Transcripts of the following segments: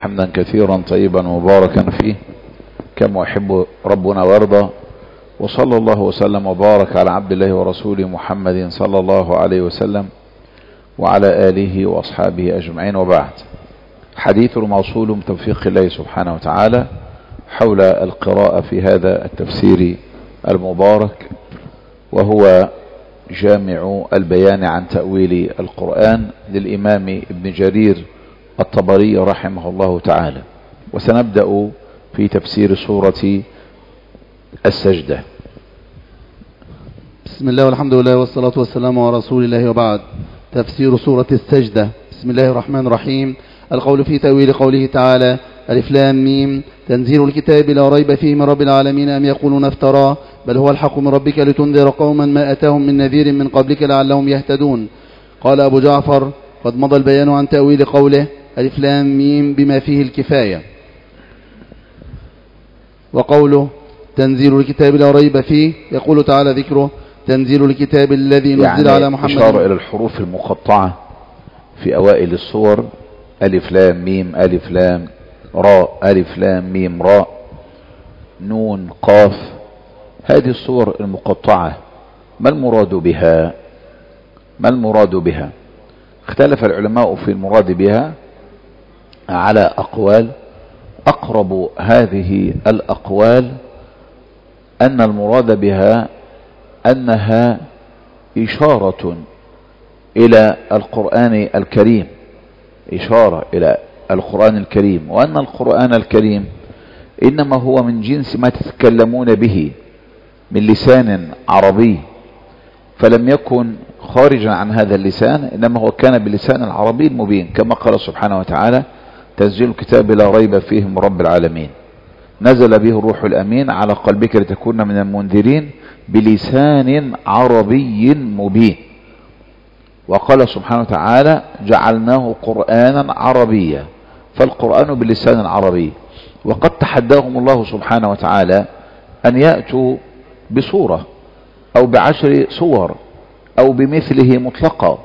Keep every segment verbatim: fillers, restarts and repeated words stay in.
حمدا كثيرا طيبا مباركا فيه كما يحب ربنا ويرضى، وصلى الله وسلم وبارك على عبد الله ورسوله محمد صلى الله عليه وسلم وعلى آله وأصحابه أجمعين، وبعد. حديث الموصول بتوفيق الله سبحانه وتعالى حول القراءة في هذا التفسير المبارك، وهو جامع البيان عن تأويل القرآن للإمام ابن جرير الطبري رحمه الله تعالى. وسنبدأ في تفسير سورة السجدة. بسم الله والحمد لله والصلاة والسلام على رسول الله، وبعد. تفسير سورة السجدة. بسم الله الرحمن الرحيم. القول في تأويل قوله تعالى: ألف لام ميم، تنزيل الكتاب لا ريب فيه من رب العالمين، أم يقولون افتراه، بل هو الحق من ربك لتنذر قوما ما أتاهم من نذير من قبلك لعلهم يهتدون. قال أبو جعفر: قد مضى البيان عن تأويل قوله ألف لام ميم بما فيه الكفاية. وقوله تنزيل الكتاب لا ريب فيه، يقول تعالى ذكره: تنزيل الكتاب الذي نزل يعني على محمد. إشارة إلى الحروف المقطعة في أوائل السور: ألف لام ميم، ألف لام راء، ألف لام ميم راء، نون قاف. هذه السور المقطعة ما المراد بها؟ ما المراد بها؟ اختلف العلماء في المراد بها على أقوال. أقرب هذه الأقوال أن المراد بها أنها إشارة إلى القرآن الكريم، إشارة إلى القرآن الكريم، وأن القرآن الكريم إنما هو من جنس ما تتكلمون به من لسان عربي، فلم يكن خارجا عن هذا اللسان، إنما هو كان باللسان العربي المبين، كما قال سبحانه وتعالى: تنزيل الكتاب لا ريب فيه من رب العالمين، نزل به الروح الأمين على قلبك لتكون من المنذرين بلسان عربي مبين. وقال سبحانه وتعالى: جعلناه قرآنا عربيا، فالقرآن باللسان العربي. وقد تحداهم الله سبحانه وتعالى أن يأتوا بصورة أو بعشر صور أو بمثله مطلقا،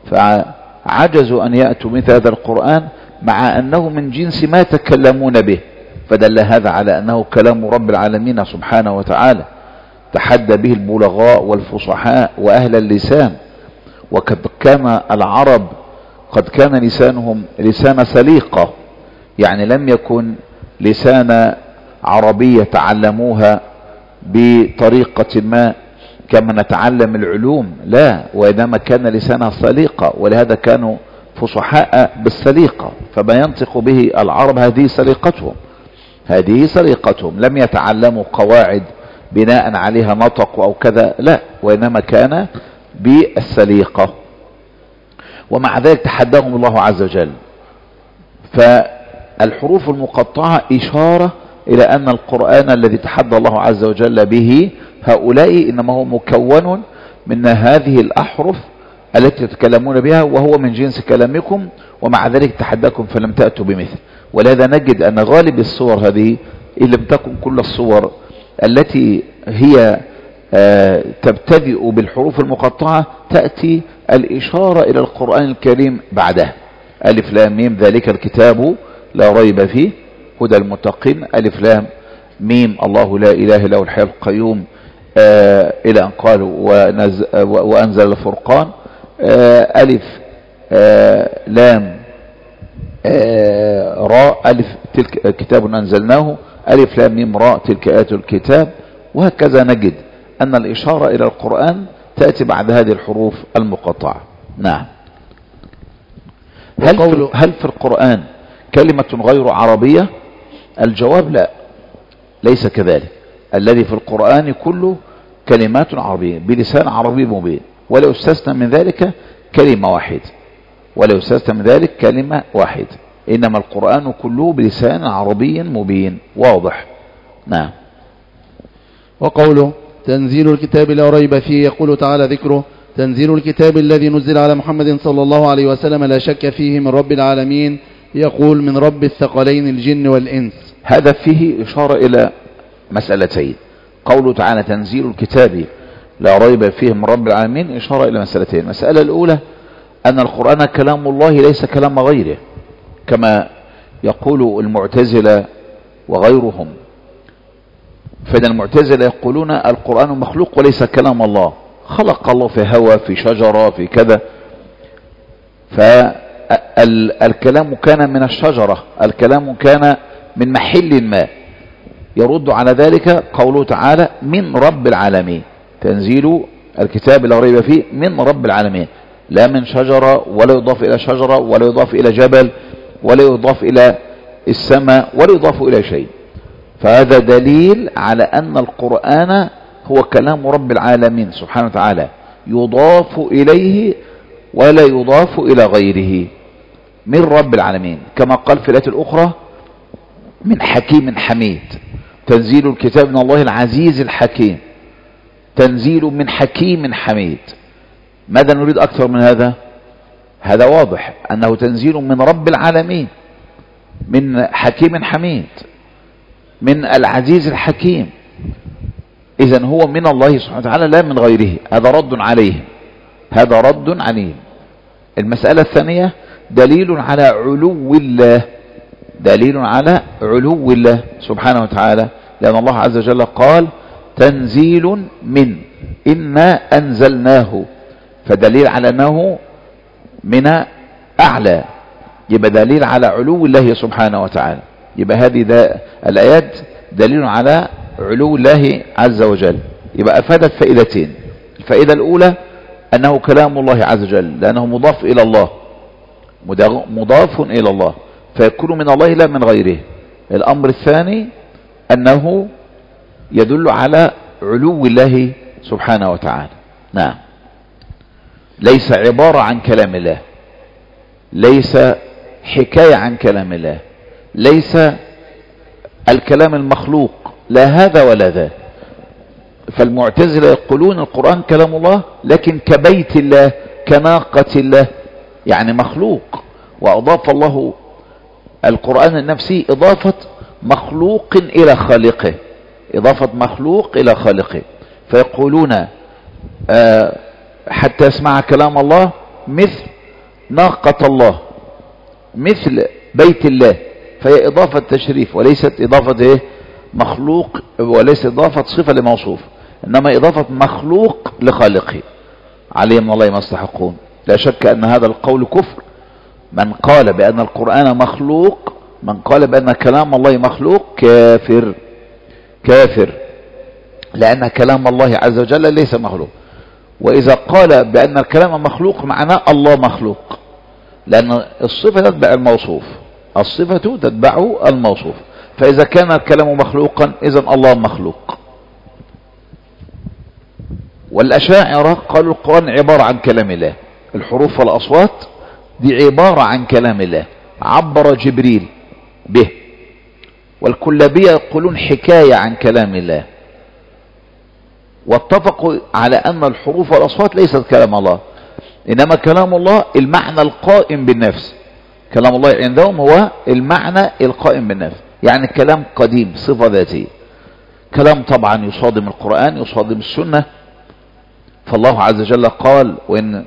فعجزوا أن يأتوا مثل هذا القرآن مع أنه من جنس ما تكلمون به، فدل هذا على أنه كلام رب العالمين سبحانه وتعالى تحدى به البلغاء والفصحاء وأهل اللسان. وقد كان العرب قد كان لسانهم لسان سليقة، يعني لم يكن لسان عربية تعلموها بطريقة ما كما نتعلم العلوم، لا، وإنما كان لسانها سليقة، ولهذا كانوا فصحاء بالسليقة، فما ينطق به العرب هذه سليقتهم، هذه سليقتهم، لم يتعلموا قواعد بناء عليها نطق أو كذا، لا، وإنما كان بالسليقة. ومع ذلك تحداهم الله عز وجل. فالحروف المقطعة إشارة إلى أن القرآن الذي تحدى الله عز وجل به هؤلاء إنما هو مكون من هذه الأحرف التي تتكلمون بها، وهو من جنس كلامكم، ومع ذلك تحداكم فلم تأتوا بمثل. ولهذا نجد أن غالب الصور هذه، إن لم تكن كل الصور التي هي آه تبتدئ بالحروف المقطعة، تأتي الإشارة إلى القرآن الكريم بعدها. ألف لام ميم ذلك الكتاب لا ريب فيه هدى المتقين، ألف لام ميم الله لا إله إلا هو الحي القيوم، آه إلى أن قالوا وأنزل الفرقان، آه ألف آه لام آه راء، ألف تلك كتاب أنزلناه، ألف لام ميم راء تلك آيات الكتاب. وهكذا نجد أن الإشارة إلى القرآن تأتي بعد هذه الحروف المقطعة. نعم. هل في, هل في القرآن كلمة غير عربية؟ الجواب لا، ليس كذلك. الذي في القرآن كله كلمات عربية بلسان عربي مبين، ولا يستثنى من ذلك كلمة واحدة، ولا يستثنى من ذلك كلمة واحدة، إنما القرآن كله بلسان عربي مبين واضح. نعم. وقوله تنزيل الكتاب لا ريب فيه، يقول تعالى ذكره: تنزيل الكتاب الذي نزل على محمد صلى الله عليه وسلم لا شك فيه من رب العالمين، يقول من رب الثقلين الجن والإنس. هذا فيه إشارة إلى مسألتين. قوله تعالى تنزيل الكتاب لا ريب فيه من رب العالمين، إشارة إلى مسألتين. المسألة الأولى أن القرآن كلام الله ليس كلام غيره، كما يقول المعتزلة وغيرهم. فإن المعتزلة يقولون القرآن مخلوق وليس كلام الله، خلق الله في هوى، في شجرة، في كذا، فالكلام كان من الشجرة، الكلام كان من محل ما. يرد على ذلك قوله تعالى من رب العالمين، تنزيل الكتاب لا ريب فيه من رب العالمين، لا من شجرة ولا يضاف إلى شجرة ولا يضاف إلى جبل ولا يضاف إلى السماء ولا يضاف إلى شيء. فهذا دليل على أن القرآن هو كلام رب العالمين سبحانه وتعالى، يضاف إليه ولا يضاف إلى غيره، من رب العالمين، كما قال في الآية الأخرى من حكيم حميد، تنزيل الكتاب من الله العزيز الحكيم، تنزيل من حكيم حميد. ماذا نريد أكثر من هذا؟ هذا واضح أنه تنزيل من رب العالمين، من حكيم حميد، من العزيز الحكيم. إذن هو من الله سبحانه وتعالى لا من غيره. هذا رد عليه، هذا رد عليه. المسألة الثانية دليل على علو الله، دليل على علو الله سبحانه وتعالى، لأن الله عز وجل قال تنزيل من إنا أنزلناه، فدليل على أنه من أعلى، يبقى دليل على علو الله سبحانه وتعالى. يبقى هذه الآيات دليل على علو الله عز وجل. يبقى أفادت فائدتين. الفائدة الأولى أنه كلام الله عز وجل لأنه مضاف إلى الله، مضاف إلى الله، فيكون من الله لا من غيره. الأمر الثاني أنه يدل على علو الله سبحانه وتعالى. نعم، ليس عبارة عن كلام الله، ليس حكاية عن كلام الله، ليس الكلام المخلوق، لا هذا ولا ذا. فالمعتزلة يقولون القرآن كلام الله لكن كبيت الله، كناقة الله، يعني مخلوق، وأضاف الله القرآن النفسي إضافة مخلوق إلى خالقه، إضافة مخلوق إلى خالقه. فيقولون آه حتى يسمع كلام الله مثل ناقة الله، مثل بيت الله، فهي إضافة تشريف وليست إضافة إيه مخلوق، وليست إضافة صفة لموصوف، إنما إضافة مخلوق لخالقه. عليه من الله ما يستحقون. لا شك أن هذا القول كفر. من قال بأن القرآن مخلوق، من قال بأن كلام الله مخلوق كافر، كافر، لأن كلام الله عز وجل ليس مخلوق. وإذا قال بأن الكلام مخلوق معناه الله مخلوق، لأن الصفة تتبع الموصوف، الصفة تتبع الموصوف. فإذا كان الكلام مخلوقا إذن الله مخلوق. والأشاعرة قالوا القرآن عبارة عن كلام الله، الحروف والأصوات دي عبارة عن كلام الله، عبر جبريل به. والكلابية يقولون حكاية عن كلام الله. واتفقوا على أن الحروف والأصوات ليست كلام الله، إنما كلام الله المعنى القائم بالنفس. كلام الله عندهم هو المعنى القائم بالنفس، يعني كلام قديم، صفة ذاتية. كلام طبعا يصادم القرآن، يصادم السنة. فالله عز وجل قال وإن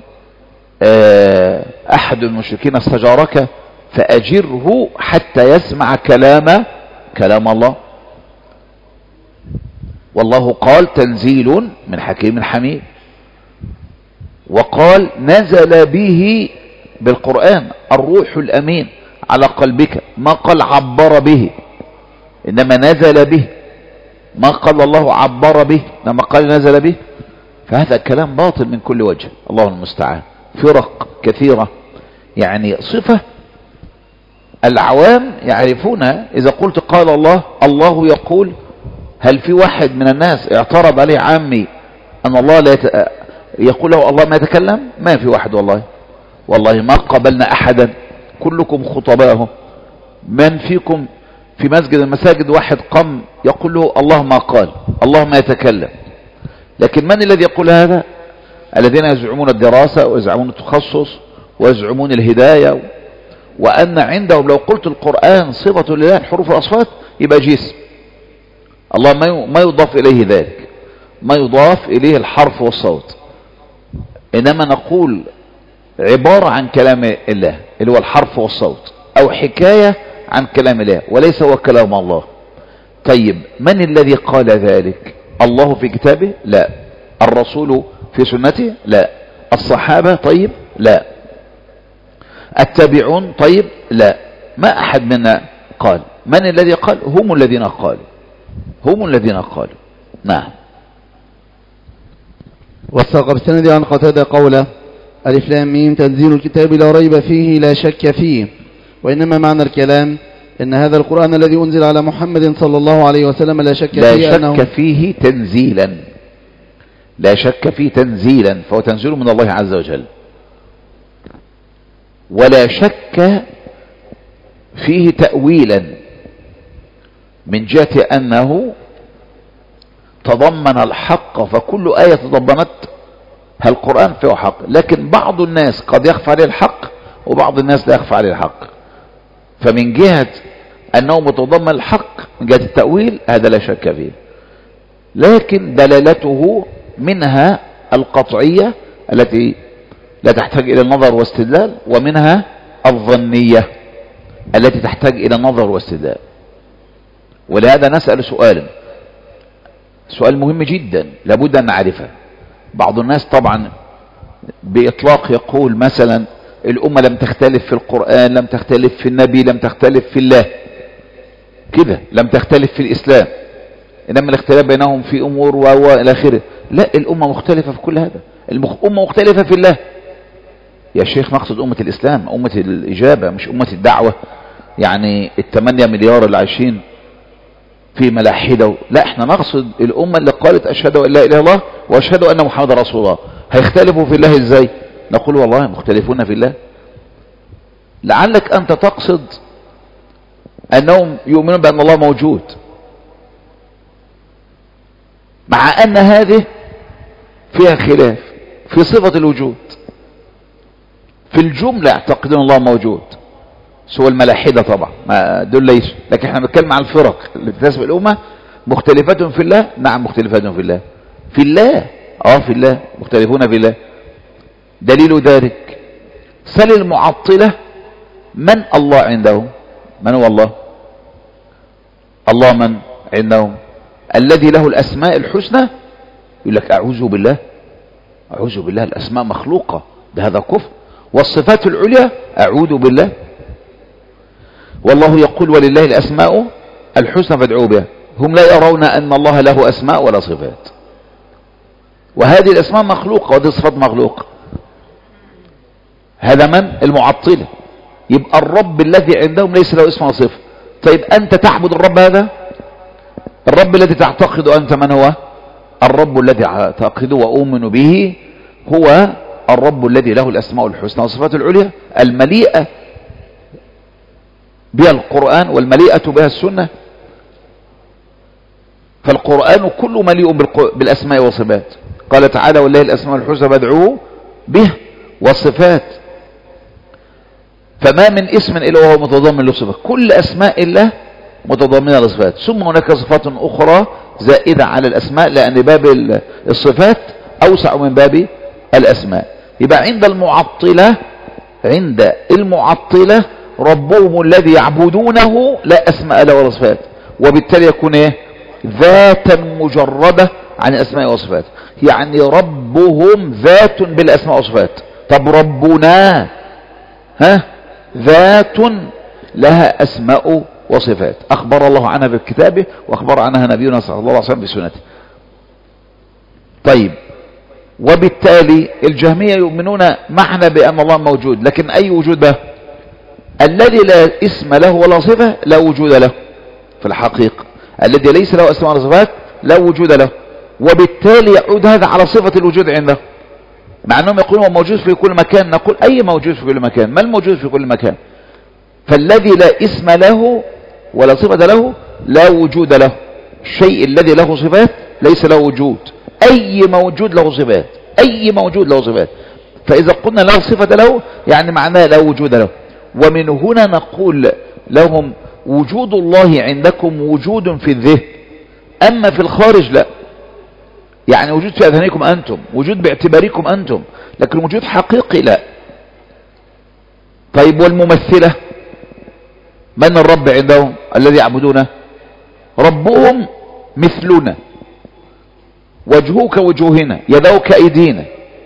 أحد المشركين استجارك فأجره حتى يسمع كلام كلام الله. والله قال تنزيل من حكيم حميد، وقال نزل به بالقرآن الروح الأمين على قلبك، ما قال عبر به، إنما نزل به، ما قال الله عبر به، إنما قال نزل به. فهذا كلام باطل من كل وجه، الله المستعان. فرق كثيرة، يعني صفة العوام يعرفونها. إذا قلت قال الله، الله يقول، هل في واحد من الناس اعترض عليه عامي أن الله لا يت... يقول له الله ما يتكلم؟ ما في واحد والله، والله ما قبلنا أحدا، كلكم خطباءه. من فيكم في مسجد المساجد واحد قام يقول له الله ما قال، الله ما يتكلم؟ لكن من الذي يقول هذا؟ الذين يزعمون الدراسة ويزعمون التخصص ويزعمون الهداية، وأن عندهم لو قلت القرآن صفة لله الحروف والأصوات يبقى جسم الله، ما يضاف إليه ذلك، ما يضاف إليه الحرف والصوت. إنما نقول عبارة عن كلام الله اللي هو الحرف والصوت، أو حكاية عن كلام الله وليس هو كلام الله. طيب من الذي قال ذلك؟ الله في كتابه؟ لا. الرسول في سنته؟ لا. الصحابة؟ طيب لا. التابعون؟ طيب لا. ما أحد منا قال. من الذي قال؟ هم الذين قالوا، هم الذين قالوا. نعم. وثق بالسند عن قتادة قوله ألف لام ميم تنزيل الكتاب لا ريب فيه لا شك فيه. وإنما معنى الكلام إن هذا القرآن الذي أنزل على محمد صلى الله عليه وسلم لا شك لا فيه شك أنه فيه تنزيلا، لا شك فيه تنزيلا، فهو تنزيل من الله عز وجل. ولا شك فيه تأويلا من جهة أنه تضمن الحق، فكل آية تضمنت القرآن فيه حق، لكن بعض الناس قد يخفى عليه الحق وبعض الناس لا يخفى عليه الحق. فمن جهة أنه متضمن الحق من جهة التأويل هذا لا شك فيه، لكن دلالته منها القطعية التي لا تحتاج إلى نظر واستدلال، ومنها الظنية التي تحتاج إلى نظر واستدلال. ولهذا نسأل سؤالا، سؤال مهم جدا لابد أن نعرفه. بعض الناس طبعا بإطلاق يقول مثلا الأمة لم تختلف في القرآن، لم تختلف في النبي، لم تختلف في الله، كده لم تختلف في الإسلام، إنما الاختلاف بينهم في أمور وإلى آخره. لا، الأمة مختلفة في كل هذا، الأمة مختلفة في الله. يا شيخ نقصد أمة الإسلام، أمة الإجابة، مش أمة الدعوة. يعني الثمانية مليار اللي عايشين في ملاحدة، لا، احنا نقصد الأمة اللي قالت أشهد أن لا إله إلا الله وأشهد أن محمد رسول الله. هيختلفوا في الله إزاي؟ نقول والله مختلفون في الله. لعلك أنت تقصد أنهم يؤمنون بأن الله موجود، مع أن هذه فيها خلاف في صفة الوجود. في الجملة يعتقدون الله موجود سوى الملاحدة طبعا، ما دول ليس، لكن احنا بنتكلم عن الفرق اللي بتناسب الأمة. مختلفات في الله، نعم مختلفات في الله، في الله اه في الله مختلفون في الله. دليل ذلك سل المعطلة من الله عندهم، من هو الله؟ الله من عندهم؟ الذي له الأسماء الحسنى. يقول لك أعوذ بالله، أعوذ بالله، الأسماء مخلوقة، ده هذا كفر. والصفات العليا أعوذ بالله. والله يقول ولله الأسماء الحسنى فادعوه بها. هم لا يرون أن الله له أسماء ولا صفات، وهذه الأسماء مخلوقة وهذه الصفات مخلوقة. هذا من المعطلة. يبقى الرب الذي عندهم ليس له اسم وصفة. طيب أنت تعبد الرب هذا؟ الرب الذي تعتقد أنت من هو؟ الرب الذي أعتقد وأؤمن به هو الرب الذي له الأسماء الحسنى والصفات العليا المليئة بها القرآن والمليئة بها السنة. فالقرآن كله مليء بالأسماء والصفات. قال تعالى ولله الأسماء الحسنى فادعوه به، والصفات فما من اسم إلا وهو متضمن لصفة. كل أسماء الله متضمنة لصفات، ثم هناك صفات أخرى زائدة على الأسماء، لأن باب الصفات أوسع من باب الأسماء. يبقى عند المعطلة، عند المعطلة ربهم الذي يعبدونه لا أسماء له ولا صفات، وبالتالي يكون ايه؟ ذاتا مجردة عن الأسماء والصفات. يعني ربهم ذات بالأسماء والصفات. طب ربنا ها ذات لها أسماء وصفات أخبر الله عنها في كتابه وأخبر عنها نبينا صلى الله عليه وسلم بسنته. طيب، وبالتالي الجهمية يؤمنون معنا بأن الله موجود، لكن أي وجود به؟ الذي لا اسم له ولا صفة لا وجود له في الحقيقة. الذي ليس له اسماء ولا صفات لا وجود له، وبالتالي يعود هذا على صفة الوجود عنده. مع أنهم يقولون هو موجود في كل مكان، نقول أي موجود في كل مكان؟ ما الموجود في كل مكان؟ فالذي لا اسم له ولا صفة له لا وجود له. الشيء الذي له صفات ليس له وجود. أي موجود له صفات، أي موجود له صفات. فإذا قلنا لا صفة له يعني معناه لا وجود له. ومن هنا نقول لهم وجود الله عندكم وجود في الذهن، أما في الخارج لا. يعني وجود في أذهانكم أنتم، وجود باعتباركم أنتم، لكن وجود حقيقي لا. طيب والممثلة؟ من الرب عندهم الذي يعبدونه؟ ربهم مثلنا، وجهه كوجوهنا، يده كأيدينا،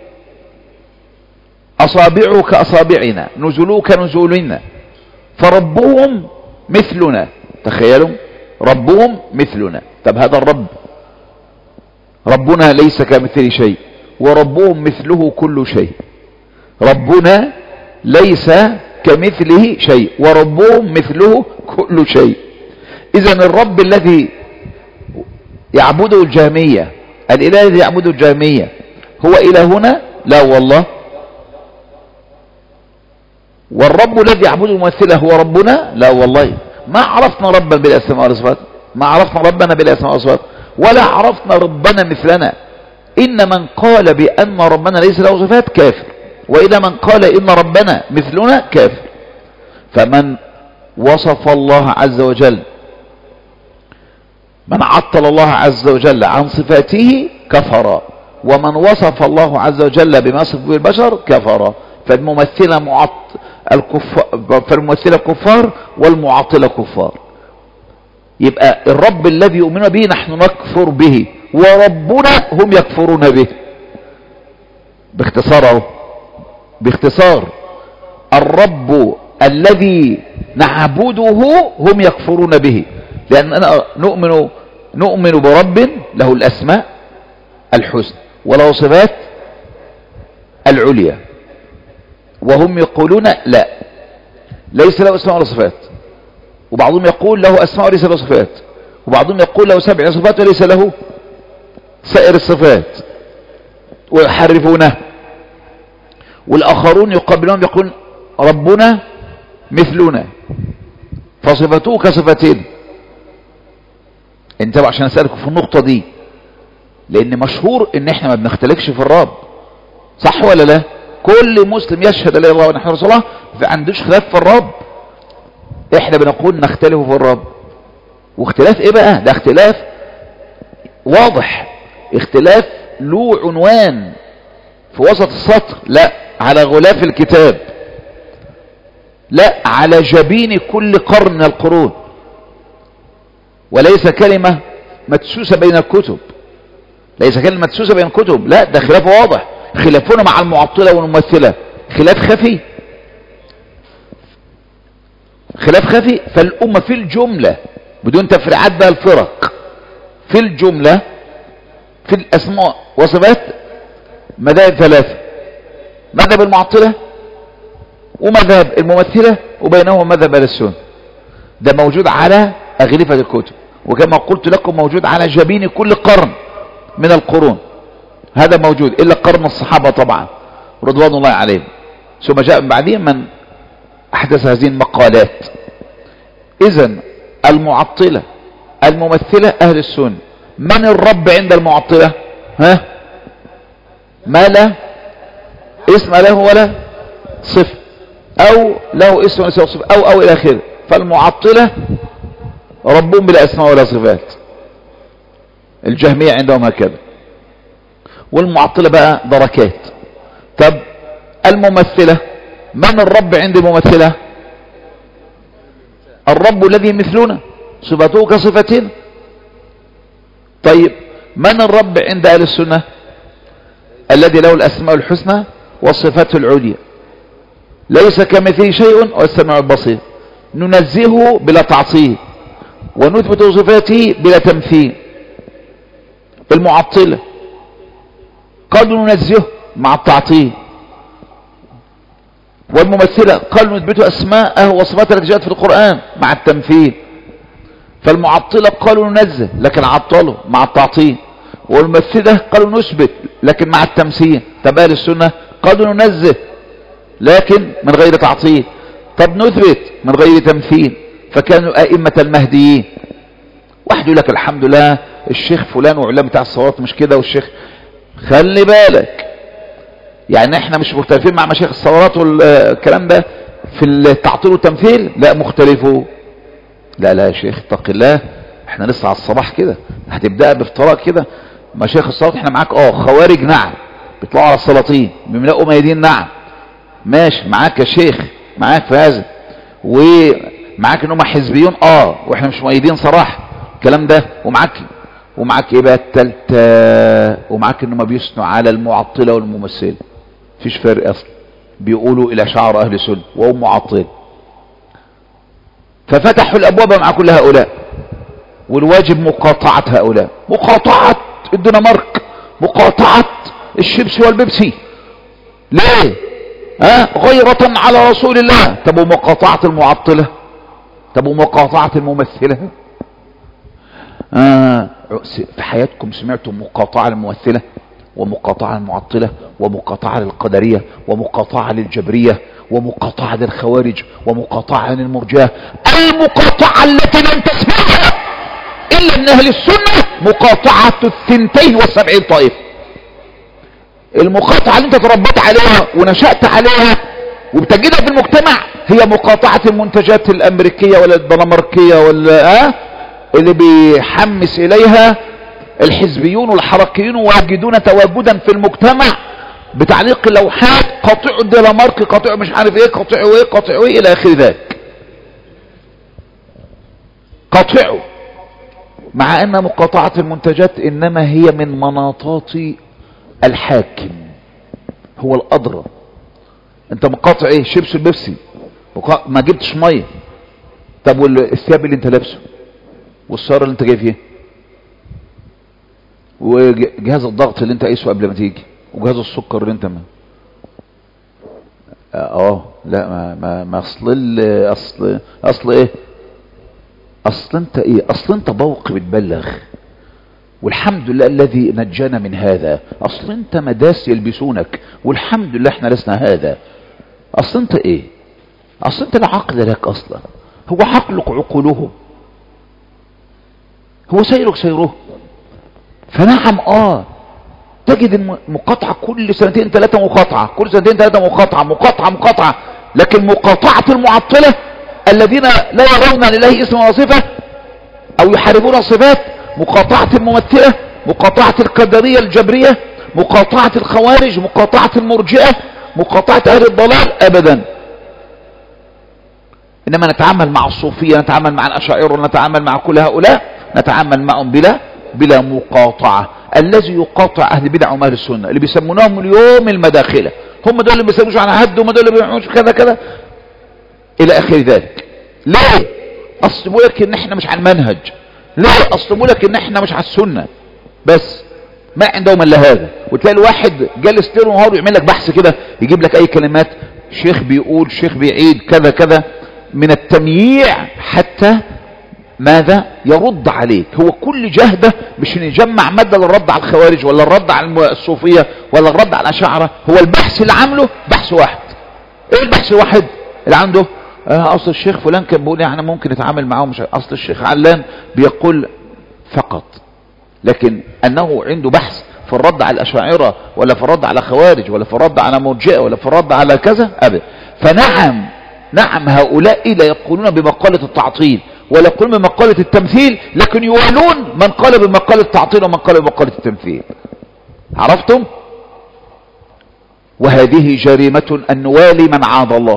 أصابعه كأصابعنا، نزله كنزولنا، فربهم مثلنا. تخيلوا، ربهم مثلنا. طب هذا الرب، ربنا ليس كمثله شيء وربهم مثله كل شيء. ربنا ليس كمثله شيء وربهم مثله كل شيء. إذن الرب الذي يعبده الجهمية، الإله الذي يعبده الجهمية هو إلهنا؟ لا والله. والرب الذي يعبده الممثلة هو ربنا؟ لا والله. ما عرفنا ربا بالأسماء والصفات، ما عرفنا ربنا بالأسماء والصفات، ولا عرفنا ربنا مثلنا. إن من قال بأن ربنا ليس له صفات كافر، وإذا من قال إن ربنا مثلنا كافر. فمن وصف الله عز وجل، من عطل الله عز وجل عن صفاته كفر، ومن وصف الله عز وجل بما يصف به البشر كفر. فالممثلة معط... الكفار، فالممثلة كفار والمعطلة كفار. يبقى الرب الذي يؤمن به نحن نكفر به، وربنا هم يكفرون به. باختصاره، باختصار الرب الذي نعبده هم يكفرون به، لأننا نؤمن نؤمن برب له الأسماء الحسنى وله صفات العليا، وهم يقولون لا، ليس له أسماء ولا صفات. وبعضهم يقول له أسماء وليس له صفات، وبعضهم يقول له سبع صفات وليس له سائر الصفات، ويحرفونه. والآخرون يقابلون يقول ربنا مثلنا فصفته كصفتين. انتبهوا عشان أسألكم في النقطة دي، لأن مشهور إن احنا ما بنختلفش في الرب، صح ولا لا؟ كل مسلم يشهد لا اله الا الله ونحن رسول الله، ما عندوش خلاف في الرب. احنا بنقول نختلف في الرب. واختلاف ايه بقى؟ ده اختلاف واضح، اختلاف له عنوان في وسط السطر، لا على غلاف الكتاب، لا على جبين كل قرن من القرون، وليس كلمة مدسوسة بين الكتب، ليس كلمة مدسوسة بين الكتب، لا ده خلاف واضح. خلافنا مع المعطلة والممثلة خلاف خفي، خلاف خفي. فالأمة في الجملة بدون تفريعات بقى الفرق، في الجملة في الأسماء وصفات مذاهب ثلاثة: مذهب المعطلة ومذهب الممثلة وبينهم مذهب أهل السنة. ده موجود على أغلفة الكتب، وكما قلت لكم موجود على جبين كل قرن من القرون. هذا موجود إلا قرن الصحابة طبعا رضوان الله عليهم، ثم جاء من بعدهم من أحدث هذه المقالات. إذن المعطلة الممثلة أهل السنة. من الرب عند المعطلة؟ ها؟ ما لا اسم له ولا صفة، أو له اسم ولا صفة، أو أو إلى آخره. فالمعطلة ربهم بلا أسماء ولا صفات، الجهمية عندهم هكذا. والمعطلة بقى دركات. طب الممثلة، من الرب عند الممثلة؟ الرب الذي مثلنا صفته كصفتنا. طيب من الرب عند أهل السنة؟ الذي له الأسماء الحسنى والصفات العليا، ليس كمثله شيء والسميع البصير. ننزهه بلا تعطيل ونثبت صفاته بلا تمثيل. المعطلة قالوا ننزهه مع التعطيل، والممثلة قالوا نثبت أسماءه وصفاته التي جاءت في القرآن مع التمثيل. فالمعطلة قالوا ننزه لكن عطلوا مع التعطيل، والممثلة قالوا نثبت لكن مع التمثيل. طب أهل السنة قالوا ننزه لكن من غير تعطيل، طب نثبت من غير تمثيل. فكانوا أئمة المهديين. واحد يقول لك الحمد لله الشيخ فلان وعلام بتاع الصوات مش كده، والشيخ خلي بالك، يعني احنا مش مختلفين مع مشايخ الصلوات والكلام ده في التعطيل والتمثيل، لا مختلفوا. لا لا يا شيخ اتق الله، احنا لسه على الصباح كده، هتبدأ بافتراء كده. مشايخ الصلوات احنا معاك، اه خوارج نعم، بيطلعوا على السلاطين بيملأوا ميادين نعم، ماشي معاك يا شيخ، معاك في هذا. معاك ان هم حزبيون اه واحنا مش مؤيدين صراحه الكلام ده، ومعاك ومعاك ايه بقى التالتة، ومعاك ان هم بيثنوا على المعطله والممثله. مفيش فرق اصلا، بيقولوا الى شعر اهل السنه وهم معطل. ففتحوا الابواب مع كل هؤلاء، والواجب مقاطعه هؤلاء، مقاطعه الدنمارك، مقاطعه الشيبسي والبيبسي. ليه؟ ها غيرة على رسول الله. طب ومقاطعة المعطلة؟ طب ومقاطعة الممثلة؟ آه في حياتكم سمعتم مقاطعة الممثلة ومقاطعة المعطلة ومقاطعة للقدرية ومقاطعة للجبرية ومقاطعة للخوارج ومقاطعة للمرجئة؟ المقاطعة التي لم تسمعها إلا من أهل السنة مقاطعة الثنتين والسبعين طائفة. المقاطعة اللي انت تربيت عليها ونشأت عليها وبتجدها في المجتمع هي مقاطعة المنتجات الامريكية ولا الدنماركية ولا اه اللي بيحمس اليها الحزبيون والحركيون ويجدون تواجدا في المجتمع بتعليق اللوحات قاطعوا الدنمارك، قاطعوا مش عارف ايه، قاطعوا ايه، قاطعوا ايه الى اخر ذلك. قاطعوا، مع ان مقاطعة المنتجات انما هي من مناطات الحاكم، هو الأضرب. انت مقاطع ايه؟ شيبسي البيبسي، ما جبتش ميه. طب والثياب اللي انت لابسه والسياره اللي انت جاي فيها وجهاز الضغط اللي انت قايسه قبل ما تيجي وجهاز السكر اللي انت ما اه لا ما ما, ما اصل اصل اصل ايه اصل انت ايه اصل انت بوق بتبلغ، والحمد لله الذي نجانا من هذا. اصل انت مداس يلبسونك والحمد لله احنا لسنا هذا. اصل انت ايه؟ اصل انت لا عقل لك اصلا، هو عقلك عقولهم، هو سيرك سيره. فنعم اه تجد المقاطعة كل سنتين ثلاثة مقاطعة، كل سنتين ثلاثة مقاطعة مقاطعة مقاطعة. لكن مقاطعة المعطلة الذين لا يرون لله اسم وصفة او يحاربون الصفات، مقاطعة الممثلة، مقاطعة القدرية الجبرية، مقاطعة الخوارج، مقاطعة المرجئة، مقاطعة اهل الضلال، ابدا. انما نتعامل مع الصوفية، نتعامل مع الاشاعرة، نتعامل مع كل هؤلاء، نتعامل معهم بلا بلا مقاطعة. الذي يقاطع اهل البدع وأهل السنة اللي بيسمونهم اليوم المداخلة، هم دول اللي بيسموش عن حد، هم دول اللي بيعملوش كذا كذا الى اخر ذلك. ليه؟ اصل بقول لك ان احنا مش على المنهج. ليه؟ اصل بقول لك ان احنا مش على السنة، بس ما عندهم الا هذا. وتلاقي الواحد جالس طول النهار يعمل لك بحث كده، يجيب لك اي كلمات، شيخ بيقول، شيخ بيعيد كذا كذا، من التمييع حتى ماذا يرد عليك. هو كل جهده مش ان يجمع ماده للرد على الخوارج ولا الرد على الصوفيه ولا الرد على الاشاعره، هو البحث اللي عامله بحث واحد. ايه البحث الواحد اللي عنده؟ آه اصل الشيخ فلان كان بيقول يعني ممكن نتعامل معاه، مش اصل الشيخ علان بيقول فقط. لكن انه عنده بحث في الرد على الاشاعره ولا في الرد على خوارج ولا في الرد على مرجئه ولا في الرد على كذا ابدا. فنعم نعم هؤلاء لا يقولون بمقالة التعطيل ولا يقولون بمقالة التمثيل، لكن يوالون من قال بمقالة التعطيل ومن قال بمقالة التمثيل. عرفتم؟ وهذه جريمة أن نوالي من عاد الله،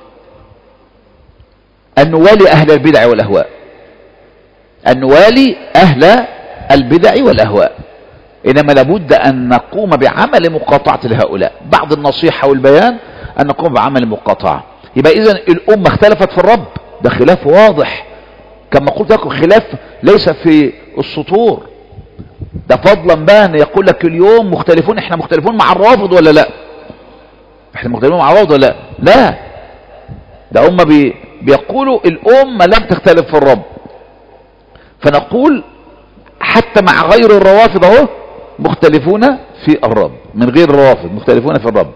أن نوالي أهل البدع والأهواء، أن نوالي أهل البدع والأهواء. إنما لابد أن نقوم بعمل مقاطعة لهؤلاء. بعد النصيحة والبيان أن نقوم بعمل مقاطعة. يبقى إذن الأمة اختلفت في الرب، ده خلاف واضح كما قلت لكم، خلاف ليس في السطور، ده فضلا بقى ان يقول لك اليوم مختلفون. احنا مختلفون مع الرافض ولا لا؟ احنا مختلفون مع الرافض ولا لا؟ لا، ده هم بي بيقولوا الأمة لم تختلف في الرب. فنقول حتى مع غير الروافض اهو مختلفون في الرب، من غير الروافض مختلفون في الرب.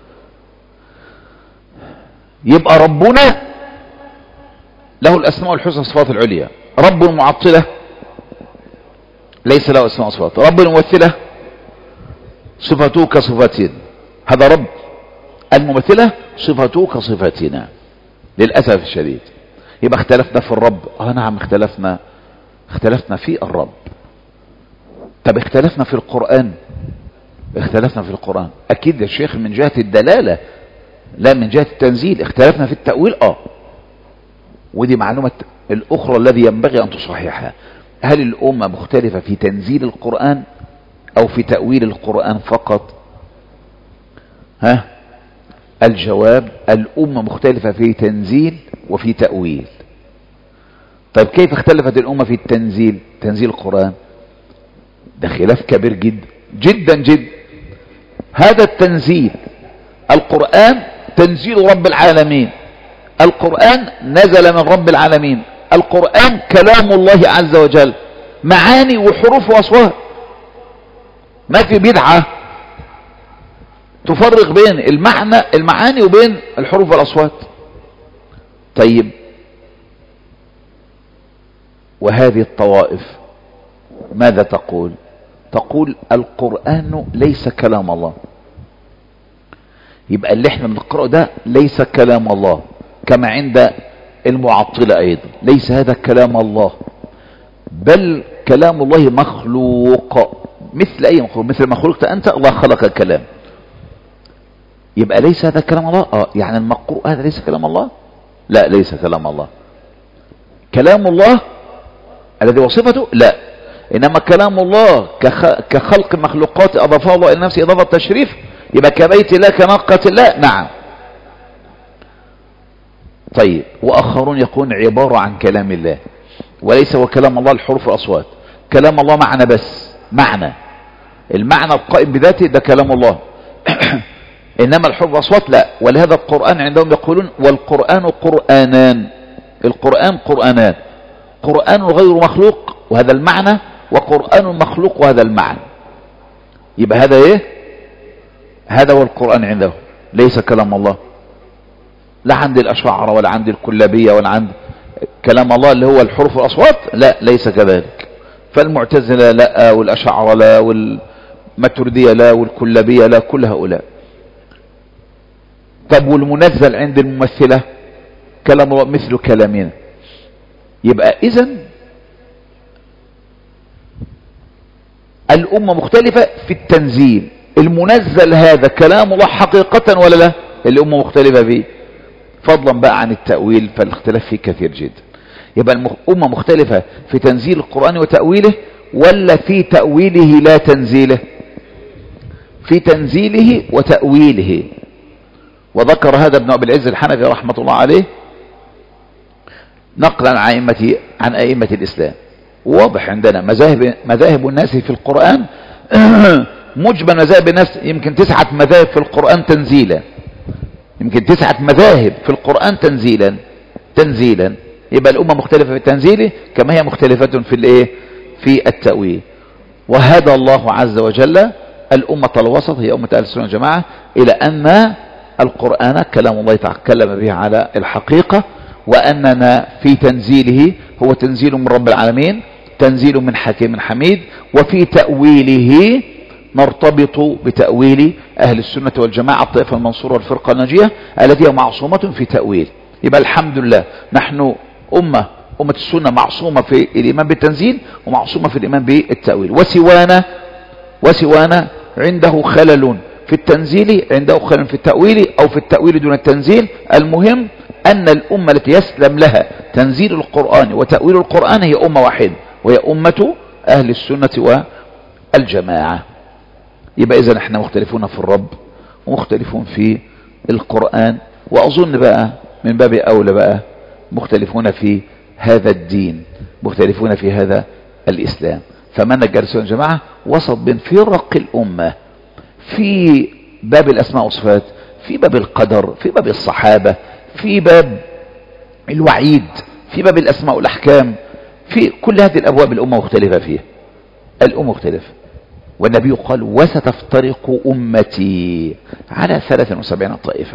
يبقى ربنا له الأسماء الحسنى والصفات العليا. رب المعطلة ليس له أسماء وصفات. رب الممثلة صفته كصفاتنا، هذا رب. الممثلة صفته كصفاتنا للأسف الشديد. يبقى اختلفنا في الرب. اه نعم اختلفنا اختلفنا في الرب. طب اختلفنا في القرآن؟ اختلفنا في القرآن أكيد يا شيخ من جهة الدلالة لا من جهة التنزيل. اختلفنا في التأويل اه ودي معلومة الأخرى الذي ينبغي أن تصححها. هل الأمة مختلفة في تنزيل القرآن أو في تأويل القرآن فقط؟ ها؟ الجواب الأمة مختلفة في تنزيل وفي تأويل. طيب كيف اختلفت الأمة في التنزيل، تنزيل القرآن؟ ده خلاف كبير جدا جدا جدا. هذا التنزيل القرآن تنزيل رب العالمين، القرآن نزل من رب العالمين، القرآن كلام الله عز وجل، معاني وحروف وأصوات، ما في بدعة تفرق بين المعنى المعاني وبين الحروف والأصوات. طيب وهذه الطوائف ماذا تقول؟ تقول القرآن ليس كلام الله، يبقى اللي احنا بنقرأه ده ليس كلام الله، كما عند المعطلة ايضا ليس هذا كلام الله، بل كلام الله مخلوق مثل اي مخلوق، مثل ما خلقت انت الله خلق الكلام. يبقى ليس هذا كلام الله. اه يعني المقروء هذا ليس كلام الله؟ لا ليس كلام الله. كلام الله الذي وصفته لا، انما كلام الله كخلق المخلوقات اضافه الله الى نفسه اضافه تشريف، يبقى كبيت الله كناقة الله. نعم. طيب واخرون يكون عبارة عن كلام الله، وليس هو كلام الله الحروف والاصوات، كلام الله معنى بس، معنى المعنى القائم بذاته ده كلام الله انما الحروف والاصوات لا. ولهذا القرآن عندهم يقولون والقرآن قرآنان، القرآن قرآنان، قرآن غير مخلوق وهذا المعنى، وقرآن مخلوق وهذا المعنى. يبقى هذا ايه؟ هذا هو القرآن عندهم، ليس كلام الله. لا عند الأشاعرة ولا عند الكلابية ولا عند كلام الله اللي هو الحروف والأصوات، لا ليس كذلك. فالمعتزلة لا، والأشاعرة لا، والماتريدية لا، والكلابية لا، كل هؤلاء. طب والمنزل عند الممثلة كلام الله مثل كلامنا. يبقى إذن الأمة مختلفة في التنزيل، المنزل هذا كلام الله حقيقة ولا لا؟ الأمة مختلفة فيه، فضلا بقى عن التأويل فالاختلاف فيه كثير جدا. يبقى الأمة مختلفة في تنزيل القرآن وتأويله ولا في تأويله لا تنزيله؟ في تنزيله وتأويله. وذكر هذا ابن أبي العز الحنفي رحمة الله عليه نقلا عن أئمة عن أئمة الإسلام. واضح عندنا مذاهب مذاهب الناس في القرآن مجمل مذاهب الناس يمكن تسعة مذاهب في القرآن تنزيلا، يمكن تسعة مذاهب في القرآن تنزيلا تنزيلا. يبقى الأمة مختلفة في التنزيل كما هي مختلفة في الايه؟ في التأويل. وهدى الله عز وجل الأمة الوسط هي أمة أهل السنة والجماعة إلى أن القرآن كلام الله تكلم به على الحقيقة، وأننا في تنزيله هو تنزيل من رب العالمين، تنزيل من حكيم حميد، وفي تأويله نرتبط بتأويل أهل السنة والجماعة الطائفة المنصورة والفرقة الناجية التي هي معصومة في تأويل. يبقى الحمد لله نحن أمة أمة السنة معصومة في الإيمان بالتنزيل ومعصومة في الإيمان بالتأويل. وسوانا وسوانا عنده خلل في التنزيل، عنده خلل في التأويل، أو في التأويل دون التنزيل. المهم أن الأمة التي يسلم لها تنزيل القرآن وتأويل القرآن هي أمة واحدة، وهي أمة أهل السنة والجماعة. يبقى إذن احنا مختلفون في الرب ومختلفون في القرآن، وأظن بقى من باب أولى بقى مختلفون في هذا الدين، مختلفون في هذا الإسلام. فمنهج أهل السنة والجماعة وسط بين فرق الأمة في باب الأسماء والصفات، في باب القدر، في باب الصحابة، في باب الوعيد، في باب الأسماء والأحكام، في كل هذه الأبواب الأمة مختلفة فيها، الأمة مختلفة. والنبي قال وستفترق أمتي على ثلاث وسبعين طائفة.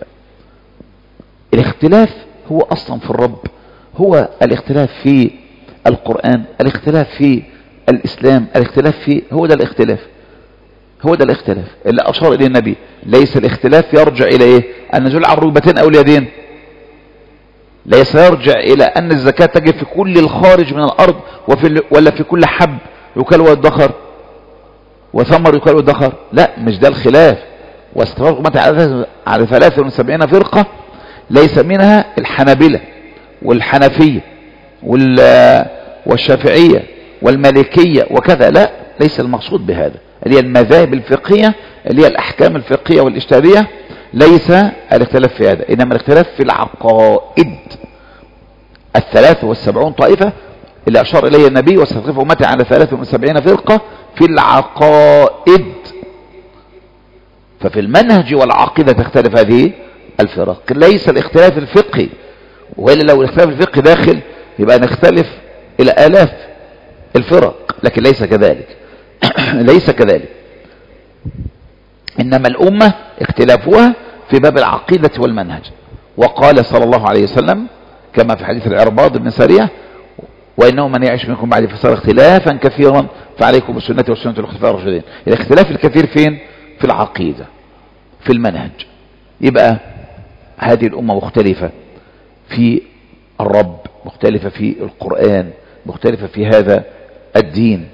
الاختلاف هو أصلا في الرب، هو الاختلاف في القرآن، الاختلاف في الإسلام، الاختلاف في هو ده الاختلاف، هو ده الاختلاف اللي أشار إليه النبي. ليس الاختلاف يرجع إلى إيه؟ النزول على الركبتين أو اليدين، ليس يرجع إلى أن الزكاة تجب في كل الخارج من الأرض وفي ولا في كل حب يكال ويدخر وثمر يكال ويدخر، لا مش ده الخلاف. واستفرق أمتي على ثلاث وسبعين فرقة، ليس منها الحنابلة والحنفية والشافعية والمالكية وكذا، لا، ليس المقصود بهذا. اللي هي المذاهب الفقهية، اللي هي الأحكام الفقهية والاجتهادية، ليس الاختلاف في هذا، إنما الاختلاف في العقائد. الثلاث والسبعون طائفة اللي أشار إليه النبي وستختلف أمتي على ثلاث وسبعين فرقة في العقائد، ففي المنهج والعقيدة تختلف هذه الفرق، ليس الاختلاف الفقهي. وإلا لو الاختلاف الفقهي داخل يبقى نختلف إلى آلاف الفرق، لكن ليس كذلك. ليس كذلك، إنما الأمة اختلافها في باب العقيدة والمنهج. وقال صلى الله عليه وسلم كما في حديث العرباض بن سارية: وإنه من يعيش منكم بعد فصار اختلافا كثيرا فعليكم بالسنة والسنة الخلفاء الراشدين. الاختلاف الكثير فين؟ في العقيدة، في المنهج. يبقى هذه الأمة مختلفة في الرب، مختلفة في القرآن، مختلفة في هذا الدين.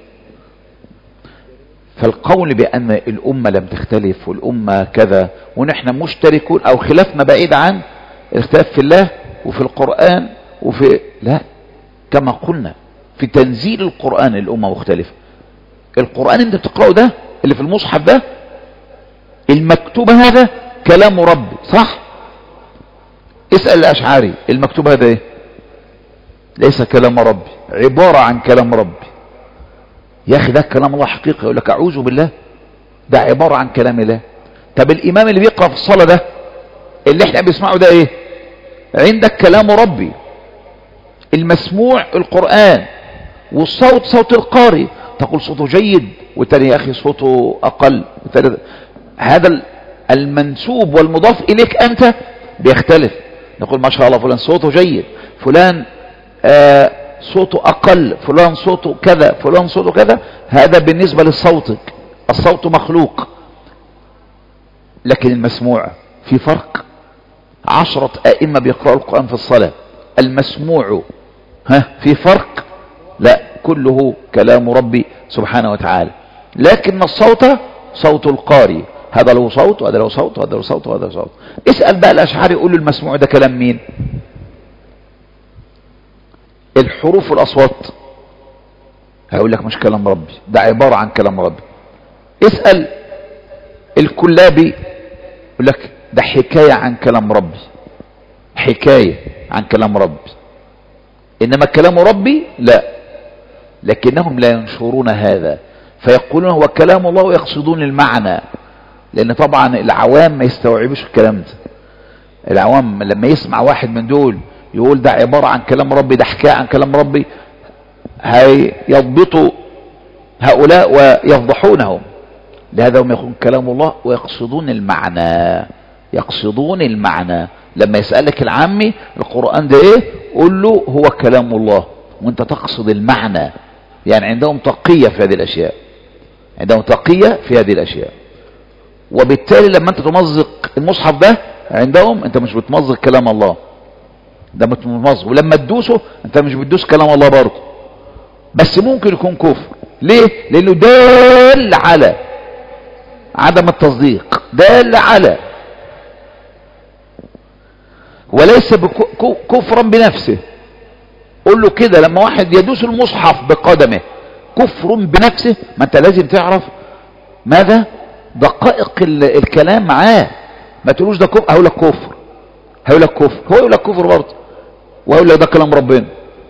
فالقول بأن الأمة لم تختلف والأمة كذا ونحن مشتركون أو خلافنا بعيد عن الاختلاف في الله وفي القرآن وفي، لا، كما قلنا في تنزيل القرآن الأمة مختلفة. القرآن انت بتقرأه ده اللي في المصحف ده المكتوب هذا كلام ربي، صح؟ اسأل الأشعري المكتوب هذا ايه؟ ليس كلام ربي، عبارة عن كلام ربي. يا أخي ده كلام الله حقيقي، يقول لك أعوذ بالله، ده عبارة عن كلام الله. طب الإمام اللي بيقرأ في الصلاة ده اللي احنا بنسمعه ده ايه؟ عندك كلام ربي، المسموع القرآن، والصوت صوت القارئ، تقول صوته جيد، والتاني يا أخي صوته أقل، هذا المنسوب والمضاف إليك أنت بيختلف. نقول ما شاء الله فلان صوته جيد، فلان آه صوته أقل، فلان صوته كذا، فلان صوته كذا. هذا بالنسبة لصوتك، الصوت مخلوق، لكن المسموع في فرق. عشرة أئمة بيقرأوا القرآن في الصلاة، المسموع ها في فرق؟ لا، كله كلام ربي سبحانه وتعالى، لكن الصوت صوت القارئ، هذا له صوت وهذا له صوت وهذا له صوت وهذا له صوت. اسأل بقى الأشعري يقول له المسموع ده كلام مين؟ الحروف والأصوات، هيقول لك مش كلام ربي، ده عبارة عن كلام ربي. اسأل الكلابي يقول لك ده حكاية عن كلام ربي، حكاية عن كلام ربي، إنما كلام ربي لا. لكنهم لا ينشرون هذا، فيقولون هو كلام الله ويقصدون المعنى، لأن طبعا العوام ما يستوعبوش الكلام ده. العوام لما يسمع واحد من دول يقول ده عبارة عن كلام ربي، ده حكاية عن كلام ربي، هيضبطوا هؤلاء ويفضحونهم. لهذا هم يقولون كلام الله ويقصدون المعنى، يقصدون المعنى. لما يسألك العامي القرآن ده ايه، قول له هو كلام الله وانت تقصد المعنى. يعني عندهم تقية في هذه الاشياء، عندهم تقية في هذه الاشياء. وبالتالي لما انت تمزق المصحف ده عندهم انت مش بتمزق كلام الله، ده متمزق. ولما تدوسه انت مش بتدوس كلام الله برضه، بس ممكن يكون كفر. ليه؟ لانه دال على عدم التصديق، دال على، وليس كفرا بنفسه. قول له كده لما واحد يدوس المصحف بقدمه كفر بنفسه، ما انت لازم تعرف ماذا دقائق الكلام معاه. ما تقولوش ده كفر، هقول لك كفر، هقول لك كفر، هو يقول لك كفر برضه، وهقول لك ده كلام ربنا.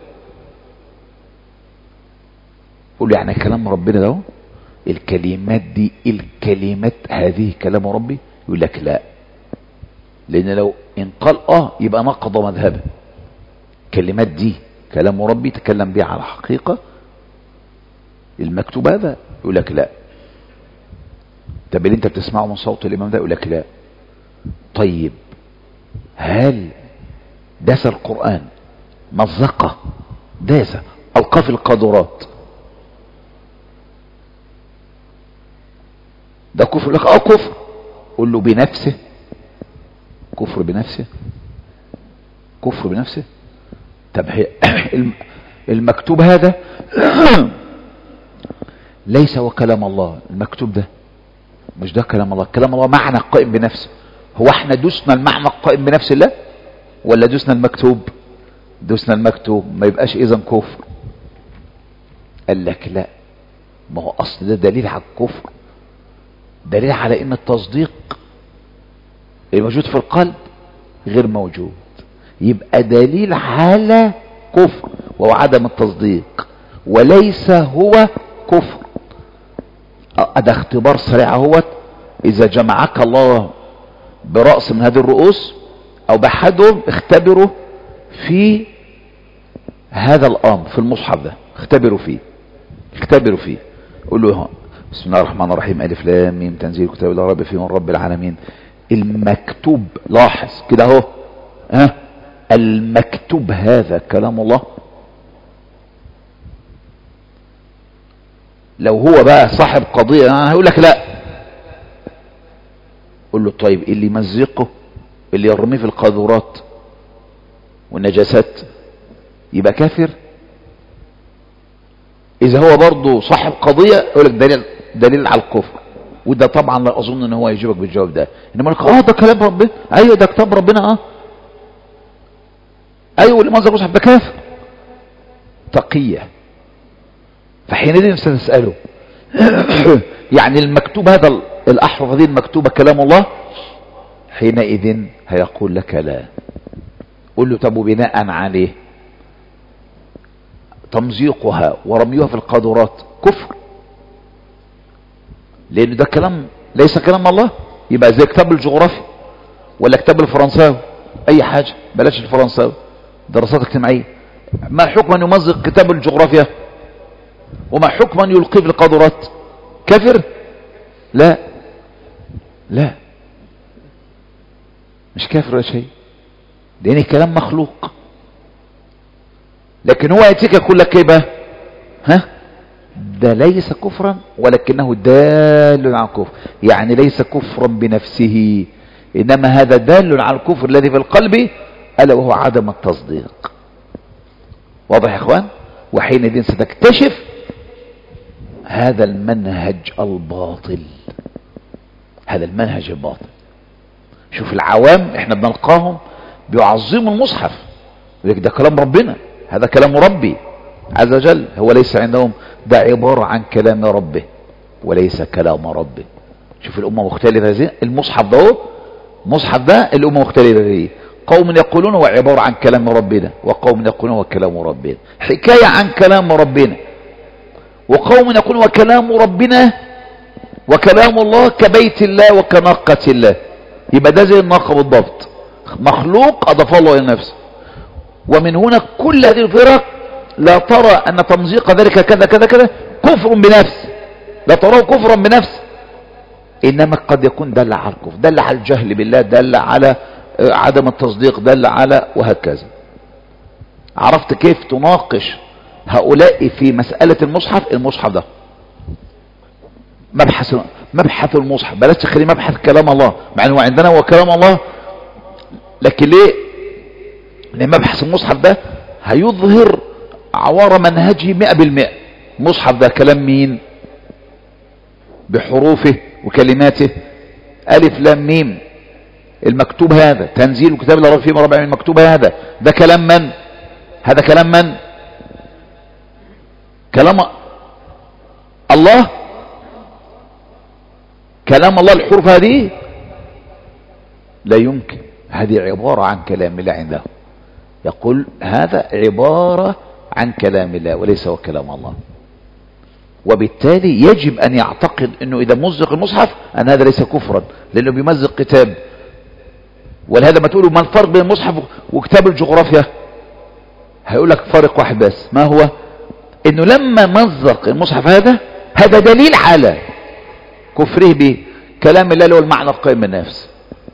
قول له يعني كلام ربنا ده الكلمات دي، الكلمات هذه كلام ربي؟ يقول لك لا، لان لو ان قال اه يبقى نقض مذهبه. الكلمات دي كلام ربي تكلم بها على حقيقة المكتوب هذا؟ يقول لك لا. طب اللي انت بتسمعه من صوت الامام ده؟ يقول لك لا. طيب هل داس القرآن، مزقه، داس، القى في القاذورات، ده كفر؟ لك اه كفر. قول له بنفسه، كفر بنفسه، كفر بنفسه. طب هي المكتوب هذا ليس هو كلام الله، المكتوب ده مش ده كلام الله. كلام الله معنى قائم بنفسه. هو احنا دوسنا المعنى القائم بنفس الله ولا دوسنا المكتوب؟ دوسنا المكتوب ما يبقاش اذا كفر. قال لك لا، ما هو اصل ده دليل على الكفر، دليل على ان التصديق الموجود في القلب غير موجود، يبقى دليل على كفر وهو عدم التصديق وليس هو كفر. ده اختبار سريع اهوت، اذا جمعك الله برأس من هذه الرؤوس او بحدهم اختبروا في هذا الامر في المصحف ده، اختبروا فيه اختبروا فيه قول له بسم الله الرحمن الرحيم الف لام ميم تنزيل كتاب لا ريب فيه من رب العالمين. المكتوب لاحظ كده اهو، ها المكتوب هذا كلام الله. لو هو بقى صاحب قضية هيقول لك لا، قول له طيب اللي يمزقه اللي يرميه في القاذورات والنجاسات يبقى كافر؟ اذا هو برضه صاحب قضية يقول لك دليل دليل على الكفر، وده طبعا لا اظن ان هو يجيبك بالجواب ده، انما لك اه ده كلام ربنا، ايوه ده كتاب ربنا، اه ايوه اللي مزق مصحف ده كافر تقية. فحينئذ سنسأله يعني المكتوب هذا الأحرف هذه المكتوبة كلام الله، حينئذ هيقول لك لا. قل له طب بناء عليه تمزيقها ورميها في القاذورات كفر، لأن ده كلام ليس كلام الله، يبقى زي كتاب الجغرافيا ولا كتاب الفرنساوي أي حاجة، بلاش الفرنساوي دراسات اجتماعية. ما حكم أن يمزق كتاب الجغرافيا وما حكم أن يلقي في القاذورات؟ كافر؟ لا لا مش كافر ولا شيء، لأن الكلام مخلوق. لكن هو يأتيك يقول لك ايه بقى؟ ها ده ليس كفرا ولكنه دال على الكفر، يعني ليس كفرا بنفسه، إنما هذا دال على الكفر الذي في القلب ألا وهو عدم التصديق. واضح يا اخوان؟ وحينئذ ستكتشف هذا المنهج الباطل، هذا المنهج الباطل. شوف العوام احنا بنلقاهم بيعظموا المصحف، يقول لك ده كلام ربنا، هذا كلام ربي عز وجل، هو ليس عندهم، ده عبارة عن كلام ربه وليس كلام ربه. شوف الأمة مختلفة زي المصحف ده هو، المصحف ده الأمة مختلفة فيه، قوم يقولون هو عبارة عن كلام ربنا وقوم يقولون هو كلام ربنا، حكاية عن كلام ربنا، وقوم يقولون وكلام ربنا وكلام الله كبيت الله وكناقة الله، يبقى ده زي الناقة بالضبط، مخلوق أضاف الله إلى نفسه. ومن هنا كل هذه الفرق لا ترى أن تمزيق ذلك كذا كذا كذا كفر بنفس، لا تراه كفرا بنفس، إنما قد يكون دل على الكفر، دل على الجهل بالله، دل على عدم التصديق، دل على وهكذا. عرفت كيف تناقش هؤلاء في مسألة المصحف؟ المصحف ده مبحث مبحث المصحف، بلاش تخلي مبحث كلام الله، مع انه عندنا هو كلام الله، لكن ليه؟ لان مبحث المصحف ده هيظهر عوار منهجه مئة بالمئة. المصحف ده كلام مين؟ بحروفه وكلماته، ألف لام ميم، المكتوب هذا تنزيل كتاب لا ريب فيه من رب العالمين، المكتوب هذا ده كلام من؟ هذا كلام من؟ كلام الله، كلام الله. الحروف هذه لا يمكن، هذه عبارة عن كلام الله عنده، يقول هذا عبارة عن كلام الله وليس هو كلام الله. وبالتالي يجب أن يعتقد أنه إذا مزق المصحف أن هذا ليس كفرا، لأنه بيمزق كتاب. ولهذا ما تقولوا ما الفرق بين المصحف وكتاب الجغرافيا؟ هيقول لك فرق واحد بس، ما هو؟ انه لما مزق المصحف هذا هذا دليل على كفره بكلام الله اللي هو المعنى القائم من النفس،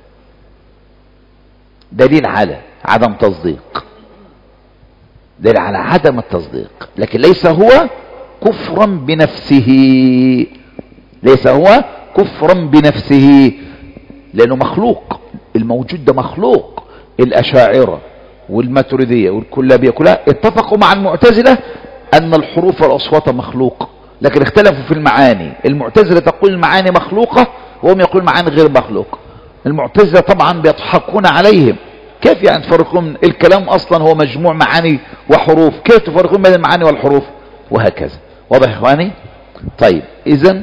دليل على عدم تصديق، دليل على عدم التصديق، لكن ليس هو كفرا بنفسه، ليس هو كفرا بنفسه، لانه مخلوق، الموجود ده مخلوق. الاشاعرة والماتريدية والكلابية كلها اتفقوا مع المعتزلة ان الحروف والاصوات مخلوقة، لكن اختلفوا في المعاني. المعتزلة تقول المعاني مخلوقة وهم يقول المعاني غير مخلوقة. المعتزلة طبعا بيضحكون عليهم كيف يعني تفرقون؟ الكلام اصلا هو مجموع معاني وحروف، كيف تفرقون بين المعاني والحروف؟ وهكذا. واضح يا اخواني؟ طيب اذا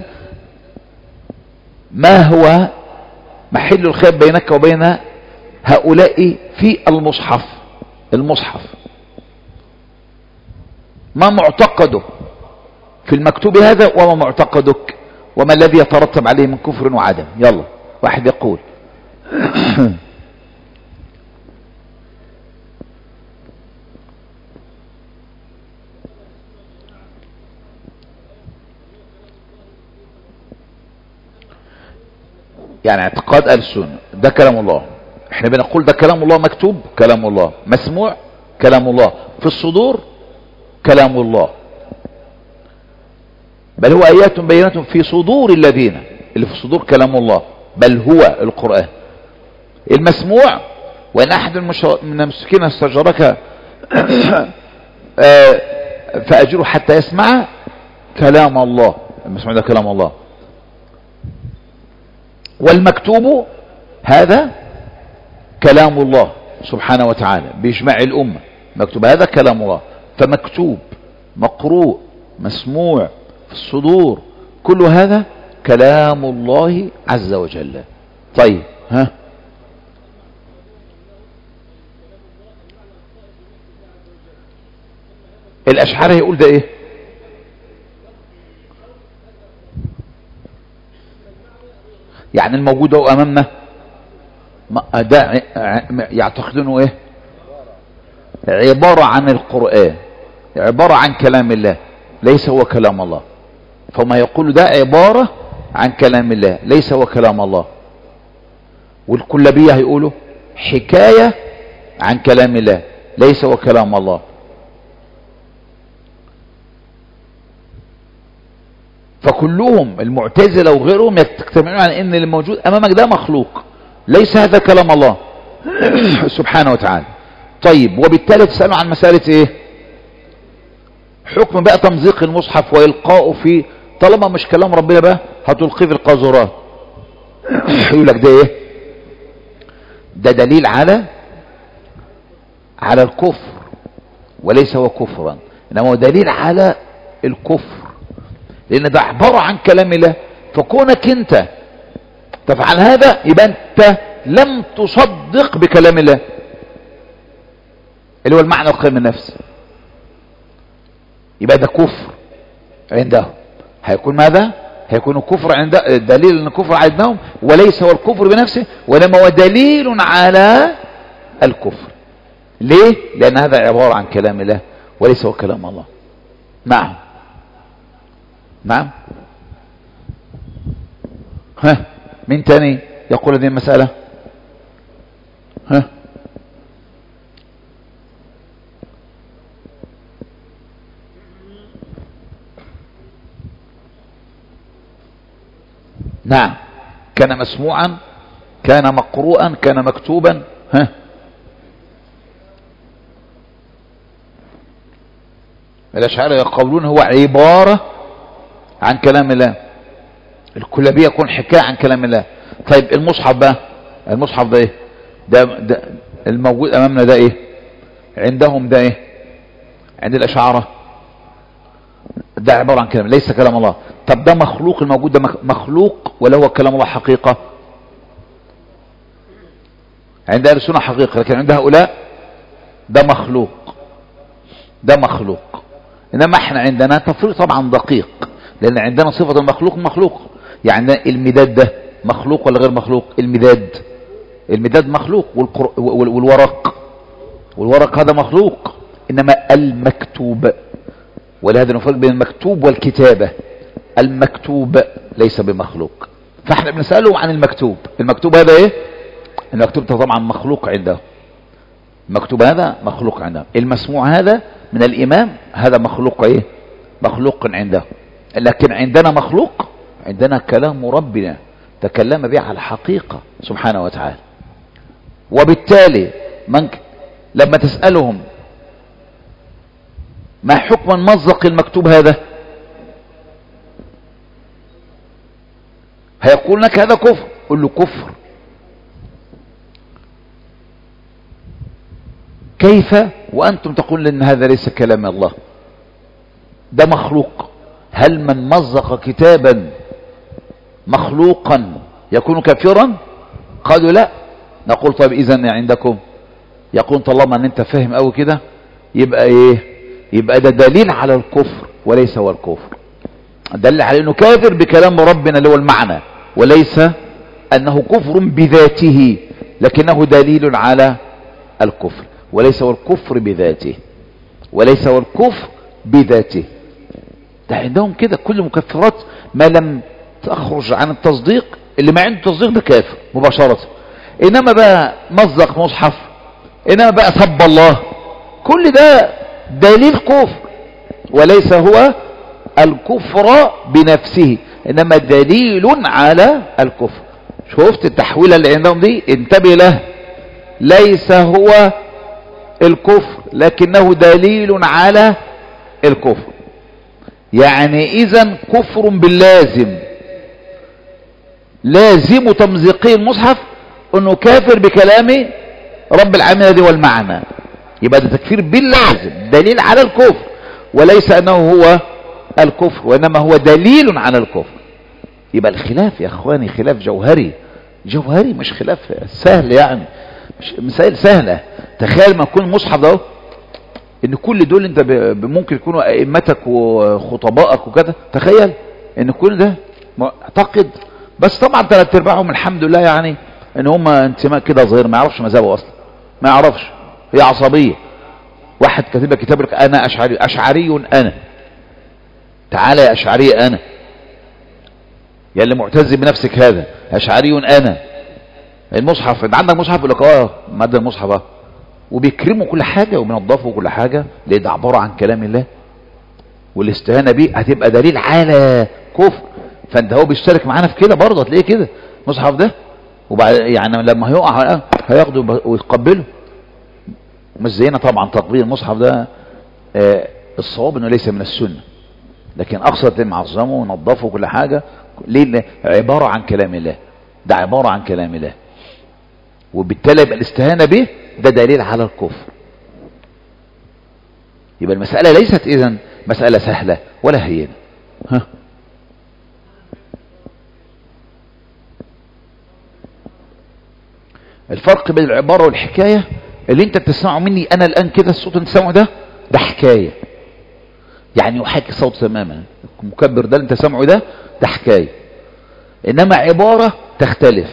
ما هو محل الخلاف بينك وبين هؤلاء في المصحف؟ المصحف ما معتقده في المكتوب هذا وما معتقدك، وما الذي يترتب عليه من كفر وعدم؟ يلا واحد يقول. يعني اعتقاد اهل السنه ده كلام الله، احنا بنقول ده كلام الله مكتوب، كلام الله مسموع، كلام الله في الصدور، كلام الله، بل هو ايات بينات في صدور الذين، اللي في الصدور كلام الله، بل هو القرآن المسموع. وان احد من المشركين استجارك فاجره حتى يسمع كلام الله، المسموع ده كلام الله. والمكتوب هذا كلام الله سبحانه وتعالى بإجماع الأمة، مكتوب هذا كلام الله. فمكتوب، مقروء، مسموع في الصدور، كل هذا كلام الله عز وجل. طيب ها الأشعري يقول ده ايه؟ يعني الموجود هو امامنا ده يعتقدونه ايه؟ عبارة عن القرآن، عبارة عن كلام الله، ليس هو كلام الله. فما يقول ده عبارة عن كلام الله ليس هو كلام الله. والكلابية هيقولوا حكاية عن كلام الله ليس هو كلام الله. فكلهم المعتزلة وغيرهم يجتمعون على ان اللي موجود امامك ده مخلوق، ليس هذا كلام الله سبحانه وتعالى. طيب وبالتالي تسألوا عن مسألة ايه؟ حكم بقى تمزيق المصحف وإلقاؤه في، طالما مش كلام ربنا بقى هتلقيه في القاذورات. يقول لك ده ايه؟ ده دليل على على الكفر، وليس هو كفرا، انما هو دليل على الكفر، لان ده عبارة عن كلام الله. فكونك انت تفعل هذا يبقى انت لم تصدق بكلام الله اللي هو المعنى القيم النفسي، يبقى ده كفر عنده. هيكون ماذا؟ هيكون كفر عند دليل ان الكفر عندهم، وليس هو الكفر بنفسه، وانما هو دليل على الكفر. ليه؟ لان هذا عبارة عن كلام الله وليس هو كلام الله. نعم نعم. ها مين تاني يقول هذه المسألة؟ ها نعم. كان مسموعا، كان مقروءا، كان مكتوبا. ها الأشاعرة يقولون هو عبارة عن كلام الله، الكلابية يكون حكاية عن كلام الله. طيب المصحف بقى، المصحف ده ايه؟ ده, ده الموجود امامنا ده ايه؟ عندهم ده ايه؟ عند الأشاعرة ده عبارة عن كلام ليس كلام الله. طب ده مخلوق، الموجود ده مخلوق ولا هو كلام الله حقيقة؟ عند أهل السنة حقيقة، لكن عند هؤلاء ده مخلوق، ده مخلوق. انما احنا عندنا تفريق طبعا دقيق، لان عندنا صفة المخلوق مخلوق. يعني المداد ده مخلوق ولا غير مخلوق؟ المداد المداد مخلوق، والورق والورق هذا مخلوق. انما المكتوب، ولهذا نفرق بين المكتوب والكتابة، المكتوب ليس بمخلوق. فاحنا بنسأله عن المكتوب، المكتوب هذا ايه؟ المكتوب ده طبعا مخلوق عنده، المكتوب هذا مخلوق عنده. المسموع هذا من الامام هذا مخلوق ايه؟ مخلوق عنده. لكن عندنا مخلوق، عندنا كلام ربنا تكلم به على الحقيقة سبحانه وتعالى. وبالتالي من لما تسألهم ما حكم مزق المكتوب هذا، هيقول لك هذا كفر. قل له كفر كيف وأنتم تقولون أن هذا ليس كلام الله، ده مخلوق؟ هل من مزق كتابا مخلوقا يكون كافرا؟ قالوا لا. نقول طيب إذن عندكم يقول طالما أن أنت فاهم أوي كده يبقى إيه؟ يبقى ده دليل على الكفر وليس هو الكفر، دليل على أنه كافر بكلام ربنا اللي هو المعنى، وليس أنه كفر بذاته، لكنه دليل على الكفر، وليس هو الكفر بذاته، وليس هو الكفر بذاته. ده عندهم كده كل مكفرات ما لم تخرج عن التصديق، اللي ما عنده تصديق ده كافر مباشرة. إنما بقى مزق مصحف، إنما بقى سب الله، كل ده دليل كفر، وليس هو الكفر بنفسه، إنما دليل على الكفر. شفت التحويلة اللي عندهم دي؟ انتبه له، ليس هو الكفر لكنه دليل على الكفر. يعني إذن كفر باللازم، لازم تمزيقي المصحف انه كافر بكلام رب العالمين دي والمعنى، يبقى ده تكفير باللازم دليل على الكفر، وليس انه هو الكفر وانما هو دليل على الكفر. يبقى الخلاف يا اخواني خلاف جوهري، جوهري مش خلاف سهل، يعني مش مسائل سهلة. تخيل ما يكون المصحف ده ان كل دول انت ممكن يكونوا ائمتك وخطبائك وكده، تخيل ان كل ده معتقد، بس طبعا ثلاث ارباعهم الحمد لله يعني ان هم انتماء كده ظاهر، ما يعرفش مذهبه اصلا، ما يعرفش، هي عصبية. واحد كاتب لك كتاب لك انا اشعري، اشعري انا، تعالى يا اشعري انا، يا اللي معتز بنفسك هذا اشعري انا. المصحف انت عندك مصحف يقول لك اه ماده المصحف اه، وبيكرموا كل حاجه وبينضفوا كل حاجه، لان ده عباره عن كلام الله، والاستهانه بيه هتبقى دليل على كفر. فانت هو بيشترك معانا في كده برضه، هتلاقيه كده المصحف ده، وبعد يعني لما هيقع هياخده ويقبله. مش زينا طبعا تقبيل المصحف ده آه الصواب انه ليس من السنه، لكن اقصد معظمه ونضفه كل حاجه، ليه؟ عباره عن كلام الله، ده عباره عن كلام الله، وبالتالي يبقى الاستهانه به ده دليل على الكفر. يبقى المساله ليست اذا مساله سهله ولا هينه. ها الفرق بين العباره والحكايه، اللي انت بتسمعه مني انا الان كده، الصوت اللي تسمعه ده ده حكايه، يعني يحاكي صوت تماما، المكبر ده اللي انت سامعه ده ده حكايه، انما عباره تختلف.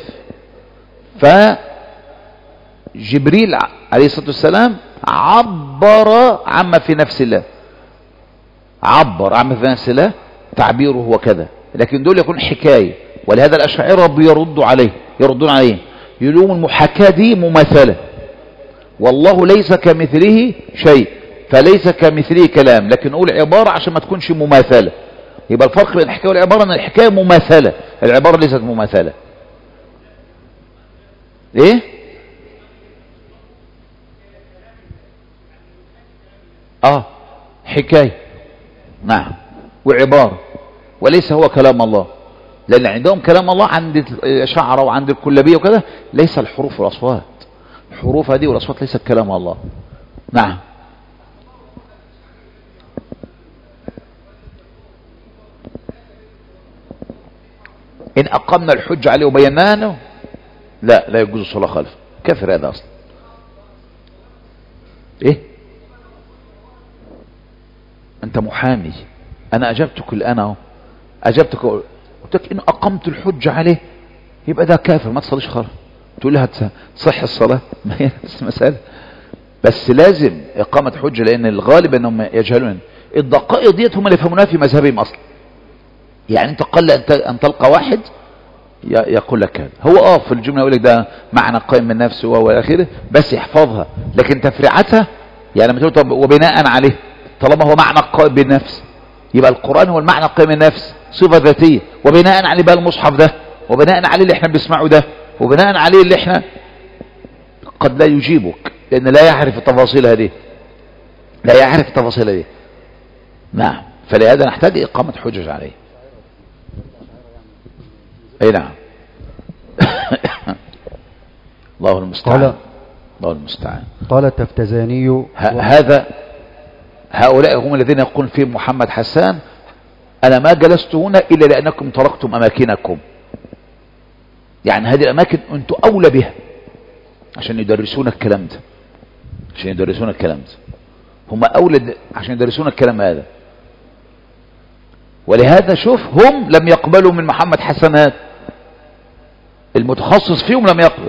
فجبريل عليه الصلاه والسلام عبر عما في نفس الله، عبر عما في نفس الله، تعبيره هو كذا، لكن دول يكون حكايه. ولهذا الاشاعره بيردوا عليه، يردون عليه يقولون المحاكاه دي مماثله، والله ليس كمثله شيء، فليس كمثله كلام، لكن نقول عباره عشان ما تكونش مماثله. يبقى الفرق بين الحكايه والعباره ان الحكايه مماثله، العباره ليست مماثله. ايه اه حكايه نعم وعباره، وليس هو كلام الله، لان عندهم كلام الله عند الاشاعره وعند الكلابيه وكذا ليس الحروف والاصوات، الحروف هذه والاصوات ليست كلام الله. نعم ان اقمنا الحج عليه وبيناه لا لا يجوز الصلاه خلفه، كافر هذا اصلا. ايه انت محامي، انا اجبتك الان اهو، اجبتك قلت لك ان اقمت الحج عليه يبقى ده كافر ما تصليش خلفه، تقول لها تصح الصلاه؟ ما هي نفس المساله، بس لازم اقامه حجه، لان الغالب انهم يجهلون الدقائق ديت، هم اللي يفهمونها في مذهبهم اصلا. يعني انت قل ان تلقى واحد يقول لك هذا، هو اه في الجمله يقول لك ده معنى قائم من نفسه والى اخره، بس يحفظها، لكن تفريعاتها يعني لما تقول طب وبناء عليه، طالما هو معنى قائم بالنفس يبقى القران هو المعنى قائم بالنفس صفه ذاتيه، وبناء عليه بقى المصحف ده، وبناء عليه اللي احنا بنسمعه ده، وبناء عليه اللي احنا، قد لا يجيبك لان لا يعرف التفاصيل هذه، لا يعرف التفاصيل هذه. نعم فلهذا نحتاج اقامه حجج عليه. اي نعم الله المستعان. قال الله المستعان. قال التفتزاني و... هذا هؤلاء هم الذين يقول فيهم محمد حسان أنا ما جلست هنا إلا لأنكم تركتم أماكنكم. يعني هذه الأماكن أنتم أولى بها عشان يدرسون الكلام ده، عشان يدرسون الكلام ده هم أولى عشان يدرسون الكلام هذا. ولهذا شوف هم لم يقبلوا من محمد حسن هذا المتخصص فيهم، لم يقبل.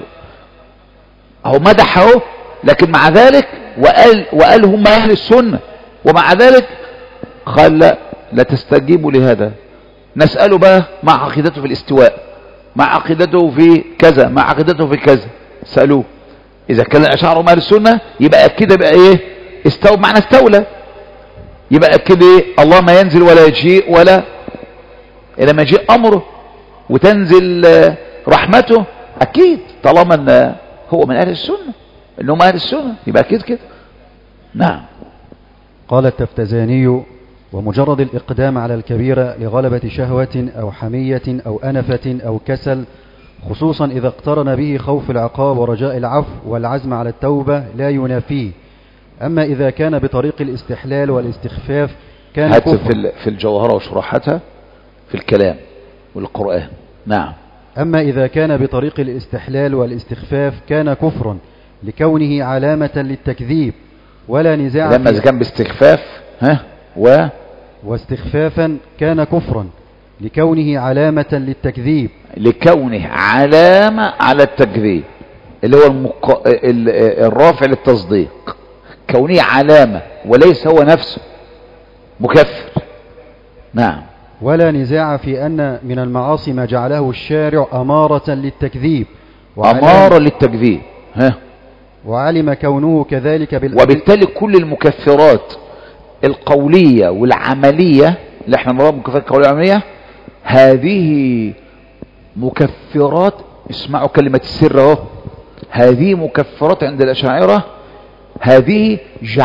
هو مدحه لكن مع ذلك وقال, وقال هم أهل السنة، ومع ذلك قال لا, لا تستجيبوا لهذا. نسأله بقى مع عقيدته في الاستواء، مع عقيدته في كذا، مع عقيدته في كذا، سألوه إذا كان الأشاعرة هم أهل السنة يبقى كده بقى إيه استوى بمعنى استولى، يبقى كده إيه الله ما ينزل ولا يجيء ولا إلى ما يجيء أمره وتنزل رحمته. أكيد طالما أن هو من أهل السنة، إنهم أهل السنة يبقى أكيد كده. نعم. قال التفتزاني ومجرد الإقدام على الكبيرة لغلبة شهوة أو حمية أو أنفة أو كسل، خصوصا إذا اقترن به خوف العقاب ورجاء العفو والعزم على التوبة، لا ينافيه. أما إذا كان بطريق الاستحلال والاستخفاف كان كفر. في في الجوهرة وشروحاتها في الكلام والقرآن. نعم. أما إذا كان بطريق الاستحلال والاستخفاف كان كفرا لكونه علامة للتكذيب ولا نزاع. لما إذا كان باستخفاف ها و واستخفافا كان كفرا لكونه علامة للتكذيب، لكونه علامة على التكذيب اللي هو المق... الرافع للتصديق، كونه علامة وليس هو نفسه مكفر. نعم. ولا نزاع في أن من المعاصي ما جعله الشارع أمارة للتكذيب، أمارة للتكذيب ها وعلم كونه كذلك بالأدلة. وبالتالي كل المكفرات القولية والعملية اللي احنا نرى مكفرات القولية والعملية هذه مكفرات. اسمعوا كلمة السر اهو، هذه مكفرات عند الأشاعرة، هذه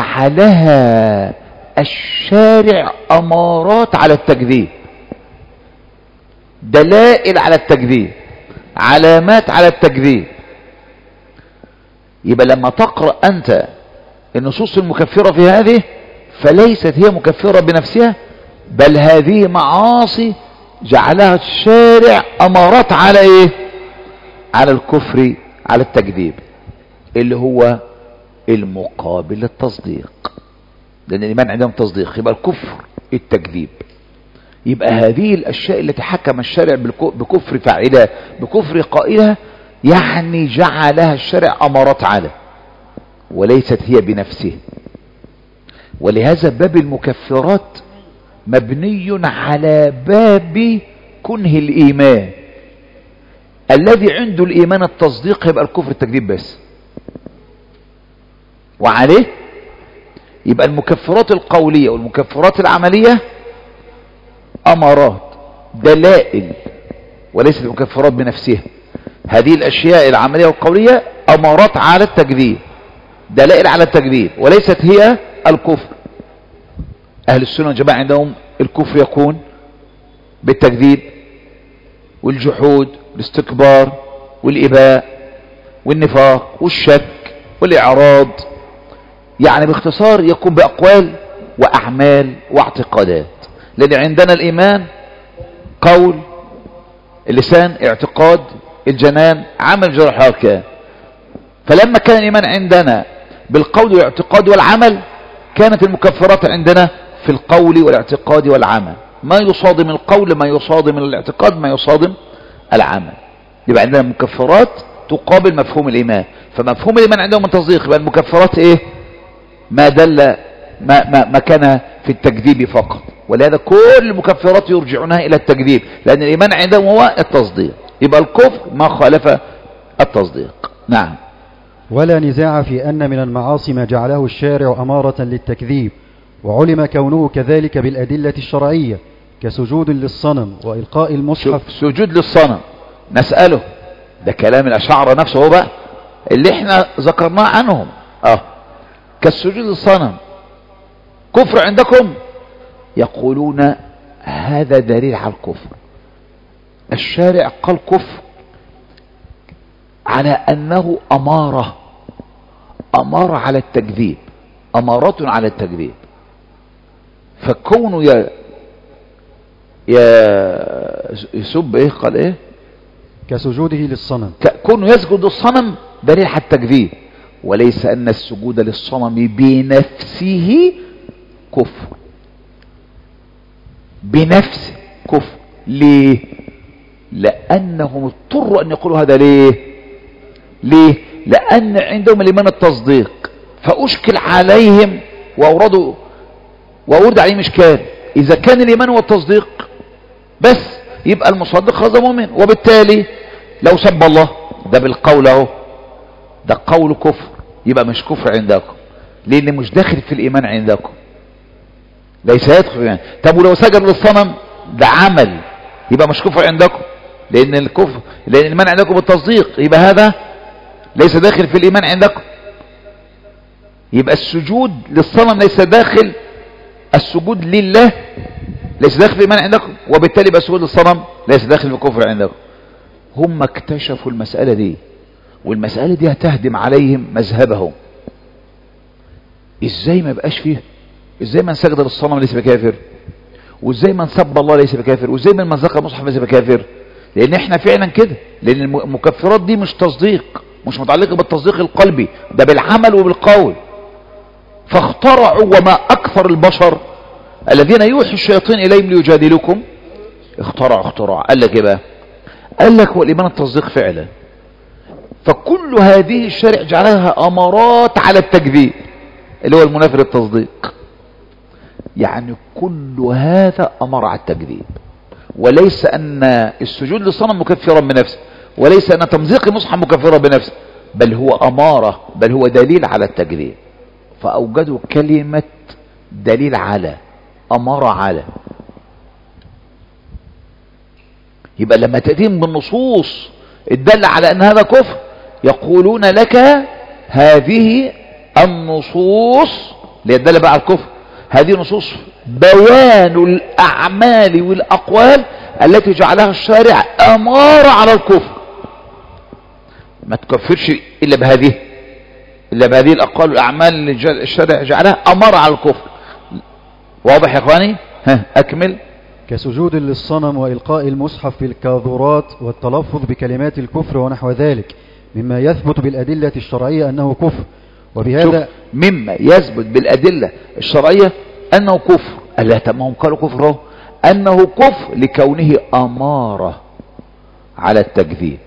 جعلها الشارع أمارات على التكذيب، دلائل على التكذيب، علامات على التكذيب. يبقى لما تقرأ أنت النصوص المكفرة في هذه فليست هي مكفرة بنفسها، بل هذه معاصي جعلها الشارع أمارات على إيه؟ على الكفر، على التكذيب اللي هو المقابل للتصديق، لأن الإيمان عندهم تصديق، يبقى الكفر التكذيب. يبقى هذه الأشياء التي حكم الشارع بكفر فاعلها بكفر قائلها يعني جعلها الشارع أمارات على وليست هي بنفسه. ولهذا باب المكفرات مبني على باب كنه الإيمان، الذي عنده الإيمان التصديق يبقى الكفر التكذيب بس، وعليه يبقى المكفرات القولية والمكفرات العملية أمارات دلائل وليست المكفرات بنفسها. هذه الأشياء العملية والقولية أمارات على التكذيب، دلائل على التكذيب وليست هي الكفر. أهل السنة والجماعة عندهم الكفر يكون بالتكذيب والجحود والاستكبار والإباء والنفاق والشك والإعراض، يعني باختصار يكون بأقوال وأعمال واعتقادات. لأن عندنا الإيمان قول، اللسان، اعتقاد، الجنان، عمل، جرح، أركان. فلما كان الإيمان عندنا بالقول والاعتقاد والعمل كانت المكفرات عندنا في القول والاعتقاد والعمل، ما يصادم القول ما يصادم الاعتقاد ما يصادم العمل. يبقى عندنا مكفرات تقابل مفهوم الإيمان، فمفهوم الإيمان عندهم من تصديق. يبقى المكفرات إيه؟ ما دل ما, ما, ما كان في التكذيب فقط. ولهذا كل المكفرات يرجعونها إلى التكذيب، لأن الإيمان عندهم هو التصديق. يبقى الكفر ما خالف التصديق. نعم. ولا نزاع في أن من المعاصي ما جعله الشارع أمارة للتكذيب، وعلم كونه كذلك بالأدلة الشرعية كسجود للصنم وإلقاء المصحف. سجود للصنم نسأله، ده كلام الأشاعرة نفسه هو بقى اللي احنا ذكرناه عنهم. اه كالسجود للصنم كفر عندكم، يقولون هذا دليل على الكفر. الشارع قال كفر على أنه أمارة أمارة على التكذيب، أمارات على التكذيب. فكونه يا يسب ايه قال ايه كسجوده للصنم، كونه يسجد للصنم دليل على التكذيب، وليس أن السجود للصنم بنفسه كفر، بنفسه كفر. ليه؟ لأنهم اضطروا أن يقولوا هذا. ليه؟ ليه؟ لأن عندهم الإيمان التصديق، فأشكل عليهم وأوردوا وأورد عليهم إشكال. إذا كان الإيمان والتصديق بس يبقى المصدق هذا مؤمن، وبالتالي لو سب الله ده بالقول اهو ده قول كفر، يبقى مش كفر عندكم لأن مش داخل في الإيمان عندكم، ليس يدخل في الإيمان. طب ولو سجد للصنم ده عمل، يبقى مش كفر عندكم لأن الكفر لأن الإيمان عندكم بالتصديق، يبقى هذا ليس داخل في الإيمان عندكم. يبقى السجود للصنم ليس داخل، السجود لله ليس داخل في الإيمان عندكم، وبالتالي يبقى السجود للصنم ليس داخل في الكفر عندكم. هم اكتشفوا المسألة دي، والمسألة دي هتهدم عليهم مذهبهم. ازاي ما يبقاش فيه؟ ازاي من سجد للصنم ليس بكافر؟ وازاي من سب الله ليس بكافر؟ وازاي من من ذكر المصحف ليس بكافر؟ لان احنا فعلا كده، لان المكفرات دي مش تصديق، مش متعلقة بالتصديق القلبي، ده بالعمل وبالقول. فاخترعوا، وما اكثر البشر الذين يوحي الشياطين اليهم ليجادلوكم اخترعوا اختراع. قال لك ايه بقى؟ قال لك هو الايمان التصديق فعلا، فكل هذه الشرع جعلها امارات على التكذيب اللي هو المنافي للتصديق. يعني كل هذا امر على التكذيب، وليس ان السجود للصنم مكفرا بنفسه، وليس ان تمزيق المصحف مكفرا بنفسه، بل هو اماره، بل هو دليل على التكذيب. فاوجدوا كلمه دليل على، اماره على. يبقى لما تأتيهم بالنصوص الدالة على ان هذا كفر يقولون لك هذه النصوص اللي الدالة بقى على الكفر، هذه نصوص بيان الأعمال والأقوال التي جعلها الشارع أمارة على الكفر. ما تكفرش إلا بهذه إلا بهذه الأقوال والأعمال اللي الشارع جعلها أمارة على الكفر. واضح يا إخواني؟ ها أكمل. كسجود للصنم وإلقاء المصحف في الكاذورات والتلفظ بكلمات الكفر ونحو ذلك مما يثبت بالأدلة الشرعية أنه كفر. وبهذا مما يثبت بالأدلة الشرعية أنه كفر. ألا تمام قالوا كفره أنه كفر لكونه أمارة على التكذيب.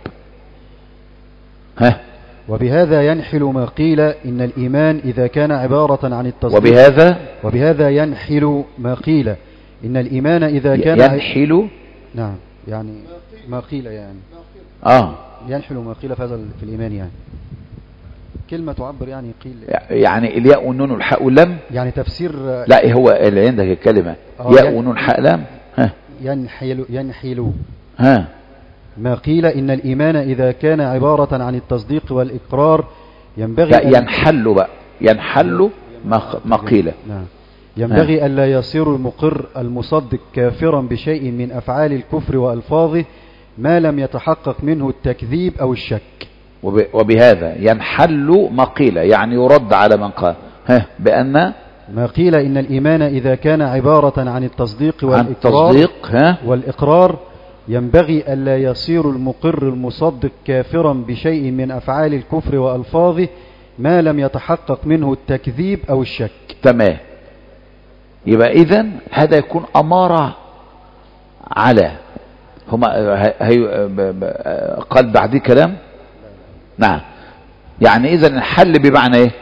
ها وبهذا ينحل ما قيل إن الإيمان إذا كان عبارة عن التصديق. وبهذا وبهذا ينحل ما قيل إن الإيمان إذا كان ينحل نعم يعني ما قيل يعني آه ينحل ما قيل في هذا في الإيمان، يعني كلمة تعبر يعني قيل يعني الياء والنون والحاء واللام، يعني تفسير. لا هو اللي عندك الكلمة ياء ونون حاء لام. ها ينحل ينحل ها ما قيل إن الإيمان إذا كان عبارة عن التصديق والإقرار ينبغي ينحل بقى ينحل ما قيل. نعم ينبغي ألا يصير المقر المصدق كافرا بشيء من أفعال الكفر وألفاظه ما لم يتحقق منه التكذيب أو الشك. وبهذا ينحل ما قيل يعني يرد على من قال ها بأن ما قيل إن الإيمان إذا كان عبارة عن التصديق والإقرار, عن التصديق ها والإقرار ينبغي ألا يصير المقر المصدق كافرا بشيء من أفعال الكفر وألفاظه ما لم يتحقق منه التكذيب أو الشك. تمام. يبقى إذن هذا يكون أمارة على هما هي قال بعد كلام. نعم يعني إذن الحل بمعنى إيه؟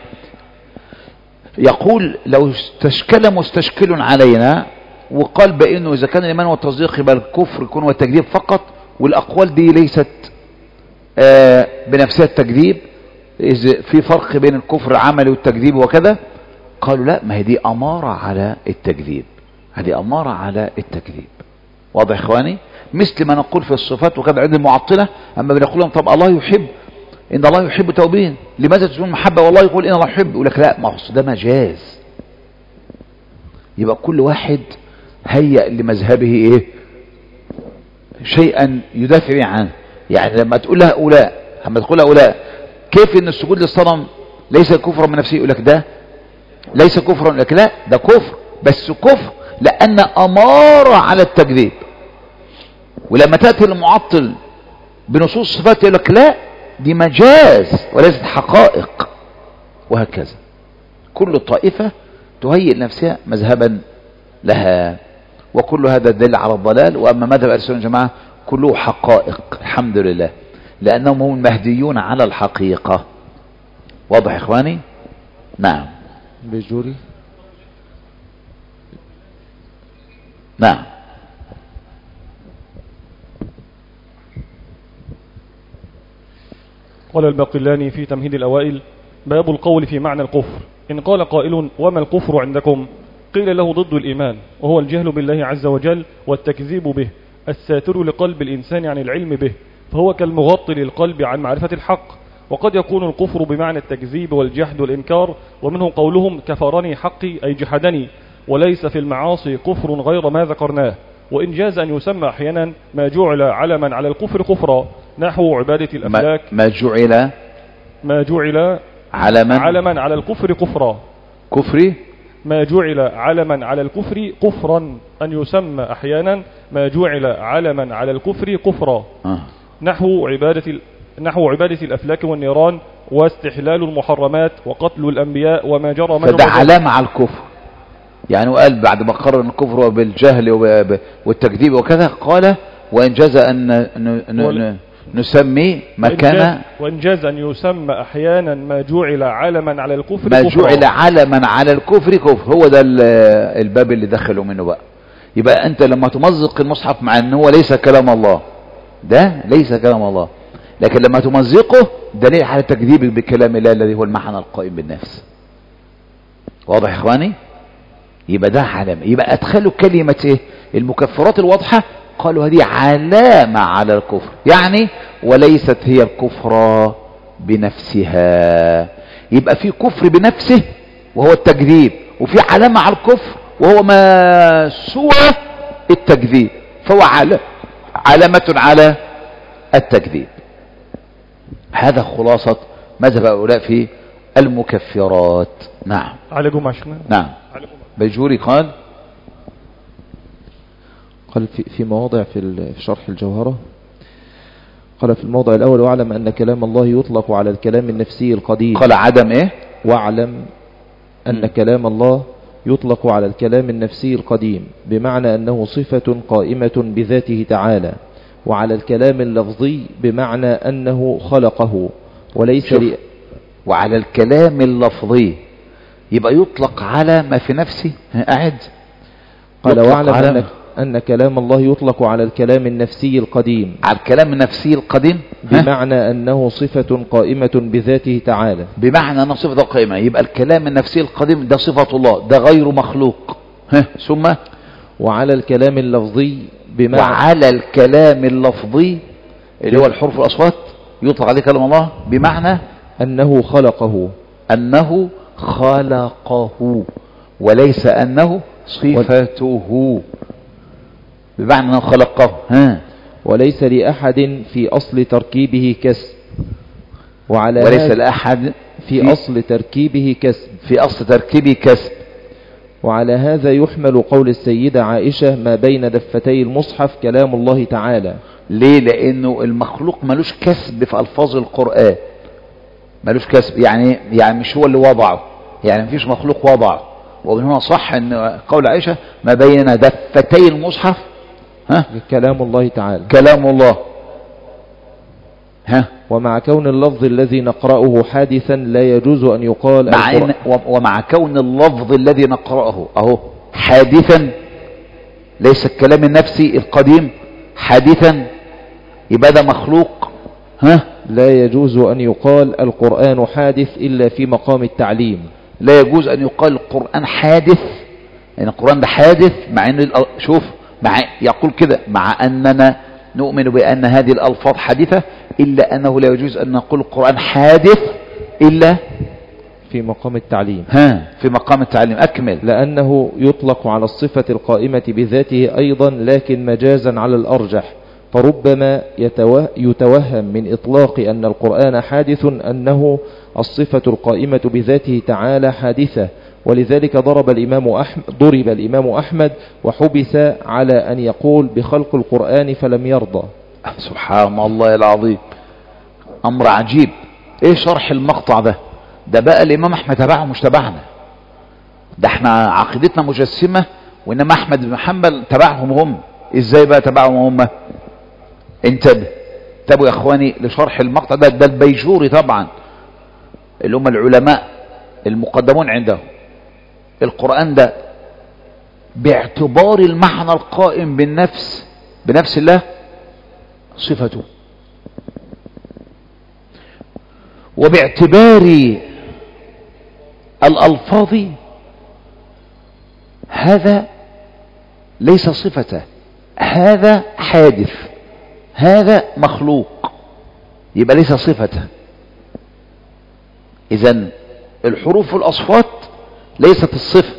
يقول لو استشكل مستشكل علينا وقال بأنه إذا كان الإيمان والتصديق يبقى الكفر يكون هو التكذيب فقط، والأقوال دي ليست آه بنفسها التكذيب، في فرق بين الكفر العملي والتكذيب وكذا. قالوا لا، ما هي دي أمارة على التكذيب، هذه أمارة على التكذيب. واضح إخواني؟ مثل ما نقول في الصفات وكذا عند المعطلة أما بنقول لهم طب الله يحب، إن الله يحب توبين، لماذا تكون محبة والله يقول إن الله يحب؟ يقول لك لا، ما هو ده مجاز. يبقى كل واحد هيأ لمذهبه إيه شيئا يدافع عنه. يعني لما تقول هؤلاء لما تقول هؤلاء كيف إن السجود للصنم ليس كفرا من نفسه، يقول لك ده ليس كفرا، يقول لك لا ده كفر، بس كفر لأن أمارة على التكذيب. ولما تأتي المعطل بنصوص صفات يقول لك لا دي مجاز وليست حقائق، وهكذا. كل طائفة تهيئ نفسها مذهبا لها، وكل هذا دل على الضلال. وأما مذهب أهل السنة والجماعة كله حقائق الحمد لله، لأنهم هم المهديون على الحقيقة. واضح إخواني؟ نعم. بجوري. نعم. قال الباقلاني في تمهيد الأوائل: باب القول في معنى الكفر. إن قال قائل: وما الكفر عندكم؟ قيل له: ضد الإيمان، وهو الجهل بالله عز وجل والتكذيب به، الساتر لقلب الإنسان عن العلم به، فهو كالمغطي للقلب عن معرفة الحق. وقد يكون الكفر بمعنى التكذيب والجحد والإنكار، ومنه قولهم: كفرني حقي أي جحدني. وليس في المعاصي كفر غير ما ذكرناه. وإن جاز أن يسمى أحيانا ما جعل علما على الكفر كفرا، نحو عبادة الأفلاك. ما جعل ما جعل علما علما على الكفر كفرا. كفري ما جعل علما على الكفر كفرا، أن يسمى أحيانا ما جعل علما على الكفر كفرا. آه. نحو عبادة نحو عبادة الأفلاك والنيران، واستحلال المحرمات، وقتل الأنبياء، وما جرى من فده علامة على الكفر. يعني وقال بعد ما قرر الكفر بالجهل والتكذيب وكذا، قال: وإن جاز أن نسمي مكان، وإن جاز أن يسمى أحيانا ما جعل علما على الكفر ما كفرا. جعل علما على الكفر كفر. هو ده الباب اللي دخلوا منه بقى. يبقى أنت لما تمزق المصحف مع أنه هو ليس كلام الله، ده ليس كلام الله، لكن لما تمزقه دليل على تكذيبك بكلام الله الذي هو المعنى القائم بالنفس. واضح يا إخواني؟ يبقى ده علامة. يبقى أدخلوا كلمة إيه؟ المكفرات الواضحة، قالوا هذه علامة على الكفر، يعني وليست هي الكفر بنفسها. يبقى في كفر بنفسه وهو التكذيب، وفي علامة على الكفر وهو ما سوى التكذيب، فهو علامة على التكذيب. هذا خلاصة مذهب هؤلاء في المكفرات. نعم. على جمعة شيخنا. نعم. بيجوري قال قال في, في مواضع في شرح الجوهرة، قال في الموضع الأول: واعلم أن كلام الله يطلق على الكلام النفسي القديم. قال عدم إيه؟ واعلم أن م. كلام الله يطلق على الكلام النفسي القديم، بمعنى أنه صفة قائمة بذاته تعالى، وعلى الكلام اللفظي بمعنى أنه خلقه وليس لي... وعلى الكلام اللفظي يبقى يطلق على ما في نفسه. أعد. قال: واعلم أن أن كلام الله يطلق على الكلام النفسي القديم، على الكلام النفسي القديم بمعنى أنه صفة قائمة بذاته تعالى، بمعنى أنه صفة قائمة. يبقى الكلام النفسي القديم ده صفة الله، ده غير مخلوق. ها. ثم وعلى الكلام اللفظي بمعنى وعلى الكلام اللفظي اللي هو الحروف والأصوات يطلق عليه كلام الله بمعنى أنه خلقه، أنه خلقه، وليس أنه صفته، بمعنى أنه خلقه. ها. وليس لأحد في أصل تركيبه كسب، وعلى وليس لأحد في, في أصل تركيبه كسب في أصل تركيبه كسب. وعلى هذا يحمل قول السيدة عائشة: ما بين دفتي المصحف كلام الله تعالى. ليه؟ لأنه المخلوق ملوش كسب في ألفاظ القرآن، ملوش كسب، يعني يعني مش هو اللي وضعه، يعني مفيش مخلوق وضعه. ومن هنا صح ان قول عائشة: ما بين دفتي المصحف ها كلام الله تعالى، كلام الله. ها. ومع كون اللفظ الذي نقرأه حادثا لا يجوز أن يقال مع إن ومع كون اللفظ الذي نقرأه أهو حادثا، ليس الكلام النفسي القديم حادثا، يبقى ده مخلوق. ها. لا يجوز أن يقال القرآن حادث إلا في مقام التعليم. لا يجوز أن يقال القرآن حادث، يعني القرآن ده حادث، مع أن شوف مع يقول كده: مع أننا نؤمن بأن هذه الألفاظ حادثة، إلا أنه لا يجوز أن نقول القرآن حادث إلا في مقام التعليم. ها. في مقام التعليم. أكمل. لأنه يطلق على الصفة القائمة بذاته أيضا، لكن مجازا على الأرجح، فربما يتوهم من إطلاق أن القرآن حادث أنه الصفة القائمة بذاته تعالى حادثة، ولذلك ضرب الإمام أحمد ضرب الإمام أحمد وحبس على أن يقول بخلق القرآن فلم يرضى. سبحان الله العظيم، أمر عجيب. إيه شرح المقطع ده؟ ده بقى الإمام أحمد تبعه مش تبعنا، ده احنا عقيدتنا مجسمة، وإنما أحمد بن حنبل تبعهم هم. إزاي بقى تبعهم هم؟ انتبه انتبهوا يا إخواني لشرح المقطع ده. ده البيجوري طبعا اللي هم العلماء المقدمون عندهم. القرآن ده باعتبار المعنى القائم بالنفس بنفس الله صفته، وباعتبار الألفاظ هذا ليس صفته، هذا حادث، هذا مخلوق، يبقى ليس صفته. إذن الحروف والأصوات ليست الصفة،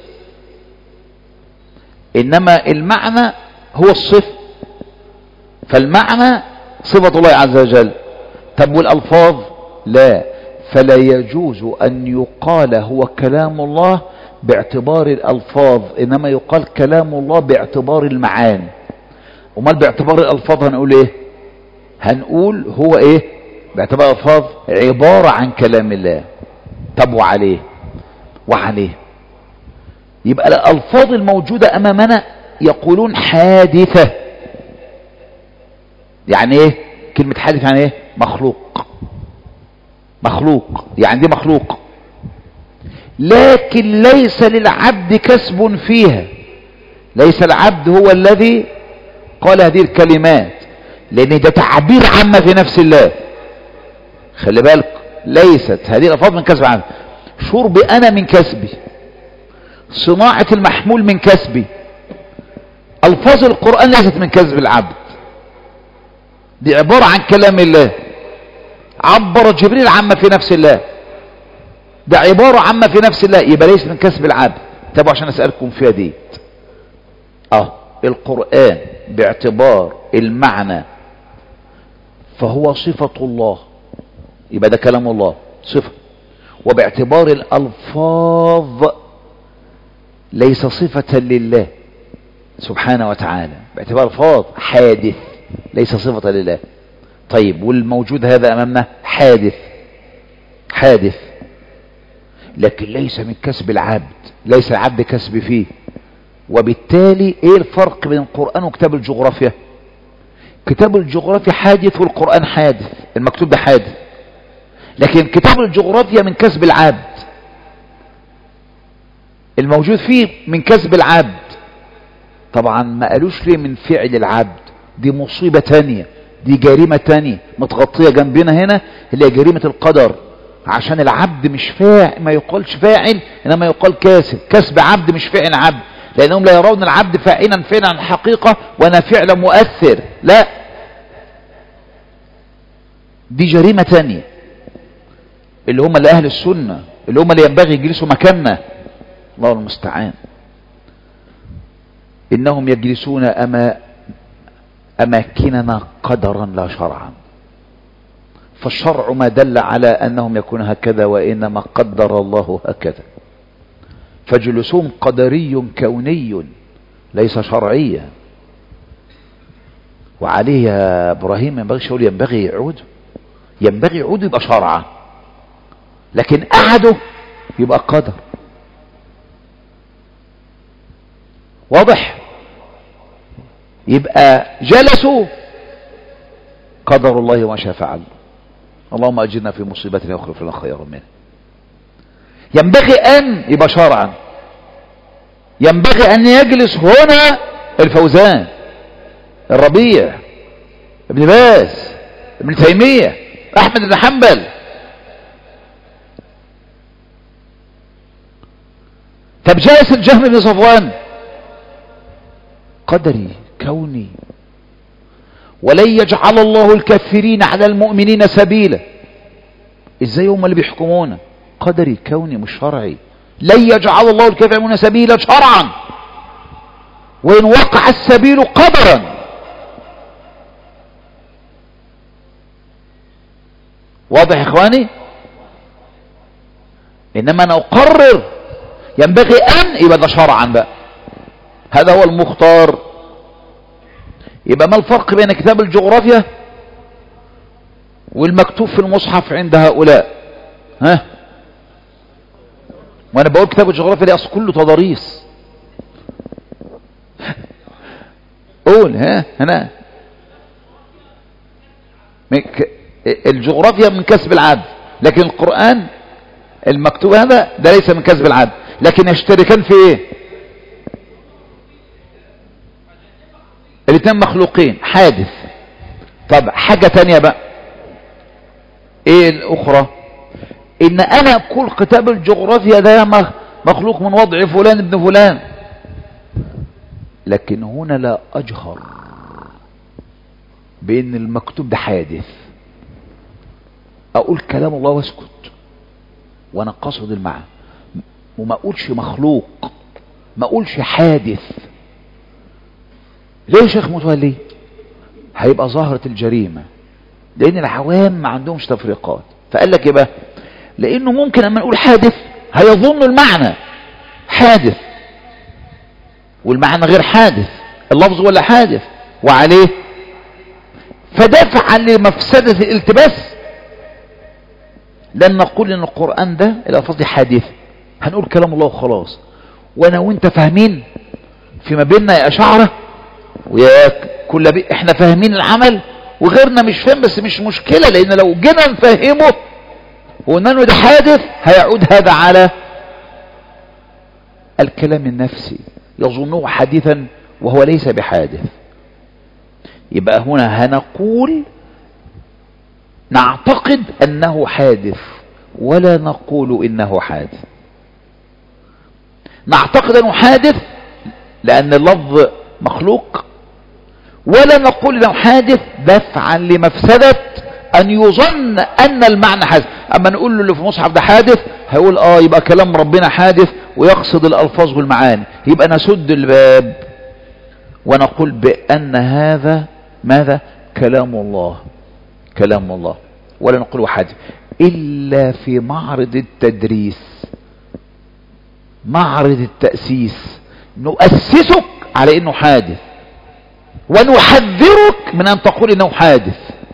إنما المعنى هو الصفة، فالمعنى صفة الله عز وجل. طب والألفاظ لا، فلا يجوز أن يقال هو كلام الله باعتبار الألفاظ، إنما يقال كلام الله باعتبار المعاني. وما باعتبار الألفاظ هنقول إيه؟ هنقول هو إيه؟ باعتبار الألفاظ عبارة عن كلام الله. طب وعليه وعليه يبقى الألفاظ الموجودة أمامنا يقولون حادثة. يعني إيه كلمة حادث؟ يعني إيه؟ مخلوق. مخلوق يعني دي مخلوق، لكن ليس للعبد كسب فيها. ليس العبد هو الذي قال هذه الكلمات، لأن ده تعبير عما في نفس الله. خلي بالك، ليست هذه الألفاظ من كسب عبد. شرب أنا من كسبي، صناعة المحمول من كسبي. ألفاظ القرآن ليست من كسب العبد، دي عبارة عن كلام الله. عبر جبريل عما في نفس الله، ده عبارة عما في نفس الله، يبقى ليس من كسب العبد. طب عشان أسألكم فيها دي، اه القرآن باعتبار المعنى فهو صفة الله، يبقى ده كلام الله صفة. وباعتبار الألفاظ ليس صفة لله سبحانه وتعالى، باعتبار الألفاظ حادث ليس صفة لله. طيب والموجود هذا أمامنا حادث، حادث لكن ليس من كسب العبد، ليس العبد كسب فيه. وبالتالي ايه الفرق بين القرآن وكتاب الجغرافيا؟ كتاب الجغرافيا حادث والقرآن حادث، المكتوب ده حادث، لكن كتاب الجغرافيا من كسب العبد، الموجود فيه من كسب العبد. طبعا ما قالوش ليه من فعل العبد، دي مصيبة تانية، دي جريمة تانية متغطية جنبنا هنا، اللي هي جريمة القدر. عشان العبد مش فاعل، ما يقالش فاعل انما يقال كاسب. كسب عبد مش فعل عبد، لانهم لا يرون العبد فاعلا فعلا حقيقة وانا فعلا مؤثر، لا، دي جريمة تانية. اللي هم لأهل السنة، اللي هم اللي ينبغي يجلسوا مكاننا، الله المستعان. إنهم يجلسون أما أماكننا قدرا لا شرعا، فالشرع ما دل على أنهم يكون هكذا، وإنما قدر الله هكذا. فجلسهم قدري كوني ليس شرعيا. وعليه يا إبراهيم ينبغي شغل، ينبغي يعود، ينبغي يعود يبقى شرعا، لكن قعدوا يبقى قدر. واضح؟ يبقى جلسوا قدر الله وما شاء فعل. اللهم أجرنا في مصيبتنا واخلف لنا خيرا منها. ينبغي أن يبقى شرعا، ينبغي أن يجلس هنا الفوزان، الربيع، ابن باز، ابن تيمية، أحمد بن حنبل. طب جالس الجهم بن صفوان قدري كوني. ولن يجعل الله الكافرين على المؤمنين سبيلا. ازاي هم اللي بيحكمونا؟ قدري كوني مش شرعي. لن يجعل الله الكافرين سبيلا شرعا، وإن وقع السبيل قدرا. واضح يا اخواني؟ انما انا اقرر ينبغي ان، يبقى ده شرعا بقى، هذا هو المختار. يبقى ما الفرق بين كتاب الجغرافيا والمكتوب في المصحف عند هؤلاء؟ ها؟ وانا بقول كتاب الجغرافيا دي اصل كله تضاريس. قول ها هنا. الجغرافيا من كسب العدل، لكن القرآن المكتوب هذا ده ليس من كسب العدل، لكن يشتركان في ايه؟ الاثنين مخلوقين، حادث. طب حاجة تانية بقى، ايه الاخرى؟ ان انا اقول كتاب الجغرافيا ده مخلوق من وضع فلان ابن فلان، لكن هنا لا اجهر بان المكتوب ده حادث. اقول كلام الله واسكت وانا قصد المعنى، وما اقولش مخلوق، ما اقولش حادث. ليه يا شيخ متولي؟ هيبقى ظاهرة الجريمة، لان العوام ما عندهمش تفريقات. فقال لك ايه بقى؟ لانه ممكن اما نقول حادث هيظن المعنى حادث والمعنى غير حادث، اللفظ ولا حادث، وعليه فدافعا لمفسدة الالتباس لن نقول ان القرآن ده الالفاظ دي حادثة، هنقول كلام الله وخلاص. وانا وانت فاهمين فيما بيننا يا اشاعرة ويا كل بي... احنا فاهمين العمل وغيرنا مش فاهم، بس مش مشكلة، لان لو جينا نفهمه وقلنا له ده حادث هيعود هذا على الكلام النفسي، يظنه حادثا وهو ليس بحادث. يبقى هنا هنقول نعتقد انه حادث ولا نقول انه حادث. نعتقد انه حادث لان اللفظ مخلوق، ولا نقول انه حادث دفعا لمفسدة ان يظن ان المعنى حادث. اما نقول له اللي في المصحف ده حادث هيقول اه يبقى كلام ربنا حادث ويقصد الالفاظ والمعاني، يبقى نسد الباب ونقول بان هذا ماذا؟ كلام الله، كلام الله، ولا نقول حادث الا في معرض التدريس، معرض التأسيس، نؤسسك على انه حادث ونحذرك من ان تقول انه حادث.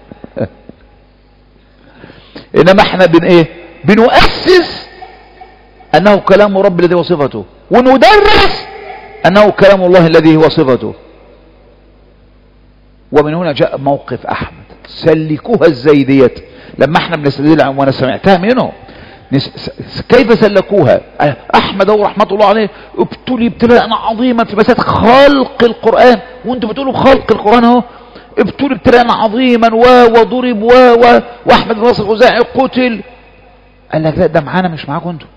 انما احنا بن ايه؟ بنؤسس انه كلام رب الذي هو صفته، وندرس انه كلام الله الذي هو صفته. ومن هنا جاء موقف احمد، سلكوها ازاي ديت لما احنا بنستدل، وانا سمعتها منه كيف سلكوها. احمد رحمة الله عليه ابتلي ابتلاء عظيما في مسألة خلق القرآن، وانتم بتقولوا بخلق القرآن اهو، ابتلي ابتلاء عظيما و وضرب و و واحمد ناصر الخزاعي قتل. قال لك لا ده معانا مش معاكم انتم.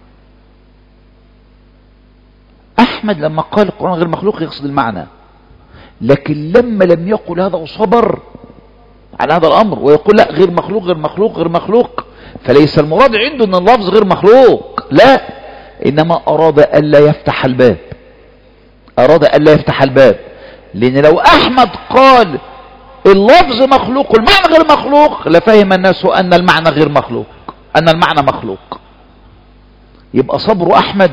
احمد لما قال القرآن غير مخلوق يقصد المعنى، لكن لما لم يقل هذا وصبر على هذا الامر ويقول لا غير مخلوق غير مخلوق غير مخلوق، فليس المراد عنده ان اللفظ غير مخلوق، لا، انما اراد الا يفتح الباب، اراد الا يفتح الباب. لان لو احمد قال اللفظ مخلوق والمعنى غير مخلوق لفهم الناس ان المعنى غير مخلوق، ان المعنى مخلوق. يبقى صبر احمد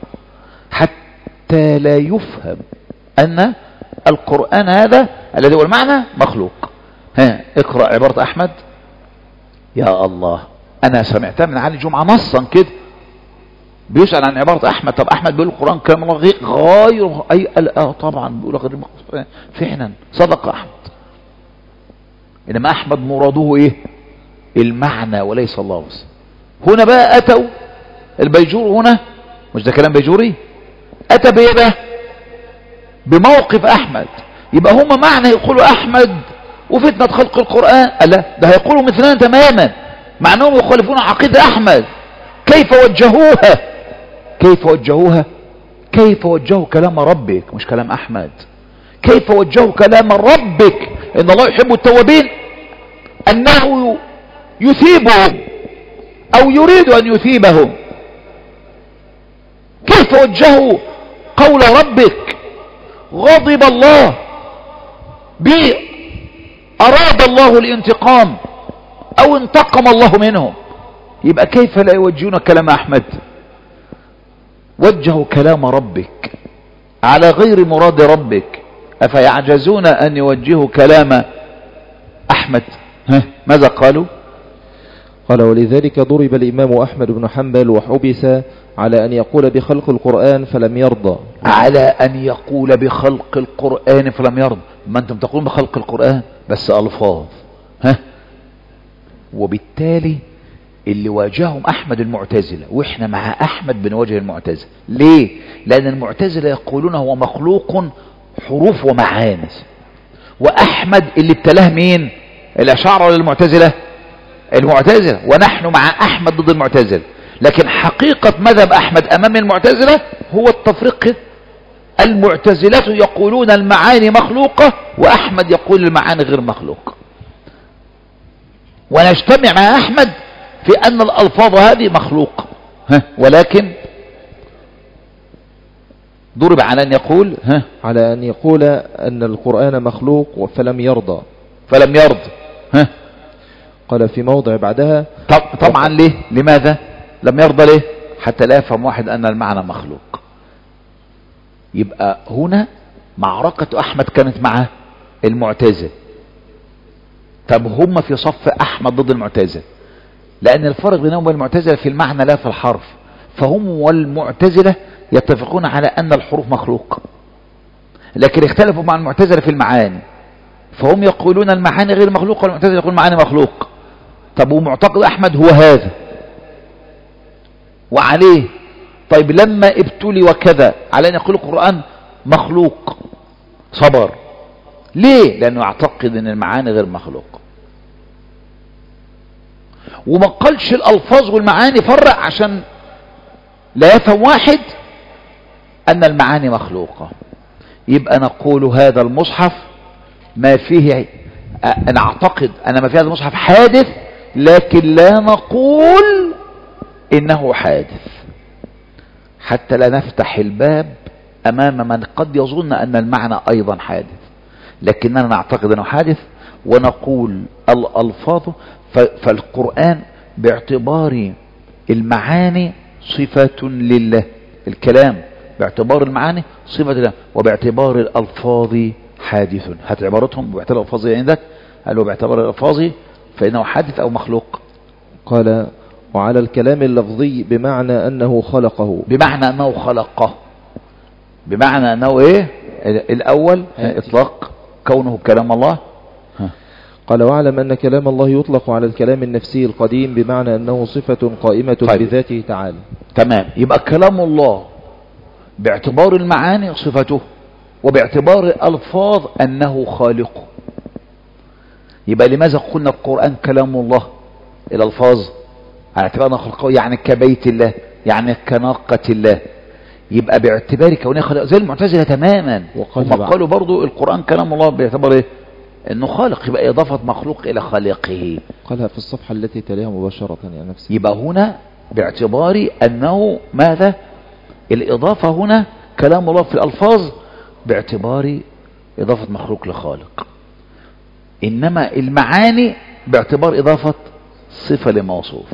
حتى لا يفهم ان القرآن هذا الذي هو المعنى مخلوق. ها اقرأ عبارة احمد. يا الله، انا سمعتها من علي جمعة نصا كده بيسأل عن عبارة احمد. طب احمد بيقول القرآن كلام الله غير غير اي اه طبعا بيقول غير مخلوق فعلا، صدق احمد. انما احمد مراده ايه؟ المعنى وليس اللفظ. هنا بقى اتوا البيجور، هنا مش ده كلام بيجوري، اتى بايه بقى؟ بموقف احمد. يبقى هم معنى يقولوا احمد وفتنة خلق القرآن، لا ده هيقولوا مثلنا تماما، مع انهم يخالفون عقيدة احمد. كيف وجهوها؟ كيف وجهوها؟ كيف وجهوا كلام ربك مش كلام احمد؟ كيف وجهوا كلام ربك ان الله يحب التوابين انه يثيبهم او يريد ان يثيبهم؟ كيف وجهوا قول ربك غضب الله به، اراد الله الانتقام أو انتقم الله منهم. يبقى كيف لا يوجهون كلام أحمد؟ وجهوا كلام ربك على غير مراد ربك، أفيعجزون أن يوجهوا كلام أحمد؟ ها ماذا قالوا؟ قال ولذلك ضرب الإمام أحمد بن حنبل وحبس على أن يقول بخلق القرآن فلم يرضى. على أن يقول بخلق القرآن فلم يرضى. ما أنتم تقولون بخلق القرآن بس ألفاظ. ها وبالتالي اللي واجههم أحمد المعتزلة، وإحنا مع أحمد بنواجه المعتزلة. ليه؟ لأن المعتزلة يقولون هو مخلوق حروف ومعاني، وأحمد اللي ابتلاه مين؟ الأشاعرة ولا المعتزلة؟ المعتزلة. ونحن مع أحمد ضد المعتزلة. لكن حقيقة مذهب أحمد أمام المعتزلة هو التفريق. المعتزلة يقولون المعاني مخلوقة، وأحمد يقول المعاني غير مخلوقة. ونجتمع مع أحمد في أن الألفاظ هذه مخلوقة، ها ولكن ضرب على أن يقول ها على أن يقول أن القرآن مخلوق فلم يرضى. فلم يرضى. ها قال في موضع بعدها طبعا ليه؟ لماذا لم يرضى؟ ليه؟ حتى لا يفهم واحد أن المعنى مخلوق. يبقى هنا معركة أحمد كانت مع المعتزلة. طب هم في صف أحمد ضد المعتزلة، لأن الفرق بينهم وبين المعتزلة في المعنى لا في الحرف. فهم والمعتزلة يتفقون على أن الحروف مخلوق، لكن اختلفوا مع المعتزلة في المعاني. فهم يقولون المعاني غير مخلوقة، والمعتزلة يقول المعاني مخلوق. طب ومعتقد أحمد هو هذا وعليه. طيب لما ابتلي وكذا على أن يقول القرآن مخلوق صبر. ليه؟ لأنه يعتقد أن المعاني غير مخلوق. وما قالش الألفاظ والمعاني فرق عشان لا يفهم واحد أن المعاني مخلوقة. يبقى نقول هذا المصحف ما فيه، نعتقد أن ما فيه هذا المصحف حادث، لكن لا نقول إنه حادث حتى لا نفتح الباب أمام من قد يظن أن المعنى أيضا حادث. لكننا نعتقد أنه حادث ونقول الألفاظ. فالقرآن باعتبار المعاني صفة لله، الكلام باعتبار المعاني صفة لله، وباعتبار الألفاظ حادث. هات عبارتهم باعتبار الألفاظ عندك. قالوا باعتبار الألفاظ فإنه حادث أو مخلوق. قال وعلى الكلام اللفظي بمعنى أنه خلقه. بمعنى أنه خلقه، بمعنى أنه إيه؟ الأول إطلاق كونه كلام الله. قال واعلم أن كلام الله يطلق على الكلام النفسي القديم بمعنى أنه صفة قائمة طيب. بذاته تعالى. تمام. يبقى كلام الله باعتبار المعاني صفته، وباعتبار الألفاظ أنه خالقه. يبقى لماذا قلنا القرآن كلام الله؟ الألفاظ على اعتبار أنه خلقه، يعني كبيت الله، يعني كناقة الله. يبقى باعتبار كونه خالق زي المعتزلة تماما. هم قالوا برضو القرآن كلام الله باعتبار ايه؟ انه خالق، يبقى اضافة مخلوق الى خالقه. قالها في الصفحة التي تليها مباشرة يعني نفسها. يبقى هنا باعتبار انه ماذا؟ الاضافة هنا كلام الله في الالفاظ باعتبار اضافة مخلوق لخالق. انما المعاني باعتبار اضافة صفة لموصوف.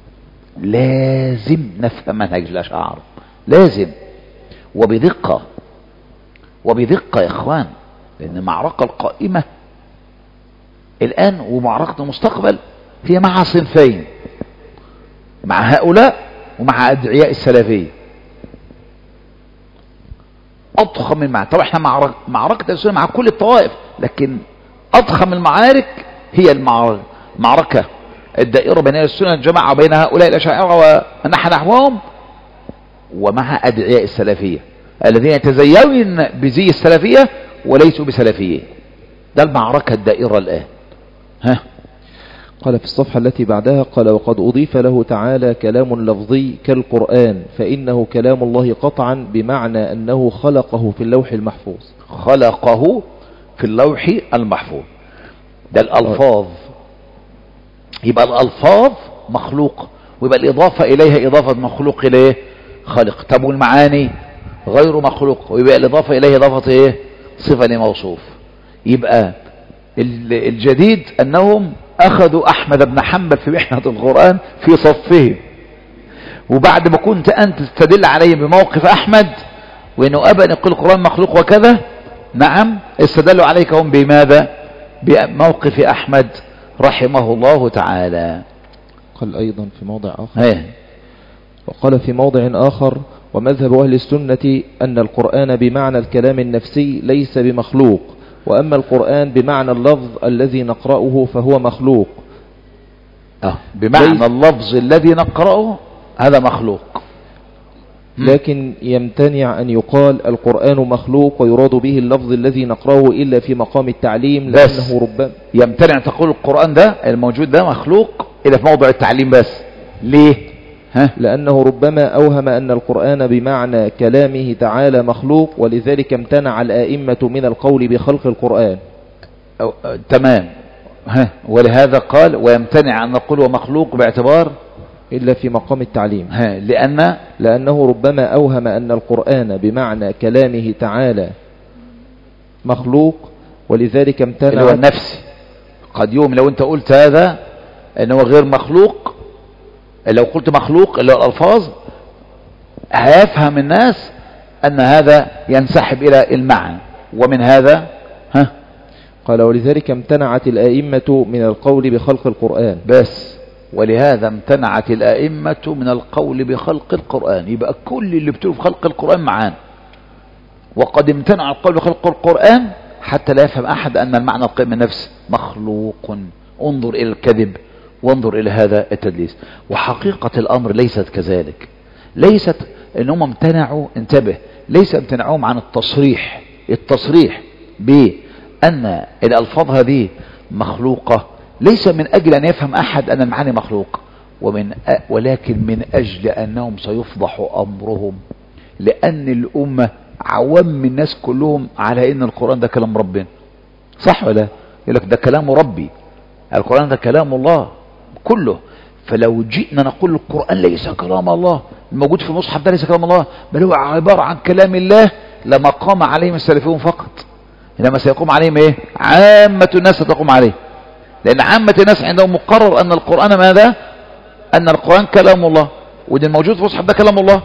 لازم نفهم منهج الاشاعرة، لازم وبدقة وبدقة يا اخوان، لان المعركة القائمة الان ومعركة المستقبل هي مع صنفين، مع هؤلاء ومع ادعياء السلفية. اضخم من معركة. طبعا احنا معركة, معركة السنة مع كل الطوائف، لكن اضخم المعارك هي المعركة معركة الدائرة بين السنة الجماعة وبين هؤلاء الاشاعرة ونحن نحوهم، ومع أدعياء السلفية الذين يتزينون بزي السلفية وليسوا بسلفيين. ده المعركة الدائرة الآن. ها قال في الصفحة التي بعدها قال وقد أضيف له تعالى كلام لفظي كالقرآن فإنه كلام الله قطعا بمعنى أنه خلقه في اللوح المحفوظ. خلقه في اللوح المحفوظ. ده الألفاظ. يبقى الألفاظ مخلوق، ويبقى الإضافة إليها إضافة مخلوق إليه خالق. طب والمعاني غير مخلوق، ويبقى الإضافة إليه إضافة إيه؟ صفة لموصوف. يبقى الجديد أنهم أخذوا أحمد بن حنبل في محنة القرآن في صفهم، وبعد ما كنت أنت تستدل عليه بموقف أحمد وإنه أبى أن يقول القرآن مخلوق وكذا، نعم استدلوا عليك هم بماذا؟ بموقف أحمد رحمه الله تعالى. قال أيضا في موضع آخر هي. وقال في موضع آخر: ومذهب أهل السنة أن القرآن بمعنى الكلام النفسي ليس بمخلوق، وأما القرآن بمعنى اللفظ الذي نقرأه فهو مخلوق. أه بمعنى اللفظ الذي نقرأه هذا مخلوق، لكن يمتنع أن يقال القرآن مخلوق ويراد به اللفظ الذي نقرأه إلا في مقام التعليم، لأنه ربما يمتنع أن تقول القرآن ده الموجود ده مخلوق إلا في موضع التعليم بس. ليه؟ ها؟ لأنه ربما أوهم أن القرآن بمعنى كلامه تعالى مخلوق، ولذلك امتنع الآئمة من القول بخلق القرآن. أو... أه... تمام. ها؟ ولهذا قال ويمتنع أن نقول ومخلوق باعتبار إلا في مقام التعليم، ها. لأن لأنه ربما أوهم أن القرآن بمعنى كلامه تعالى مخلوق، ولذلك امتنع اللي هو النفسي. قد يوم لو أنت قلت هذا أنه غير مخلوق، لو قلت مخلوق اللي هو الألفاظ هيفهم الناس أن هذا ينسحب إلى المعنى، ومن هذا ها قال ولذلك امتنعت الآئمة من القول بخلق القرآن. بس ولهذا امتنعت الآئمة من القول بخلق القرآن. يبقى كل اللي بتقول في خلق القرآن معانا، وقد امتنع القول بخلق القرآن حتى لا يفهم أحد أن المعنى القائم النفس مخلوق. انظر إلى الكذب وانظر إلى هذا التدليس. وحقيقة الأمر ليست كذلك، ليست أنهم امتنعوا، انتبه، ليس امتنعهم عن التصريح التصريح بأن الألفاظ هذه مخلوقة، ليس من أجل أن يفهم أحد أن المعاني مخلوق، ومن ولكن من أجل أنهم سيفضح أمرهم، لأن الأمة عوام الناس كلهم على أن القرآن ده كلام ربنا، صح ولا؟ يقول لك ده كلام ربي، القرآن ده كلام الله كله. فلو جئنا نقول القرآن ليس كلام الله، الموجود في المصحف ده ليس كلام الله، بل هو عبارة عن كلام الله، لما قام عليهم السلفيون فقط، إنما سيقوم عليهم إيه؟ عامة الناس ستقوم عليه، لأن عامة الناس عندهم مقرر أن القرآن ماذا؟ أن القرآن كلام الله، وده الموجود في المصحف ده كلام الله،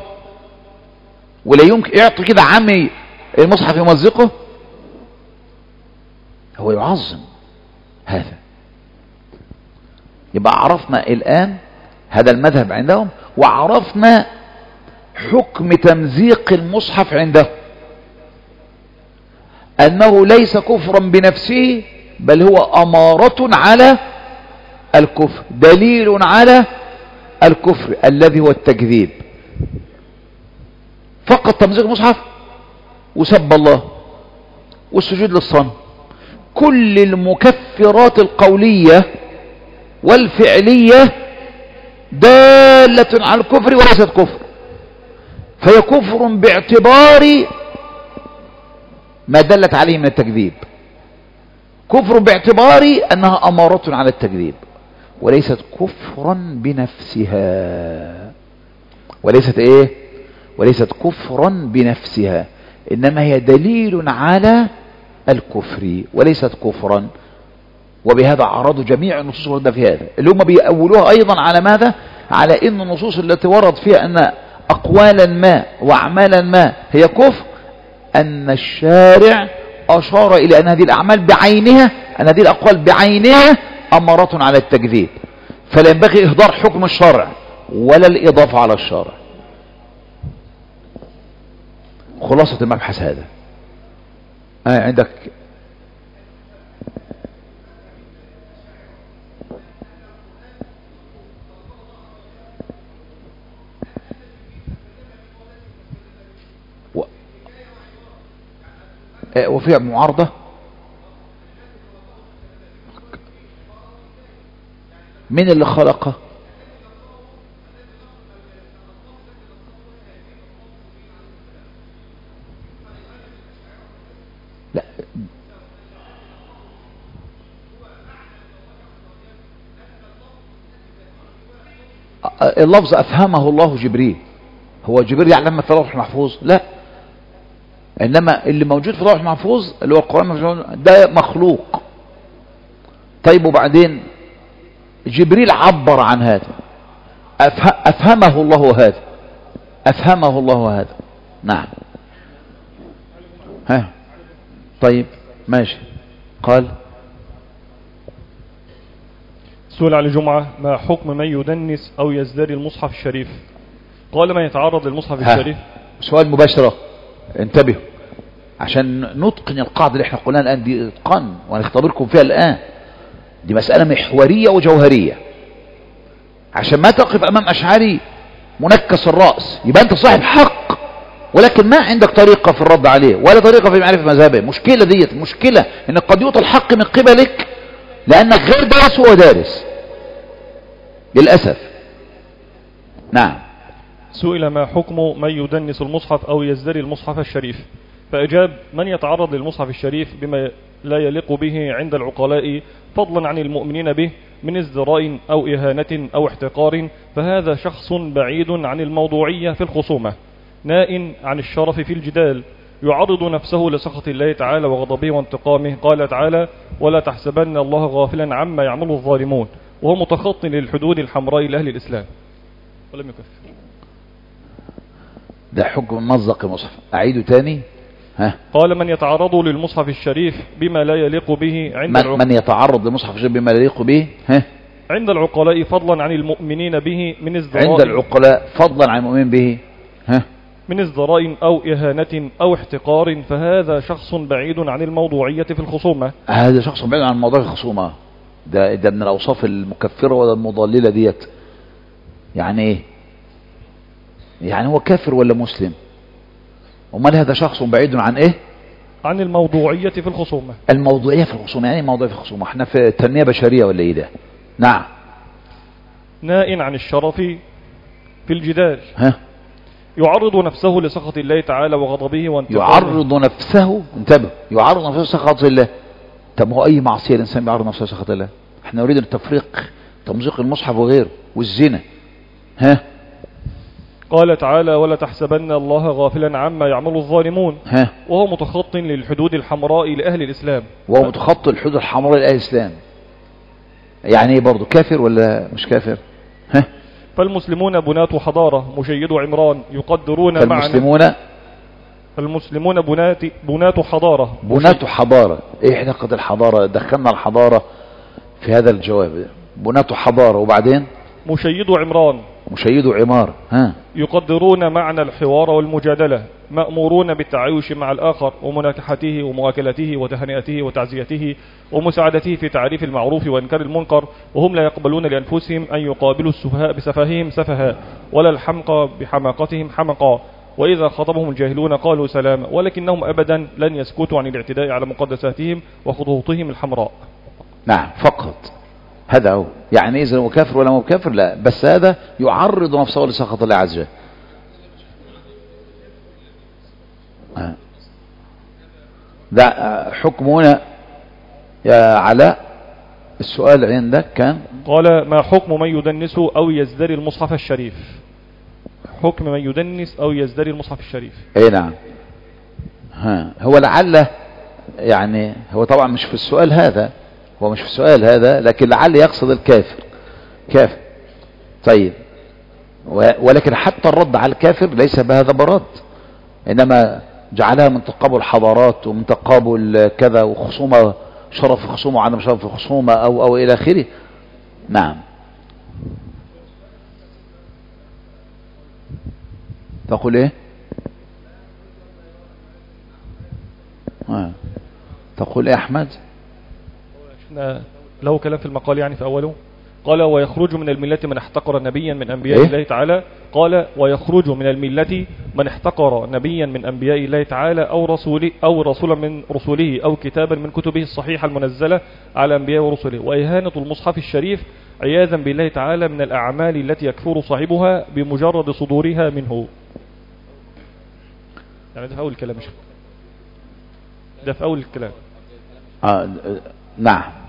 ولا يمكن يعطي كده عامي المصحف يمزقه، هو يعظم هذا. يبقى عرفنا الآن هذا المذهب عندهم، وعرفنا حكم تمزيق المصحف عندهم، أنه ليس كفرا بنفسه، بل هو أمارة على الكفر، دليل على الكفر الذي هو التكذيب. فقط تمزيق المصحف وسب الله والسجود للصنم، كل المكفرات القولية والفعلية دالة على الكفر وليست كفر، فهي كفر باعتبار ما دلت عليه من التكذيب، كفر باعتبار أنها أمارة على التكذيب، وليست كفرا بنفسها، وليست إيه؟ وليست كفرا بنفسها، إنما هي دليل على الكفر وليست كفرا. وبهذا عرضوا جميع النصوص الواردة في هذا، اللي هم بيأولوها أيضا على ماذا؟ على إن النصوص التي ورد فيها أن أقوالا ما وأعمالا ما هي كفر، أن الشارع أشار إلى أن هذه الأعمال بعينها، أن هذه الأقوال بعينها أمارة على التكذيب، فلا ينبغي إهدار حكم الشرع ولا الإضافة على الشرع. خلاصة المبحث هذا. آه عندك و... آه وفيها معارضة. من اللي خلقه؟ لا اللفظ أفهمه الله جبريل، هو جبريل يعلم في اللوح المحفوظ؟ لا، إنما اللي موجود في اللوح المحفوظ اللي هو القرآن ده مخلوق. طيب وبعدين جبريل عبر عن هذا، أفهمه الله هذا، أفهمه الله هذا. نعم. ها طيب ماشي. قال سئل على الجمعة: ما حكم من يدنس أو يزدري المصحف الشريف؟ قال: من يتعرض للمصحف الشريف. سؤال مباشرة، انتبهوا عشان نتقن القاعدة اللي احنا قلناها الآن دي اتقان، وهنختبركم فيها الآن. دي مسألة محورية وجوهرية، عشان ما تقف أمام أشعري منكس الرأس يبقى أنت صاحب حق، ولكن ما عندك طريقة في الرد عليه ولا طريقة في معرفة مذهبه. مشكلة ديت، مشكلة إنك قد يؤتى الحق من قبلك لأنك غير دارس وهو دارس للأسف. نعم. سئل: ما حكم من يدنس المصحف أو يزدري المصحف الشريف؟ فأجاب: من يتعرض للمصحف الشريف بما لا يليق به عند العقلاء فضلا عن المؤمنين به من ازدراء أو إهانة أو احتقار، فهذا شخص بعيد عن الموضوعية في الخصومة، نائٍ عن الشرف في الجدال، يعرض نفسه لسخط الله تعالى وغضبه وانتقامه. قال تعالى: ولا تحسبن الله غافلا عما يعمل الظالمون، وهو متخطٍ للحدود الحمراء لأهل الإسلام ولم يكفر. ده حكم مزق المصحف. أعيده تاني. ها. قال: من يتعرض للمصحف الشريف بما لا يليق به عند من, العقلاء من يتعرض للمصحف الشريف بما لا يليق به ها عند العقلاء فضلا عن المؤمنين به من ازدراء عند العقلاء فضلا عن المؤمنين به ها من ازدراء أو إهانة أو احتقار، فهذا شخص بعيد عن الموضوعية في الخصومة. هذا شخص بعيد عن موضوع الخصومة. ده ده من الأوصاف المكفرة ولا المضللة ديت. يعني ايه؟ يعني هو كافر ولا مسلم؟ امال هذا شخص بعيد عن ايه؟ عن الموضوعية في الخصومة. الموضوعية في الخصومة يعني موضوعية في الخصومة، احنا في تنمية بشرية ولا ايه ده؟ نعم. نائٍ عن الشرف في الجدال، ها يعرض نفسه لسخط الله تعالى وغضبه وانتقامه. يعرض نفسه، انتبه، يعرض نفسه لسخط الله. طب هو اي معصية الانسان بيعرض نفسه لسخط الله؟ احنا نريد التفريق، تمزيق المصحف وغيره والزنا. ها قال تعالى: ولا تحسبن الله غافلا عما يعمل الظالمون، ها وهو متخط للحدود الحمراء لأهل الإسلام. وهو متخط الحدود الحمراء لأهل الإسلام. يعني ايه برضه؟ كافر ولا مش كافر؟ ها فالمسلمون بنات حضارة مشيد عمران يقدرون فالمسلمون معنا فالمسلمون بنات بنات حضارة بنات حضارة. ايه حدقة الحضارة؟ دخلنا الحضارة في هذا الجواب. بنات حضارة وبعدين مشيد عمران مشيد عمار. ها يقدرون معنى الحوار والمجادلة، مأمورون بالتعايش مع الآخر ومناكحته ومواكلته وتهنئته وتعزيته ومساعدته في تعريف المعروف وإنكار المنكر، وهم لا يقبلون لأنفسهم أن يقابلوا السفهاء بسفاههم سفها ولا الحمقى بحماقتهم حمقا، وإذا خطبهم الجاهلون قالوا سلاما، ولكنهم أبدا لن يسكتوا عن الاعتداء على مقدساتهم وخطوطهم الحمراء. نعم فقط. هذا هو. يعني إذا هو كافر ولا مو كافر؟ لا، بس هذا يعرض نفسه لسخط الله عز وجل. ده حكم هنا يا علاء. السؤال عندك كان قال: ما حكم من يدنس أو يزدري المصحف الشريف؟ حكم من يدنس أو يزدري المصحف الشريف. اي نعم. ها هو لعل يعني هو طبعا مش في السؤال هذا، هو مش في السؤال هذا، لكن لعل يقصد الكافر. كافر. طيب، ولكن حتى الرد على الكافر ليس بهذا برد، انما جعلها من تقابل الحضارات ومن تقابل كذا وخصومة، شرف خصومة وعدم شرف خصومة او او الى اخره. نعم. تقول ايه؟ آه. تقول ايه احمد؟ له كلام في المقال يعني في اوله. قال: ويخرج من الملة من احتقر نبيا من انبياء إيه؟ الله تعالى. قال: ويخرج من الملة من احتقر نبيا من انبياء الله تعالى او رسوله او رسولا من رسوله او كتابا من كتبه الصحيحة المنزلة على انبياء ورسله، واهانة المصحف الشريف عياذا بالله تعالى من الاعمال التي يكفر صاحبها بمجرد صدورها منه. يعني ده في اول الكلام، مش ده في اول الكلام. آه نعم.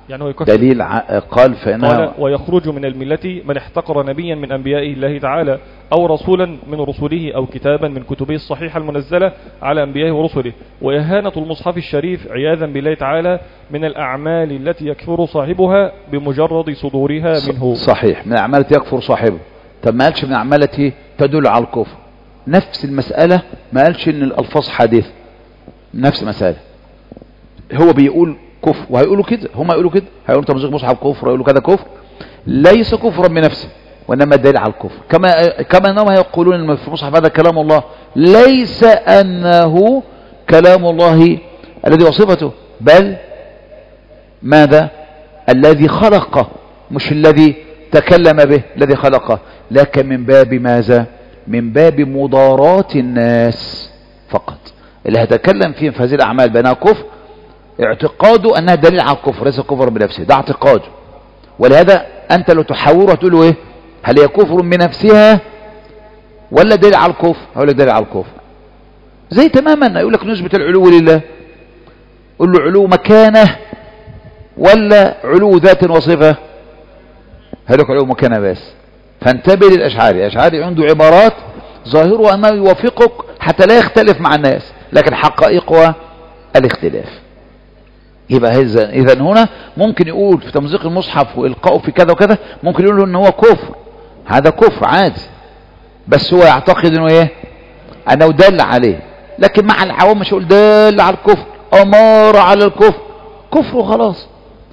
يعني هو يكفر. دليل ع... قال فإنها قال ويخرج من الملة من احتقر نبيا من أنبياء الله تعالى أو رسولا من رسله أو كتابا من كتبه الصحيحة المنزلة على أنبيائه ورسله. وإهانة المصحف الشريف عياذا بالله تعالى من الأعمال التي يكفر صاحبها بمجرد صدورها منه. صحيح، من الأعمال التي يكفر صاحبه. طب ما قالش من الأعمال التي تدل على الكفر. نفس المسألة، ما قالش إن الألفاظ حديثة، نفس المسألة. هو بيقول كفر وهيقولوا كده، هم يقولوا كده، هيقولوا تمزيق مصحف كفر، يقولوا كذا كفر. ليس كفرا بنفسه، وإنما دليل على الكفر. كما كما أنهم يقولون إن في المصحف هذا كلام الله، ليس أنه كلام الله الذي وصفته، بل ماذا؟ الذي خلقه، مش الذي تكلم به، الذي خلقه. لكن من باب ماذا؟ من باب مضاراة الناس فقط. اللي هتكلم فيه في هذه الأعمال بأنها كفر، اعتقاده أنها دليل على الكفر، ليس كفر بنفسه، ده اعتقاده. ولهذا أنت لو تحاوره تقول له إيه؟ هل هي كفر بنفسها ولا دليل على الكفر؟ هقول لك دليل على الكفر. زي تماما يقول لك نثبت العلو لله، قل له علو مكانه ولا علو ذات وصفة؟ هقول لك علو مكانه بس. فانتبه للأشعاري، الأشعاري عنده عبارات ظاهره أنه يوافقك حتى لا يختلف مع الناس، لكن حقائقها الاختلاف. يبقى إذا هنا ممكن يقول في تمزيق المصحف وإلقائه في كذا وكذا، ممكن يقول له إن هو كفر، هذا كفر عادي، بس هو يعتقد إنه إيه؟ أنه دل عليه. لكن مع العوام مش يقول دل على الكفر، أمار على الكفر، كفر وخلاص.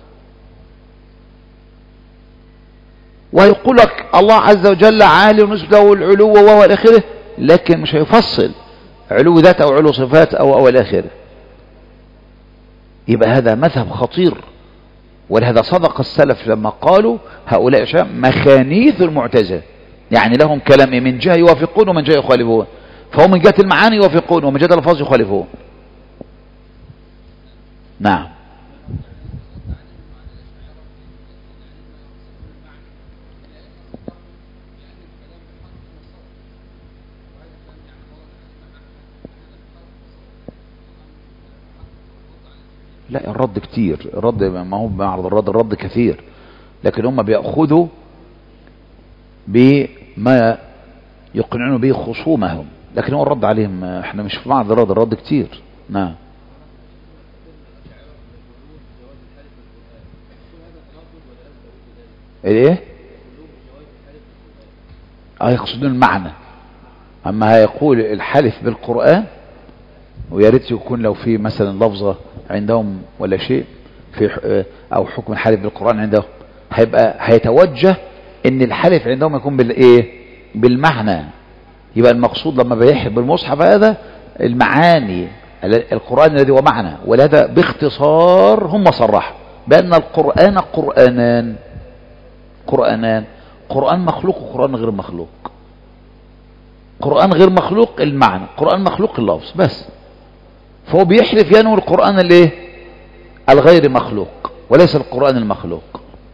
ويقول لك الله عز وجل عالي ونسبة له العلو وهو الآخرة، لكن مش هيفصل علو ذات أو علو صفات أو أو الآخرة. يبقى هذا مذهب خطير. ولهذا صدق السلف لما قالوا هؤلاء شام مخانيث المعتزلة، يعني لهم كلام من جهة يوافقون ومن جهة يخالفون. فهم من جهة المعاني يوافقون ومن جهة الألفاظ يخالفون. نعم. لا الرد كتير، الرد ما هو معرض الرد، الرد كثير، لكن هم بيأخذوا بما يقنعون به خصومهم، لكن هو الرد عليهم احنا مش في معرض الرد، الرد كتير. نعم. ايه اه يقصدون المعنى، اما هيقول الحلف بالقرآن، ويا ريت يكون لو في مثلا لفظة عندهم ولا شيء في او حكم الحلف بالقرآن عندهم، هيبقى هيتوجه ان الحلف عندهم يكون بالايه؟ بالمعنى. يبقى المقصود لما بيحلف بالمصحف هذا المعاني، القرآن الذي هو معنى. ولهذا باختصار هم صرحوا بأن القرآن قرآنان، قرآنان، قرآن مخلوق وقرآن غير مخلوق. قرآن غير مخلوق المعنى، قرآن مخلوق اللفظ بس. فهو بيحلف ينوي القرآن الايه؟ الغير مخلوق وليس القرآن المخلوق.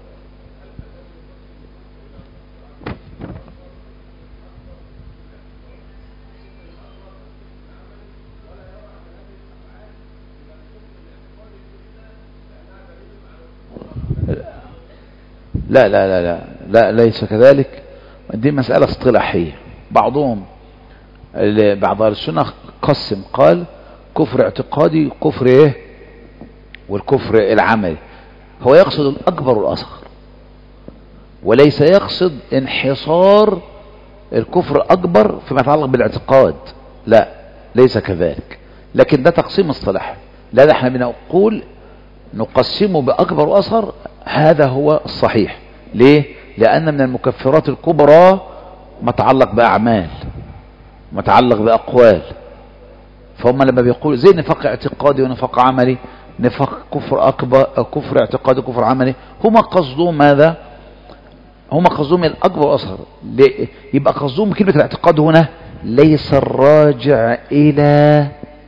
لا لا لا لا لا ليس كذلك، دي مسألة اصطلاحية. بعضهم بعض أهل السنة قسم، قال كفر اعتقادي كفر ايه والكفر العملي. هو يقصد الأكبر والأصغر، وليس يقصد انحصار الكفر أكبر فيما يتعلق بالاعتقاد، لا ليس كذلك، لكن ده تقسيم اصطلاحي. لا احنا بنقول نقسمه بأكبر وأصغر، هذا هو الصحيح. ليه؟ لأن من المكفرات الكبرى ما تعلق بأعمال، ما تعلق بأقوال. فهم لما بيقولوا زي نفاق اعتقادي ونفاق عملي، نفاق كفر أكبر، كفر اعتقادي كفر عملي، هما قصدهم ماذا؟ هما قصدهم الأكبر والأصغر. يبقى قصدهم كلمة الاعتقاد هنا ليس الراجع إلى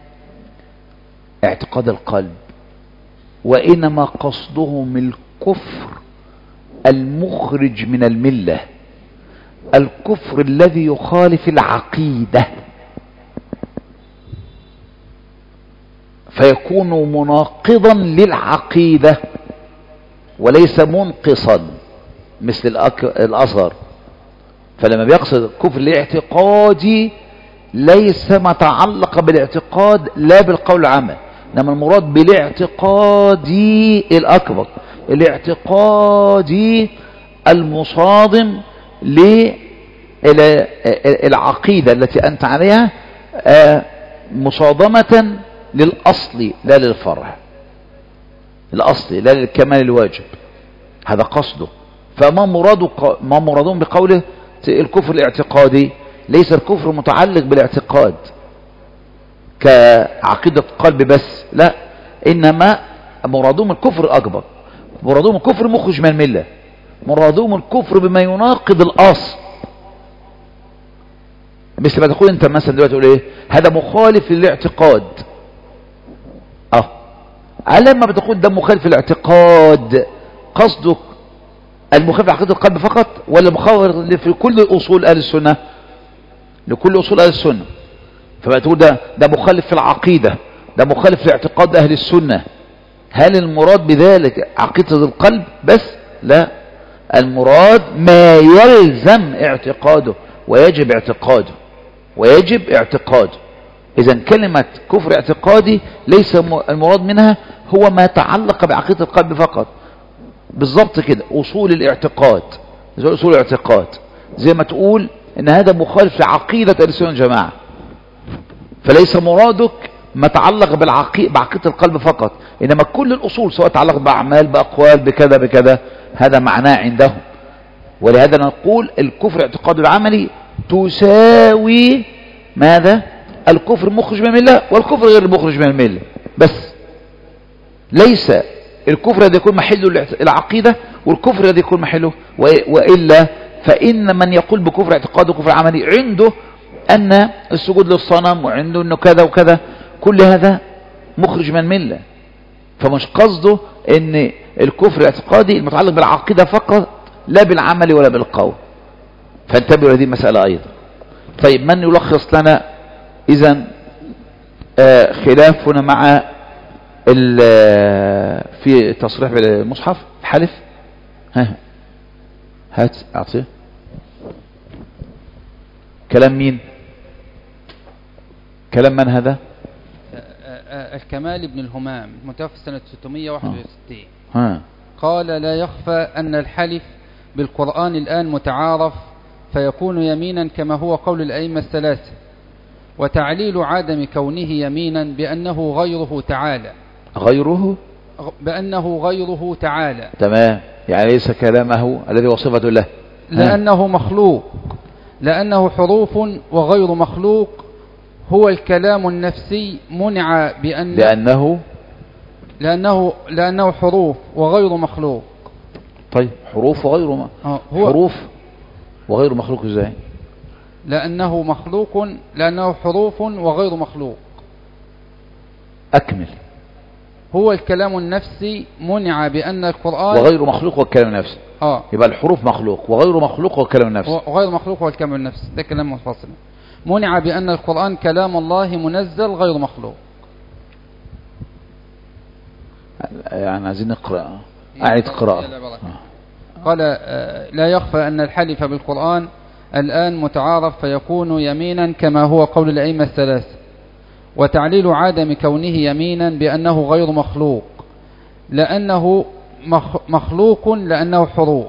اعتقاد القلب، وإنما قصدهم الكفر المخرج من الملة، الكفر الذي يخالف العقيدة، فيكون مناقضا للعقيدة، وليس منقصا مثل الأك... الأصغر. فلما بيقصد الكفر الاعتقادي ليس ما تعلق بالاعتقاد لا بالقول العمل، انما المراد بالاعتقادي الأكبر، الاعتقادي المصادم للعقيدة التي أنت عليها مصادمة للأصل لا للفرع، الأصل لا للكمال الواجب، هذا قصده. فما مراده ما مرادهم بقوله الكفر الاعتقادي ليس الكفر متعلق بالاعتقاد كعقيدة قلب بس، لا، إنما مرادهم الكفر الأكبر، مرادهم الكفر مخرج من الملة، مرادهم الكفر بما يناقض الأصل. مثل ما تقول أنت مثلا دلوقتي تقول إيه هذا مخالف للاعتقاد، أه لما بتقول ده مخالف للاعتقاد قصدك المخالف لعقيدة القلب فقط ولا مخالف في كل أصول أهل السنة؟ لكل أصول أهل السنة. فبتقول ده ده مخالف في العقيدة، ده مخالف في اعتقاد أهل السنة. هل المراد بذلك عقيدة القلب بس؟ لا، المراد ما يلزم اعتقاده ويجب اعتقاده ويجب اعتقاده. إذا كلمة كفر اعتقادي ليس المراد منها هو ما تعلق بعقيدة القلب فقط، بالضبط كده أصول الاعتقاد، زي أصول الاعتقاد، زي ما تقول إن هذا مخالف لعقيدة أهل السنة والجماعة، فليس مرادك ما تعلق بعقيدة القلب فقط، إنما كل الأصول سواء تعلق بأعمال بأقوال بكذا بكذا، هذا معناه عندهم. ولهذا نقول الكفر اعتقاد العملي تساوي ماذا؟ الكفر مخرج من الملة والكفر غير المخرج من الملة، بس ليس الكفر الذي يكون محله العقيدة والكفر الذي يكون محله، وإلا فإن من يقول بكفر اعتقاد وكفر عملي عنده أن السجود للصنم وعنده أنه كذا وكذا، كل هذا مخرج من الملة. فمش قصده أن الكفر الاعتقادي المتعلق بالعقيدة فقط لا بالعمل ولا بالقول، فانتبهوا هذه المسألة أيضا. طيب من يلخص لنا إذن آه خلافنا مع في تصريح بالمصحف الحلف؟ ها هات أعطيه كلام مين؟ كلام من هذا؟ الكمال بن الهمام متوفى سنة ستمائة وواحد وستين. ها. قال لا يخفى أن الحلف بالقرآن الآن متعارف فيكون يمينا كما هو قول الأئمة الثلاثة، وتعليل عدم كونه يمينا بأنه غيره تعالى غيره بأنه غيره تعالى تمام، يعني ليس كلامه الذي وصفته له، لأنه مخلوق، لأنه حروف وغير مخلوق، هو الكلام النفسي منع بأن لأنه لأنه لأنه حروف وغير مخلوق. طيب حروف وغير م... حروف وغير مخلوق ازاي؟ لأنه مخلوق لأنه حروف وغير مخلوق. أكمل. هو الكلام النفسي منع بأن القرآن وغير مخلوق والكلام النفسي. اه يبقى الحروف مخلوق وغير مخلوق والكلام النفسي. وغير مخلوق والكلام النفسي ده كلام منفصل. منع بأن القرآن كلام الله منزل غير مخلوق. يعني عايزين نقرأ أعيد قراءة. قال لا يخفى أن الحلف بالقرآن الآن متعارف فيكون يمينا كما هو قول الأئمة الثلاثة، وتعليل عدم كونه يمينا بأنه غير مخلوق، لأنه مخلوق لأنه حروف،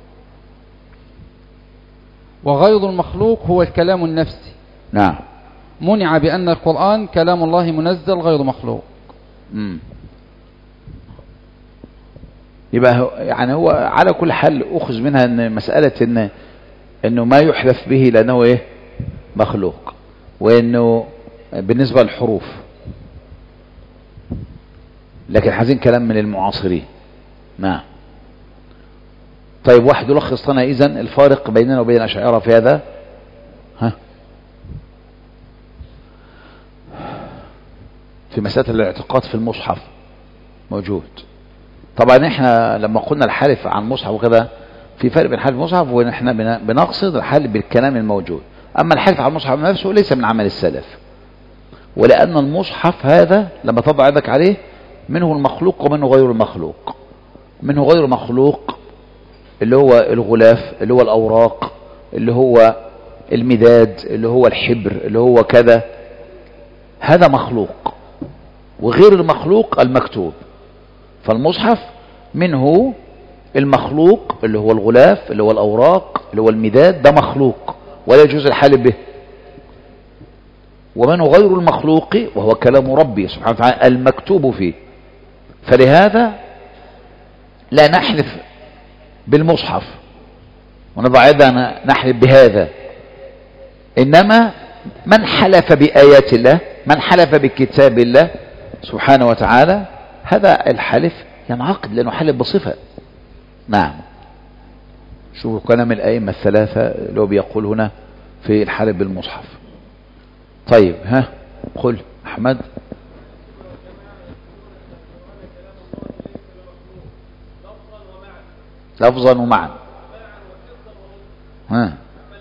وغير المخلوق هو الكلام النفسي. نعم. منع بأن القرآن كلام الله منزل غير مخلوق. امم يبقى يعني هو على كل حال أخذ منها ان مسألة ان انه ما يحلف به لأنه ايه مخلوق، وانه بالنسبة للحروف، لكن حزين كلام من المعاصرين. نعم. طيب واحد يلخص لنا اذن الفارق بيننا وبين الأشاعرة في هذا. ها في مسألة الاعتقاد في المصحف موجود. طبعا احنا لما قلنا الحلف عن مصحف وكذا في فرق بين حلف المصحف ونحن بنقصد الحلف بالكلام الموجود، اما الحلف على المصحف نفسه ليس من عمل السلف، ولأن المصحف هذا لما تضع يدك عليه منه المخلوق ومنه غير المخلوق، منه غير مخلوق اللي هو الغلاف، اللي هو الأوراق، اللي هو المداد، اللي هو الحبر، اللي هو كذا، هذا مخلوق. وغير المخلوق المكتوب. فالمصحف منه المخلوق اللي هو الغلاف، اللي هو الأوراق، اللي هو المداد، ده مخلوق ولا يجوز الحلف به. ومنه غير المخلوق وهو كلام ربي سبحانه وتعالى المكتوب فيه. فلهذا لا نحلف بالمصحف ونضع يدنا نحلف بهذا، إنما من حلف بآيات الله، من حلف بكتاب الله سبحانه وتعالى، هذا الحلف ينعقد لأنه حلف بصفة. نعم. شوفوا كلام الأئمة الثلاثة اللي هو بيقول هنا في الحلف بالمصحف. طيب ها قل أحمد. لفظا ومعنى. ها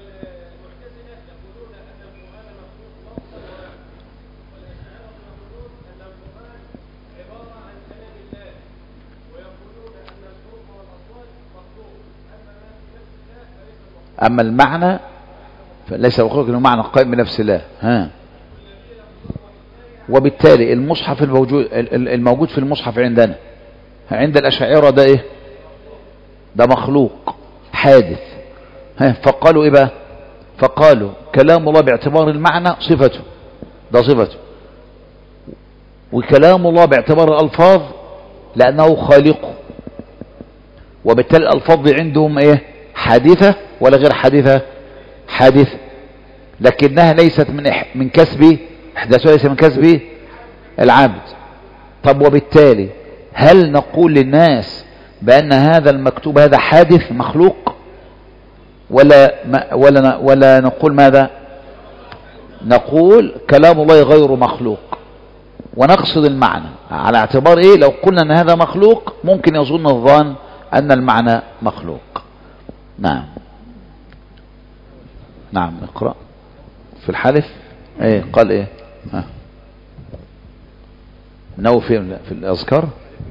أما المعنى فليس مخلوق انه معنى قائم بنفس الله. ها وبالتالي المصحف الموجود الموجود في المصحف عندنا عند الأشاعرة ده ايه؟ ده مخلوق حادث. ها فقالوا ايه بقى؟ فقالوا كلام الله باعتبار المعنى صفته، ده صفته، وكلام الله باعتبار الألفاظ لأنه خالقه. وبالتالي الألفاظ عندهم ايه؟ حادثة ولا غير حادثة؟ حادثة، لكنها ليست من إح... من كسب احداثها ليس من كسب العبد. طب وبالتالي هل نقول للناس بأن هذا المكتوب هذا حادث مخلوق ولا ما ولا ولا نقول ماذا؟ نقول كلام الله غير مخلوق ونقصد المعنى، على اعتبار ايه؟ لو قلنا ان هذا مخلوق ممكن يظن الظان ان المعنى مخلوق. نعم. نعم اقرأ في الحلف. ايه قال ايه؟ ها نو في في الأذكار.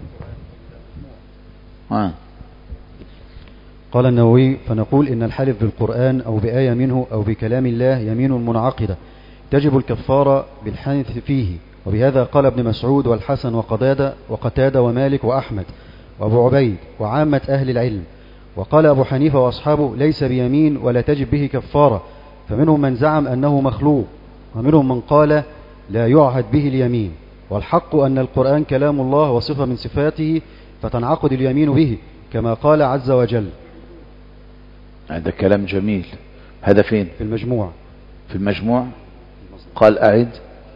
ها قال النووي فنقول إن الحلف بالقرآن أو بآية منه أو بكلام الله يمين منعقدة تجب الكفارة بالحنث فيه. وبهذا قال ابن مسعود والحسن وقتادة وقتادة ومالك وأحمد وأبو عبيد وعامة أهل العلم. وقال أبو حنيفة وأصحابه ليس بيمين ولا تجب به كفارة، فمنهم من زعم أنه مخلوق ومنهم من قال لا يعهد به اليمين. والحق أن القرآن كلام الله وصفة من صفاته فتنعقد اليمين به كما قال عز وجل. هذا كلام جميل. هذا فين؟ في المجموع. في المجموع. قال أعد.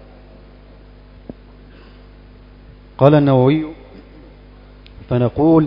قال النووي فنقول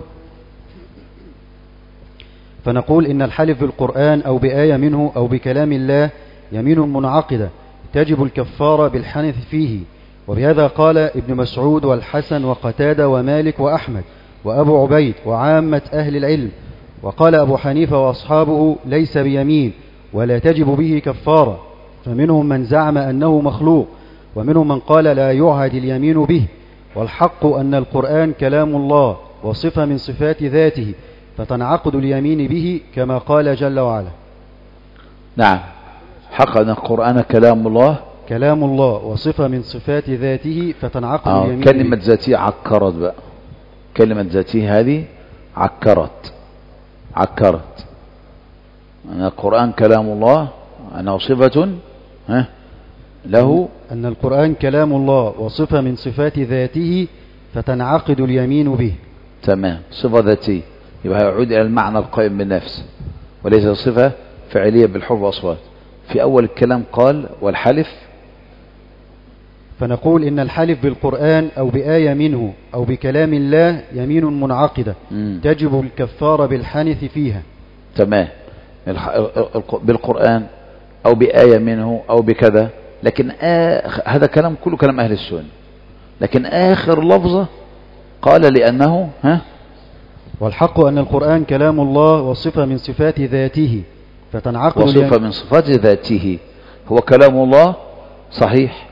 فنقول إن الحلف بالقرآن أو بآية منه أو بكلام الله يمين منعقدة تجب الكفارة بالحنث فيه. وبهذا قال ابن مسعود والحسن وقتادة ومالك وأحمد وأبو عبيد وعامة أهل العلم. وقال أبو حنيفة وأصحابه ليس بيمين ولا تجب به كفارة، فمنهم من زعم أنه مخلوق ومنهم من قال لا يعهد اليمين به. والحق أن القرآن كلام الله وصفة من صفات ذاته فتنعقد اليمين به كما قال جل وعلا. نعم. حق أن القرآن كلام الله كلام الله وصفة من صفات ذاته فتنعقد آه اليمين كلمة به. ذاتي عكرت بقى. كلمة ذاتي هذه عكرت عكرت أن القرآن كلام الله أنه صفة ها له أن القرآن كلام الله وصفة من صفات ذاته فتنعقد اليمين به. تمام. صفة ذاتية يبقى يعود إلى المعنى القائم بالنفس وليس صفة فعلية بالحروف والأصوات. في أول الكلام قال والحلف فنقول إن الحلف بالقرآن أو بآية منه أو بكلام الله يمين منعقدة مم. تجب الكفارة بالحنث فيها. تمام. بالقرآن أو بآية منه أو بكذا، لكن آخ... هذا كلام كله كلام أهل السنة، لكن آخر لفظة قال لأنه ها والحق أن القرآن كلام الله وصفة من صفات ذاته فتنعقد وصفة اليمين. من صفات ذاته هو كلام الله صحيح.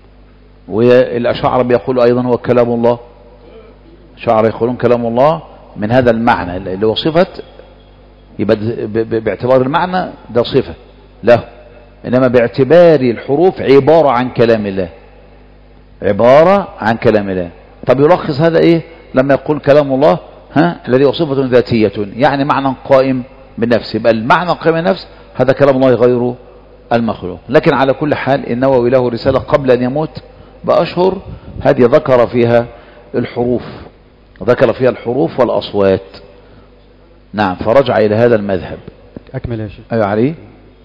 والأشاعرة بيقولوا أيضا هو كلام الله. الأشاعرة يقولون كلام الله من هذا المعنى اللي هو صفة، يبقى باعتبار المعنى ده صفة له، إنما باعتبار الحروف عبارة عن كلام الله، عبارة عن كلام الله. طب يلخص هذا إيه لما يقول كلام الله ها الذي هو صفة ذاتية، يعني معنى قائم بالنفس، يبقى المعنى قائم بالنفس هذا كلام الله غير المخلوق. لكن على كل حال النووي له رسالة قبل أن يموت بأشهر، هذه ذكر فيها الحروف، ذكر فيها الحروف والأصوات. نعم، فرجع إلى هذا المذهب. أكمل يا شيخ. أيوة علي.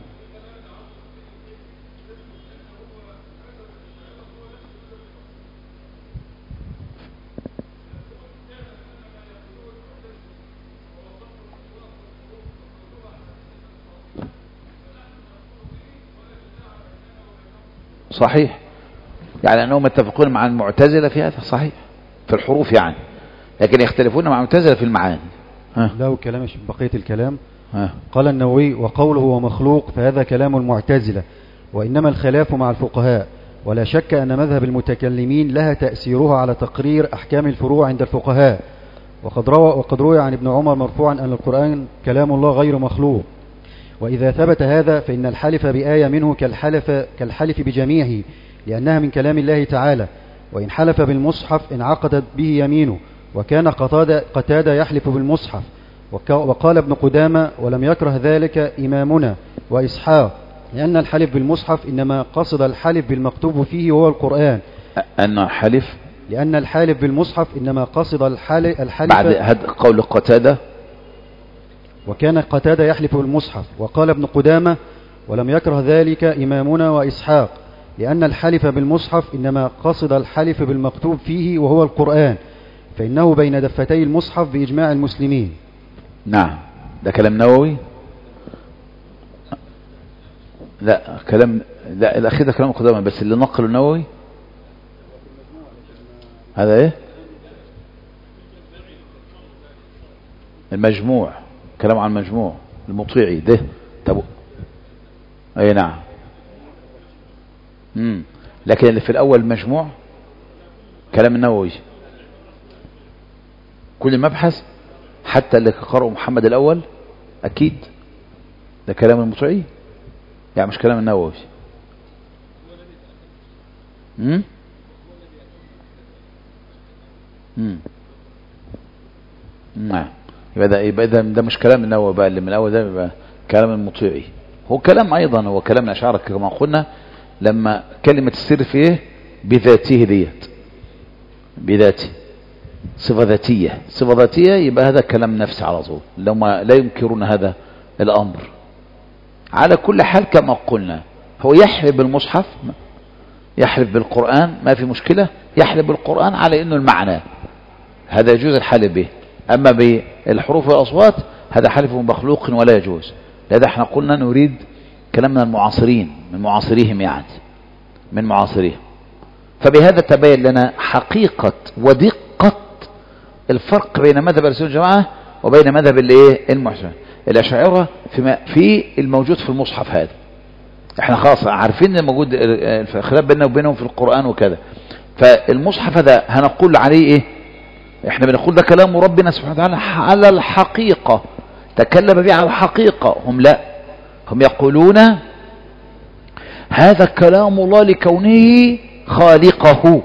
صحيح، يعني أنهم متفقون مع المعتزلة في هذا، صحيح في الحروف يعني، لكن يختلفون مع المعتزلة في المعاني. له كلام بقية الكلام. ها. قال النووي: وقوله هو مخلوق فهذا كلام المعتزلة، وإنما الخلاف مع الفقهاء، ولا شك أن مذهب المتكلمين لها تأثيرها على تقرير أحكام الفروع عند الفقهاء. وقد روى, وقد روى عن ابن عمر مرفوعا أن القرآن كلام الله غير مخلوق، وإذا ثبت هذا فإن الحلف بآية منه كالحلف, كالحلف بجميعه، لأنها من كلام الله تعالى. وإن حلف بالمصحف انعقدت به يمينه، وكان قتادة, قتادة يحلف بالمصحف. وقال ابن قدامة: ولم يكره ذلك إمامنا وإسحاق، لأن الحلف بالمصحف إنما قصد الحلف بالمكتوب فيه وهو القرآن. أن حلف لأن الحالف بالمصحف إنما قصد الحلف, الحلف بعد هذا قول قتادة. وكان قتادة يحلف بالمصحف. وقال ابن قدامة: ولم يكره ذلك إمامنا وإسحاق، لأن الحلف بالمصحف إنما قصد الحلف بالمكتوب فيه وهو القرآن، فإنه بين دفتي المصحف بإجماع المسلمين. نعم، ده كلام نووي. لا كلام، لا الأخير ده كلام قدامى، بس اللي نقل النووي هذا ايه المجموع، كلام عن المجموع المطيعي ده. طب اي نعم. امم لكن اللي في الاول مجموع كلام النووي، كل مبحث حتى اللي قرأه محمد الاول اكيد ده كلام المطيعي، يعني مش كلام النووي. امم امم نعم، يبقى ده يبقى ده, ده مش كلام النووي بقى، اللي من الاول ده يبقى كلام المطيعي. هو كلام ايضا، هو كلام الاشاعره كما قلنا، لما كلمه السر فيه بذاته ديت، بذاته صفه ذاتيه، صفه ذاتيه، يبقى هذا كلام نفسي على طول، لو ما لا ينكرون هذا الامر. على كل حال كما قلنا، هو يحلف بالمصحف، يحلف بالقرآن ما في مشكلة، يحلف بالقرآن على انه المعنى هذا يجوز الحلف به، اما بالحروف والاصوات هذا حلف مخلوق ولا يجوز. لذا احنا قلنا نريد كلام من المعاصرين، من معاصريهم يعني، من معاصريهم. فبهذا تبين لنا حقيقة ودقة الفرق بين مذهب السنة والجماعة وبين مذهب الايه المحسن الأشاعرة في في الموجود في المصحف. هذا احنا خلاص عارفين الموجود الخلاف بيننا وبينهم في القرآن وكذا، فالمصحف هذا هنقول عليه ايه؟ احنا بنقول ده كلام ربنا سبحانه وتعالى على الحقيقة، تكلم به على الحقيقة. هم لا، هم يقولون هذا كلام الله لكونه خالقه،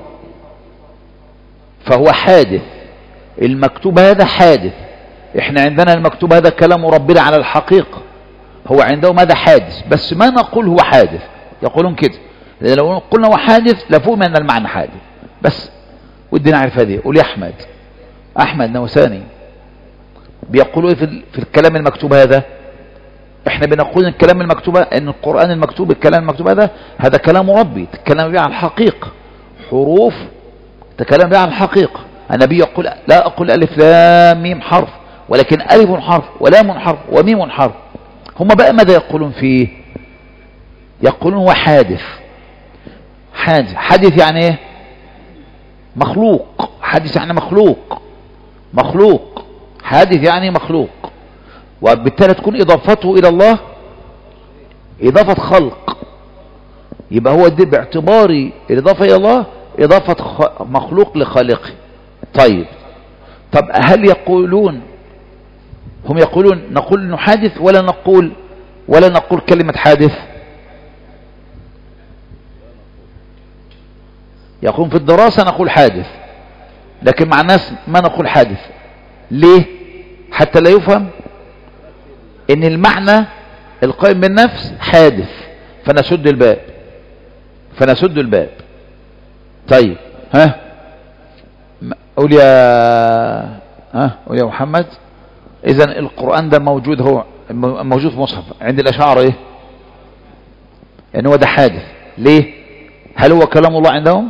فهو حادث، المكتوب هذا حادث. احنا عندنا المكتوب هذا كلام ربنا على الحقيقة، هو عندهم هذا حادث، بس ما نقول هو حادث، يقولون كده. لو قلنا هو حادث لفهم ان المعنى حادث بس. ودي نعرف هذه. قول يا احمد، احمد نوساني بيقولوا ايه في, في الكلام المكتوب هذا؟ احنا بنقول الكلام المكتوب، ان القرآن المكتوب، الكلام المكتوب هذا هذا كلام ربي، تكلم به على الحقيقة، حروف تكلم به على الحقيقة. النبي يقول لا اقول الف لام ميم حرف، ولكن الف حرف ولام حرف وميم حرف. هم بقى ماذا يقولون فيه؟ يقولون هو حادث. حادث، حادث يعني ايه؟ مخلوق. حادث يعني مخلوق، مخلوق. حادث يعني مخلوق، وبالتالي تكون اضافته الى الله اضافة خلق، يبقى هو دي باعتبار الاضافة الى الله اضافة مخلوق لخالقه. طيب طب هل يقولون هم يقولون نقول انه حادث ولا نقول ولا نقول كلمة حادث؟ يقول في الدراسة نقول حادث، لكن مع الناس ما نقول حادث. ليه؟ حتى لا يفهم ان المعنى القائم بالنفس حادث، فنسد الباب فنسد الباب. طيب ها قول يا ها قول يا محمد. اذا القرآن ده موجود، هو موجود في مصحف عند الأشاعرة ايه؟ يعني هو ده حادث. ليه؟ هل هو كلام الله عندهم؟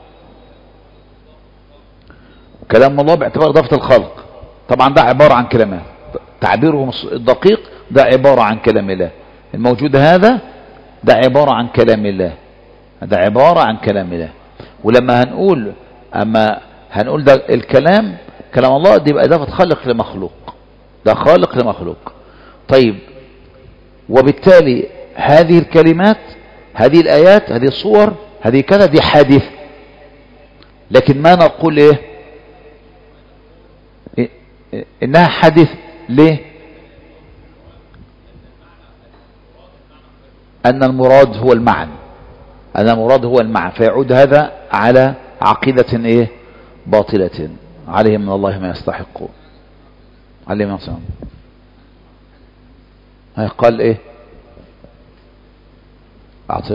كلام الله باعتبار إضافة الخلق، طبعا ده عبارة عن كلمات، تعبيرهم الدقيق ده عبارة عن كلام الله. الموجود هذا ده عبارة عن كلام الله، ده عبارة عن كلام الله. ولما هنقول أما هنقول ده الكلام كلام الله، دي يبقى إضافة خالق لمخلوق، ده خالق لمخلوق. طيب وبالتالي هذه الكلمات، هذه الآيات، هذه الصور، هذه كذا، دي حادث. لكن ما نقول ايه انها حادث. ليه؟ ان المراد هو المعنى، ان المراد هو المعنى، فيعود هذا على عقيدة ايه باطلة، عليهم من الله ما يستحقون، عليهم ما يستحقون. هاي قال ايه؟ اعطيه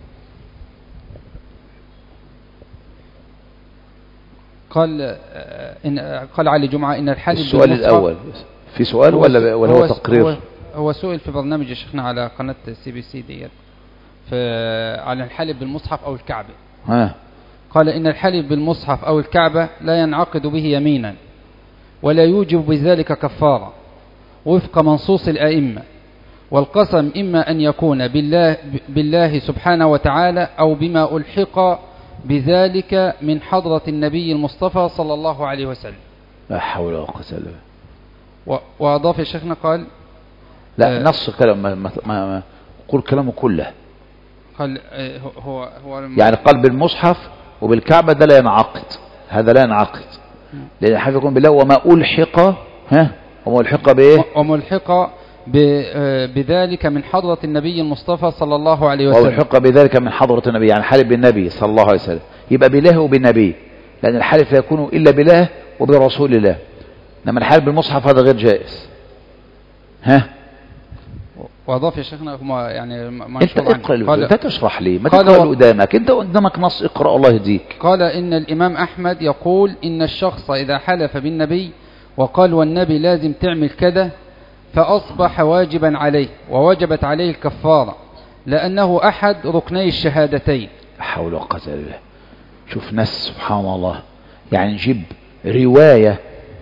قال إن قال علي جمعة إن الحلف السؤال الأول في سؤال ولا ولا هو, هو تقرير؟ هو, هو سئل في برنامج شيخنا على قناة سي بي سي ديت في على الحلف بالمصحف أو الكعبة. ها. قال إن الحلف بالمصحف أو الكعبة لا ينعقد به يمينا ولا يوجب بذلك كفارة وفق منصوص الأئمة، والقسم إما أن يكون بالله, بالله سبحانه وتعالى أو بما ألحق بذلك من حضرة النبي المصطفى صلى الله عليه وسلم. لا حول ولا قوة إلا بالله. وأضاف شيخنا قال لا آه نص كلام ما, ما, ما قول كلامه كله. قال آه هو هو يعني قال بالمصحف وبالكعبة ده لا ينعقد، هذا لا ينعقد، لأن الحلف يكون بالله وما ألحق ها وما ألحق بإيه؟ وما ألحق بذلك من حضرة النبي المصطفى صلى الله عليه وسلم. وحق بذلك من حضرة النبي، يعني حلف بالنبي صلى الله عليه وسلم، يبقى بالله وبالنبي، لأن الحلف لا يكون إلا بالله وبرسول الله. إنما الحلف بالمصحف هذا غير جائز. ها وأضاف يا شيخنا هما يعني ما انت اقرأ، انت تشرح لي، ما تقرأ له قدامك، انت قدامك نص اقرأ الله يهديك. قال إن الإمام أحمد يقول إن الشخص إذا حلف بالنبي وقال والنبي لازم تعمل كذا فأصبح واجبا عليه ووجبت عليه الكفارة، لأنه أحد ركني الشهادتين. حول ولا قوة إلا بالله. شوف ناس سبحان الله، يعني نجيب رواية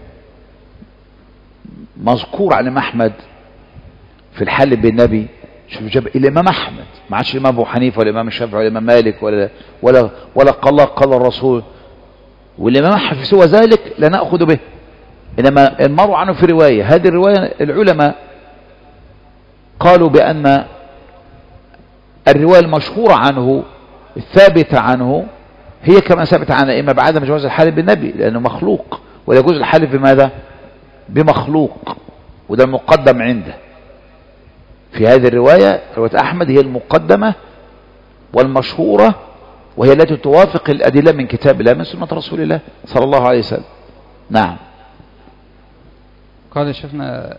مذكور عن أحمد في الحل بالنبي، شوف جاب الإمام أحمد، ما عادش الإمام أبو حنيفة ولا الإمام الشافعي ولا الإمام مالك ولا ولا ولا قال الله قال الرسول، والإمام أحمد سوى ذلك لا نأخذ به. إنما المروا عنه في رواية، هذه الرواية العلماء قالوا بأن الرواية المشهورة عنه الثابتة عنه هي كما ثبت عن الأئمة بعدم جواز الحلف بالنبي، لأنه مخلوق ولا يجوز الحلف بماذا؟ بمخلوق، وده المقدم عنده. في هذه الرواية رواية أحمد هي المقدمة والمشهورة، وهي التي توافق الأدلة من كتاب الله من سنة رسول الله صلى الله عليه وسلم. نعم. قال شيخنا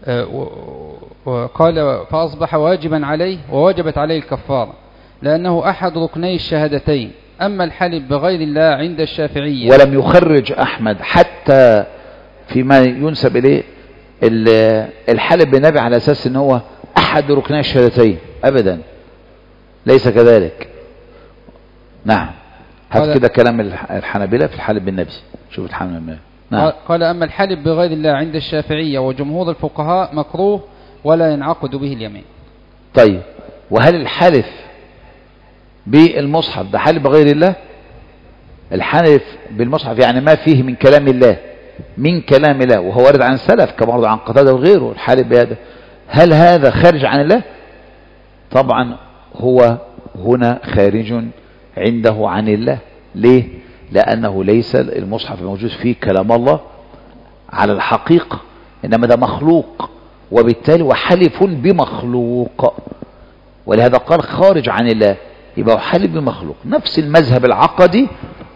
وقال فأصبح واجبا عليه ووجبت عليه الكفارة لأنه أحد ركني الشهادتين. أما الحلف بغير الله عند الشافعية، ولم يخرج أحمد حتى فيما ينسب إليه الحلف بالنبي على أساس أنه هو أحد ركني الشهادتين، أبدا ليس كذلك. نعم. هذا كده كلام الحنابلة في الحلف بالنبي. شوف الحنابلة. نعم. قال أما الحلف بغير الله عند الشافعية وجمهور الفقهاء مكروه ولا ينعقد به اليمين. طيب وهل الحلف بالمصحف ده حلف بغير الله؟ الحلف بالمصحف يعني ما فيه من كلام الله، من كلام الله، وهو وارد عن السلف كما ورد عن قتادة وغيره الحلف بهذا، هل هذا خارج عن الله؟ طبعا هو هنا خارج عنده عن الله. ليه؟ لأنه ليس المصحف الموجود فيه كلام الله على الحقيقة، إنما ده مخلوق، وبالتالي وحلف بمخلوق، ولهذا قال خارج عن الله، يبقى حلف بمخلوق. نفس المذهب العقدي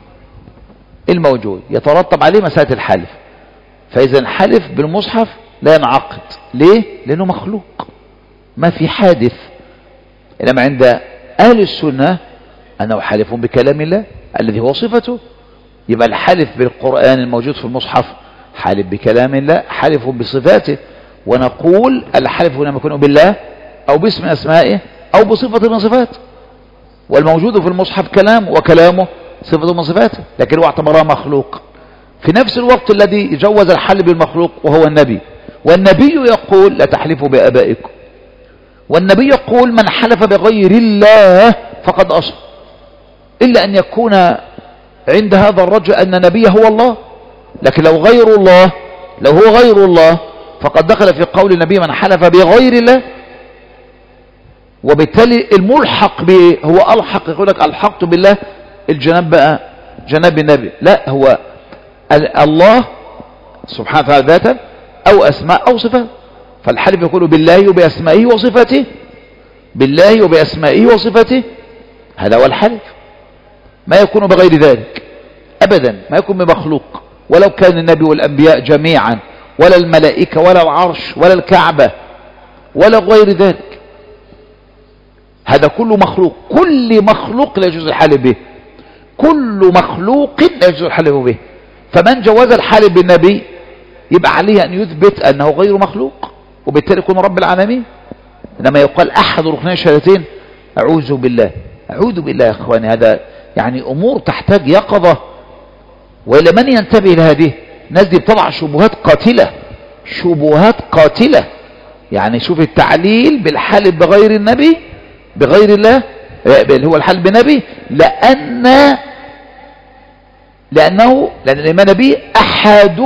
الموجود يترتب عليه مسألة الحلف. فإذا الحلف بالمصحف لا ينعقد. ليه؟ لأنه مخلوق ما في حادث. إنما عند أهل السنة أنه حلف بكلام الله الذي هو صفته، يبقى الحلف بالقرآن الموجود في المصحف حلف بكلام الله، حلف بصفاته. ونقول الحلف هنا يكون بالله أو باسم أسمائه أو بصفة من صفاته، والموجود في المصحف كلام وكلامه صفة من صفاته، لكن هو اعتبرها مخلوق. في نفس الوقت الذي جوز الحلف بالمخلوق وهو النبي، والنبي يقول لا تحلفوا بآبائكم، والنبي يقول من حلف بغير الله فقد أشرك، إلا أن يكون عند هذا الرجل أن نبيه هو الله. لكن لو غير الله، لو هو غير الله فقد دخل في قول النبي من حلف بغير الله، وبالتالي الملحق به هو ألحق، يقول لك ألحقت بالله الجناب بقى جناب النبي، لا، هو الله سبحانه وتعالى ذاتا أو أسماء أو صفات. فالحلف يقول بالله وبأسمائه وصفاته، بالله وبأسمائه وصفاته، هذا هو الحلف. ما يكون بغير ذلك أبدا، ما يكون بمخلوق، ولو كان النبي والأنبياء جميعا، ولا الملائكة ولا العرش ولا الكعبة ولا غير ذلك، هذا كله مخلوق. كل مخلوق لا يجوز الحلف به، كل مخلوق لا يجوز الحلف به. فمن جوز الحلف بالنبي يبقى عليه أن يثبت أنه غير مخلوق، وبالتالي يكون رب العالمين. إنما يقال أحد ركني الشهادتين أعوذ بالله، أعوذ بالله يا أخواني، هذا يعني أمور تحتاج يقظة. وإلى من ينتبه لهذه الناس دي بتضع شبهات قاتلة، شبهات قاتلة. يعني شوف التعليل بالحلف بغير النبي، بغير الله اللي هو الحلف بنبي، لأن لأنه لأن الإيمان به أحد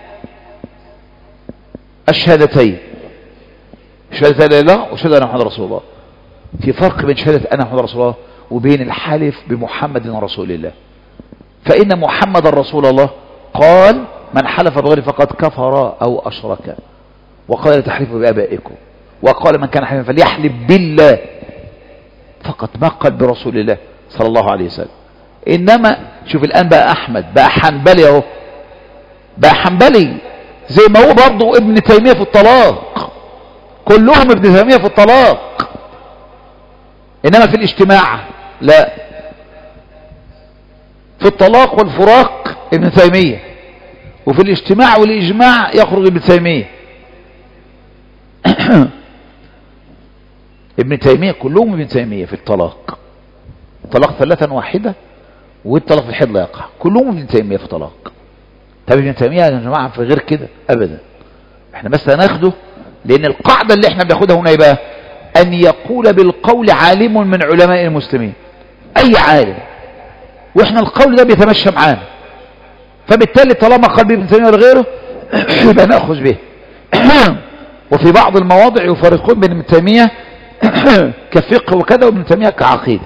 الشهادتين، شهادة لا إله إلا الله وشهادة أن محمد رسول الله. في فرق بين شهادة أن محمد رسول الله وبين الحلف بمحمد رسول الله. فإن محمد رسول الله قال من حلف بغير فقد كفر أو أشرك، وقال لا تحلفوا بآبائكم، وقال من كان حلفا فليحلف بالله، فقط ما قال برسول الله صلى الله عليه وسلم. إنما شوف الآن بقى أحمد بقى حنبلي اهو، بقى حنبلي زي ما هو برضه ابن تيمية في الطلاق، كلهم ابن تيمية في الطلاق. إنما في الاجتماع لا، في الطلاق والفراق ابن تيمية، وفي الاجتماع والإجماع يخرج ابن تيمية. ابن تيمية كلهم ابن تيمية في الطلاق، طلاق ثلاثا واحدة، والطلاق في الحيض لا يقع، كلهم ابن تيمية في طلاق. طب ابن تيمية يا جماعة في غير كده أبدا، احنا بس هناخده لأن القاعدة اللي احنا بناخدها هنا يبقى أن يقول بالقول عالم من علماء المسلمين، أي عالم، واحنا القول ده بيتمشى معانا، فبالتالي طالما قال ابن تيمية لغيره يبقى نأخذ به. وفي بعض المواضع يفرقون بين ابن تيمية كفقه وكذا وابن تيمية كعقيدة.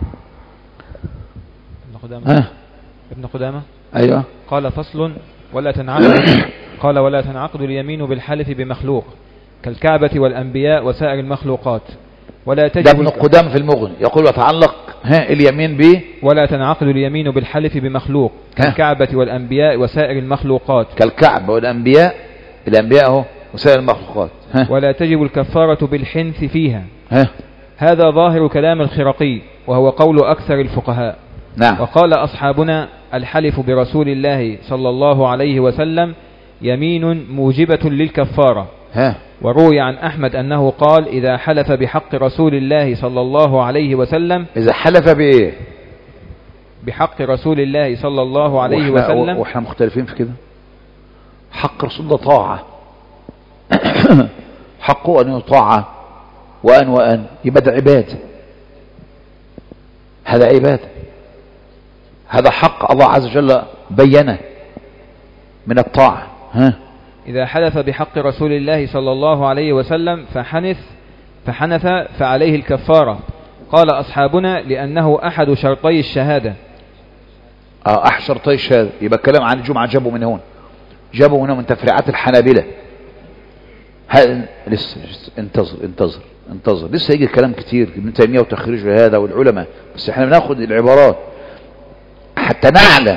ابن قدامة ابن قدامة أيوة قال فصل ولا تنعقد قال ولا تنعقد اليمين بالحلف بمخلوق كالكعبة والأنبياء وسائر المخلوقات، ولا تجب. ده ابن قدامة في المغني يقول وتعلق ها اليمين به ولا تنعقد اليمين بالحلف بمخلوق كالكعبة والأنبياء وسائر المخلوقات، كالكعبة والأنبياء، الأنبياء هو وسائر المخلوقات. ها. ولا تجب الكفارة بالحنث فيها. ها. هذا ظاهر كلام الخرقي وهو قول أكثر الفقهاء. نعم. وقال أصحابنا الحلف برسول الله صلى الله عليه وسلم يمين موجبة للكفارة. ها. وروي عن أحمد أنه قال إذا حلف بحق رسول الله صلى الله عليه وسلم، إذا حلف بإيه؟ بحق رسول الله صلى الله عليه وإحنا وسلم. وإحنا مختلفين في كده. حق رسول الله طاعة، حقه أن يطاع وأن وأن يبقى ده عبادة، هذا عبادة، هذا حق الله عز وجل بينه من الطاعة. ها. إذا حلف بحق رسول الله صلى الله عليه وسلم فحنث فحنث فعليه الكفارة. قال أصحابنا لأنه أحد شرطي الشهادة. اه أحد شرطي الشهادة، يبقى الكلام عن الجمعة جابه من هون. جابوا هنا من تفريعات الحنابلة. هل لسه انتظر انتظر انتظر لسه يجي الكلام كتير ابن تيمية وتخريج هذا والعلماء، بس احنا بناخد العبارات حتى نعلم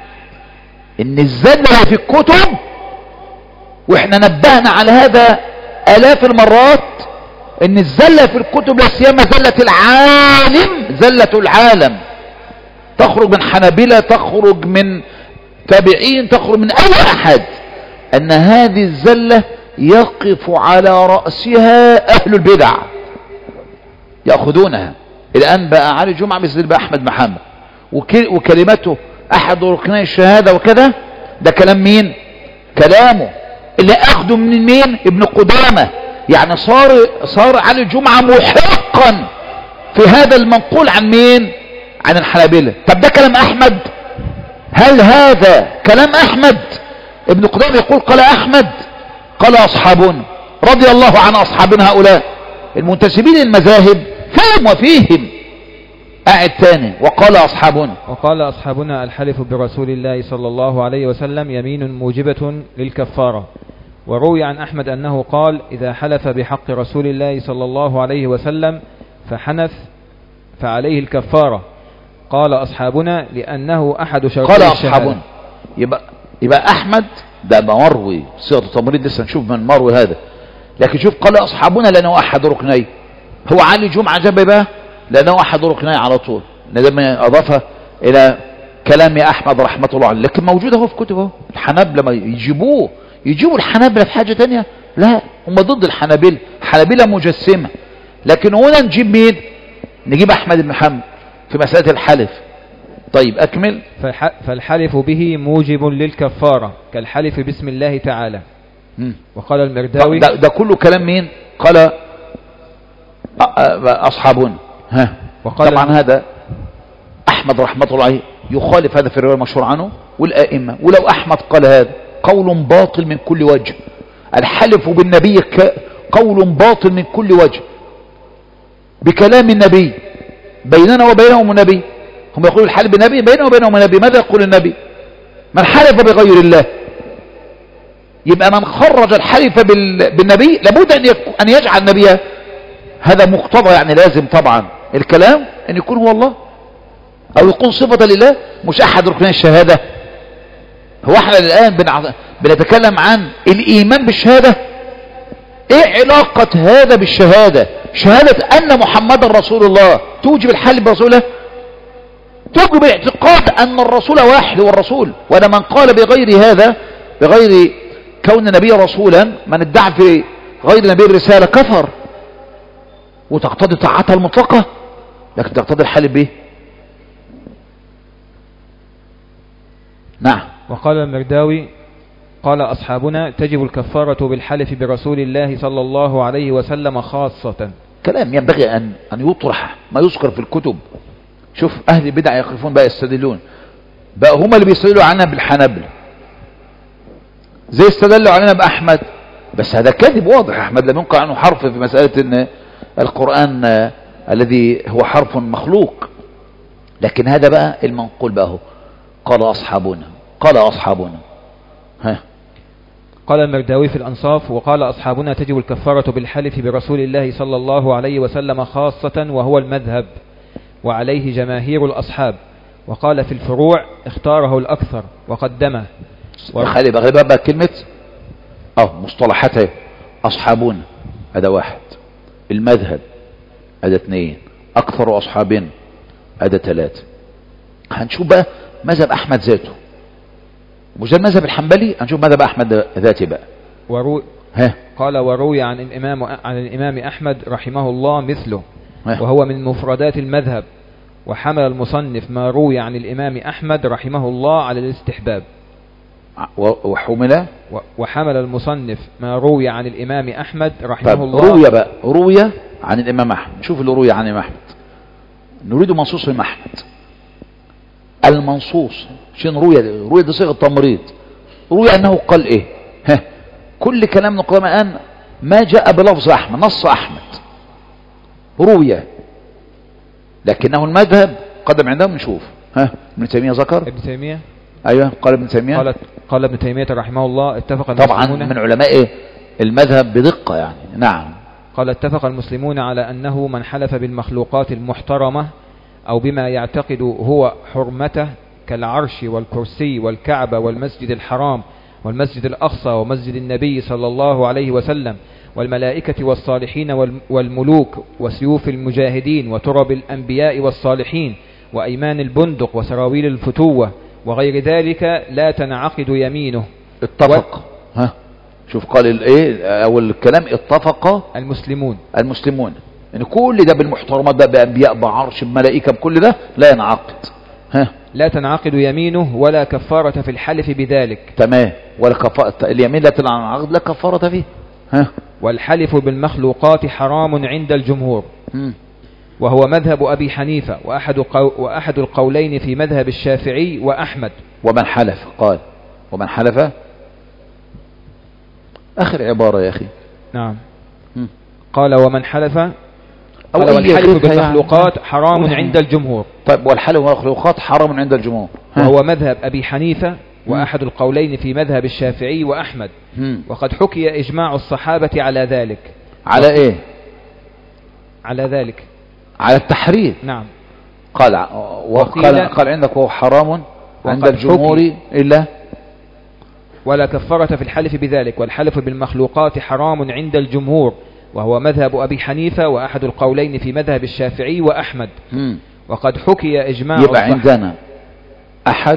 ان الزلة في الكتب، واحنا نبهنا على هذا الاف المرات، ان الزلة في الكتب لا سيما زلة العالم، زلة العالم تخرج من حنابلة، تخرج من تابعين، تخرج من اي احد، ان هذه الزلة يقف على رأسها اهل البدع يأخذونها. الان بقى علي جمعة مثل بقى احمد محمد وكلمته احد ركني الشهادة وكذا، ده كلام مين؟ كلامه اللي اخده من مين؟ ابن قدامة. يعني صار صار علي جمعة محقا في هذا المنقول عن مين؟ عن الحنابلة. طب ده كلام احمد؟ هل هذا كلام احمد؟ ابن قدامة يقول قال احمد، قال اصحابنا رضي الله عن اصحابنا هؤلاء المنتسبين للمذاهب فهم وفيهم. قاعد تاني وقال اصحابنا وقال أصحابنا الحلف برسول الله صلى الله عليه وسلم يمين موجبة للكفارة. وروي عن أحمد أنه قال إذا حلف بحق رسول الله صلى الله عليه وسلم فحنث فعليه الكفارة. قال أصحابنا لأنه أحد شرطي قال الشهادة. اصحابنا يبقى يبقى احمد ده مروي صيغه التمريض، لسه نشوف من مروي هذا، لكن شوف قال اصحابنا لانه احد ركني. هو علي جمعة جاب بقى لانه احد ركني على طول، لما اضافها الى كلام احمد رحمه الله عليه، لكن موجود اهو في كتبه. الحنابلة ما يجيبوه يجيبوا الحنابلة في حاجة تانية؟ لا، هم ضد الحنابلة، حنابلة مجسمة. لكن هنا نجيب مين؟ نجيب احمد بن محمد في مسألة الحلف. طيب اكمل. فالحلف به موجب للكفارة كالحلف باسم الله تعالى. م. وقال المرداوي ده, ده كله كلام مين؟ قال اصحابنا. ها وقال طبعا هذا احمد رحمه الله عليه يخالف هذا في الرواية المشهور عنه والائمة. ولو احمد قال هذا قول باطل من كل وجه. الحلف بالنبي قول باطل من كل وجه، بكلام النبي بيننا وبينهم النبي. هم يقولون الحلف بالنبي بيننا وبينهم النبي. ماذا يقول النبي؟ من حلف بغير الله. يبقى من خرج الحلف بالنبي لابد ان ان يجعل النبي هذا مقتضى، يعني لازم طبعا الكلام ان يكون هو الله او يكون صفة لله، مش احد ركني الشهادة. هو احنا الان بنتكلم عن الايمان بالشهادة. ايه علاقة هذا بالشهادة؟ شهادة ان محمد رسول الله توجب الحلف برسوله؟ توجب اعتقاد ان الرسول واحد هو الرسول. وانا من قال بغير هذا، بغير كون النبي رسولا، من ادعى في غير النبي الرسالة كفر، وتقتضي طاعتها المطلقة، لكن تقتضي الحلف به. نعم. وقال المرداوي قال أصحابنا تجب الكفارة بالحلف برسول الله صلى الله عليه وسلم خاصة. كلام ينبغي أن أن يطرح ما يذكر في الكتب. شوف أهل البدع يقفون بقى يستدلون بقى، هم اللي بيستدلوا علينا بالحنابلة، زي استدلوا علينا بأحمد. بس هذا كذب واضح. أحمد لم ينقل عنه حرف في مسألة أن القرآن آه الذي هو حرف مخلوق. لكن هذا بقى المنقول بقى هو قال أصحابنا قال أصحابنا. ها. قال المرداوي في الأنصاف وقال أصحابنا تجب الكفارة بالحلف برسول الله صلى الله عليه وسلم خاصة، وهو المذهب وعليه جماهير الأصحاب. وقال في الفروع اختاره الأكثر وقدمه. خلي بقى بقى كلمة اه مصطلحاتها. أصحابنا هذا واحد، المذهب هذا اثنين، أكثر أصحابنا هذا ثلاثة. هنشوف بقى مذهب أحمد ذاته، مش ده المذهب الحنبلي. هنشوف مذهب أحمد ذاته بقى. وروي ها. قال وروي عن الإمام عن الإمام أحمد رحمه الله مثله، ها. وهو من مفردات المذهب. وحمل المصنف ما روي عن الإمام أحمد رحمه الله على الاستحباب. وحمل وحمل المصنف ما روي عن الإمام أحمد رحمه طب الله. روي بقى روي عن الإمام أحمد. نشوف اللي روي عن الإمام أحمد. نريد منصوص الإمام أحمد. المنصوص شين روي؟ روي ده صيغة تمريض. روي أنه قال إيه؟ ها. كل كلام نقول الآن ما جاء بلفظ أحمد، نص أحمد روي، لكنه المذهب قدم عندهم. نشوف. ها. ابن تيمية ذكر. ابن تيمية ايوه قال ابن تيمية. قال قال ابن تيمية رحمه الله اتفق طبعا المسلمون من علماء إيه؟ المذهب بدقة يعني. نعم. قال اتفق المسلمون على أنه من حلف بالمخلوقات المحترمة أو بما يعتقد هو حرمته كالعرش والكرسي والكعبة والمسجد الحرام والمسجد الأقصى ومسجد النبي صلى الله عليه وسلم والملائكة والصالحين والملوك وسيوف المجاهدين وترب الأنبياء والصالحين وأيمان البندق وسراويل الفتوة وغير ذلك لا تنعقد يمينه. اتفق و... ها شوف قال الايه او الكلام اتفق المسلمون المسلمون ان كل ده بالمحترمات ده بانبياء بعرش بملائكه بكل ده لا ينعقد. ها لا تنعقد يمينه ولا كفارة في الحلف بذلك. تمام. ولا كفارة اليمين لا تنعقد لا كفارة فيه. ها والحلف بالمخلوقات حرام عند الجمهور م. وهو مذهب أبي حنيفة وأحد, قو وأحد القولين في مذهب الشافعي وأحمد. ومن حلف قال ومن حلف آخر عبارة يا أخي. نعم م. قال ومن حلف قال والحلف بالمخلوقات يعني حرام عند الجمهور. طيب والحلف بالمخلوقات حرام عند الجمهور. وهو مذهب أبي حنيفة وأحد القولين في مذهب الشافعي وأحمد. م. وقد حكي إجماع الصحابة على ذلك. على إيه؟ على ذلك على التحريم. نعم. قال وقال قال عندك وهو حرام عند الجمهور إلا ولا كفارة في الحلف بذلك والحلف بالمخلوقات حرام عند الجمهور وهو مذهب أبي حنيفة وأحد القولين في مذهب الشافعي وأحمد. م. وقد حكي إجماع يبقى عندنا أحد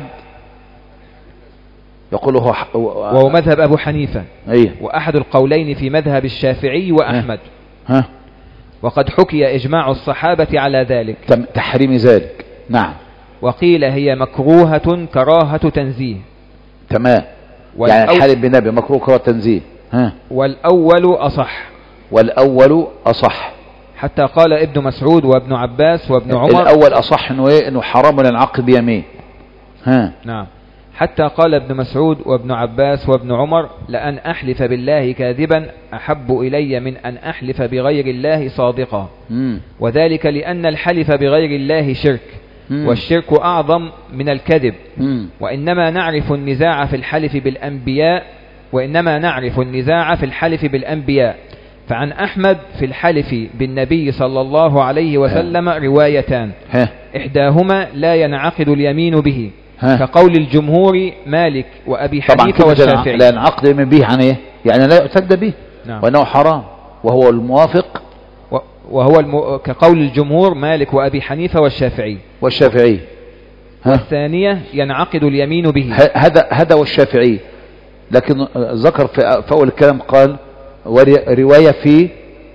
يقول هو ح... وهو مذهب أبو حنيفة. أيه؟ وأحد القولين في مذهب الشافعي وأحمد. ها. ها. وقد حكي إجماع الصحابة على ذلك تحريم ذلك. نعم. وقيل هي مكروهة كراهة تنزيه. تمام. يعني الحلف بالنبي مكروه كراهة تنزيه. ها. والأول أصح. والأول أصح. حتى قال ابن مسعود وابن عباس وابن عمر الأول أصح إنه إيه إنه حرام ينعقد بيمين. ها. نعم. حتى قال ابن مسعود وابن عباس وابن عمر لأن أحلف بالله كاذبا أحب إلي من أن أحلف بغير الله صادقا. مم. وذلك لأن الحلف بغير الله شرك. مم. والشرك أعظم من الكذب. مم. وإنما نعرف النزاع في الحلف بالأنبياء وإنما نعرف النزاع في الحلف بالأنبياء فعن أحمد في الحلف بالنبي صلى الله عليه وسلم ها. روايتان ها. إحداهما لا ينعقد اليمين به ها. كقول الجمهور مالك وأبي حنيفة والشافعي. لا ينعقد اليمين به عن إيه؟ يعني لا يعتد به. نعم. وأنه حرام وهو الموافق وهو الم... كقول الجمهور مالك وأبي حنيفة والشافعي والشافعي. والثانية ينعقد اليمين به. هذا هذا والشافعي. لكن ذكر في أول الكلام قال رواية في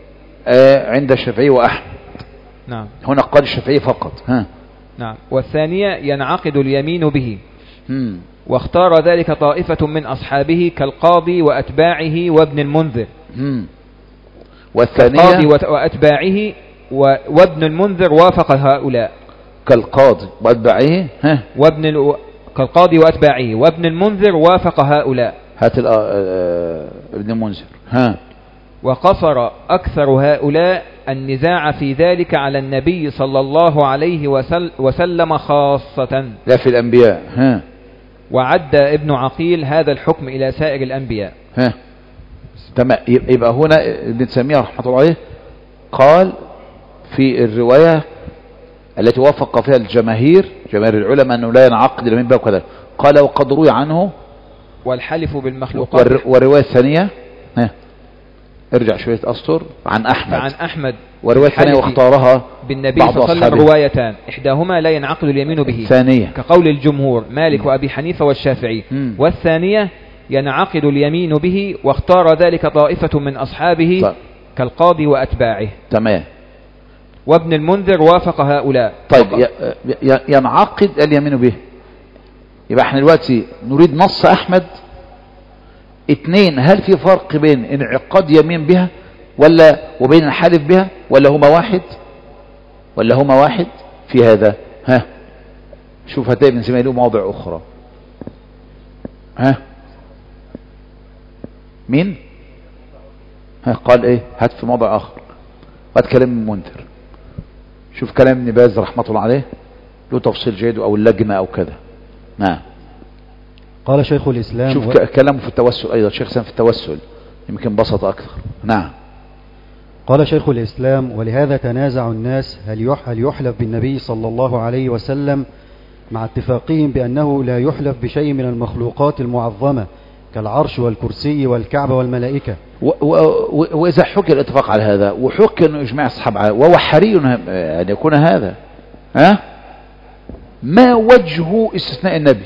آه عند الشافعي وأحمد. نعم. هنا قال الشافعي فقط. ها. نعم. والثانية ينعقد اليمين به. مم. واختار ذلك طائفة من أصحابه كالقاضي وأتباعه وابن المنذر. مم. والثانية القاضي وأتباعه و... وابن المنذر وافق هؤلاء. كالقاضي وأتباعه ها. وابن ال... كالقاضي وأتباعه وابن المنذر وافق هؤلاء. هات ال... آه... ابن المنذر. ها. وقصر أكثر هؤلاء النزاع في ذلك على النبي صلى الله عليه وسل... وسلم خاصة لا في الأنبياء. ها. وعد ابن عقيل هذا الحكم إلى سائر الأنبياء. ها. تمام. يبقى هنا ابن تيمية رحمة الله عليه قال في الرواية التي وافق فيها الجماهير جماهير العلماء أنه لا ينعقد اليمين به وكذا قال وقد روي عنه والحلف بالمخلوقات. والرواية الثانية ها. ارجع شوية أسطر عن أحمد عن أحمد والرواية الثانية واختارها بالنبي صلى الله عليه وسلم روايتان إحداهما لا ينعقد اليمين به ثانية كقول الجمهور مالك وأبي حنيفة والشافعي. م. والثانية ينعقد اليمين به واختار ذلك طائفة من أصحابه طيب. كالقاضي وأتباعه. تمام. وابن المنذر وافق هؤلاء. طيب ينعقد اليمين به. يبقى احنا دلوقتي نريد نص أحمد اثنين. هل في فرق بين انعقاد يمين بها ولا وبين الحلف بها ولا هما واحد ولا هما واحد في هذا؟ ها شوف هتلاقي ابن سيمين له مواضع أخرى. ها مين ها قال ايه؟ هات في موضع آخر. هات كلام المنذر. شوف كلام ابن باز رحمة الله عليه له تفصيل جيد او اللجنة او كذا. نعم. قال شيخ الإسلام شوف و... كلامه في التوسل أيضا، شيخ سام في التوسل يمكن بسط أكثر. نعم. قال شيخ الإسلام: ولهذا تنازع الناس هل يح... هل يحلف بالنبي صلى الله عليه وسلم، مع اتفاقهم بأنه لا يحلف بشيء من المخلوقات المعظمة كالعرش والكرسي والكعبة والملائكة. و و و وإذا حكي الاتفاق على هذا وحكي أنه إجماع الصحابة على، وهو حري أن يكون هذا، ها ما وجه استثناء النبي؟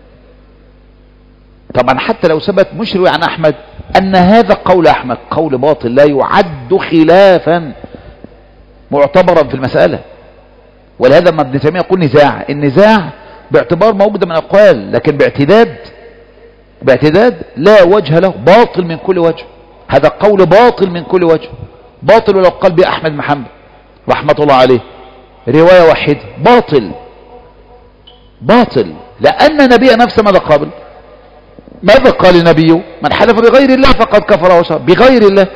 طبعا حتى لو ثبت مش روي عن أحمد أن هذا قول أحمد قول باطل لا يعد خلافا معتبرا في المسألة. ولهذا ما ابن تيمية يقول نزاع، النزاع باعتبار موجود من أقوال، لكن باعتداد باعتداد لا وجه له، باطل من كل وجه. هذا قول باطل من كل وجه، باطل ولو قال به أحمد محمد رحمة الله عليه رواية واحدة، باطل باطل. لأن نبي نفسه ماذا قابل؟ ماذا قال النبي؟ من حلف بغير الله فقد كفر وشرك، بغير الله.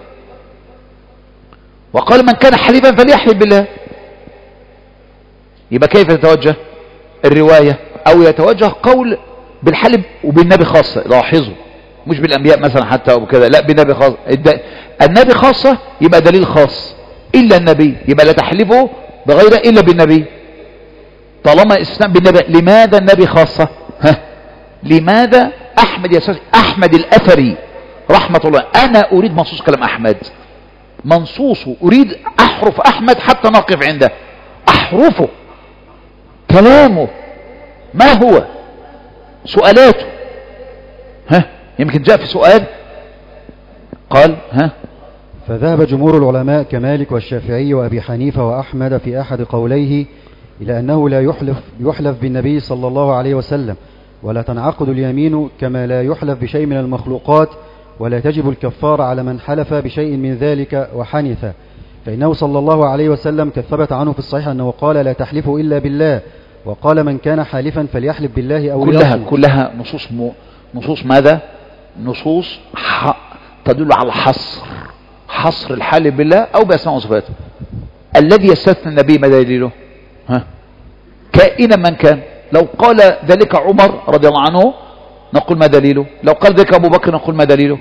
وقال من كان حليفا فليحلف بالله. يبقى كيف تتوجه الرواية؟ أو يتوجه قول بالحلف وبالنبي خاصة، لاحظوا مش بالأنبياء مثلا حتى أو كذا، لا بالنبي خاصة. النبي خاصة يبقى دليل خاص، إلا النبي يبقى لا تحلفه بغيره إلا بالنبي. طالما استثناء بالنبي، لماذا النبي خاصة؟ ها لماذا؟ أحمد يساس أحمد الأثري رحمة الله، أنا أريد منصوص كلام أحمد، منصوصه أريد أحرف أحمد حتى نقف عنده، أحرفه كلامه ما هو، سؤالاته. ها يمكن جاء في سؤال قال ها فذهب جمهور العلماء كمالك والشافعي وأبي حنيفة وأحمد في أحد قوليه إلى أنه لا يحلف يحلف بالنبي صلى الله عليه وسلم، ولا تنعقد اليمين كما لا يحلف بشيء من المخلوقات، ولا تجب الكفارة على من حلف بشيء من ذلك وحنث، فإنه صلى الله عليه وسلم قد ثبت عنه في الصحيح أنه قال لا تحلفوا إلا بالله، وقال من كان حالفا فليحلف بالله أو كلها ليصمت. كلها نصوص م... نصوص ماذا؟ نصوص ح... تدل على حصر حصر الحالف بالله أو بأسماء وصفاته. الذي يستثنى النبي ما دليله؟ ها كائنا من كان. لو قال ذلك عمر رضي الله عنه نقول ما دليله، لو قال ذلك أبو بكر نقول ما دليله.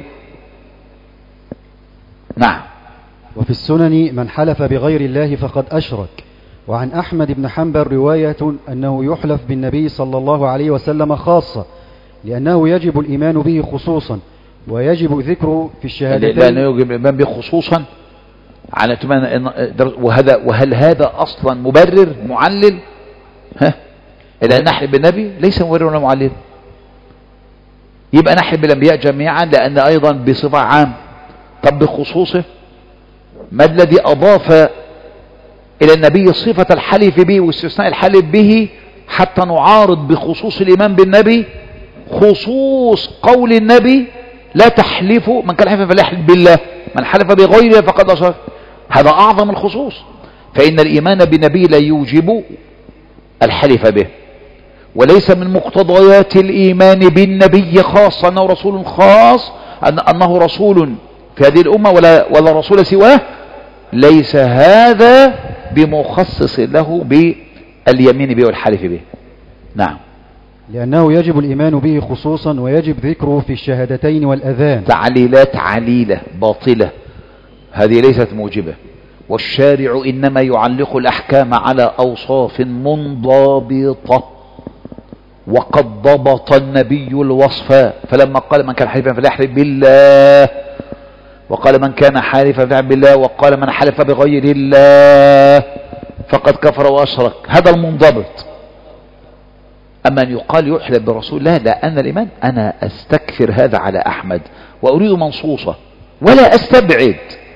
نعم. وفي السنن من حلف بغير الله فقد أشرك. وعن أحمد بن حنبل رواية أنه يحلف بالنبي صلى الله عليه وسلم خاصة، لأنه يجب الإيمان به خصوصا، ويجب ذكره في الشهادتين. لأنه يجب الإيمان به خصوصا على وهذا وهل هذا أصلا مبرر معلل؟ ها إلا أن نحلف بالنبي ليس مبرر ولا معلل. يبقى نحلف بالأنبياء جميعا لأن أيضا بصفة عام. طب بخصوصه ما الذي أضاف إلى النبي صفة الحلف به واستثناء الحلف به حتى نعارض بخصوص الإيمان بالنبي خصوص قول النبي لا تحلفوا، من كان حلفا فليحلف بالله، من حلف بغيره فقد أشرك. هذا أعظم الخصوص. فإن الإيمان بالنبي لا يوجب الحلف به، وليس من مقتضيات الإيمان بالنبي خاصة أنه رسول خاص، أن أنه رسول في هذه الأمة ولا, ولا رسول سواه. ليس هذا بمخصص له باليمين به والحلف به. نعم. لأنه يجب الإيمان به خصوصا، ويجب ذكره في الشهادتين والأذان. تعليلات عليلة باطلة، هذه ليست موجبة. والشارع إنما يعلق الأحكام على أوصاف منضبطة، وقد ضبط النبي الوصف، فلما قال من كان حلفا فليحلف بالله، وقال من كان حالفا فليحلف بالله، وقال من حلف بغير الله فقد كفر وأشرك. هذا المنضبط. أما أن يقال يحلف برسول الله لا، أن الإيمان أنا أستكثر هذا على أحمد وأريد منصوصة ولا أستبعد.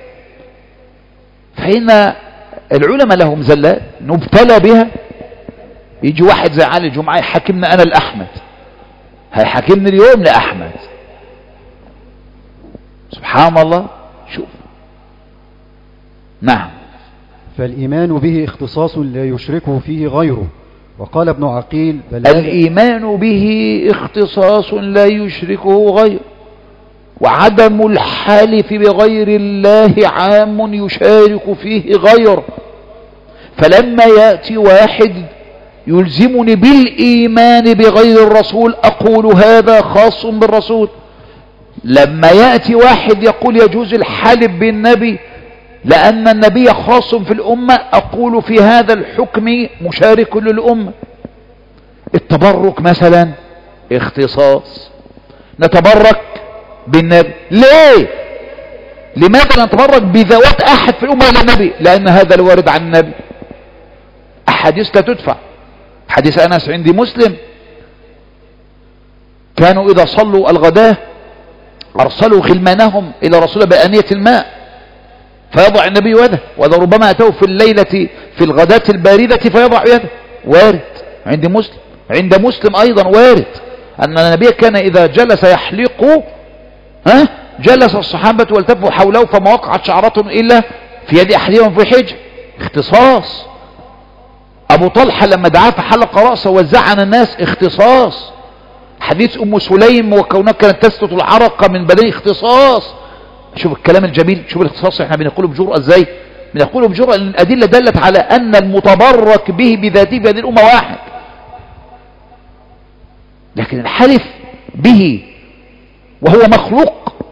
فإن العلماء لهم زلات نبتلى بها. يجي واحد زي علي الجمعة يحكمنا أنا لأحمد، هيحكمني اليوم لأحمد. سبحان الله. شوف. نعم. فالإيمان به اختصاص لا يشركه فيه غيره. وقال ابن عقيل بل الإيمان به اختصاص لا يشركه غيره، وعدم الحلف بغير الله عام يشارك فيه غيره. فلما يأتي واحد يلزمني بالإيمان بغير الرسول أقول هذا خاص بالرسول. لما يأتي واحد يقول يجوز الحلف بالنبي لأن النبي خاص في الأمة أقول في هذا الحكم مشارك للأمة. التبرك مثلا اختصاص، نتبرك بالنبي ليه؟ لماذا نتبرك بذوات أحد في الأمة إلى النبي؟ لأن هذا الوارد عن النبي. أحاديث لا تدفع. حديث أنس عندي مسلم كانوا إذا صلوا الغداة أرسلوا غلمانهم إلى رسول بآنية الماء فيضع النبي يده، وإذا ربما أتوا في الليلة في الغداة الباردة فيضع يده. وارد عند مسلم. عند مسلم أيضا وارد أن النبي كان إذا جلس يحلق ها جلس الصحابة والتفوا حوله فما وقعت شعرة إلا في يد أحدهم في حجر. اختصاص. أبو طلحة لما دعاه فحلق رأسه وزعن الناس اختصاص. حديث أم سليم وكونها كانت تسقط العرق من بدنه اختصاص. شوف الكلام الجميل، شوف الاختصاص احنا بنقوله بجرأة ازاي؟ بنقوله بجرأة لأن الأدلة دلت على أن المتبرك به بذاته في هذه الأمة واحد. لكن الحلف به وهو مخلوق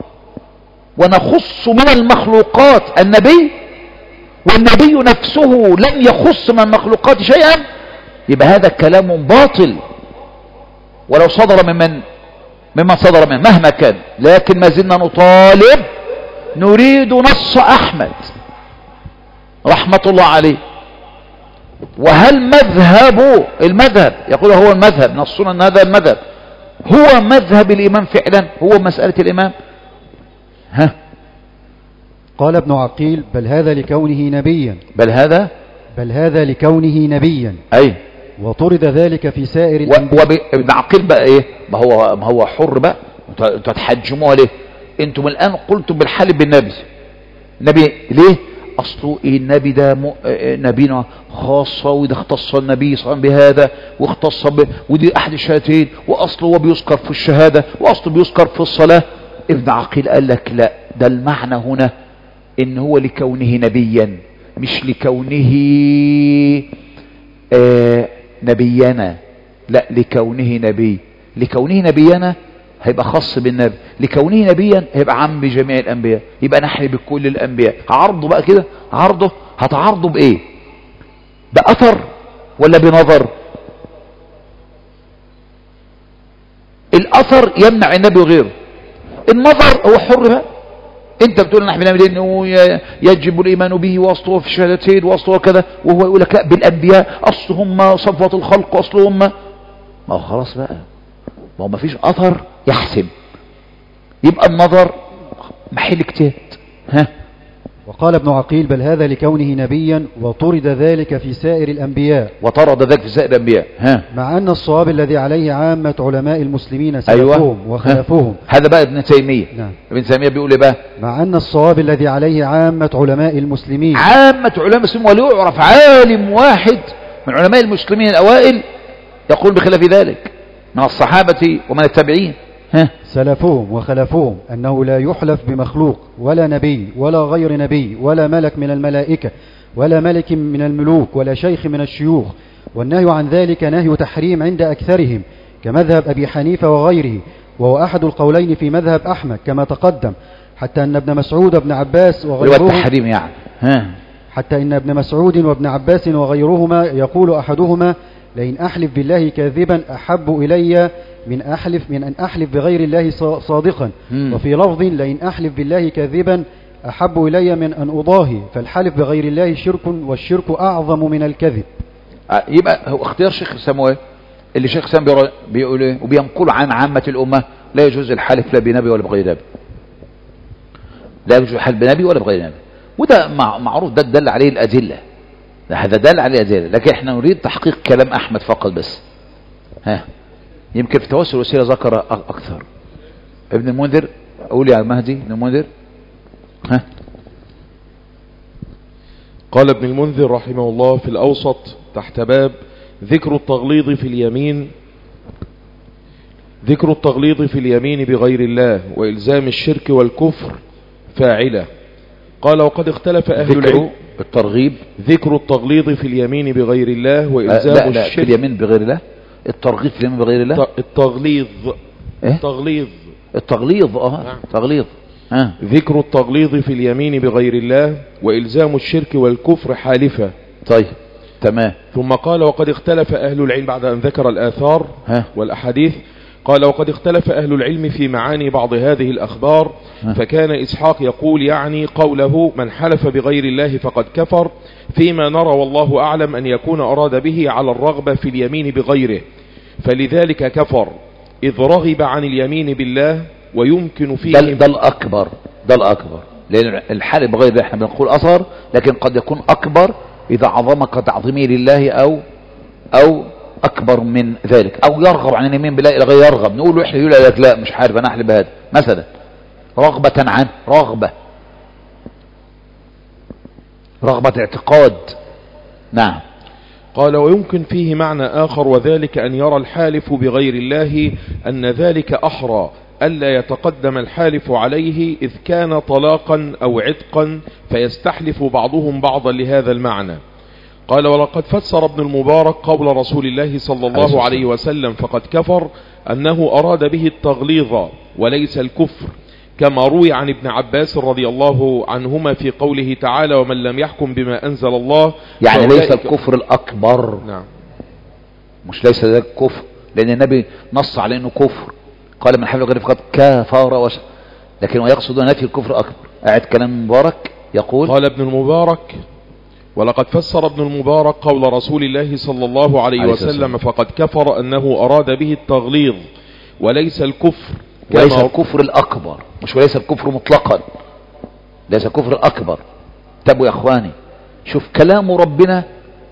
ونخص من المخلوقات النبي والنبي نفسه لم يخص من المخلوقات شيئا يبقى هذا كلام باطل ولو صدر ممن ممن صدر منه مهما كان. لكن ما زلنا نطالب نريد نص أحمد رحمة الله عليه. وهل مذهب المذهب يقول هو المذهب نصنا أن هذا المذهب هو مذهب الإمام فعلا هو مسألة الإمام؟ ها قال ابن عقيل بل هذا لكونه نبيا بل هذا بل هذا لكونه نبيا أي وطرد ذلك في سائر الأنبياء. وابن عقيل بقى ايه؟ ما هو ما هو حر بقى. انتوا هتحجموها ليه؟ انتم الآن قلتم بالحلف بالنبي. النبي ليه؟ اصله ايه النبي ده م... نبينا خاصة وده اختص النبي صلى الله عليه وسلم بهذا واختص ب... ودي احد الشهادتين واصله هو بيذكر في الشهادة واصله بيذكر في الصلاة. ابن عقيل قال لك لا ده المعنى هنا ان هو لكونه نبيا مش لكونه آه نبينا، لا لكونه نبي. لكونه نبينا هيبقى خاص بالنبي، لكونه نبيا هيبقى عام بجميع الانبياء، يبقى نحن بكل الانبياء. عرضه بقى كده عرضه هتعرضه بايه؟ باثر ولا بنظر؟ الاثر يمنع النبي وغيره، النظر هو حر بقى. انت بتقول نحن بنعمل انه يجب الايمان به واصله في الشهادتين واصله كذا، وهو يقول لك لا بالانبياء اصلهم صفوة الخلق واصلهم ما هو خلاص بقى، ما هو ما فيش اثر يحسم، يبقى النظر محل اجتهاد. ها وقال ابن عقيل بل هذا لكونه نبيا وطرد ذلك في سائر الأنبياء وطرد ذلك في سائر الأنبياء. ها مع أن الصواب الذي عليه عامة علماء المسلمين سلفهم أيوة. وخلفهم. هذا بقى ابن تيمية. نعم. ابن تيمية بيقول ايه بقى؟ مع أن الصواب الذي عليه عامة علماء المسلمين عامة علماء المسلمين ولا يعرف عالم واحد من علماء المسلمين الأوائل يقول بخلاف ذلك من الصحابة ومن التابعين. ها سلفهم وخلفهم أنه لا يحلف بمخلوق ولا نبي ولا غير نبي ولا ملك من الملائكة ولا ملك من الملوك ولا شيخ من الشيوخ، والنهي عن ذلك نهي تحريم عند أكثرهم كمذهب أبي حنيفة وغيره، وهو أحد القولين في مذهب أحمد كما تقدم، حتى أن ابن مسعود وابن عباس وغيرهم التحريم يعني ها حتى إن ابن مسعود وابن عباس وغيرهما يقول أحدهما لئن أحلف بالله كاذبا أحب إلي من أحلف من أن أحلف بغير الله صادقا. مم. وفي لفظ لئن أحلف بالله كاذبا أحب إلي من أن أضاهي، فالحلف بغير الله شرك والشرك أعظم من الكذب. يبقى هو اختيار شيخ الإسلام ايه اللي شيخ الإسلام بيقول ايه وبينقل عن عامة الأمة لا يجوز الحلف لا بنبي ولا بغير نبي، لا يجوز الحلف بنبي ولا بغير نبي، وده معروف، ده دل عليه الأدلة، هذا دل عليه الأدلة، لكن احنا نريد تحقيق كلام أحمد فقط بس. ها يمكن في توسل الوسيلة ذكر أكثر. ابن المنذر أقول يا المهدي ابن المنذر. ها قال ابن المنذر رحمه الله في الأوسط تحت باب ذكر التغليظ في اليمين ذكر التغليظ في اليمين بغير الله وإلزام الشرك والكفر فاعلة. قال وقد اختلف أهل ذكر العلم الترغيب ذكر التغليظ في اليمين بغير الله آه وإلزام لا لا في الشرك. اليمين بغير الله، الترغيب في اليمين بغير الله، التغليظ إيه؟ التغليظ التغليظ اه نعم. تغليظ آه. ذكر التغليظ في اليمين بغير الله وإلزام الشرك والكفر حالفة. طيب تمام. ثم قال وقد اختلف أهل العلم بعد أن ذكر الآثار ها. والأحاديث، قال وقد اختلف أهل العلم في معاني بعض هذه الأخبار، ها. فكان إسحاق يقول يعني قوله من حلف بغير الله فقد كفر، فيما نرى والله أعلم أن يكون أراد به على الرغبة في اليمين بغيره، فلذلك كفر إذ رغب عن اليمين بالله ويمكن فيه ده, ده الأكبر، ده الأكبر، لأن الحالف بغير الله احنا بنقول أصغر، لكن قد يكون أكبر إذا عظمك تعظيمه لله أو أو أكبر من ذلك، أو يرغب عن اليمين بالله إلى غير يرغب، نقول له احلف يقول لك لا مش حارب أنا أحلف بهذا مثلا، رغبة عنه، رغبة رغبة اعتقاد. نعم. قال ويمكن فيه معنى آخر، وذلك أن يرى الحالف بغير الله أن ذلك أحرى ألا يتقدم الحالف عليه إذ كان طلاقا أو عتقا فيستحلف بعضهم بعضا لهذا المعنى. قال ولقد فسر ابن المبارك قول رسول الله صلى الله عليه وسلم فقد كفر أنه أراد به التغليظ وليس الكفر، كما روي عن ابن عباس رضي الله عنهما في قوله تعالى ومن لم يحكم بما أنزل الله، يعني ليس الكفر الأكبر. نعم. مش ليس ذلك كفر، لأن النبي نص على أنه كفر، قال من حلف غير فقد كفر وش... لكن ويقصد نفي الكفر أكبر. أعد كلام المبارك يقول قال ابن المبارك ولقد فسر ابن المبارك قول رسول الله صلى الله عليه, عليه وسلم فقد كفر أنه أراد به التغليظ وليس الكفر، وليس الكفر الأكبر، مش وليس الكفر مطلقا، ليس الكفر الأكبر. تابوا يا أخواني، شوف كلام ربنا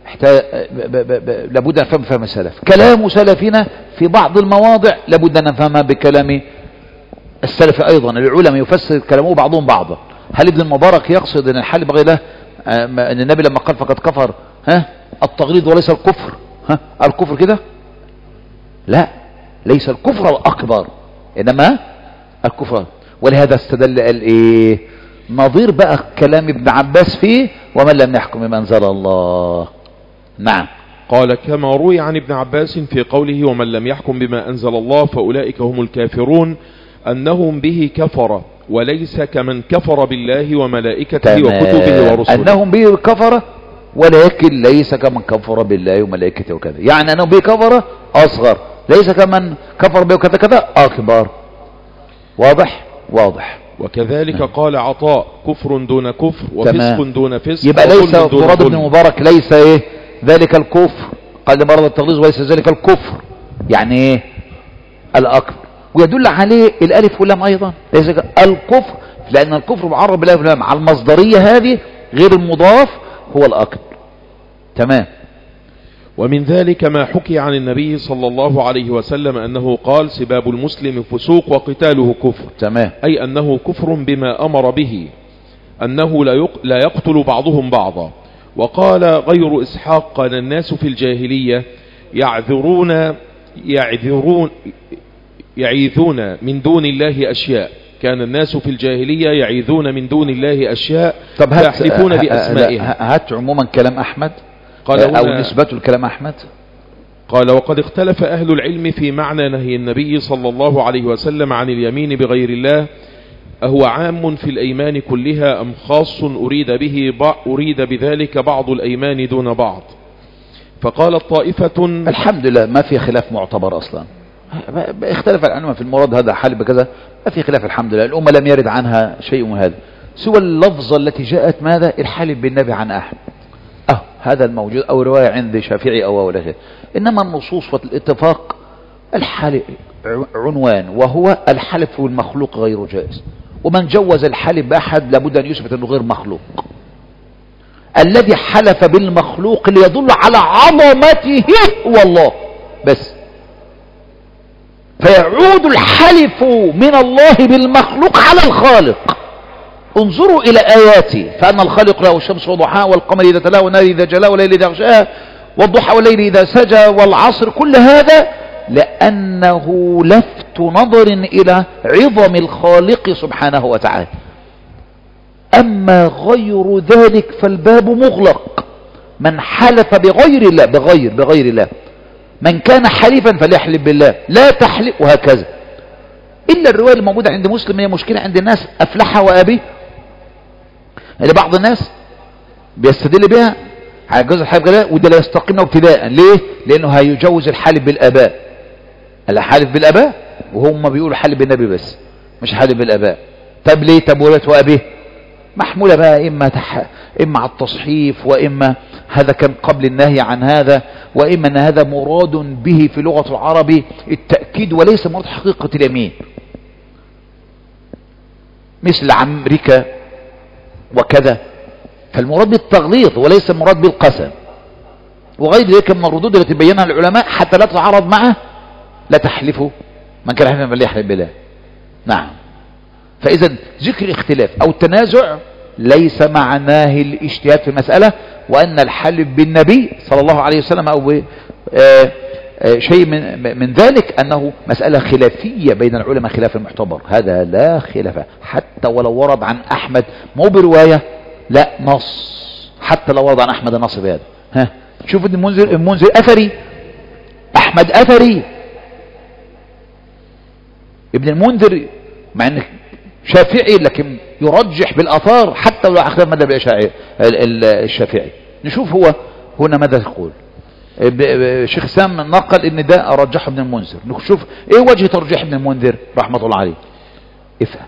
لابد أن نفهم فهم السلف، كلام سلفنا في بعض المواضع لابد أن نفهمها بكلام السلف أيضا، العلماء يفسر كلامه بعضهم بعضا. هل ابن المبارك يقصد أن الحل بغير الله أن النبي لما قال فقد كفر ها التغليظ وليس الكفر، ها الكفر كده؟ لا، ليس الكفر الأكبر إنما الكفر. ولهذا استدل قال إيه نظير بقى كلام ابن عباس فيه ومن لم يحكم بما أنزل الله. نعم. قال كما روي عن ابن عباس في قوله ومن لم يحكم بما أنزل الله فأولئك هم الكافرون أنهم به كفر وليس كمن كفر بالله وملائكته وكتبه ورسله. أنهم به كفر ولكن ليس كمن كفر بالله وملائكته وكذا، يعني أنهم به كفر أصغر، ليس كمن كفر به وكذا كذا أكبر. واضح واضح. وكذلك نعم. قال عطاء كفر دون كفر وفسق دون فسق. يبقى ليس مراد ابن مبارك ليس ايه ذلك الكفر، قال مراد التغليظ وليس ذلك الكفر، يعني ايه الأكبر. ويدل عليه الألف واللام أيضا ليس الكفر، لأن الكفر معرب بالألف واللام على المصدرية هذه غير المضاف هو الأكبر. تمام. ومن ذلك ما حكي عن النبي صلى الله عليه وسلم أنه قال سباب المسلم فسوق وقتاله كفر. تمام. أي أنه كفر بما أمر به، أنه لا يقتل بعضهم بعضا. وقال غير إسحاق قال الناس في الجاهلية يعذرون يعذرون يعيذون من دون الله أشياء، كان الناس في الجاهلية يعيذون من دون الله أشياء يحلفون بأسمائها. هات عموما كلام أحمد قال أو نسبته الكلام أحمد. قال وقد اختلف أهل العلم في معنى نهي النبي صلى الله عليه وسلم عن اليمين بغير الله، أهو عام في الأيمان كلها أم خاص أريد به أريد بذلك بعض الأيمان دون بعض؟ فقال طائفة الحمد لله ما في خلاف معتبر أصلا، اختلف العلماء في المراد هذا حال بكذا، ما في خلاف الحمد لله، الأمة لم يرد عنها شيء من هذا سوى اللفظة التي جاءت ماذا الحالف بالنبي عن أحد، أه هذا الموجود أو رواية عند شافعي أو ولا غير. إنما النصوص والاتفاق الحالف عنوان، وهو الحلف بالمخلوق غير جائز، ومن جوز الحلف بأحد لابد أن يثبت أنه غير مخلوق. الذي حلف بالمخلوق ليدل على عظمته هو الله بس، فيعود الحلف من الله بالمخلوق على الخالق. انظروا إلى آياتي فأن الخالق له الشمس وضحاها والقمر إذا تلاها والنهار إذا جلاها والليل إذا غشاها والضحى والليل إذا سجى والعصر، كل هذا لأنه لفت نظر إلى عظم الخالق سبحانه وتعالى. أما غير ذلك فالباب مغلق. من حلف بغير الله بغير بغير الله من كان حليفا فليحلف بالله لا تحلف، وهكذا. إلا الرواية الموجودة عند مسلم هي مشكلة عند الناس، أفلح وأبيه، اللي بعض الناس بيستدل بها على جواز الحلف بالله، وده لا يستقيم ابتداء. ليه؟ لأنه هيجوز الحلف بالآباء، الحلف بالآباء، وهم بيقولوا حلف بالنبي بس مش حلف بالآباء. طب ليه؟ طب ولد وأبيه محمولة بقى إما تح... إما على التصحيف، وإما هذا كان قبل النهي عن هذا، وإما أن هذا مراد به في لغة العرب التأكيد وليس مراد حقيقة اليمين، مثل عمرك وكذا، فالمراد بالتغليظ وليس المراد بالقسم، وغير ذلك من الردود التي بينها العلماء حتى لا تتعارض معه. لا تحلفوا من كان حلفا فليحلف بالله. نعم. فإذا ذكر الاختلاف أو التنازع ليس معناه الاجتهاد في المسألة، وأن الحلف بالنبي صلى الله عليه وسلم أو آآ آآ شيء من, من ذلك أنه مسألة خلافية بين العلماء خلاف المعتبر، هذا لا خلاف حتى ولو ورد عن أحمد مو برواية، لا نص، حتى لو ورد عن أحمد نص بهذا. ها شوف ابن المنذر، المنذر أثري، أحمد أثري، ابن المنذر مع أنه شافعي لكن يرجح بالآثار حتى لو أخذ مذهب الشافعي. نشوف هو هنا ماذا يقول. الشيخ سام نقل ان ده رجحه ابن المنذر، نشوف ايه وجه ترجيح ابن المنذر رحمة الله عليه. افهم.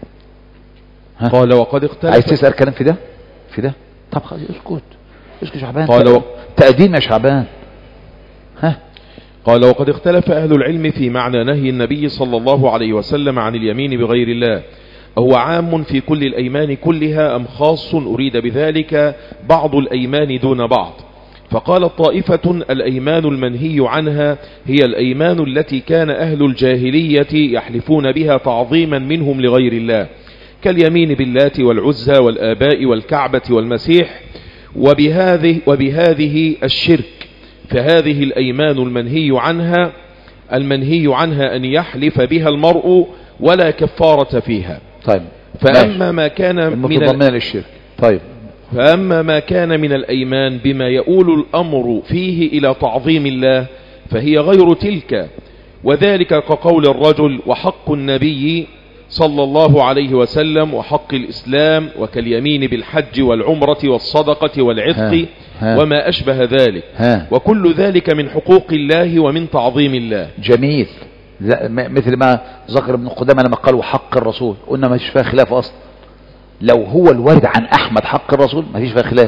قال وقد اختلف. عايز تسأل كلام في ده في ده طب خلاص اسكت اسكت شعبان. قال و... تقديم يا شعبان. ها قال وقد اختلف أهل العلم في معنى نهي النبي صلى الله عليه وسلم عن اليمين بغير الله، هو عام في كل الأيمان كلها أم خاص أريد بذلك بعض الأيمان دون بعض؟ فقال طائفة الأيمان المنهي عنها هي الأيمان التي كان أهل الجاهلية يحلفون بها تعظيما منهم لغير الله، كاليمين باللات والعزى والآباء والكعبة والمسيح، وبهذه, وبهذه الشرك. فهذه الأيمان المنهي عنها المنهي عنها أن يحلف بها المرء ولا كفارة فيها. طيب. فأما ما كان من الشرك طيب فأما ما كان من الأيمان بما يؤول الأمر فيه إلى تعظيم الله فهي غير تلك، وذلك كقول الرجل وحق النبي صلى الله عليه وسلم وحق الإسلام، وكاليمين بالحج والعمرة والصدقة والعتق ها ها وما أشبه ذلك ها وكل ذلك من حقوق الله ومن تعظيم الله. جميل. مثل ما ذكر ابن قدامة لما قال وحق الرسول، قلنا ما فيش فيها خلاف أصلا. لو هو الوارد عن أحمد حق الرسول ما فيش فيها خلاف،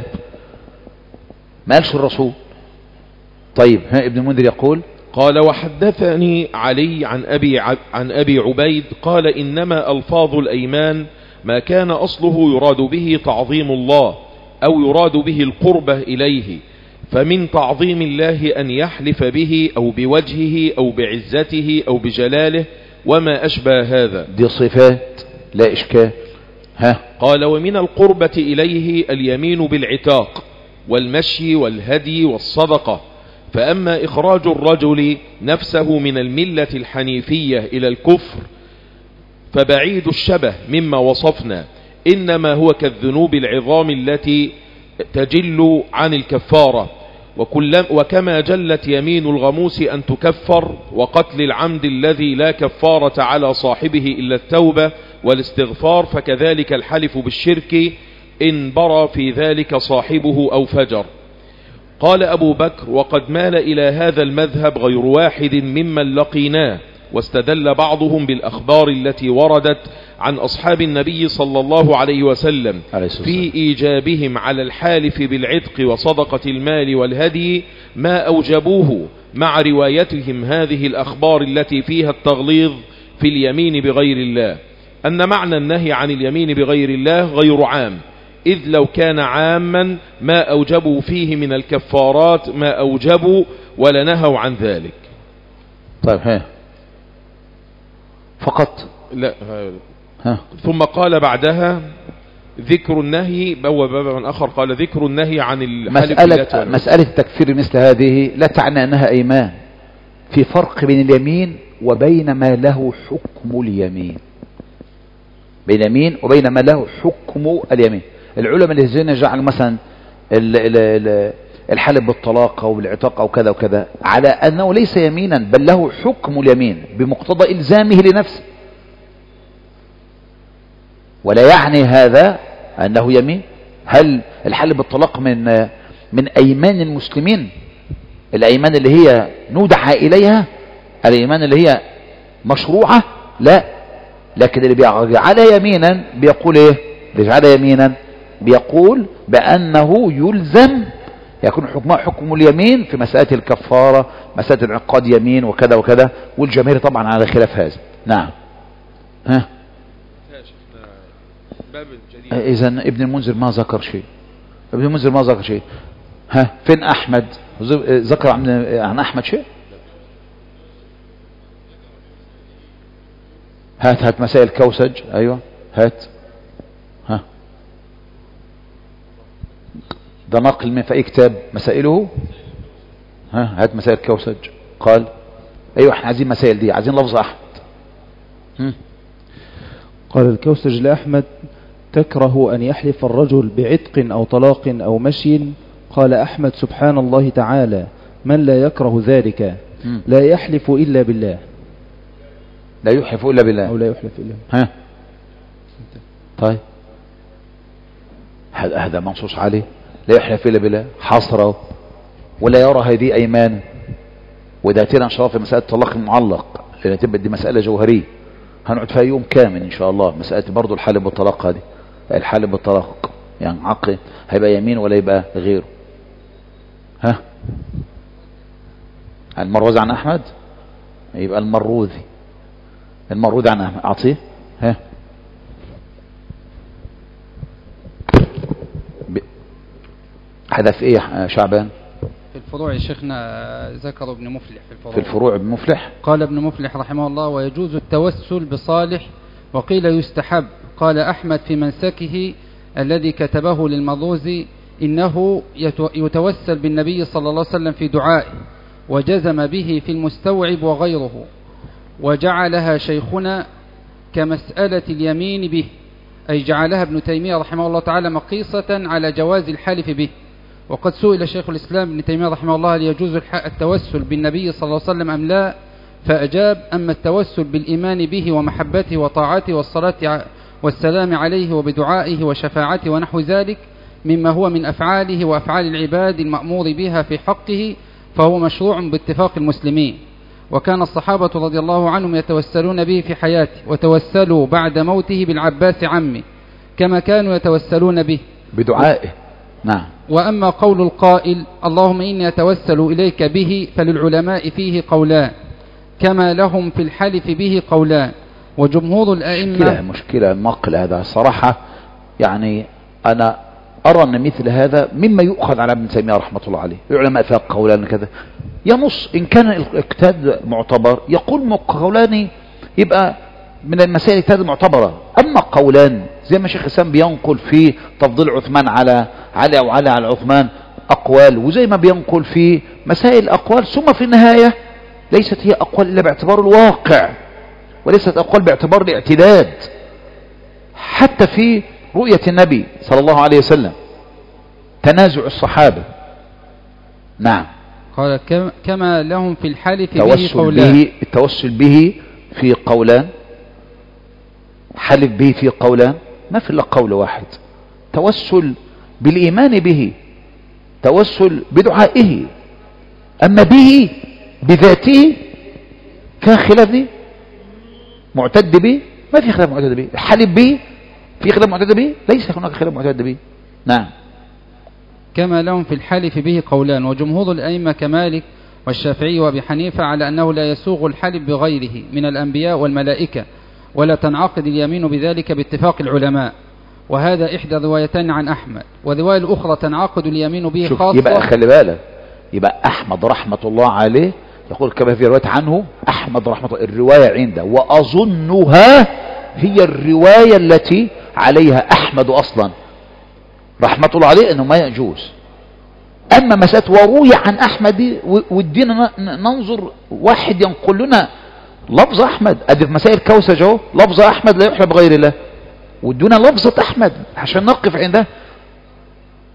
ما قالش الرسول. طيب ها ابن المنذر يقول قال وحدثني علي عن أبي, عن أبي عبيد قال إنما ألفاظ الأيمان ما كان أصله يراد به تعظيم الله أو يراد به القربة إليه، فمن تعظيم الله أن يحلف به أو بوجهه أو بعزته أو بجلاله وما أشبه هذا. دي صفات لا إشكال. ها قال ومن القربة إليه اليمين بالعتاق والمشي والهدي والصدقة. فأما إخراج الرجل نفسه من الملة الحنيفية إلى الكفر فبعيد الشبه مما وصفنا، إنما هو كالذنوب العظام التي تجل عن الكفارة، وكما جلت يمين الغموس أن تكفر، وقتل العمد الذي لا كفارة على صاحبه إلا التوبة والاستغفار، فكذلك الحلف بالشرك إن برى في ذلك صاحبه أو فجر. قال أبو بكر وقد مال إلى هذا المذهب غير واحد ممن لقيناه، واستدل بعضهم بالأخبار التي وردت عن أصحاب النبي صلى الله عليه وسلم في إيجابهم على الحالف بالعتق وصدقة المال والهدي ما أوجبوه، مع روايتهم هذه الأخبار التي فيها التغليظ في اليمين بغير الله، أن معنى النهي عن اليمين بغير الله غير عام، إذ لو كان عاما ما أوجبوا فيه من الكفارات ما أوجبوا ولنهوا عن ذلك. طيب ها فقط لا ها. ثم قال بعدها ذكر النهي بواب بابا آخر، قال ذكر النهي عن الحلف. مسألة, مسألة التكفير مثل هذه لا تعني أنها أيمان، في فرق بين اليمين وبين ما له حكم اليمين، بين اليمين وبين ما له حكم اليمين. العلماء الذين جعلوا مثلا الحلف بالطلاق او العتاق او كذا وكذا على انه ليس يمينا بل له حكم اليمين بمقتضى الزامه لنفسه، ولا يعني هذا انه يمين. هل الحلف بالطلاق من من ايمان المسلمين، الايمان اللي هي نودع اليها، الايمان اللي هي مشروعة؟ لا، لكن اللي بيجعلها يمينا بيقول ايه؟ بيجعلها يمينا بيقول بانه يلزم يكون حكمها حكم اليمين في مسألة الكفارة، مسألة العقاد يمين وكذا وكذا، والجماهير طبعا على خلاف هذا. نعم. ها اذا ابن المنذر ما ذكر شيء، ابن المنذر ما ذكر شيء. ها فين احمد؟ ذكر عن عن احمد شيء؟ هات هات مسائل كوسج. ايوه هات. ها ده نقل من في اي كتاب مسائله؟ ها هات مسائل كوسج. قال ايوه احنا عايزين مسائل دي، عايزين لفظ احمد. هم. قال الكوسج لأحمد: تكره أن يحلف الرجل بعتق أو طلاق أو مشي. قال أحمد: سبحان الله تعالى، من لا يكره ذلك لا يحلف إلا بالله. لا يحلف إلا بالله أو لا يحلف إلا بالله. ها طيب هذا منصوص عليه، لا يحلف إلا بالله حصره ولا يرى هذه أيمان. وداتنا إن شاء الله في مسألة الطلاق المعلق، لأن تبقى دي مسألة جوهرية هنقعد فيها يوم كامل إن شاء الله. مسألة برضو الحلف بالطلاق، هذه الحلف بالطلاق يعني عقل هيبقى يمين ولا يبقى غيره. ها المروزي عن أحمد يبقى المروذي، المروذي عن أحمد أعطيه. ها ب... هذا في إيه شعبان؟ في الفروع يا شيخنا ذكر ابن مفلح في الفروع. في الفروع ابن مفلح قال ابن مفلح رحمه الله: ويجوز التوسل بصالح، وقيل يستحب. قال أحمد في منسكه الذي كتبه للمروزي: إنه يتوسل بالنبي صلى الله عليه وسلم في دعائه، وجزم به في المستوعب وغيره، وجعلها شيخنا كمسألة اليمين به، أي جعلها ابن تيمية رحمه الله تعالى مقيصة على جواز الحلف به. وقد سئل شيخ الإسلام ابن تيمية رحمه الله: هل يجوز التوسل بالنبي صلى الله عليه وسلم أم لا؟ فأجاب: أما التوسل بالإيمان به ومحبته وطاعته والصلاة والسلام عليه وبدعائه وشفاعته ونحو ذلك مما هو من أفعاله وأفعال العباد المأمور بها في حقه، فهو مشروع باتفاق المسلمين. وكان الصحابة رضي الله عنهم يتوسلون به في حياته، وتوسلوا بعد موته بالعباس عمه كما كانوا يتوسلون به بدعائه. نعم. وأما قول القائل: اللهم إني أتوسل إليك به، فللعلماء فيه قولان، كما لهم في الحلف به قولان. وجمهور الأئمة مشكلة مشكلة النقل هذا صراحة، يعني أنا أرى أن مثل هذا مما يؤخذ على ابن تيمية رحمة الله عليه. العلماء فيها قولان كذا، ينص إن كان الاجتهاد معتبر يقول قولان يبقى من المسائل الاجتهاد المعتبرة. أما قولان زي ما شيخ الإسلام بينقل في تفضيل عثمان على علي أو علي على عثمان أقوال، وزي ما بينقل في مسائل أقوال، ثم في النهاية ليست هي أقوال إلا باعتبار الواقع، وليست أقوال باعتبار الاعتداد. حتى في رؤية النبي صلى الله عليه وسلم تنازع الصحابة. نعم. قال كما لهم في الحلف به قولان. به التوسل به في قولان، حلف به في قولان، ما في إلا قول واحد. توسل بالإيمان به، توسل بدعائه. أما به بذاته كان خلاف دي معتد به، ما في خلاف معتد به. حلف به في خلاف معتد به، ليس هناك خلاف معتد به. نعم. كما لهم في الحلف به قولان. وجمهور الأئمة كمالك والشافعي وأبي حنيفة على أنه لا يسوغ الحلف بغيره من الأنبياء والملائكة، ولا تنعقد اليمين بذلك باتفاق العلماء. وهذا إحدى روايتين عن أحمد، ورواية الأخرى تنعقد اليمين به خاصة. يبقى خلي بالك، يبقى أحمد رحمة الله عليه يقول كما في رواية عنه أحمد رحمة الله، الرواية عنده وأظنها هي الرواية التي عليها أحمد أصلا رحمة الله عليه أنه ما يجوز. أما مسألة وروي عن أحمد، ودينا ننظر واحد ينقل لنا لفظ أحمد. أدي في مسائل كوسج اهو لفظ أحمد لا يحلى بغير الله، ودونا لفظة أحمد عشان نقف عنده.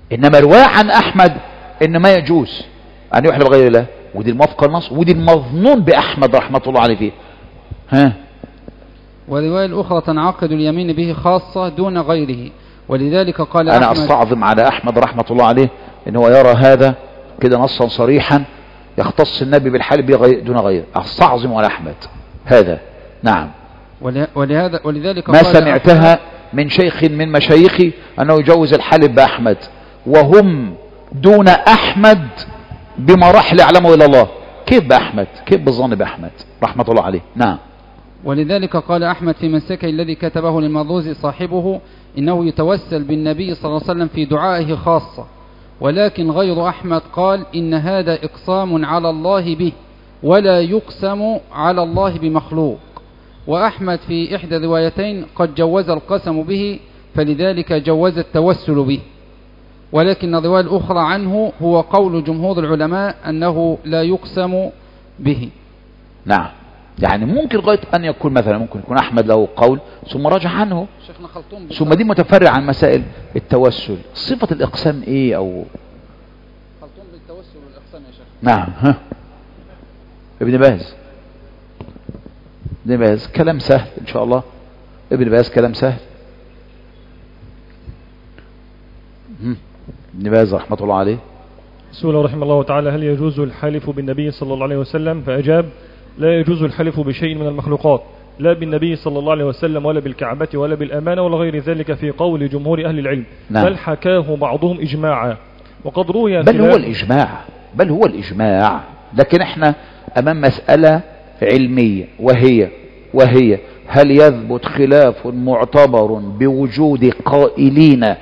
إنما رواية عن أحمد إن ما يجوز أن يحلف غير الله، ودي الموافقة النص، ودي المظنون بأحمد رحمة الله عليه فيه. ها. والرواية الأخرى تنعقد اليمين به خاصة دون غيره، ولذلك قال أنا أحمد أستعظم على أحمد رحمة الله عليه إن هو يرى هذا كده نصا صريحا يختص النبي بالحلف دون غيره. أستعظم على أحمد هذا. نعم. ولهذا ولذلك ما قال سمعتها من شيخ من مشايخي أنه يجوز الحلف بأحمد وهم دون أحمد بمراحل يعلمه إلى الله. كيف بأحمد؟ كيف بالظن بأحمد رحمة الله عليه؟ نعم. ولذلك قال أحمد في منسكه الذي كتبه للمرذوذي صاحبه إنه يتوسل بالنبي صلى الله عليه وسلم في دعائه خاصة، ولكن غير أحمد قال إن هذا إقسام على الله به ولا يقسم على الله بمخلوق. وأحمد في إحدى الروايتين قد جوز القسم به، فلذلك جوز التوسل به. ولكن الرواية الأخرى عنه هو قول جمهور العلماء أنه لا يقسم به. نعم. يعني ممكن غاية أن يكون مثلا ممكن يكون أحمد له قول ثم رجع عنه، ثم دي متفرع عن مسائل التوسل. صفة الإقسام إيه؟ أو خلطون بالتوسل والإقسام يا شيخ. نعم. ها. ابن باز ابن باز كلام سهل إن شاء الله. ابن باز كلام سهل. ابن باز رحمة الله عليه سئل رحمه الله تعالى هل يجوز الحلف بالنبي صلى الله عليه وسلم، فأجاب لا يجوز الحلف بشيء من المخلوقات، لا بالنبي صلى الله عليه وسلم ولا بالكعبة ولا بالأمانة ولا غير ذلك في قول جمهور أهل العلم. نعم. بل حكاه بعضهم إجماعا، وقد روي بل هو الإجماع بل هو الإجماع لكن احنا أمام مسألة علمية وهي وهي هل يثبت خلاف معتبر بوجود قائلين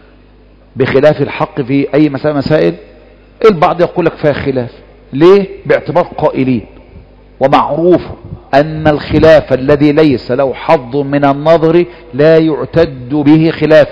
بخلاف الحق في أي مسائل مسائل؟ البعض يقول لك فيها خلاف. ليه؟ باعتبار قائلين. ومعروف أن الخلاف الذي ليس له حظ من النظر لا يعتد به خلاف،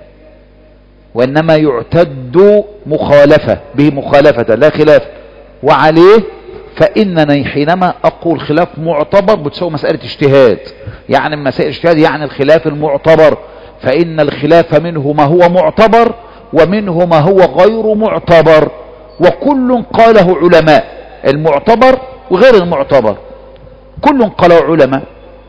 وإنما يعتد مخالفة به مخالفة لا خلاف. وعليه فإنني حينما أقول خلاف معتبر بتسوي مسألة اجتهاد، يعني مسائل اجتهاد يعني الخلاف المعتبر، فإن الخلاف منه ما هو معتبر ومنه ما هو غير معتبر، وكل قاله علماء، المعتبر وغير المعتبر كل قاله علماء.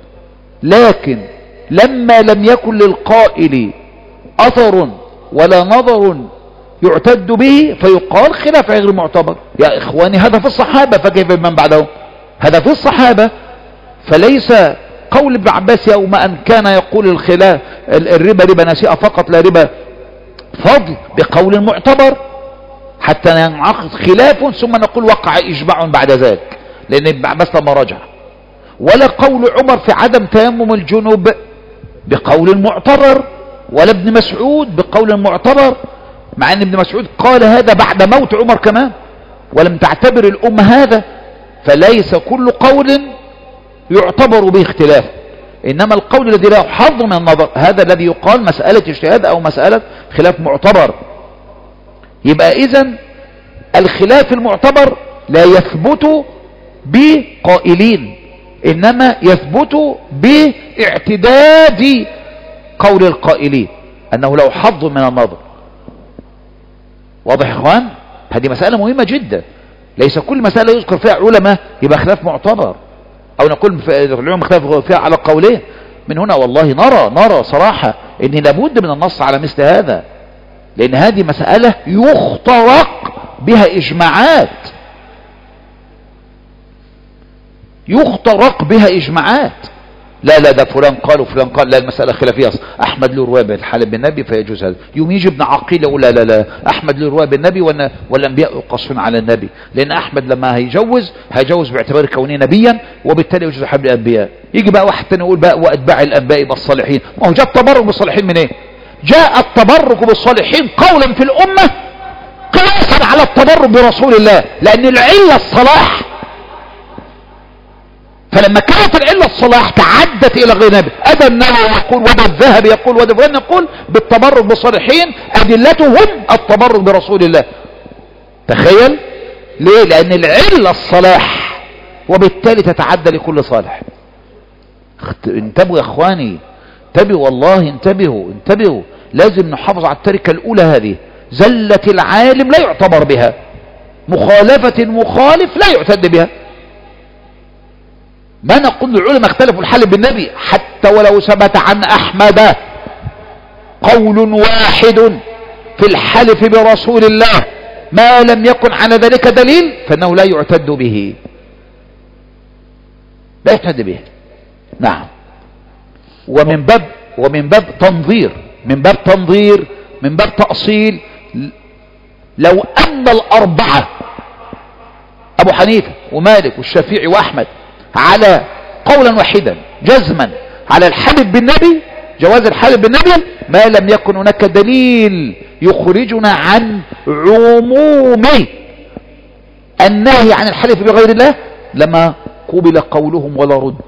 لكن لما لم يكن للقائل أثر ولا نظر يعتد به فيقال خلاف غير معتبر. يا إخواني هذا في الصحابة، فكيف بمن بعدهم؟ هذا في الصحابة. فليس قول ابن عباس يوم أن كان يقول الخلاف الربا ربا نسيئة فقط لا ربا فضل بقول معتبر حتى ينعقد خلاف ثم نقول وقع إجماع بعد ذلك، لأن ابن عباس لما رجع. ولا قول عمر في عدم تيمم الجنوب بقول معتبر، ولا ابن مسعود بقول معتبر، مع ان ابن مسعود قال هذا بعد موت عمر كمان ولم تعتبر الأمة هذا. فليس كل قول يعتبر به اختلاف، إنما القول الذي له حظ من النظر هذا الذي يقال مسألة اجتهاد أو مسألة خلاف معتبر. يبقى إذن الخلاف المعتبر لا يثبت بقائلين، إنما يثبت باعتداد قول القائلين أنه له حظ من النظر. واضح يا إخوان؟ هذه مسألة مهمة جدا. ليس كل مسألة يذكر فيها علماء يبقى خلاف معتبر، أو نقول في العلوم خلاف فيها على قولين. من هنا والله نرى نرى صراحة إن لابد من النص على مثل هذا، لأن هذه مسألة يخترق بها إجماعات يخترق بها إجماعات. لا لا ده فلان قال وفلان قال، لا المسألة خلافية. أحمد له رواية بالحلف بالنبي فيجوز هذا. يوم يجي ابن عقيل يقول لا لا لا أحمد له رواية بالنبي والأنبياء يقصون على النبي، لأن أحمد لما هيجوز هيجوز باعتبار كونه نبيا وبالتالي يجوز حبل الأنبياء. يجي بقى واحد تاني يقول بقى وأتباع الأنبياء بالصالحين. ما هو جاء التبرك بالصالحين من ايه؟ جاء التبرك بالصالحين قولا في الأمة قياسا على التبرك برسول الله، لأن العلة الصلاح. فلما كانت العلة الصلاح تعدت إلى غير نبي، أدى النووي يقول وده الذهب يقول وده فلان يقول بالتبرك بالصالحين أدلتهم التبرك برسول الله. تخيل ليه؟ لأن العلة الصلاح وبالتالي تتعدى لكل صالح. انتبهوا يا اخواني، انتبهوا والله، انتبهوا انتبهوا. لازم نحافظ على التركة الأولى هذه، زلة العالم لا يعتبر بها، مخالفة المخالف لا يعتد بها. ما نقول العلماء اختلفوا الحلف بالنبي، حتى ولو ثبت عن أحمد قول واحد في الحلف برسول الله ما لم يكن على ذلك دليل فإنه لا يعتد به، لا يعتد به. نعم. ومن باب ومن باب تنظير من باب تنظير من باب تأصيل، لو أن الأربعة أبو حنيفة ومالك والشافعي وأحمد على قولا واحدا جزما على الحلف بالنبي، جواز الحلف بالنبي، ما لم يكن هناك دليل يخرجنا عن عموم النهي عن الحلف بغير الله لما قبل قولهم ولا رد.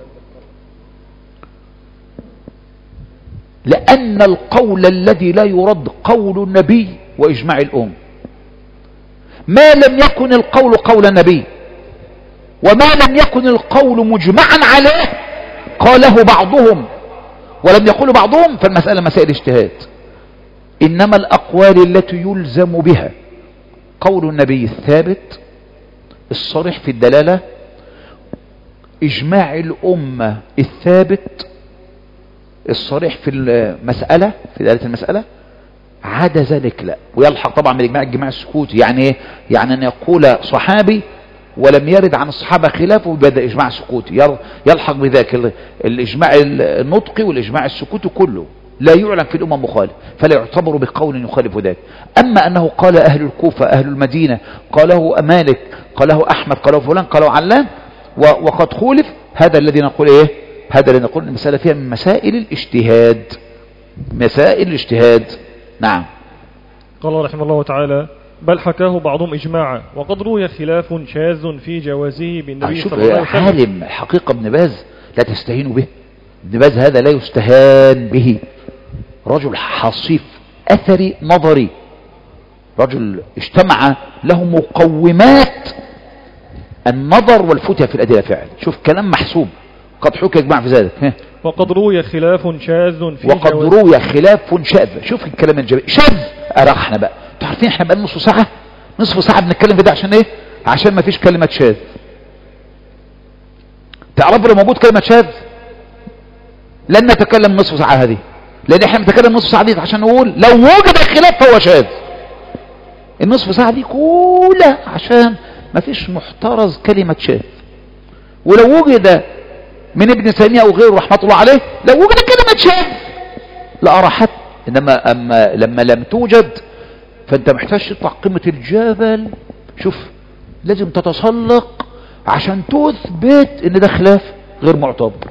لأن القول الذي لا يرد قول النبي وإجماع الأم، ما لم يكن القول قول النبي وما لم يكن القول مجمعا عليه قاله بعضهم ولم يقول بعضهم، فالمسألة مسائل اجتهاد. إنما الأقوال التي يلزم بها قول النبي الثابت الصريح في الدلالة، إجماع الأمة الثابت الصريح في المسألة في دلالة المسألة، عدا ذلك لا. ويلحق طبعا بالإجماع الجماع السكوتي، يعني ايه؟ يعني أن يقول صحابي ولم يرد عن الصحابة خلافه بدأ إجماع سكوتي، يلحق بذلك الإجماع النطقي والإجماع السكوتي كله لا يعلم في الأمة مخالف، فلا يعتبر بقول يخالف ذلك. أما أنه قال أهل الكوفة أهل المدينة، قاله مالك، قاله أحمد، قاله فلان، قاله علان وقد خولف، هذا الذي نقول إيه؟ هذا الذي نقول المسألة فيها من مسائل الاجتهاد، مسائل الاجتهاد. نعم. قال رحمه الله تعالى: بل حكاه بعضهم إجماعا وقد روي خلاف شاذ في جوازه بالنبي صلى الله عليه وسلم. عالم حقيقة ابن باز لا تستهين به، ابن باز هذا لا يستهان به، رجل حصيف أثري نظري، رجل اجتمع له مقومات النظر والفتية في الأدلة فعلا. شوف كلام محسوب، قد حكى إجماع في ذلك. وقد روي خلاف شاذ في وقد روي خلاف شاذ. شوف الكلام الجميل، شاذ أرخنا بقى. تعرفين احنا بقى نصف ساعة نصف ساعة بنتكلم في ده عشان ايه؟ عشان ما فيش كلمة شاذ. تعرفوا لو موجود كلمة شاذ لن نتكلم نصف ساعة هذه، لان احنا بنتكلم نصف ساعة دي عشان نقول لو وجد خلاف فهو شاذ. النصف ساعة دي كلها عشان ما فيش محترز كلمة شاذ. ولو وجد من ابن تيمية او غيره رحمة الله عليه لو وجد كلمة شاذ لأراحت، انما أما لما لم توجد فانت محتاج تطلع قمة الجبل. شوف لازم تتسلق عشان تثبت ان ده خلاف غير معتبر.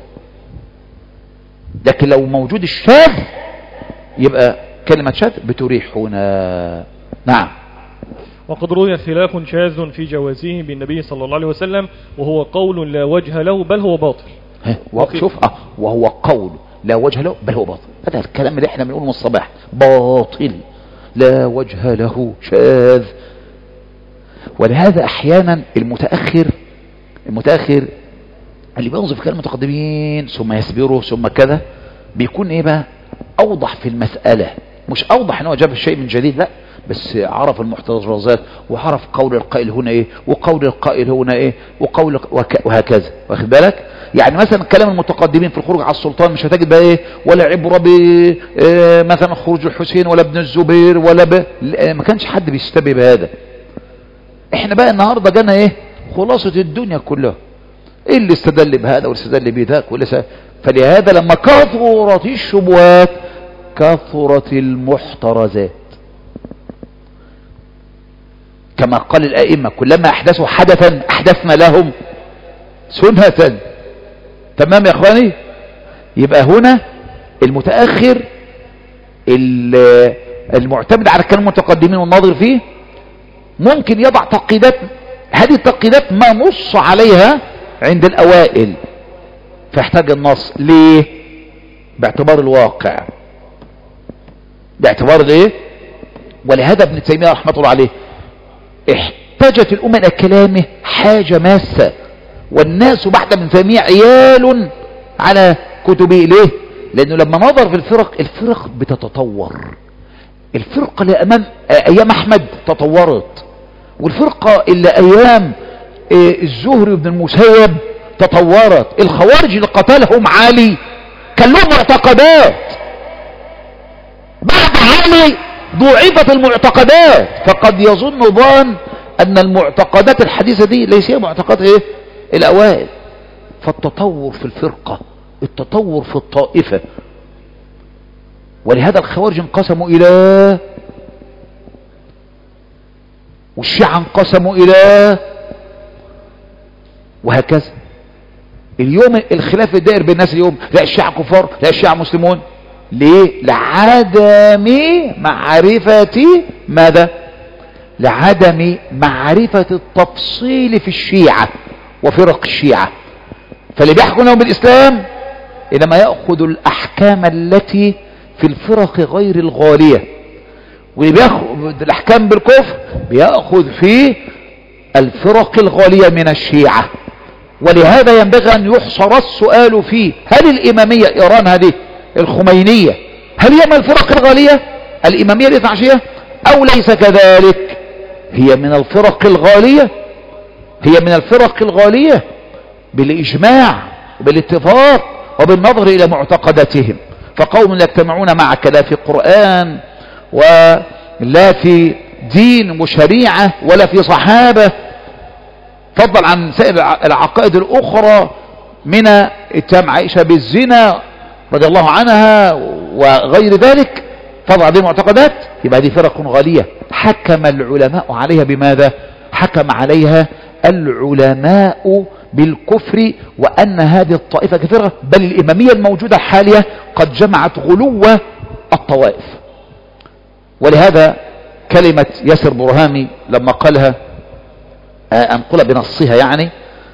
لكن لو موجود الشاذ يبقى كلمة شاذ بتريح هنا. نعم. وقد روي خلاف شاذ في جوازه بالنبي صلى الله عليه وسلم وهو قول لا وجه له بل هو باطل. شوف اه وهو قول لا وجه له بل هو باطل، هذا الكلام اللي احنا بنقوله من الصباح، باطل لا وجه له شاذ. ولهذا احيانا المتأخر المتأخر اللي بينظر في كلام المتقدمين ثم يسبره ثم كذا بيكون ايه بقى؟ اوضح في المسألة، مش اوضح ان هو جاب الشيء من جديد، لا، بس عرف المحترزات وعرف قول القائل هنا ايه وقول القائل هنا ايه وقول وك وهكذا، واخد بالك؟ يعني مثلا كلام المتقدمين في الخروج على السلطان مش هتجد بقى ايه ولا عبرة ب إيه مثلا خروج الحسين ولا ابن الزبير ولا ب... ما كانش حد بيستبي بهذا. احنا بقى النهارده جانا ايه خلاصة الدنيا كلها، ايه اللي استدل بهذا واللي استدل بذاك واللي س... فلهذا لما كثرت الشبهات كثرت المحترزات، كما قال الائمه كلما احدثوا حدثا احدثنا لهم سنة. تمام يا اخواني؟ يبقى هنا المتأخر المعتمد على كلام المتقدمين والناظر فيه ممكن يضع تقييدات، هذه التقييدات ما نص عليها عند الأوائل فيحتاج النص. ليه؟ باعتبار الواقع، باعتبار الايه؟ ولهذا ابن تيمية رحمة الله عليه احتاجت الأمة إلى كلامه حاجة ماسة، والناس بعد ابن تيمية عيال على كتبه. ليه؟ لأنه لما نظر في الفرق الفرق بتتطور، الفرقة اللي أمام أيام أحمد تطورت، والفرقة اللي أيام الزهري بن المسيب تطورت. الخوارج اللي قتلهم علي كان لهم معتقدات، بعد علي ضعفت المعتقدات، فقد يظن ظان أن المعتقدات الحديثة دي ليس هي معتقدات إيه الأوائل. فالتطور في الفرقة، التطور في الطائفة، ولهذا الخوارج انقسموا إلى، والشيعة انقسموا إلى، وهكذا. اليوم الخلاف الدائر بين الناس اليوم، لا الشيعة كفار، لا الشيعة مسلمون. ليه؟ لعدم معرفة ماذا؟ لعدم معرفة التفصيل في الشيعة وفرق الشيعة. فاللي بيحكم لهم بالإسلام إنما يأخذ الأحكام التي في الفرق غير الغالية، واللي بيأخذ الأحكام بالكفر بيأخذ في الفرق الغالية من الشيعة. ولهذا ينبغي أن يحصر السؤال فيه: هل الإمامية إيران هذه الخمينية هل هي من الفرق الغالية الإمامية الإثناشية أو ليس كذلك؟ هي من الفرق الغالية، هي من الفرق الغالية بالإجماع وبالاتفاق وبالنظر إلى معتقداتهم. فقوم لا يجتمعون معك لا في قرآن ولا في دين وشريعة ولا في صحابة، فضل عن سائر العقائد الأخرى من اتهام عائشة بالزنا رضي الله عنها وغير ذلك، فضل عن المعتقدات. يبقى دي فرق غالية حكم العلماء عليها بماذا؟ حكم عليها العلماء بالكفر، وأن هذه الطائفة كفرة، بل الإمامية الموجودة الحالية قد جمعت غلو الطوائف. ولهذا كلمة ياسر برهامي لما قالها، أنقل بنصها يعني،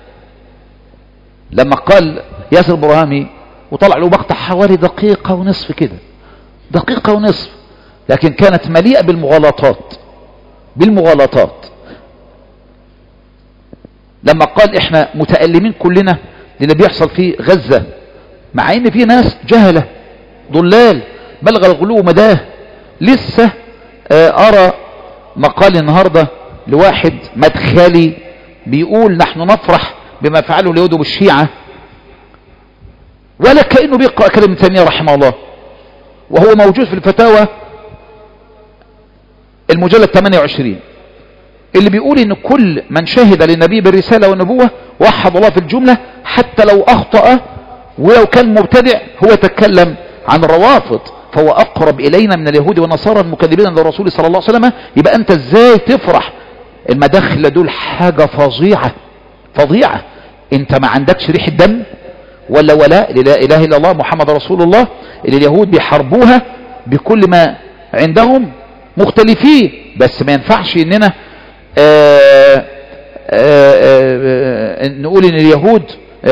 لما قال ياسر برهامي وطلع له مقطع حوالي دقيقة ونصف كده، دقيقة ونصف، لكن كانت مليئة بالمغالطات بالمغالطات لما قال احنا متألمين كلنا للي بيحصل في غزة، مع ان في ناس جهلة ضلال بلغ الغلو مداه. لسه ارى مقال النهاردة لواحد مدخلي بيقول نحن نفرح بما فعله اليهود بالشيعة، ولا كأنه بيقرأ كلام ابن تيمية رحمه الله، وهو موجود في الفتاوى المجلد ثمانية وعشرين، اللي بيقول ان كل من شهد للنبي بالرسالة والنبوة وحد الله في الجملة حتى لو اخطأ ولو كان مبتدع. هو تكلم عن الروافض، فهو اقرب الينا من اليهود والنصارى المكذبين للرسول صلى الله عليه وسلم. يبقى انت ازاي تفرح؟ المداخل دول حاجة فظيعة فظيعة. انت ما عندكش ريح الدم ولا ولاء لا اله الا الله محمد رسول الله، اللي اليهود بيحاربوها بكل ما عندهم، مختلفين، بس ما ينفعش اننا آآ آآ نقول ان اليهود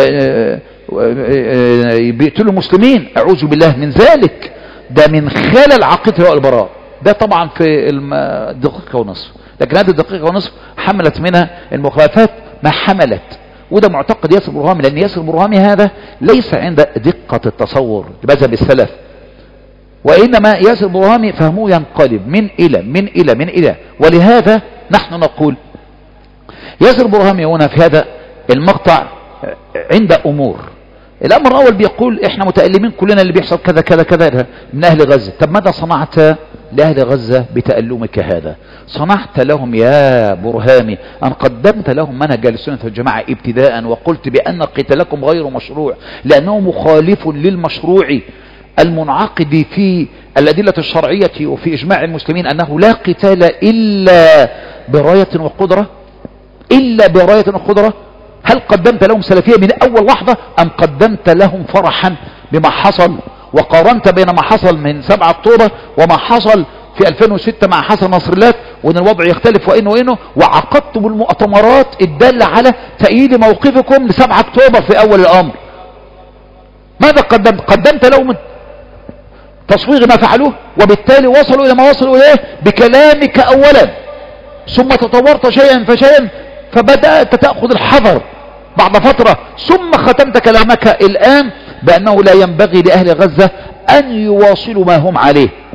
بيقتلوا المسلمين، اعوذ بالله من ذلك. ده من خلل عقيدة البراء، ده طبعا في الدقيقة ونصف، لكن هذه الدقيقة ونصف حملت منها المخالفات ما حملت. وده معتقد ياسر برهامي، لأن ياسر برهامي هذا ليس عند دقة التصور لمذهب السلف، وإنما ياسر برهامي فهمه ينقلب من إلى من إلى من إلى. ولهذا نحن نقول ياسر برهامي هنا في هذا المقطع عند أمور. الأمر الأول بيقول إحنا متألمين كلنا اللي بيحصل كذا كذا كذا من أهل غزة. طب ماذا صنعت لأهل غزة بتألمك هذا؟ صنعت لهم يا برهامي أن قدمت لهم منهج السنة والجماعة ابتداء، وقلت بأن قتالكم غير مشروع لأنه مخالف للمشروع المنعقد في الأدلة الشرعية وفي إجماع المسلمين، أنه لا قتال إلا براية وقدرة، إلا براية وقدرة. هل قدمت لهم سلفية من أول لحظة أم قدمت لهم فرحا بما حصل؟ وقارنت بين ما حصل من سبعة أكتوبر وما حصل في ألفين وستة مع حسن نصر الله، وأن الوضع يختلف وإنه وإنه، وعقدتم المؤتمرات الدالة على تأييد موقفكم لسبعة أكتوبر في أول الأمر. ماذا قدمت؟ قدمت لهم تصوير ما فعلوه، وبالتالي وصلوا إلى ما وصلوا إليه بكلامك أولا، ثم تطورت شيئا فشيئا فبدأت تأخذ الحذر بعد فترة، ثم ختمت كلامك الآن بأنه لا ينبغي لأهل غزة أن يواصلوا ما هم عليه.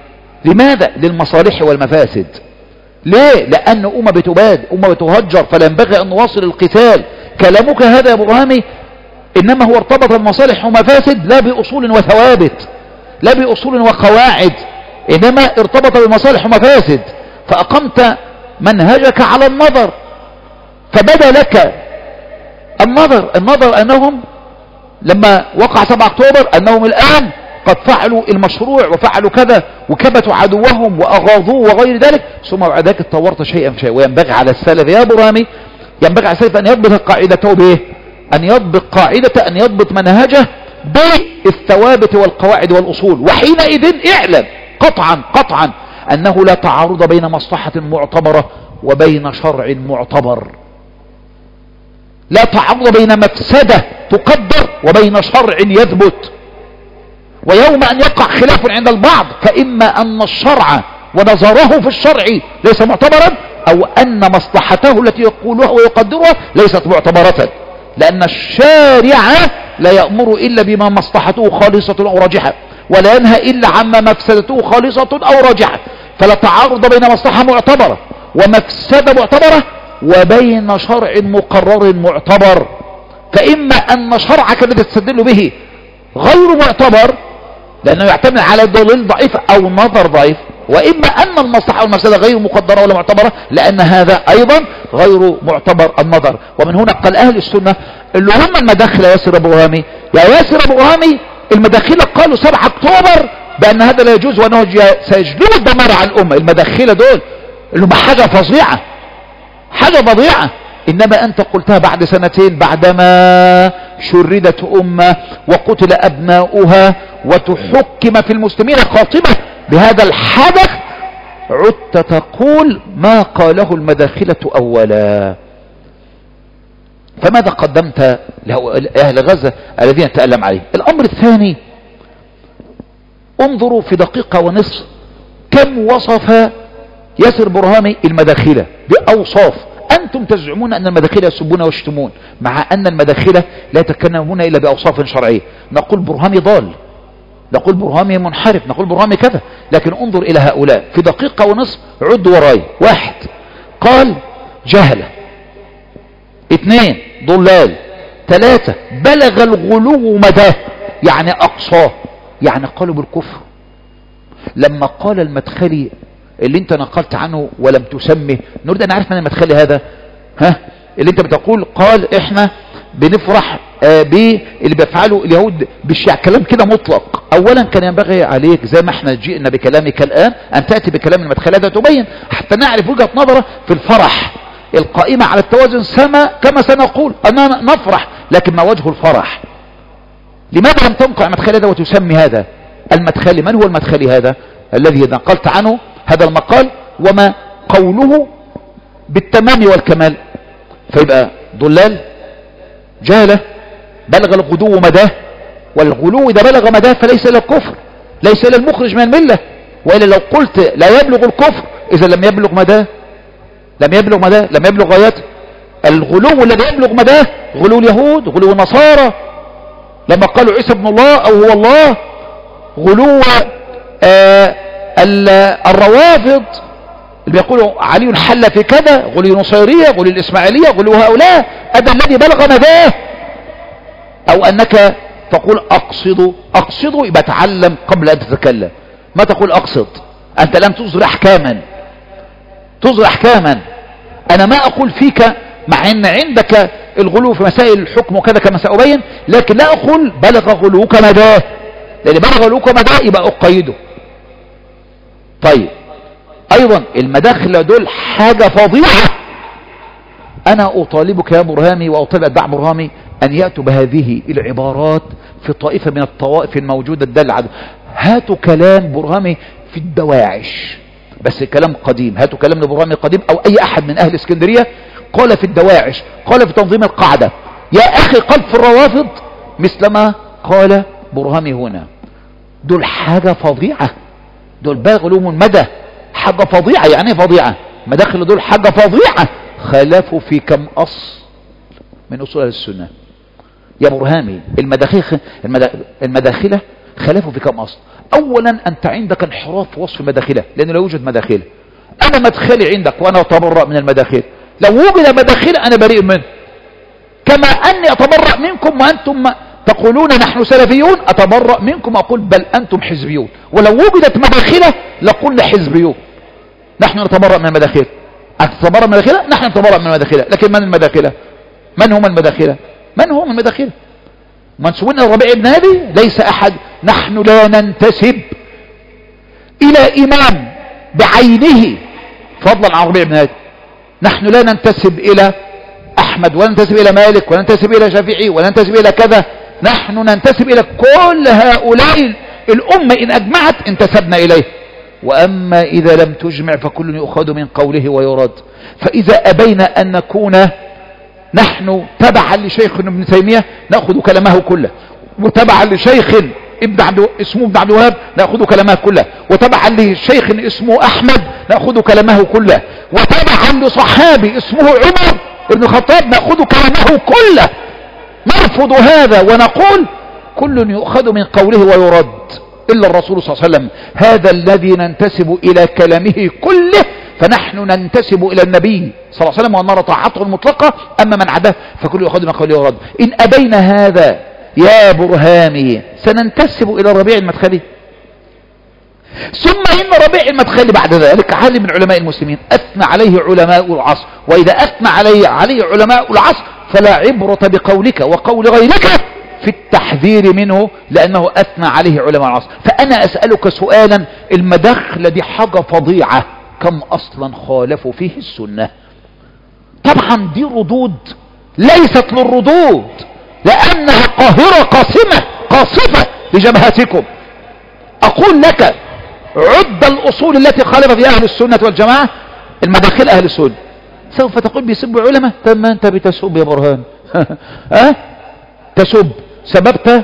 لماذا؟ للمصالح والمفاسد. ليه؟ لأن أمة بتباد، أمة بتهجر، فلا ينبغي أن نواصل القتال. كلامك هذا يا برهامي إنما هو ارتبط بمصالح ومفاسد لا بأصول وثوابت، لا بأصول وقواعد، إنما ارتبط بمصالح ومفاسد. فأقمت منهجك على النظر، فبدا لك النظر النظر أنهم لما وقع سبعة أكتوبر أنهم الآن قد فعلوا المشروع وفعلوا كذا وكبتوا عدوهم وأغاظوه وغير ذلك، ثم بعد ذلك اتطورت شيئا فشيئا. وينبغي على السلف يا برامي، ينبغي على السلف أن يضبط قاعدته بإيه؟ أن يضبط قاعدة أن يضبط منهجه بالثوابت والقواعد والأصول. وحينئذ اعلم قطعا قطعا أنه لا تعارض بين مصلحة معتبرة وبين شرع معتبر، لا تعارض بين مفسدة تقدر وبين شرع يثبت. ويوم أن يقع خلاف عند البعض فإما أن الشرع ونظره في الشرع ليس معتبرا، أو أن مصلحته التي يقولها ويقدرها ليست معتبرة، لأن الشارع لا يأمر إلا بما مصلحته خالصة أو راجحة، ولا ينهى إلا عما مفسدته خالصة أو راجحة. فلا تعارض بين مصلحة معتبرة ومفسدة معتبرة وبين شرع مقرر معتبر. فإما أن شرعك الذي تستدل به غير معتبر لأنه يعتمد على دليل ضعيف أو نظر ضعيف، وإما أن المصلحة والمفسدة غير مقدرة ولا معتبرة لأن هذا أيضا غير معتبر النظر. ومن هنا قال أهل السنة اللي هم المداخلة ياسر أبو هامي، يا ياسر أبو هامي المداخلة قالوا سبعة أكتوبر بأن هذا لا يجوز وأنه سيجلب الدمار على الأمة. المداخلة دول اللي هم حاجة فظيعة، حاجة فظيعة. إنما أنت قلتها بعد سنتين بعدما شردت أمة وقتل أبناؤها وتحكم في المسلمين خاطبة بهذا الحدث، عدت تقول ما قاله المداخلة أولا. فماذا قدمت لأهل غزة الذين تألم عليه؟ الأمر الثاني، انظروا في دقيقة ونصف كم وصف ياسر برهامي المداخلة بأوصاف. أنتم تزعمون أن المداخلة يسبون ويشتمون، مع أن المداخلة لا يتكلمون إلا بأوصاف شرعية. نقول برهامي ضال، نقول برهامي منحرف، نقول برهامي كذا، لكن انظر إلى هؤلاء في دقيقة ونصف. عد وراي. واحد قال جهلة، اثنين ضلال، ثلاثة بلغ الغلو مداه يعني أقصاه، يعني قالوا بالكفر. لما قال المدخلي اللي انت نقلت عنه ولم تسمه، نريد ان نعرف من المدخلي هذا، ها اللي انت بتقول قال احنا بنفرح آه باللي بيفعله اليهود بالشيع، كلام كده مطلق. اولا كان ينبغي عليك زي ما احنا جئنا بكلامك الان ان تأتي بكلام المدخلي هذا تبين حتى نعرف وجهة نظره في الفرح القائمة على التوازن سما كما سنقول اننا نفرح، لكن ما وجه الفرح؟ لماذا لم تنقع المدخلي هذا وتسمي هذا المدخلي؟ من هو المدخلي هذا الذي نقلت عنه هذا المقال وما قوله بالتمام والكمال؟ فيبقى ضلال، جهلة، بلغ الغدو مداه، والغلو إذا بلغ مداه فليس إلى الكفر، ليس إلى المخرج من الملة. وإلا لو قلت لا يبلغ الكفر إذا لم يبلغ مداه، لم يبلغ مداه، لم يبلغ غايته. الغلو الذي يبلغ مداه غلو اليهود، غلو النصارى لما قالوا عيسى ابن الله أو هو الله، غلو آه الروافض اللي بيقولوا علي حل في كذا، غلو النصيرية، غلو الإسماعيلية، غلو هؤلاء. هذا الذي بلغ مداه. أو أنك تقول أقصد، أقصد يبقى تعلم قبل أن تتكلم، ما تقول أقصد. أنت لم تصدر أحكاما، تصدر أحكاما. أنا ما أقول فيك مع أن عندك الغلو في مسائل الحكم وكذا كما سأبين، لكن لا أقول بلغ غلوك مداه، لأن بلغ غلوك مداه يبقى أقيده. طيب ايضا المداخل دول حاجة فظيعة. انا اطالبك يا برهامي واطالب اتباع برهامي ان يأتوا بهذه العبارات في طائفة من الطوائف الموجودة الدالة على. هاتوا كلام برهامي في الدواعش، بس كلام قديم. هاتوا كلام لبرهامي قديم او اي احد من اهل اسكندرية قال في الدواعش، قال في تنظيم القاعدة، يا اخي قال في الروافض مثلما قال برهامي هنا. دول حاجة فظيعة، دول بلغوا من مدى حاجة فظيعة. يعني ايه فظيعة؟ مداخل دول حاجة فظيعة. خلافوا في كم أصل من أصول أهل السنة يا برهامي. المداخل المداخلة خلافوا في كم أصل. اولا انت عندك انحراف في وصف المداخله، لانه لا يوجد مداخله. انا مدخلي عندك وانا اتبرأ من المداخل، لو وجد مداخل انا بريء منه، كما اني اتبرأ منكم وانتم تقولون نحن سلفيون، اتبرأ منكم واقول بل انتم حزبيون. ولو وجدت مداخله لقلنا حزبيون. نحن نتبرأ من المداخل، انت تتبرأ من المداخله، نحن نتبرأ من المداخله. لكن من المداخله؟ من هم المداخله؟ من هم المداخله؟ منسوبين الربيع بن هادي ليس احد. نحن لا ننتسب الى امام بعينه فضلا عن الربيع بن هادي. نحن لا ننتسب الى احمد ولا ننتسب الى مالك ولا ننتسب الى شافعي ولا ننتسب الى كذا. نحن ننتسب الى كل هؤلاء الامه، ان اجمعت انتسبنا اليه. واما اذا لم تجمع فكل يؤخذ من قوله ويرد. فاذا ابينا ان نكون نحن تبعا لشيخ ابن تيمية نأخذ كلامه كله، وتبعا لشيخ ابن عبد اسمه ابن عبد الوهاب نأخذ كلامه كله، وتبعا لشيخ اسمه أحمد نأخذ كلامه كله، وتبعا لصحابي اسمه عمر ابن الخطاب نأخذ كلامه كله. نرفض هذا ونقول كل يؤخذ من قوله ويرد إلا الرسول صلى الله عليه وسلم، هذا الذي ننتسب إلى كلامه كله. فنحن ننتسب إلى النبي صلى الله عليه وسلم ونرى طاعته المطلقة، أما من عداه فكل يأخذ من قوله ويرد. إن أبينا هذا يا برهامي سننتسب إلى الربيع المدخلي. ثم إن ربيع المدخلي بعد ذلك عالم من علماء المسلمين أثنى عليه علماء العصر، وإذا أثنى عليه, عليه علماء العصر فلا عبرة بقولك وقول غيرك في التحذير منه، لأنه أثنى عليه علماء العصر. فأنا أسألك سؤالا، المداخلة دي حاجة فظيعة، كم أصلا خالفوا فيه السنة؟ طبعا دي ردود ليست للردود، لأنها قاهرة قاسمة قاصفة لجبهتكم. أقول لك عد الأصول التي خالف فيها أهل السنة والجماعة، المداخل أهل السنة. سوف تقول بيسبوا علماء؟ طب ما أنت بتسب يا برهان. أه؟ تسب، سببت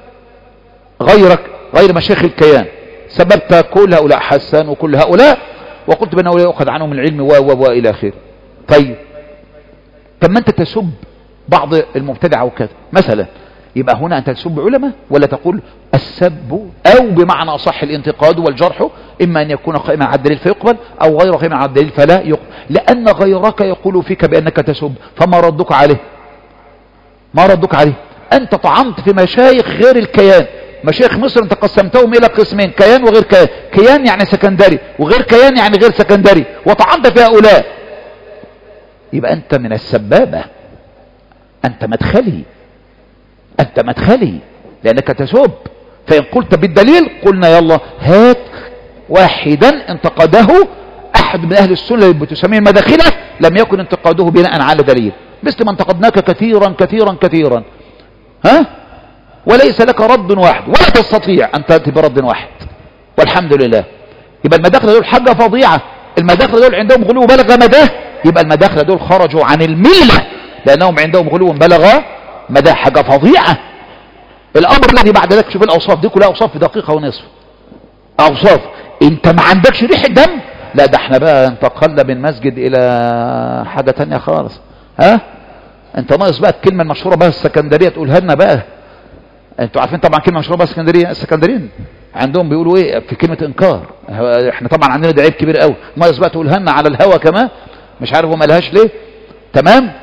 غيرك غير مشايخ الكيان، سببت كل هؤلاء حسان وكل هؤلاء، وقلت بأنه لا يؤخذ عنهم العلم و و و إلى آخره. طيب طب ما أنت تسب بعض المبتدعة وكذا مثلا، يبقى هنا أنت تسب علماء ولا تقول السب أو بمعنى أصح الانتقاد والجرح إما أن يكون قائما على الدليل فيقبل أو غير قائما على الدليل فلا يقبل، لأن غيرك يقول فيك بأنك تسب. فما ردك عليه؟ ما ردك عليه؟ أنت طعنت في مشايخ غير الكيان. مشايخ مصر انت قسمتهم الى قسمين، كيان وغير كيان. كيان يعني سكندري وغير كيان يعني غير سكندري، وطعنت في هؤلاء. يبقى انت من السبابة، انت مدخلي، انت مدخلي لانك تسب. فان قلت بالدليل قلنا يلا هات واحدا انتقده احد من اهل السنة اللي بتسميه المداخلة لم يكن انتقاده بناء على دليل، مثل ما انتقدناك كثيرا كثيرا كثيرا، ها؟ وليس لك رد واحد ولا تستطيع أن تأتي برد واحد، والحمد لله. يبقى المداخلة دول حاجة فظيعة. المداخلة دول عندهم غلو بلغ مداه، يبقى المداخلة دول خرجوا عن الملة لأنهم عندهم غلو بلغ مداه، حاجة فظيعة. الأمر الذي بعد ذلك، شوف الأوصاف دي كلها أوصاف في دقيقة ونصف. أوصاف أنت ما عندكش ريحة دم، لا ده احنا بقى انتقلنا من مسجد إلى حاجة تانية خالص. ها أنت ناقص بقى الكلمة المشهورة بقى السكندرية تقولها لنا بقى. انتوا عارفين طبعا كلمة مشهورة بقى السكندرية، السكندريين عندهم بيقولوا ايه في كلمة انكار. احنا طبعا عندنا ده عيب كبير قوي، ناقص بقى تقولها لنا على الهوا كمان، مش عارف وما لهاش ليه. تمام،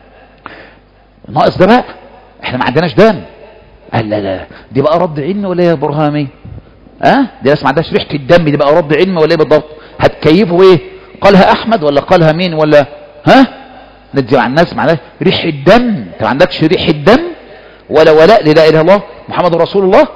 ناقص ده بقى، احنا ما عندناش دم. قال لا لا دي بقى رد علمي ولا ايه يا برهامي؟ اه دي ناس ما عندهاش ريحة الدم، دي بقى رد علمي ولا ايه بالضبط؟ هتكيفوا ايه؟ قالها احمد ولا قالها مين ولا ها؟ ندي مع الناس معناها ريحة دم. انت ما عندكش ريحة دم ولا ولاء للا اله الا الله محمد رسول الله.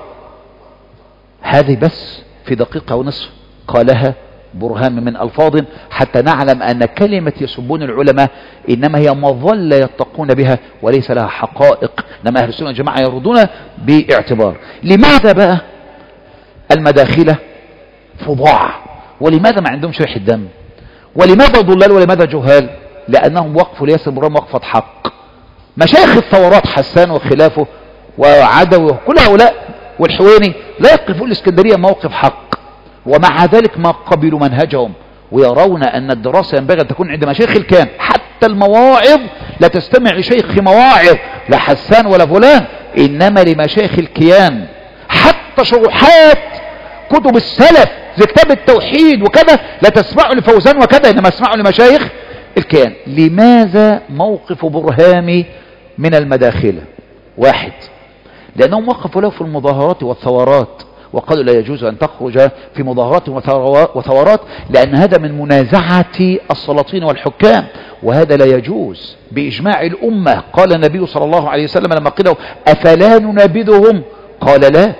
هذه بس في دقيقة ونصف قالها برهان من ألفاظ حتى نعلم أن كلمة يسبون العلماء إنما هي مظلة يتقون بها وليس لها حقائق، إنما أهل السنة والجماعة يردون باعتبار. لماذا بقى المداخلة فظاع؟ ولماذا ما عندهم ريحة دم؟ ولماذا ضلال؟ ولماذا جهال؟ لأنهم وقفوا لياسر برهان وقفة حق. مشايخ الثورات حسان وخلافه وعدوي وكل هؤلاء والحويني لا يقفوا الاسكندرية موقف حق، ومع ذلك ما قبلوا منهجهم، ويرون أن الدراسة ينبغي أن تكون عند مشايخ الكيان. حتى المواعظ لا تستمع لشيخ مواعظ لا حسان ولا فلان، إنما لمشايخ الكيان. حتى شروحات كتب السلف زي كتاب التوحيد وكذا لا تسمعوا لفوزان وكذا، إنما اسمعوا لمشايخ الكيان. لماذا موقف برهامي من المداخلة؟ واحد، لأنهم وقفوا له في المظاهرات والثورات وقالوا لا يجوز أن تخرج في مظاهرات وثورات لأن هذا من منازعة السلاطين والحكام، وهذا لا يجوز بإجماع الأمة. قال النبي صلى الله عليه وسلم لما قيل له أفلا ننابذهم قال لا،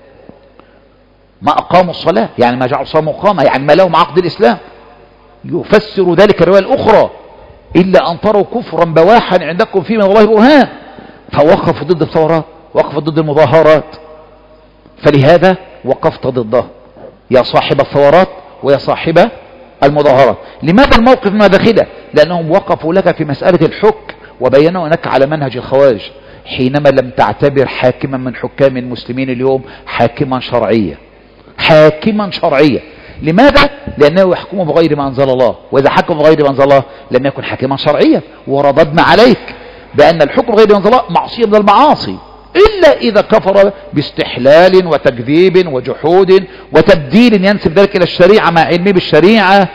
ما أقاموا الصلاة يعني ما جعلوا الصلاة مقامة، يعني ما لهم عقد الإسلام. يفسر ذلك الرواية الأخرى إلا أن تروا كفرا بواحا عندكم فيه من الله برهان، فوقفوا ضد الثورات، وقفوا ضد المظاهرات. فلهذا وقفت ضده يا صاحب الثورات ويا صاحب المظاهرات. لماذا الموقف ما داخله؟ لأنهم وقفوا لك في مسألة الحكم وبينوا أنك على منهج الخوارج حينما لم تعتبر حاكما من حكام المسلمين اليوم حاكما شرعيا، حاكما شرعيا. لماذا؟ لأنه يحكم بغير ما أنزل الله، وإذا حكم بغير ما أنزل الله لم يكن حاكما شرعيا. ورددنا عليك بأن الحكم بغير ما أنزل الله معصية من المعاصي، إلا إذا كفر باستحلال وتكذيب وجحود وتبديل ينسب ذلك إلى الشريعة مع علمه بالشريعة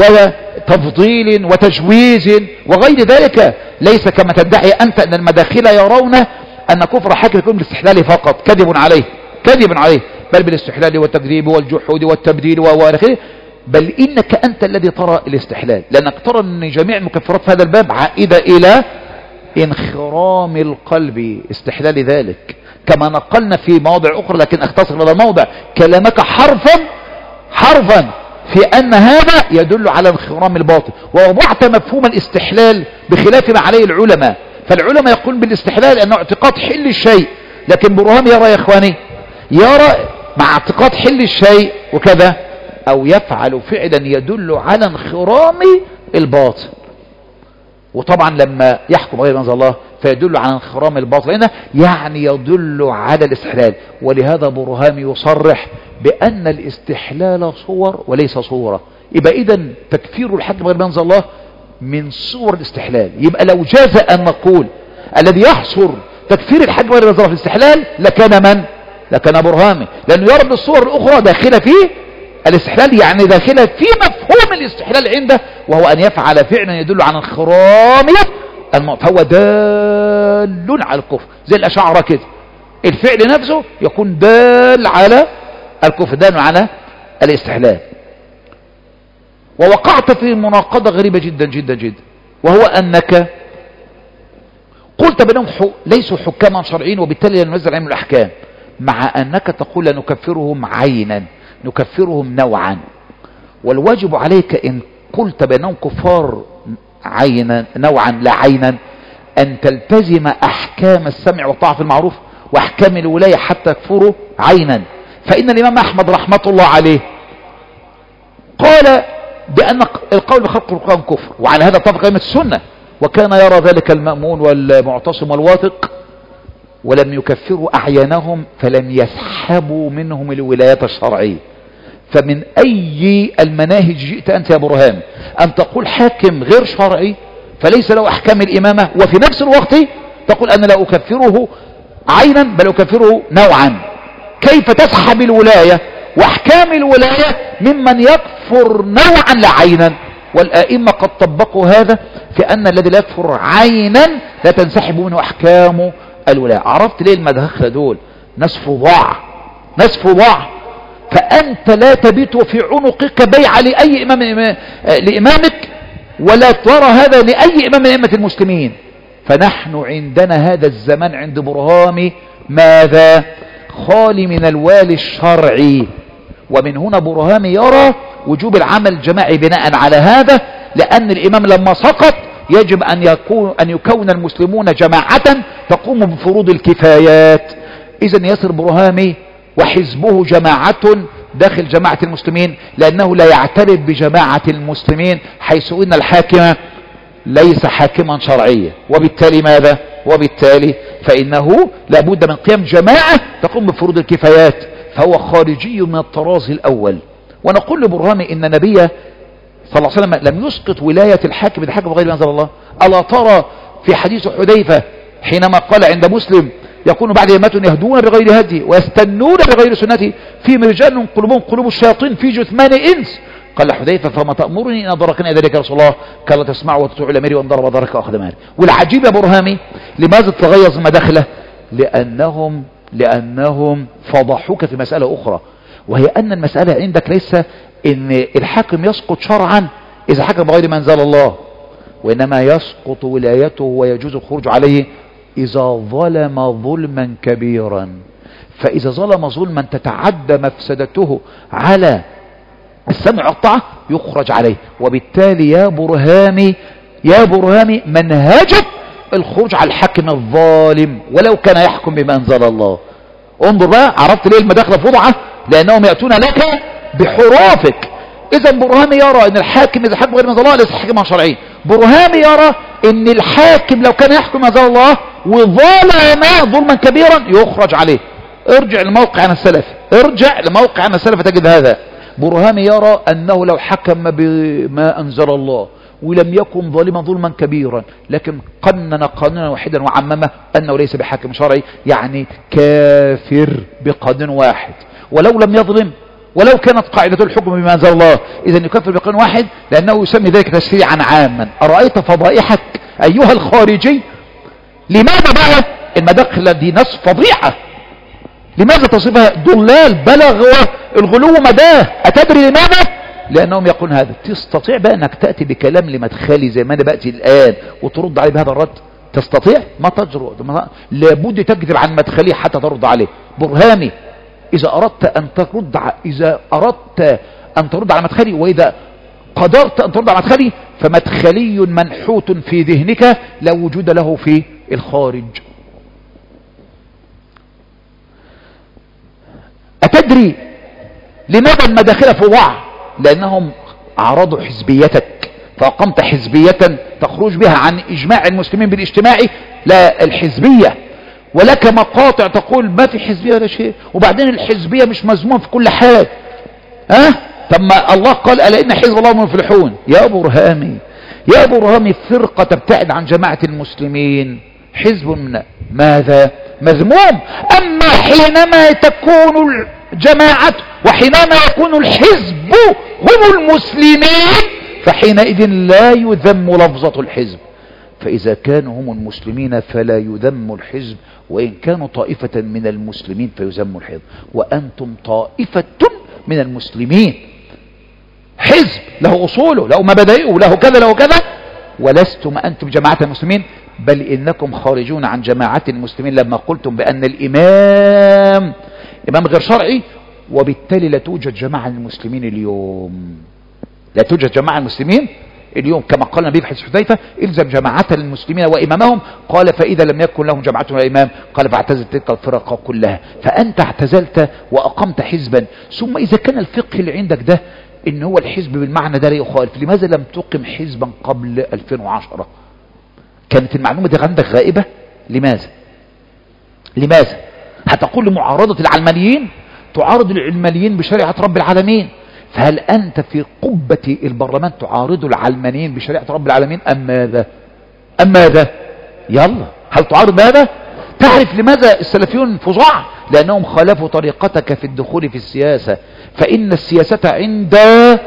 وتفضيل وتجويز وغير ذلك. ليس كما تدعي أنت أن المداخل يرون أن كفر حاكم يكون بالاستحلال فقط. كذب عليه، كذب عليه، بل بالاستحلال والتكذيب والجحود والتبديل وآخره. بل إنك أنت الذي ترى الاستحلال، لأنك ترى أن جميع المكفرات في هذا الباب عائدة إلى انخرام القلب، استحلال ذلك. كما نقلنا في مواضع أخرى لكن اختصر هذا الموضع كلامك حرفا حرفا في أن هذا يدل على انخرام الباطن، ووضعت مفهوم الاستحلال بخلاف ما عليه العلماء. فالعلماء يقول بالاستحلال أنه اعتقاد حل الشيء، لكن برهام يرى يا إخواني يرى مع اعتقاد حل الشيء وكذا أو يفعل فعلا يدل على انخرام الباطن. وطبعا لما يحكم غير منزل الله فيدل على انخرام الباطل هنا، يعني يدل على الاستحلال. ولهذا برهام يصرح بأن الاستحلال صور وليس صورة. يبقى إذن تكفير الحكم غير منزل الله من صور الاستحلال. يبقى لو جاز أن نقول الذي يحصر تكفير الحكم غير منزل الله في الاستحلال لكان من؟ لكان برهامي، لأنه يرد الصور الأخرى داخلة فيه الاستحلال، يعني داخلة في مفهوم الاستحلال عنده، وهو أن يفعل فعلا يدل على انخرام، فهو دال على الكفر. زي الأشاعرة كده، الفعل نفسه يكون دال على الكفر، دال على الاستحلال. ووقعت في مناقضة غريبة جدا جدا جدا، وهو أنك قلت بأنهم ليسوا حكاما شرعيين وبالتالي لا ننزل عليهم الأحكام، مع أنك تقول لا نكفرهم عينا، نكفرهم نوعا. والواجب عليك إن قلت بأنهم كفار عينا نوعا لا عينا أن تلتزم أحكام السمع والطاعة في المعروف وأحكام الولاية حتى يكفروا عينا. فإن الإمام أحمد رحمة الله عليه قال بأن القول بخلق القرآن كفر، وعلى هذا اتفق أئمة السنة، وكان يرى ذلك المأمون والمعتصم والواثق، ولم يكفروا أعيانهم فلم يسحبوا منهم الولايات الشرعية. فمن أي المناهج جئت أنت يا برهام أن تقول حاكم غير شرعي فليس له أحكام الإمامة، وفي نفس الوقت تقول أنا لا أكفره عينا بل أكفره نوعا؟ كيف تسحب الولاية وأحكام الولاية ممن يكفر نوعا لا عينا؟ والآئمة قد طبقوا هذا في أن الذي لا يكفر عينا لا تنسحب منه أحكام الولاية. عرفت ليه المداخلة دول؟ ناس فظاع، ناس فظاع. فأنت لا تبيت في عنقك بيع لأي إمام لإمامك، ولا ترى هذا لأي إمام من أئمة المسلمين. فنحن عندنا هذا الزمان عند برهام ماذا؟ خالي من الوالي الشرعي. ومن هنا برهام يرى وجوب العمل الجماعي بناء على هذا، لأن الإمام لما سقط يجب أن يكون أن يكون المسلمون جماعة تقوم بفروض الكفايات. إذن يصير برهامي وحزبه جماعة داخل جماعة المسلمين، لأنه لا يعترف بجماعة المسلمين حيث إن الحاكم ليس حاكما شرعيا. وبالتالي ماذا؟ وبالتالي فإنه لابد من قيام جماعة تقوم بفروض الكفايات، فهو خارجي من الطراز الأول. ونقول لبرهامي إن النبي صلى الله عليه وسلم لم يسقط ولاية الحاكم الحاكم بغير ما أنزل الله. ألا ترى في حديث حذيفة حينما قال عند مسلم يكون بعد يمات يهدون بغير هدي ويستنون بغير سنتي فيهم رجال قلوبهم قلوب الشياطين في جثمان إنس. قال حذيفة فما تأمرني إن أدركني ذلك يا رسول الله؟ قال لا تسمع وتطيع الأمير وإن ضرب ظهرك وأخذ مالك. والعجيب يا برهامي لماذا تغيظ مداخله؟ لأنهم لأنهم فضحوك في مسألة أخرى، وهي أن المسألة عندك ليس إن الحاكم يسقط شرعا إذا حكم بغير ما أنزل الله، وإنما يسقط ولايته ويجوز الخروج عليه إذا ظلم ظلما كبيرا. فإذا ظلم ظلما تتعدى مفسدته على السمع والطاعة يخرج عليه. وبالتالي يا برهامي يا برهامي منهجك الخروج على الحاكم الظالم ولو كان يحكم بما أنزل الله. انظر بقى، عرفت ليه المداخلة فضعة؟ لأنهم يأتون لك بحروفك. إذا برهامي يرى أن الحاكم إذا حكم غير ما أنزل الله ليس حاكما شرعيا. برهامي يرى أن الحاكم لو كان يحكم ما أنزل الله وظلم ظلما كبيرا يخرج عليه. ارجع لموقع عن السلف ارجع لموقع عن السلف تجد هذا. برهامي يرى أنه لو حكم بما أنزل الله ولم يكن ظالما ظلما كبيرا لكن قنن قانونا واحدا وعممه أنه ليس بحاكم شرعي، يعني كافر بقانون واحد ولو لم يظلم ولو كانت قاعدة الحكم بما أنزل الله إذا يكفر بقانون واحد لأنه يسمي ذلك تشريعا عاما. أرأيت فضائحك أيها الخارجي؟ لماذا بقى المداخلة دي ناس فضيحة؟ لماذا تصفها ضلال بلغ الغلو مداه؟ أتدري لماذا؟ لأنهم يقولون هذا. تستطيع بقى أنك تأتي بكلام لمدخلي زي ما أنا بأتي الآن وترد عليه بهذا الرد؟ تستطيع؟ ما تجرؤ، لابد تكذب عن مدخلي حتى ترد عليه. برهامي إذا أردت أن ترد ع... إذا أردت أن ترد على مدخلي وإذا قدرت أن ترد على مدخلي فمدخلي منحوت في ذهنك لا وجود له في الخارج. أتدري لماذا المداخلة فضاع؟ لأنهم عرضوا حزبيتك فأقمت حزبية تخرج بها عن إجماع المسلمين بالاجتماعي لا الحزبية، ولك مقاطع تقول ما في حزبية ولا شيء، وبعدين الحزبية مش مذمومة في كل حال. ها؟ طب ما الله قال ألا إن حزب الله هم المفلحون. يا برهامي يا برهامي فرقة تبتعد عن جماعة المسلمين حزب من ماذا؟ مذموم. أما حينما تكون الجماعة وحينما يكون الحزب هم المسلمين فحينئذ لا يذم لفظة الحزب. فإذا كانوا هم المسلمين فلا يذم الحزب، وإن كانوا طائفة من المسلمين فيذم الحزب. وأنتم طائفة من المسلمين، حزب له أصوله له مبادئه له كذا له كذا، ولستم أنتم جماعة المسلمين، بل إنكم خارجون عن جماعة المسلمين لما قلتم بأن الإمام إمام غير شرعي. وبالتالي لا توجد جماعة المسلمين اليوم، لا توجد جماعة المسلمين اليوم كما قال النبي في حديث حذيفة إلزم جماعة المسلمين وإمامهم. قال فإذا لم يكن لهم جماعة ولا إمام قال فاعتزل تلك الفرق كلها. فأنت اعتزلت وأقمت حزبا. ثم إذا كان الفقه اللي عندك ده إن هو الحزب بالمعنى ده لا يخالف، لماذا لم تقم حزبا قبل ألفين وعشرة؟ كانت المعلومة دي عندك غائبة. لماذا لماذا هتقول لمعارضة العلمانيين تعارض العلمانيين بشريعة رب العالمين، فهل أنت في قبة البرلمان تعارض العلمانيين بشريعة رب العالمين أم ماذا أم ماذا؟ يلا هل تعارض هذا؟ تعرف لماذا السلفيون فظاع؟ لأنهم خالفوا طريقتك في الدخول في السياسة. فإن السياسة عند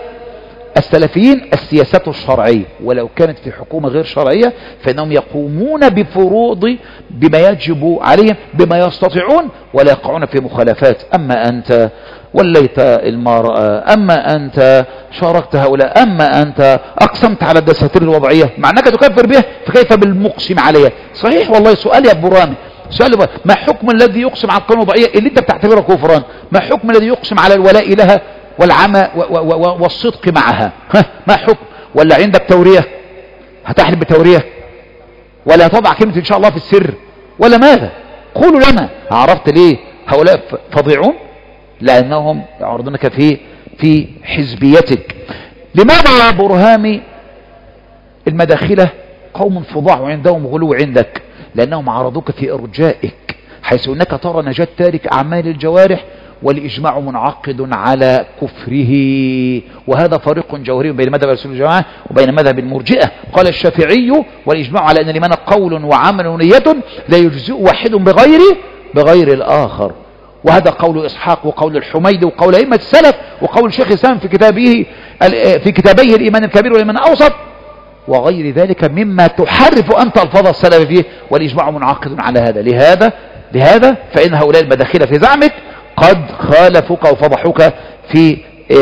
السلفيين السياسة الشرعية، ولو كانت في حكومة غير شرعية فإنهم يقومون بفروض بما يجب عليهم بما يستطيعون ولا يقعون في مخالفات. أما أنت وليت المرأة، أما أنت شاركت هؤلاء، أما أنت أقسمت على الدساتير الوضعية مع أنك تكفر بها، فكيف بالمقسم عليها؟ صحيح والله. سؤال يا برامي سؤال بقى. ما حكم الذي يقسم على القانون الوضعية اللي انت بتعتبره كفران؟ ما حكم الذي يقسم على الولاء لها والعمى والصدق معها؟ ها ما حكم؟ ولا عندك تورية هتحلف بتورية؟ ولا تضع كلمة إن شاء الله في السر؟ ولا ماذا؟ قولوا لنا. عرفت ليه هؤلاء فضيعون؟ لأنهم يعرضونك في في حزبيتك. لماذا يا برهامي المداخلة قوم فضاع وعندهم غلو عندك؟ لأنهم عرضوك في إرجائك، حيث أنك ترى نجاة تارك أعمال الجوارح والإجماع منعقد على كفره. وهذا فريق جوهري بين مذهب السنة والجماعة وبين مذهب المرجئة. قال الشافعي والإجماع على أن الإيمان قول وعمل ونية لا يجزئ واحد بغير بغير الآخر. وهذا قول إسحاق وقول الحميدي وقول أئمة السلف وقول شيخ الإسلام في كتابه في كتابيه الإيمان الكبير والإيمان الأوسط وغير ذلك مما تحرف أنت ألفاظ السلف فيه. والإجماع منعقد على هذا. لهذا لهذا فإن هؤلاء المداخلة في زعمك قد خالفوك وفضحوك في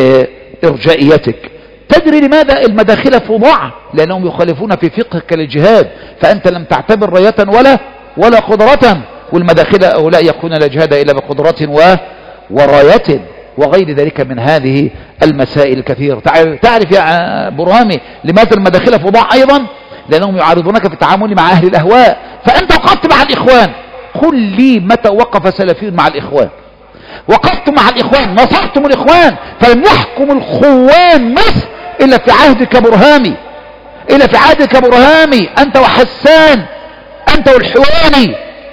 إرجائيتك. تدري لماذا المداخلة فضاع؟ لأنهم يخالفون في فقهك للجهاد، فأنت لم تعتبر راية ولا ولا قدرة. والمداخلة هؤلاء يكون لا جهاد إلا بقدرة و وراية وغير ذلك من هذه المسائل الكثيرة. تعرف يا برهامي لماذا المداخلة فضاع أيضا؟ لأنهم يعارضونك في التعامل مع أهل الأهواء. فأنت وقفت مع الإخوان، قل لي متى وقف سلفي مع الإخوان؟ وقفت مع الإخوان، نصرتم الإخوان، فلم يحكم الخوان مصر إلا في عهدك برهامي، إلا في عهدك برهامي أنت وحسان، أنت والحواني.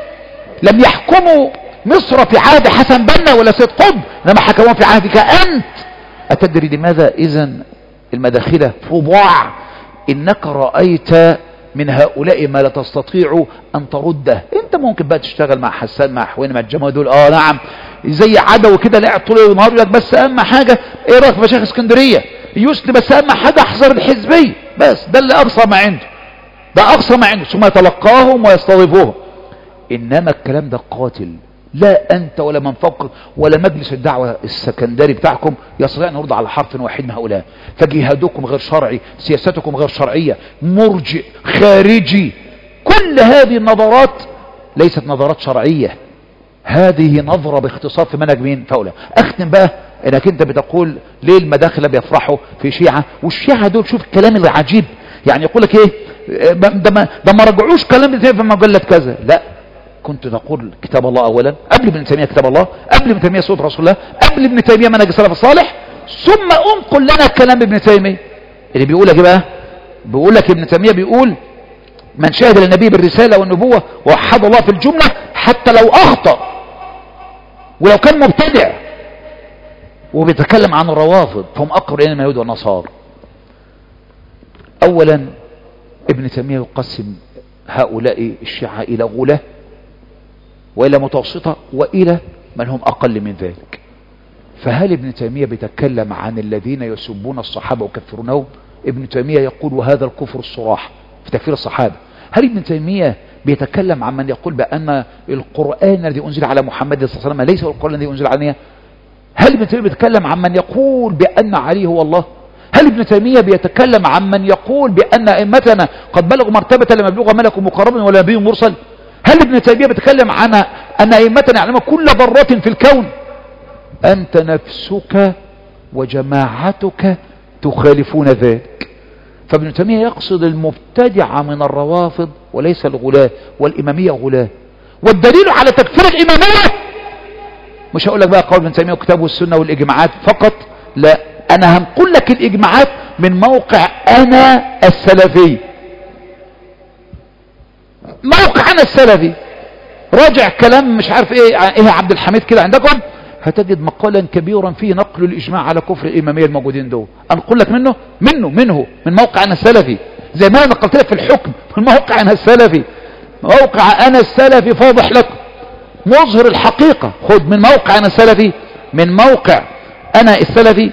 لم يحكموا مصر في عهد حسن بنا ولا سيد قطب، لما حكموا في عهدك أنت. أتدري لماذا إذن المداخلة فضاع؟ إنك رأيت من هؤلاء ما لا تستطيع أن ترده. أنت ممكن بقى تشتغل مع حسان مع حواني مع الجماعة دول، آه نعم زي عدو كده لا طول النهار يقول لك بس أهم حاجة إيه رأيك في مشايخ اسكندرية يسلي، بس أهم حاجة احذر الحزبية، بس ده اللي أقصى ما عنده، ده أقصى ما عنده، ثم يتلقاهم ويستضيفوهم. إنما الكلام ده قاتل. لا أنت ولا من فوق ولا مجلس الدعوة السكندري بتاعكم يستطيع أن يرضى على حرف واحد من هؤلاء. فجهادكم غير شرعي، سياستكم غير شرعية، مرجئ، خارجي. كل هذه النظرات ليست نظرات شرعية، هذه نظرة باختصار في منهج مين؟ فأولى. أختم بقى انك انت بتقول ليه المداخلة بيفرحوا في شيعة، والشيعة دول شوف الكلام العجيب، يعني يقول لك ايه ده ما, ده ما رجعوش كلام ابن تيمية في مجلة كذا. لا، كنت تقول كتاب الله اولا، قبل ابن تيمية كتاب الله، قبل ابن تيمية سنة رسول الله، قبل ابن تيمية منهج السلف الصالح، ثم انقل لنا كلام ابن تيمية اللي بيقول لك بقى، بيقول لك ابن تيمية بيقول من شهد للنبي بالرسالة والنبوة ووحد الله في الجملة حتى لو اخطأ ولو كان مبتدع، وبيتكلم عن الروافض فهم اقرب الى اليهود والنصارى. اولا ابن تيمية يقسم هؤلاء الشيعة الى غلاة والى متوسطة والى من هم اقل من ذلك. فهل ابن تيمية بيتكلم عن الذين يسبون الصحابة ويكفرونهم؟ ابن تيمية يقول وهذا الكفر الصراح في تكفير الصحابة. هل ابن تيمية بيتكلم عن من يقول بأن القرآن الذي أنزل على محمد صلى الله عليه وسلم ليس هو القرآن الذي أنزل عليه؟ هل ابن تيمية بيتكلم عن من يقول بأن علي هو الله؟ هل ابن تيمية بيتكلم عن من يقول بأن أئمتنا قد بلغوا مرتبة لما يبلغ ملك مقرب ولا نبي مرسل؟ هل ابن تيمية بيتكلم عن أن أئمتنا يعلمون كل ذرة في الكون؟ أنت نفسك وجماعتك تخالفون ذلك. فابن تيمية يقصد المبتدعة من الروافض وليس الغلاة، والإمامية غلاة. والدليل على تكفير الإمامية مش هقول لك بقى قول ابن تيمية وكتابه والسنة والإجماعات فقط، لا، أنا هنقول لك الإجماعات من موقع أنا السلفي، موقع أنا السلفي. راجع كلام مش عارف ايه ايه عبد الحميد كده عندكم، هتجد مقالا كبيرا فيه نقل الإجماع على كفر الإمامية الموجودين دول. أنقل لك منه منه منه من موقع أنا السلفي، زي ما أنا نقلت لك في الحكم من موقع أنا السلفي. موقع أنا السلفي فاضح لكم مظهر الحقيقة. خد من موقع أنا السلفي، من موقع أنا السلفي.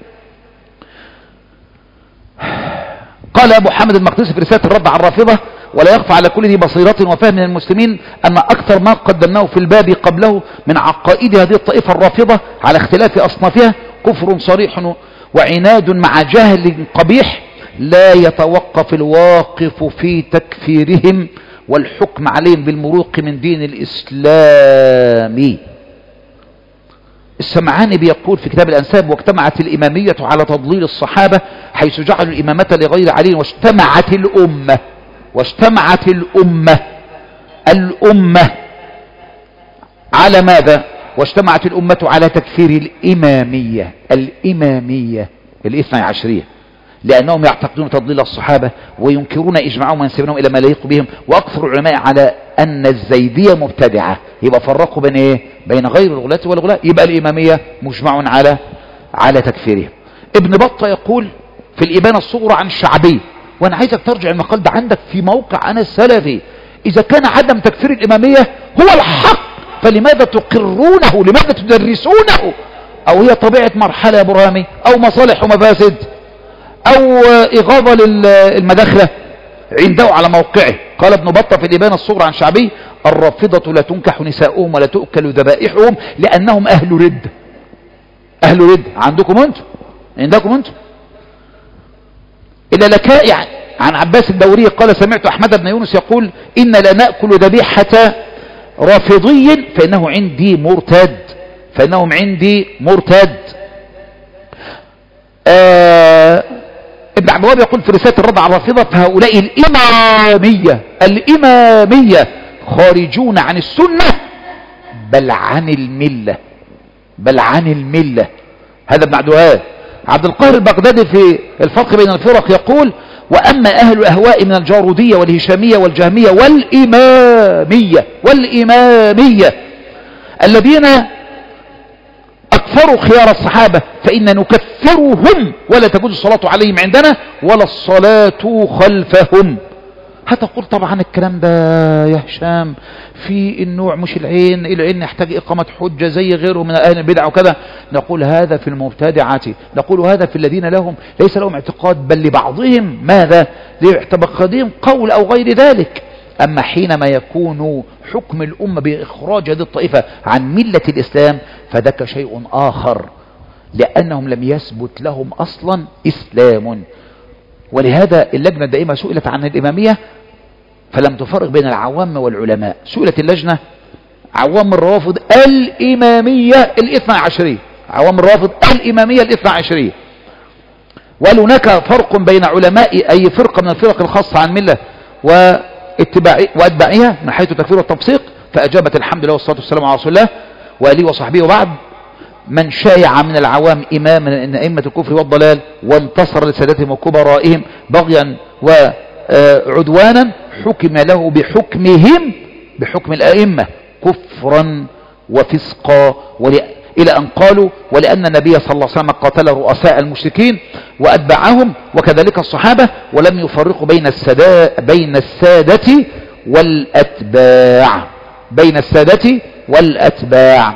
قال أبو حامد المقدسي في رسالة الرد على الرافضة: ولا يخفى على كل ذي بصيرة وفهم من المسلمين أن أكثر ما قدمناه في الباب قبله من عقائد هذه الطائفة الرافضة على اختلاف أصنافها كفر صريح وعناد مع جهل قبيح لا يتوقف الواقف في تكفيرهم والحكم عليهم بالمروق من دين الإسلام. السمعاني بيقول في كتاب الأنساب: واجتمعت الإمامية على تضليل الصحابة حيث جعلوا الإمامة لغير علي، واجتمعت الأمة واجتمعت الأمة الأمة على ماذا؟ واجتمعت الأمة على تكفير الإمامية الإمامية الاثنى عشرية لأنهم يعتقدون تضليل الصحابة وينكرون إجماعهم وينسبونهم إلى ما لا يليق بهم، وأكثر العلماء على أن الزيدية مبتدعة. يبقى فرقوا بين إيه؟ بين غير الغلاة والغلاة. يبقى الإمامية مجمع على على تكفيرهم. ابن بطة يقول في الإبانة الصغرى عن الشعبي، وأنا عايزك ترجع المقال ده عندك في موقع أنا السلفي، إذا كان عدم تكفير الإمامية هو الحق فلماذا تقرونه؟ لماذا تدرسونه؟ أو هي طبيعة مرحلة يا برهامي، أو مصالح ومفاسد، أو إغاظة للمداخلة عنده على موقعه. قال ابن بطة في الإبانة الصغرى عن شعبي: الرافضة لا تنكح نساؤهم ولا تؤكل ذبائحهم لأنهم أهل رد. أهل رد عندكم أنتم، عندكم أنتم. إلا لكائع عن عباس الدوري قال: سمعت أحمد بن يونس يقول: إن لا نأكل ذبيحة رافضي فإنه عندي مرتد، فإنهم عندي مرتد. آه ابن عبد الوهاب يقول في رسالة الرد على الرافضة: فهؤلاء الإمامية الإمامية خارجون عن السنة بل عن الملة، بل عن الملة. هذا ابن عبد الوهاب. عبد القاهر البغدادي في الفرق بين الفرق يقول: وأما أهل الأهواء من الجارودية والهشامية والجهمية والإمامية والإمامية الذين أكثروا خيار الصحابة فإن نكفرهم ولا تجوز الصلاة عليهم عندنا ولا الصلاة خلفهم. هتقول طبعا الكلام ده يا هشام في النوع مش العين، العين يحتاج إقامة حجة زي غيره من أهل البدع وكذا. نقول هذا في المبتدعة، نقول هذا في الذين لهم ليس لهم اعتقاد، بل لبعضهم ماذا؟ لاعتقادهم قول أو غير ذلك. أما حينما يكون حكم الأمة بإخراج هذه الطائفة عن ملة الإسلام فذاك شيء آخر، لأنهم لم يثبت لهم أصلا إسلام. ولهذا اللجنة الدائمة سئلت عن الإمامية فلم تفرق بين العوام والعلماء. سئلت اللجنة عوام الروافض الإمامية الاثنى عشرية، عوام الروافض الإمامية الاثنى عشرية، وهل هناك فرق بين علماء أي فرقة من الفرق الخاصة عن ملة وأتباعها من حيث التكفير والتفسيق؟ فأجابت: الحمد لله والصلاة والسلام على رسول الله وآله وصحبه وبعد. من شايع من العوام إماما من أئمة الكفر والضلال وانتصر لسادتهم وكبرائهم بغيا وعدوانا حكم له بحكمهم بحكم الأئمة كفرا وفسقا، إلى أن قالوا: ولأن النبي صلى الله عليه وسلم قاتل رؤساء المشركين وأتبعهم وكذلك الصحابة ولم يفرقوا بين السادة بين السادة والأتباع بين السادة والأتباع.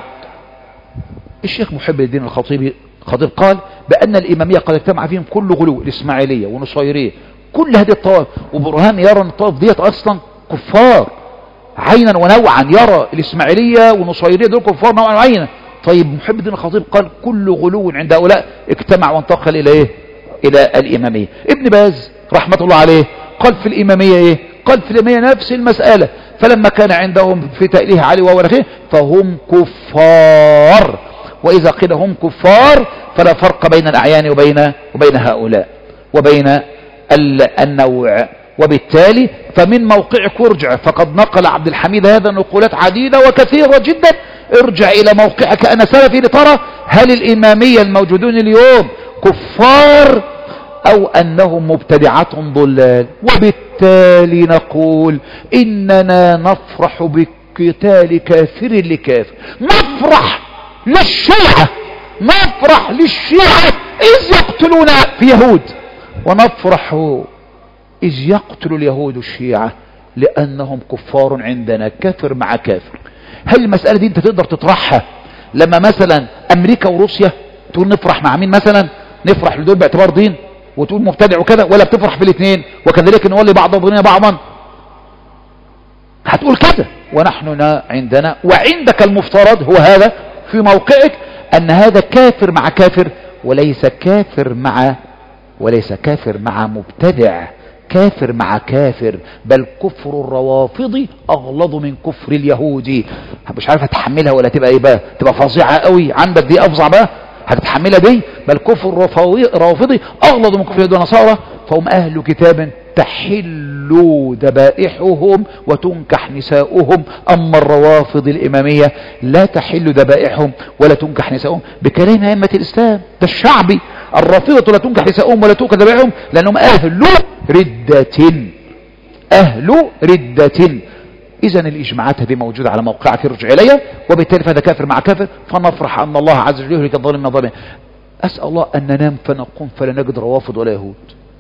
الشيخ محب الدين الخطيب خطيب قال بأن الإمامية قد اجتمع فيهم كل غلو، الإسماعيلية ونصيرية، كل هذه الطوائف، وبرهان يرى أن الطوائف ديت أصلا كفار عينا ونوعا، يرى الإسماعيلية والنصيرية دول كفار نوعا وعينا. طيب محب الدين الخطيب قال كل غلو عند هؤلاء اجتمع وانتقل إلى إيه؟ إلى الإمامية. ابن باز رحمة الله عليه قال في الإمامية إيه؟ قال في الإمامية نفس المسألة، فلما كان عندهم في تأليه علي وهو الأخير فهم كفار، وإذا قيل هم كفار فلا فرق بين الأعيان وبين وبين هؤلاء وبين النوع. وبالتالي فمن موقعك ارجع، فقد نقل عبد الحميد هذا نقولات عديدة وكثيرة جدا. ارجع إلى موقعك أنا سلفي لترى هل الإمامية الموجودون اليوم كفار أو أنهم مبتدعة ضلال. وبالتالي نقول إننا نفرح بقتال كافر لكافر، نفرح للشيعة، نفرح للشيعة إذ يقتلون في يهود، ونفرح إذ يقتل اليهود الشيعة لأنهم كفار عندنا، كافر مع كافر. هل المسألة دي انت تقدر تطرحها لما مثلا أمريكا وروسيا تقول نفرح مع مين؟ مثلا نفرح لدول باعتبار دين وتقول مبتدع وكذا، ولا بتفرح في الاثنين وكذلك نولي بعض ضدنا بعضا؟ هتقول كده. ونحن عندنا وعندك المفترض هو هذا في موقعك أن هذا كافر مع كافر، وليس كافر مع وليس كافر مع مبتدع، كافر مع كافر. بل كفر الروافض أغلظ من كفر اليهودي. مش عارف هتحملها ولا تبقى ايه بقى؟ تبقى فظيعة قوي عندك دي، أفظع بقى هتتحملها دي. بل كفر الروافض أغلظ من كفر اليهود والنصارى، فهم أهل كتاب تحل ذبائحهم وتنكح نساؤهم. أما الروافض الإمامية لا تحل ذبائحهم ولا تنكح نساؤهم بكلام أئمة الإسلام. ده الشعبي الرافضة لا تنكح نساؤهم ولا تؤكل ذبائحهم لأنهم أهل ردة، أهل ردة. إذا الإجماعات هذه موجودة على موقعها يرجع إليها، وبالتالي فهذا كافر مع كافر، فنفرح أن الله عز وجل يهلك الظالم من الظالمين. أسأل الله أن ننام فنقوم فلا نجد روافض ولا يهود.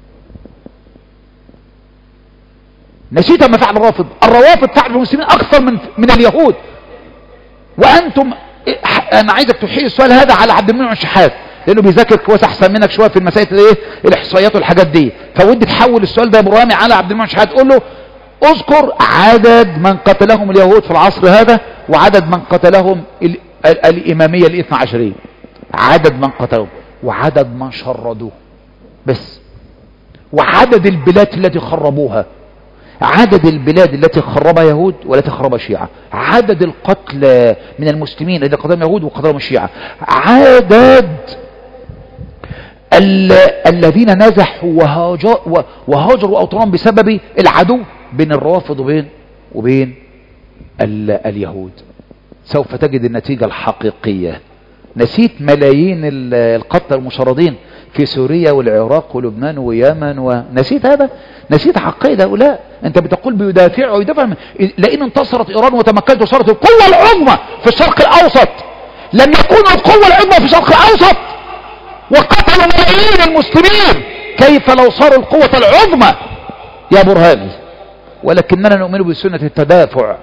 نسيت ما فعل الرافض، الروافض فعل المسلمين أكثر من من اليهود. وأنتم أنا عايزك تحيل السؤال هذا على عبد المنعم الشحات، لأنه بيذاكر كويس أحسن منك شوية في المسائل الايه الإحصائيات والحاجات دي، فودي تحول السؤال ده يا ابو رامي على عبد المنعم الشحات، قول له اذكر عدد من قتلهم اليهود في العصر هذا وعدد من قتلهم ال ال الإمامية الاثنى عشرية، عدد من قتلهم وعدد من شردوه بس، وعدد البلاد التي خربوها، عدد البلاد التي خربها يهود والتي خربها شيعة، عدد القتلى من المسلمين الذين قتلهم يهود وقتلهم الشيعة، عدد ال الذين نزحوا وهاجروا وهاجروا أوطانهم بسبب العدو بين الروافض وبين وبين ال اليهود. سوف تجد النتيجة الحقيقية. نسيت ملايين القتلى المشردين في سوريا والعراق ولبنان ويمن، ونسيت هذا؟ نسيت حقيقة هؤلاء؟ انت بتقول بيدافعوا ويدافع، لان انتصرت ايران وتمكنت وصارت القوة العظمى في الشرق الاوسط، لم يكونوا القوة العظمى في الشرق الاوسط وقتلوا ملايين المسلمين، كيف لو صاروا القوة العظمى يا برهاني؟ ولكننا نؤمن بسنة التدافع،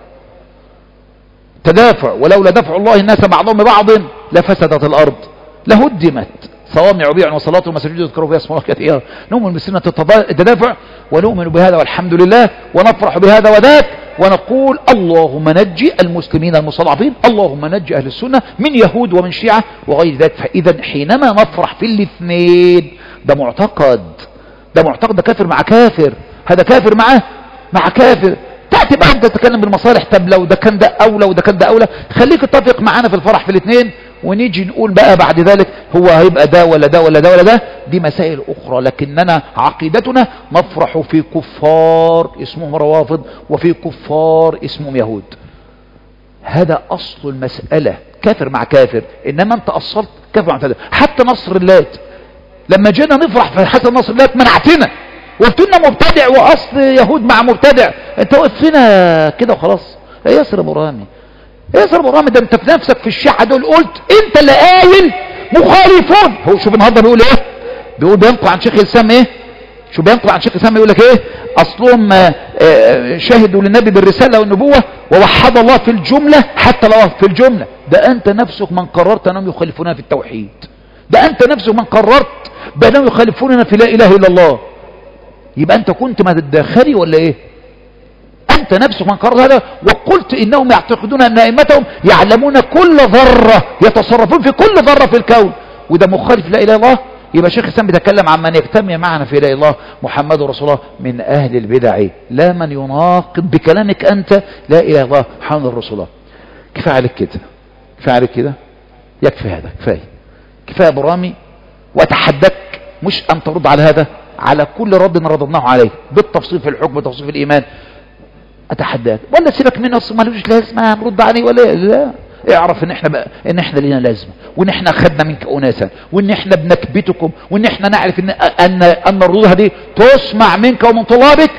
تدافع، ولولا دفع الله الناس بعضهم ببعض لفسدت الارض لهدمت صوامع وبيع وصلاة ومساجد يذكروا فيها اسم الله كثيرا. نؤمن بسنة التدافع ونؤمن بهذا والحمد لله، ونفرح بهذا وذاك، ونقول اللهم نجي المسلمين المستضعفين، اللهم نجي أهل السنة من يهود ومن شيعة وغير ذلك. فإذا حينما نفرح في الاثنين ده معتقد، ده معتقد، ده كافر مع كافر، هذا كافر معه مع كافر. تأتي بقى انت تتكلم بالمصالح، طب لو ده كان ده أولى وده كان ده أولى، خليك اتفق معانا في الفرح في الاثنين، ونيجي نقول بقى بعد ذلك هو هيبقى ده ولا ده ولا ده ولا ده، دي مسائل أخرى. لكننا عقيدتنا نفرح في كفار اسمهم روافض وفي كفار اسمهم يهود. هذا أصل المسألة، كافر مع كافر. إنما أنت أصلت كافر مع كافر. حتى نصر اللات لما جينا نفرح في حسن نصر اللات منعتنا وقلت لنا مبتدع وأصل يهود مع مبتدع. أنت وقف فينا كده وخلاص. يا ياسر أبو رامي، يا ياسر أبو رامي، ده أنت في نفسك في الشيعة دول قلت أنت اللي قايل مخالفون. هو شوف النهارده بيقول إيه؟ بيقول بينقل عن شيخ الإسلام إيه؟ شو بينقل عن شيخ الإسلام يقول لك إيه؟ أصلهم شهدوا للنبي بالرسالة والنبوة ووحد الله في الجملة حتى لو في الجملة. ده أنت نفسك من قررت أنهم يخالفوننا في التوحيد، ده أنت نفسك من قررت بأنهم يخالفوننا في لا إله إلا الله. يبقى أنت كنت ما تتدخلي ولا إيه؟ أنت نفسك من قررت هذا وقلت إنهم يعتقدون أن أئمتهم يعلمون كل ذرة، يتصرفون في كل ذرة في الكون، وده مخالف لا إله إلا الله. يبقى شيخ الإسلام بيتكلم عن من يجتمع معنا في لا إله إلا الله محمد رسول الله من أهل البدع، لا من يناقض بكلامك أنت لا إله إلا الله محمد رسول الله. كفاية عليك كده، كفاية عليك كده، يكفي هذا، كفاية كفاية أبو رامي. وأتحدك مش أن ترد على هذا، على كل رد رددناه عليه بالتفصيل في الحكم بالتفصيل في الإيمان. أتحداك ولا سيبك منه أصلا مالوش لازمة نرد عليه ولا لا. اعرف ان احنا بقى ان احنا لينا لازمه، وان احنا خدنا منك اناسا، وان احنا بنكبتكم، وان احنا نعرف ان ان ان الردود دي تسمع منك ومن طلابك،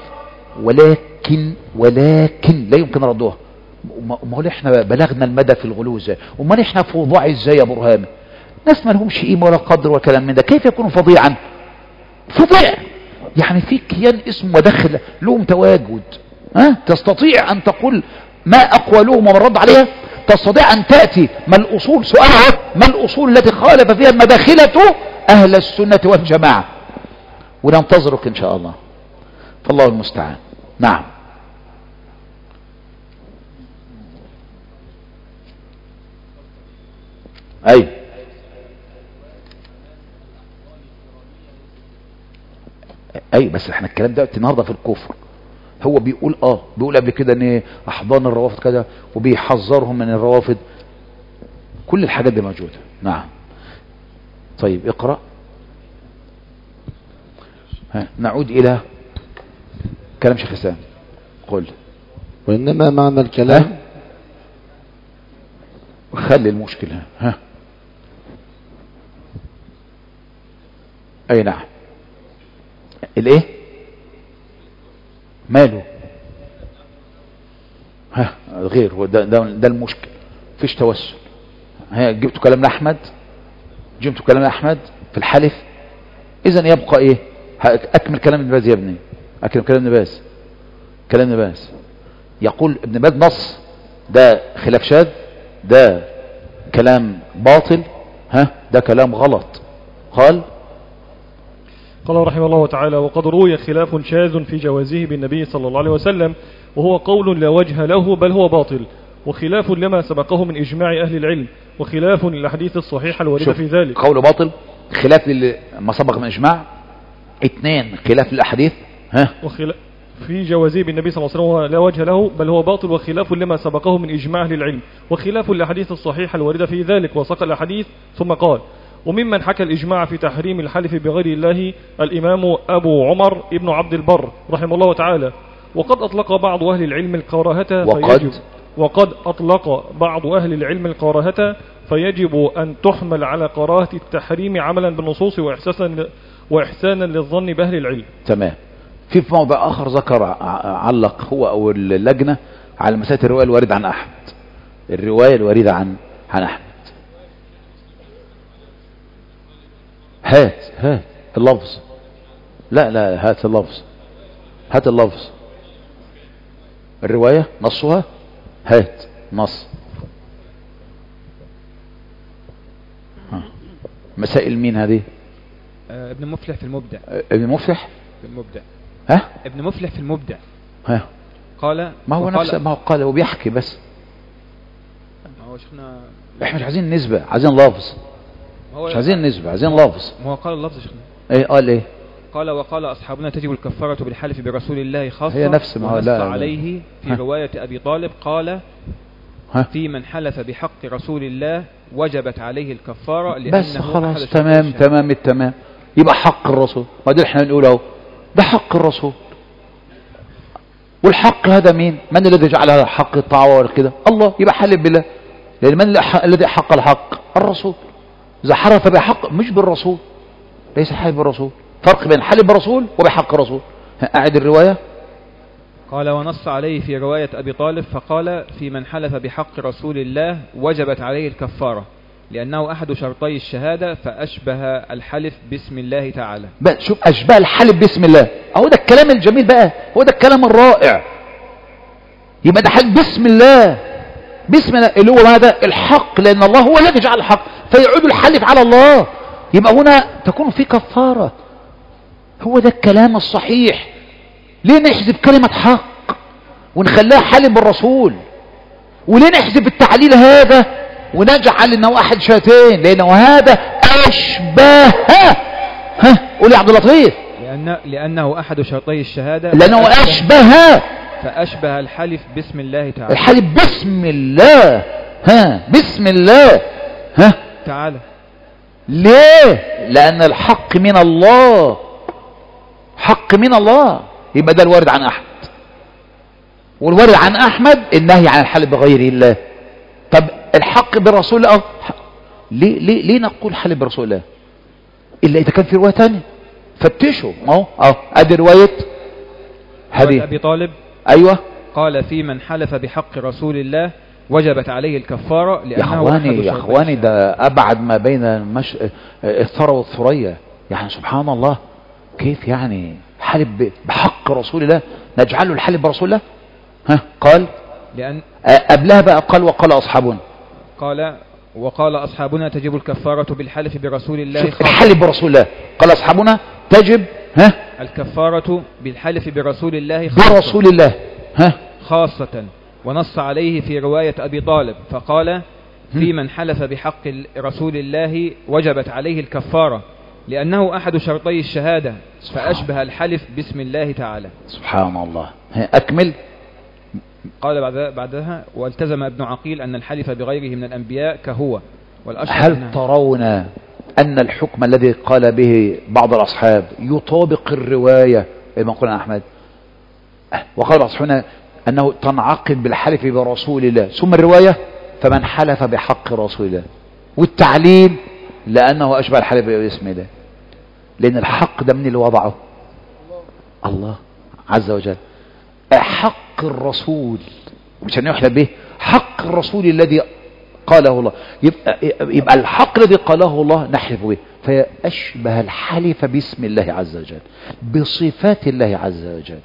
ولكن ولكن لا يمكن ردوها. امال احنا بلغنا المدى في الغلو ازاي؟ امال احنا فظاع ازاي يا ابو رهام؟ ناس ما لهمش قيمه ولا قدر ولا كلام من ده، كيف يكونوا فظيعا؟ فظيع يعني في كيان اسمه مدخل لهم تواجد. ها تستطيع ان تقول ما اقوالهم ومن رد عليها؟ تستطيع أن تأتي ما الأصول، سؤالها ما الأصول التي خالف فيها المداخلة أهل السنة والجماعة؟ وننتظرك إن شاء الله، فالله المستعان. نعم. أي أي بس احنا الكلام ده النهارده في الكفر. هو بيقول اه بيقول قبل كده ان احضان الروافض كده وبيحذرهم من الروافض. كل الحاجات دي موجوده. نعم. طيب اقرا. ها نعود الى كلام شيخ الاسلام. قل. وانما معنى الكلام خلي المشكله. ها اي نعم. الايه ماله؟ ها غير ده, ده, ده المشكل، فيش توسل. ها جبتوا كلام احمد، جبتوا كلام احمد في الحلف، اذا يبقى ايه؟ اكمل كلام ابن باز يا ابني، اكمل كلام ابن باز. كلام ابن باز يقول ابن باز نص ده خلاف شاذ، ده كلام باطل، ها ده كلام غلط. قال قال رحمه الله تعالى: وقد روي خلاف شاذ في جوازه بالنبي صلى الله عليه وسلم، وهو قول لا وجه له بل هو باطل، وخلاف لما سبقه من إجماع أهل العلم، وخلاف للأحاديث الصحيحة الواردة في ذلك. قول باطل، خلاف ما سبق من إجماع، اثنين خلاف للأحاديث ها وخلاف في جوازه بالنبي صلى الله عليه وسلم لا وجه له بل هو باطل، وخلاف لما سبقه من إجماع أهل العلم، وخلاف للأحاديث الصحيحة الواردة في ذلك، وساق الأحاديث ثم قال: وممن حكى الإجماع في تحريم الحلف بغير الله الإمام أبو عمر ابن عبد البر رحمه الله تعالى. وقد أطلق بعض أهل العلم الكراهة وقد, وقد أطلق بعض أهل العلم الكراهة فيجب أن تحمل على كراهة التحريم عملا بالنصوص وإحساسا وإحسانا للظن بأهل العلم. تمام. في موضع آخر ذكر علق هو أو اللجنة على مسألة الرواية الواردة عن أحمد، الرواية الواردة عن عن أحمد. هات هات اللفظ، لا لا هات اللفظ، هات اللفظ، الرواية نصها، هات نص. مسائل مين هذه؟ آه ابن مفلح في المبدع. ابن مفلح في المبدع. ها ابن مفلح في المبدع. ها قال ما هو نفسه، ما هو قال وبيحكي بس. ما هو شيخنا احنا مش عايزين نسبة، عايزين لفظ، مش عايزين نسبة، عايزين لفظ. ما هو قال اللفظ شيخنا. ايه قال ايه؟ قال: وقال أصحابنا تجب الكفارة بالحلف برسول الله خاصة. هي نفس ما هو لا عليه في ها. رواية أبي طالب قال: ها. في من حلف بحق رسول الله وجبت عليه الكفارة لأنه بس خلاص تمام تمام التمام. يبقى حق الرسول، ما ده احنا بنقول اهو، ده حق الرسول. والحق هذا مين؟ من الذي جعل هذا الحق الطاعة وكده؟ الله. يبقى حلف بالله، لأن من الذي حق الحق؟ الرسول. إذا حلف بحق مش بالرسول، ليس حلف بالرسول. فرق بين حلف بالرسول وبحق الرسول. أعد الرواية. قال: ونص عليه في رواية أبي طالب فقال: في من حلف بحق رسول الله وجبت عليه الكفارة لأنه أحد شرطي الشهادة فأشبه الحلف باسم الله تعالى. بقى شوف، أشبه الحلف باسم الله، أهو ده الكلام الجميل بقى، هو ده الكلام الرائع. يبقى ده حلف باسم الله، باسم الله اللي هو ماذا؟ الحق، لأن الله هو الذي جعل الحق، فيعود الحلف على الله. يبقى هنا تكون في كفارة. هو ده الكلام الصحيح. ليه نحذف كلمة حق ونخليها حلف بالرسول؟ وليه نحذف التعليل هذا ونجعل انه احد شاتين؟ لانه هذا اشبه. ها قول يا عبد اللطيف. لأن لأنه أحد شرطي الشهادة، لأنه أشبه، فأشبه الحلف باسم الله تعالى. الحلف باسم الله، ها باسم الله، ها تعالى. ليه؟ لأن الحق من الله، حق من الله. يبقى ده الوارد عن أحمد، والوارد عن أحمد النهي عن الحلف بغير الله. طب الحق برسول الله، ليه ليه ليه نقول حلف برسول الله إلا إذا كان في رواية ثانية؟ فتشوا اهو اهو ادي رواية هذه أبي طالب. ايوه. قال: في من حلف بحق رسول الله وجبت عليه الكفارة لأنه يا اخواني يا اخواني ده ابعد ما بين مش... الثرى والثريا. يعني سبحان الله، كيف يعني حلف بحق رسول الله نجعله الحلف برسول الله؟ ها قال لأن قبلها بقى قال: وقال اصحابنا. قال: وقال أصحابنا تجب الكفارة بالحلف برسول الله خاصة. الحلف برسول الله، قال أصحابنا تجب ها الكفارة بالحلف برسول الله خاصة. برسول الله ها خاصة. ونص عليه في رواية أبي طالب فقال: في من حلف بحق رسول الله وجبت عليه الكفارة لأنه أحد شرطي الشهادة فأشبه الحلف باسم الله تعالى. سبحان الله. أكمل. قال بعد بعدها: والتزم ابن عقيل أن الحلف بغيره من الأنبياء كهو. هل ترون أن الحكم الذي قال به بعض الأصحاب يطابق الرواية كما قلنا أحمد؟ وقال أصحابنا أنه تنعقد بالحلف برسول الله، ثم الرواية فمن حلف بحق رسول الله، والتعليل لأنه أشبه الحلف باسم الله. لأن الحق ده من اللي وضعه؟ الله عز وجل. حق الرسول مش أن يحلف به، حق الرسول الذي قاله الله، يبقى, يبقى الحق الذي قاله الله نحلف به، فأشبه الحلف باسم الله عز وجل، بصفات الله عز وجل.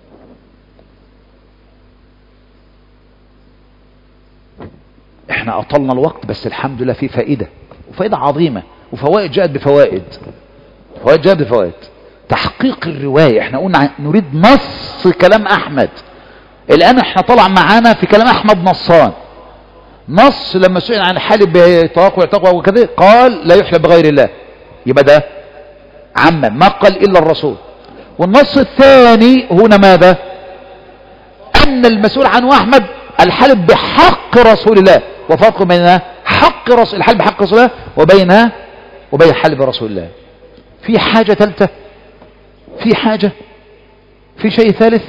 احنا أطلنا الوقت بس الحمد لله في فائدة، وفائدة عظيمة، وفوائد جاءت بفوائد، فوائد جاءت بفوائد. تحقيق الرواية، احنا قلنا نريد نص كلام أحمد، الآن احنا طلع معانا في كلام أحمد نصان. نص لما سئل عن الحلف بتوقع تقوى وكذا قال لا يحلف بغير الله، يبقى ده عما ما قال إلا الرسول. والنص الثاني هنا ماذا؟ أن المسؤول عنه أحمد الحلف بحق رسول الله، وفرق بين حق رسول الحلف بحق رسول الله وبينها وبين الحلف برسول الله. في حاجة ثالثة؟ في حاجة؟ في شيء ثالث؟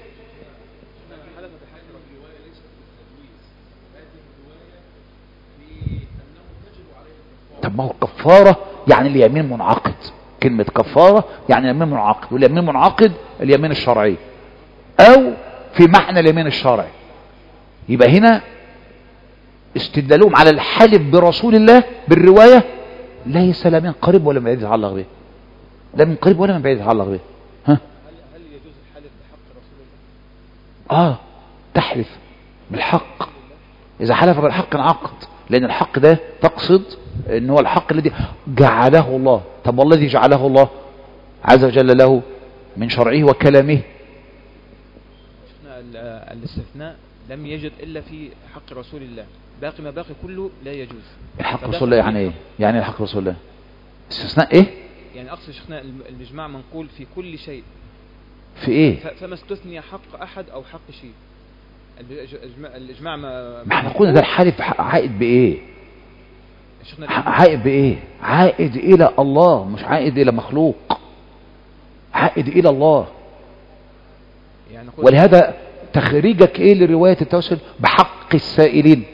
طب ما هو الكفارة يعني اليمين منعقد، كلمة كفارة يعني اليمين منعقد، واليمين منعقد اليمين الشرعي أو في معنى اليمين الشرعي. يبقى هنا استدلالهم على الحلف برسول الله بالرواية ليس لا من قريب ولا من بعيد يتعلق به، لا من قريب ولا من بعيد يتعلق به. ها؟ هل يجوز الحلف بحق رسول الله؟ اه تحلف بالحق، إذا حلف بالحق انعقد، لأن الحق ده تقصد ان هو الحق الذي جعله الله. طب والذي جعله الله عز وجل له من شرعه وكلامه. شفنا الاستثناء لم يجد إلا في حق رسول الله، باقي ما باقي كله لا يجوز. الحق رسول الله يعني ايه؟ يعني الحق رسول الله استثناء ايه؟ يعني أقصد شيخنا الإجماع منقول في كل شيء. في ايه؟ فما استثني حق أحد أو حق شيء. الإجماع ما ما احنا قلنا ده الحلف عائد بإيه؟ عائد بإيه؟ عائد إلى الله، مش عائد إلى مخلوق، عائد إلى الله. يعني ولهذا تخريجك إيه لرواية التوسل بحق السائلين؟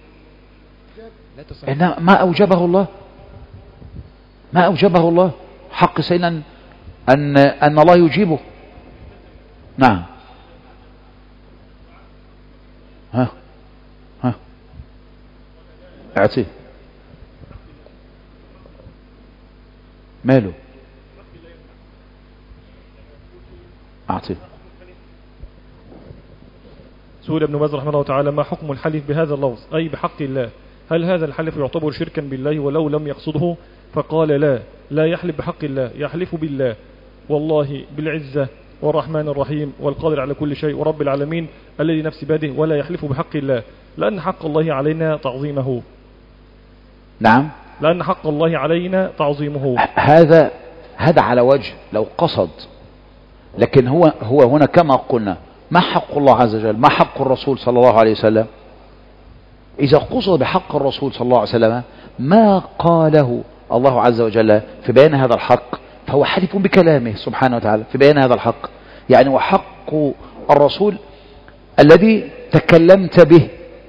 إن ما أوجبه الله، ما أوجبه الله حق سائلا أن أن الله يجيبه. نعم. ها ها اعطيه ماله، اعطيه. سئل ابن باز رحمه الله تعالى ما حكم الحلف بهذا اللفظ أي بحق الله؟ هل هذا الحلف يعتبر شركا بالله ولو لم يقصده؟ فقال لا، لا يحلف بحق الله، يحلف بالله والله بالعزة والرحمن الرحيم والقادر على كل شيء ورب العالمين الذي نفس بيده، ولا يحلف بحق الله لأن حق الله علينا تعظيمه. نعم، لأن حق الله علينا تعظيمه. هذا هذا على وجه لو قصد، لكن هو هو هنا كما قلنا ما حق الله عز وجل، ما حق الرسول صلى الله عليه وسلم. إذا قصد بحق الرسول صلى الله عليه وسلم ما قاله الله عز وجل في بيان هذا الحق، فهو حلف بكلامه سبحانه وتعالى في بيان هذا الحق، يعني وحق الرسول الذي تكلمت به،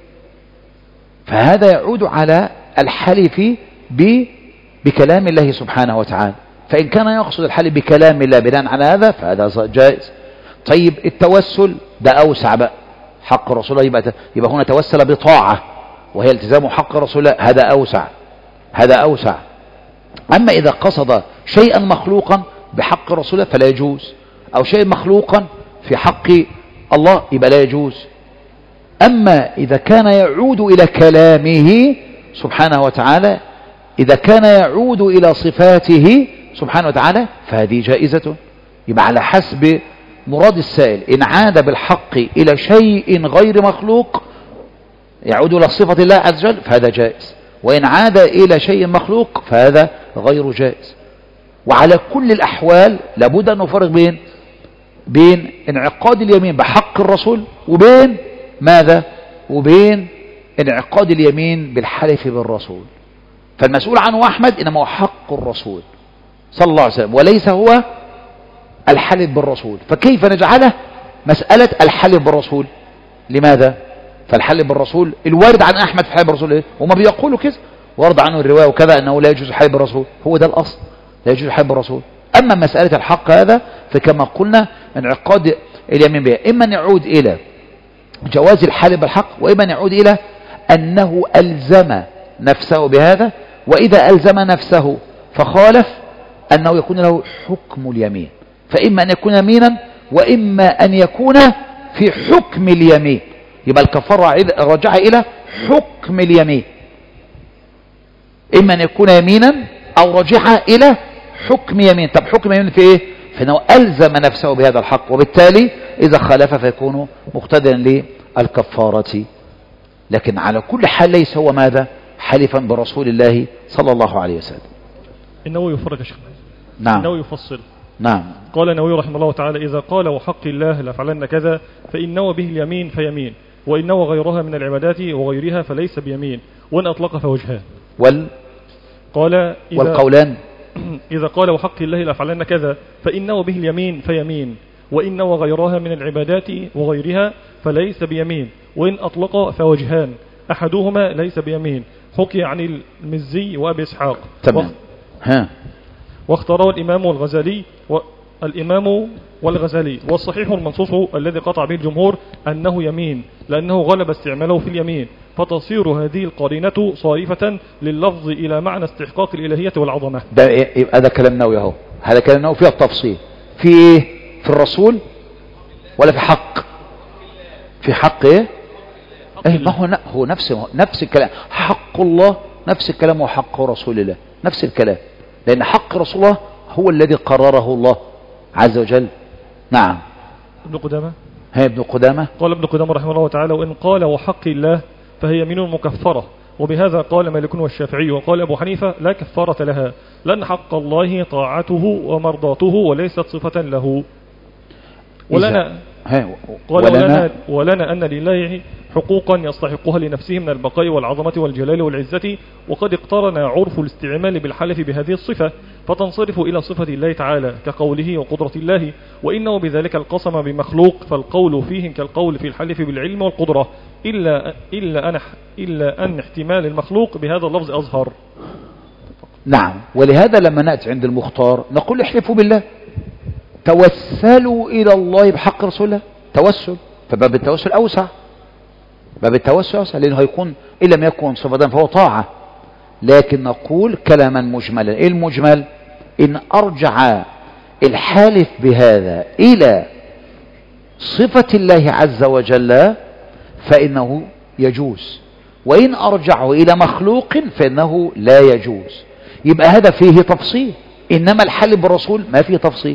فهذا يعود على الحلف بكلام الله سبحانه وتعالى. فإن كان يقصد الحلف بكلام الله بناء على هذا فهذا جائز. طيب التوسل ده أوسع بقى، حق الرسول يبقى, يبقى هنا توسل بطاعة وهي التزام حق الرسول، هذا أوسع، هذا أوسع. أما إذا قصد شيئا مخلوقا بحق الرسول فلا يجوز، أو شيء مخلوقا في حق الله يبقى لا يجوز. أما إذا كان يعود إلى كلامه سبحانه وتعالى، إذا كان يعود إلى صفاته سبحانه وتعالى فهذه جائزة. يبقى على حسب مراد السائل، إن عاد بالحق إلى شيء غير مخلوق يعود إلى صفة الله عز وجل فهذا جائز، وإن عاد إلى شيء مخلوق فهذا غير جائز. وعلى كل الأحوال لابد أن نفرق بين بين انعقاد اليمين بحق الرسول وبين ماذا؟ وبين انعقاد اليمين بالحلف بالرسول. فالمسؤول عنه أحمد إنما هو حق الرسول صلى الله عليه وسلم، وليس هو الحلف بالرسول. فكيف نجعله مسألة الحلف بالرسول؟ لماذا؟ فالحلف بالرسول الوارد عن أحمد في الحلف بالرسول إيه؟ وما بيقولوا كذا، وارد عنه الرواية وكذا أنه لا يجوز الحلف بالرسول، هو ده الأصل. لا يجوز الحلف بالرسول. أما مسألة الحق هذا فكما قلنا انعقاد اليمين بها إما أن يعود إلى جواز الحلف بالحق، وإما أن يعود إلى أنه ألزم نفسه بهذا، وإذا ألزم نفسه فخالف أنه يكون له حكم اليمين. فإما أن يكون يمينا وإما أن يكون في حكم اليمين، يبقى الكفارة رجع إلى حكم اليمين، إما أن يكون يمينا أو رجع إلى حكم يمين. طب حكم يمين في إيه؟ فإنه ألزم نفسه بهذا الحق، وبالتالي إذا خالف فيكون مقتديا للكفارة. لكن على كل حال ليس هو ماذا؟ حلفا برسول الله صلى الله عليه وسلم. النووي يفرق يا شيخ. نعم. النووي يفصل. نعم. قال النووي رحمه الله تعالى: إذا قال وحق الله لفعلن كذا فإن نوى به اليمين فيمين، وإن نوى غيرها من العبادات وغيرها فليس بيمين، وإن أطلق فوجهان. وال قال إذا والقولان إذا قال وحق الله لفعلن كذا فإن نوى به اليمين فيمين، وإن نوى غيرها من العبادات وغيرها فليس بيمين، وإن أطلق فوجهان، أحدهما ليس بيمين. حكي عن المزي وأبي إسحاق. تمام. ها واختاره الإمام والغزالي والإمام والغزالي والصحيح المنصوص الذي قطع به الجمهور أنه يمين، لأنه غلب استعماله في اليمين، فتصير هذه القرينة صارفة لللفظ إلى معنى استحقاق الإلهية والعظمة. ده يبقى هذا كلام نووي اهو، هذا كلام نووي فيه التفصيل. في ايه؟ في الرسول ولا في حق؟ في حق ايه؟ ايه ما هو هو نفس نفس الكلام. حق الله نفس الكلام وحق رسول الله نفس الكلام، لأن حق رسول الله هو الذي قرره الله عز وجل. نعم. ابن قدامة هي ابن قدامة قال ابن قدامة رحمه الله تعالى: وإن قال وحق الله فهي يمين مكفرة، وبهذا قال مالك والشافعي، وقال أبو حنيفة لا كفارة لها، لأن حق الله طاعته ومرضاته وليست صفة له. ولنا قال ولنا, ولنا أن لله حقوقا يستحقها لنفسه من البقاء والعظمة والجلال والعزة، وقد اقترن عرف الاستعمال بالحلف بهذه الصفة، فتنصرف إلى صفة الله تعالى كقوله وقدرة الله، وإنه بذلك القسم بمخلوق، فالقول فيه كالقول في الحلف بالعلم والقدرة، إلا, إلا, أن, إلا أن احتمال المخلوق بهذا اللفظ أظهر. نعم. ولهذا لما نأتي عند المختار نقول احلفوا بالله، توسلوا إلى الله بحق رسول الله. توسل، فباب التوسل أوسع، باب التوسل أوسع، لأنه هيكون إن لم يكن صفة فهو طاعة. لكن نقول كلاما مجملا. إيه المجمل؟ إن أرجع الحالف بهذا إلى صفة الله عز وجل فإنه يجوز، وإن أرجعه إلى مخلوق فإنه لا يجوز. يبقى هذا فيه تفصيل، إنما الحلف بالرسول ما فيه تفصيل.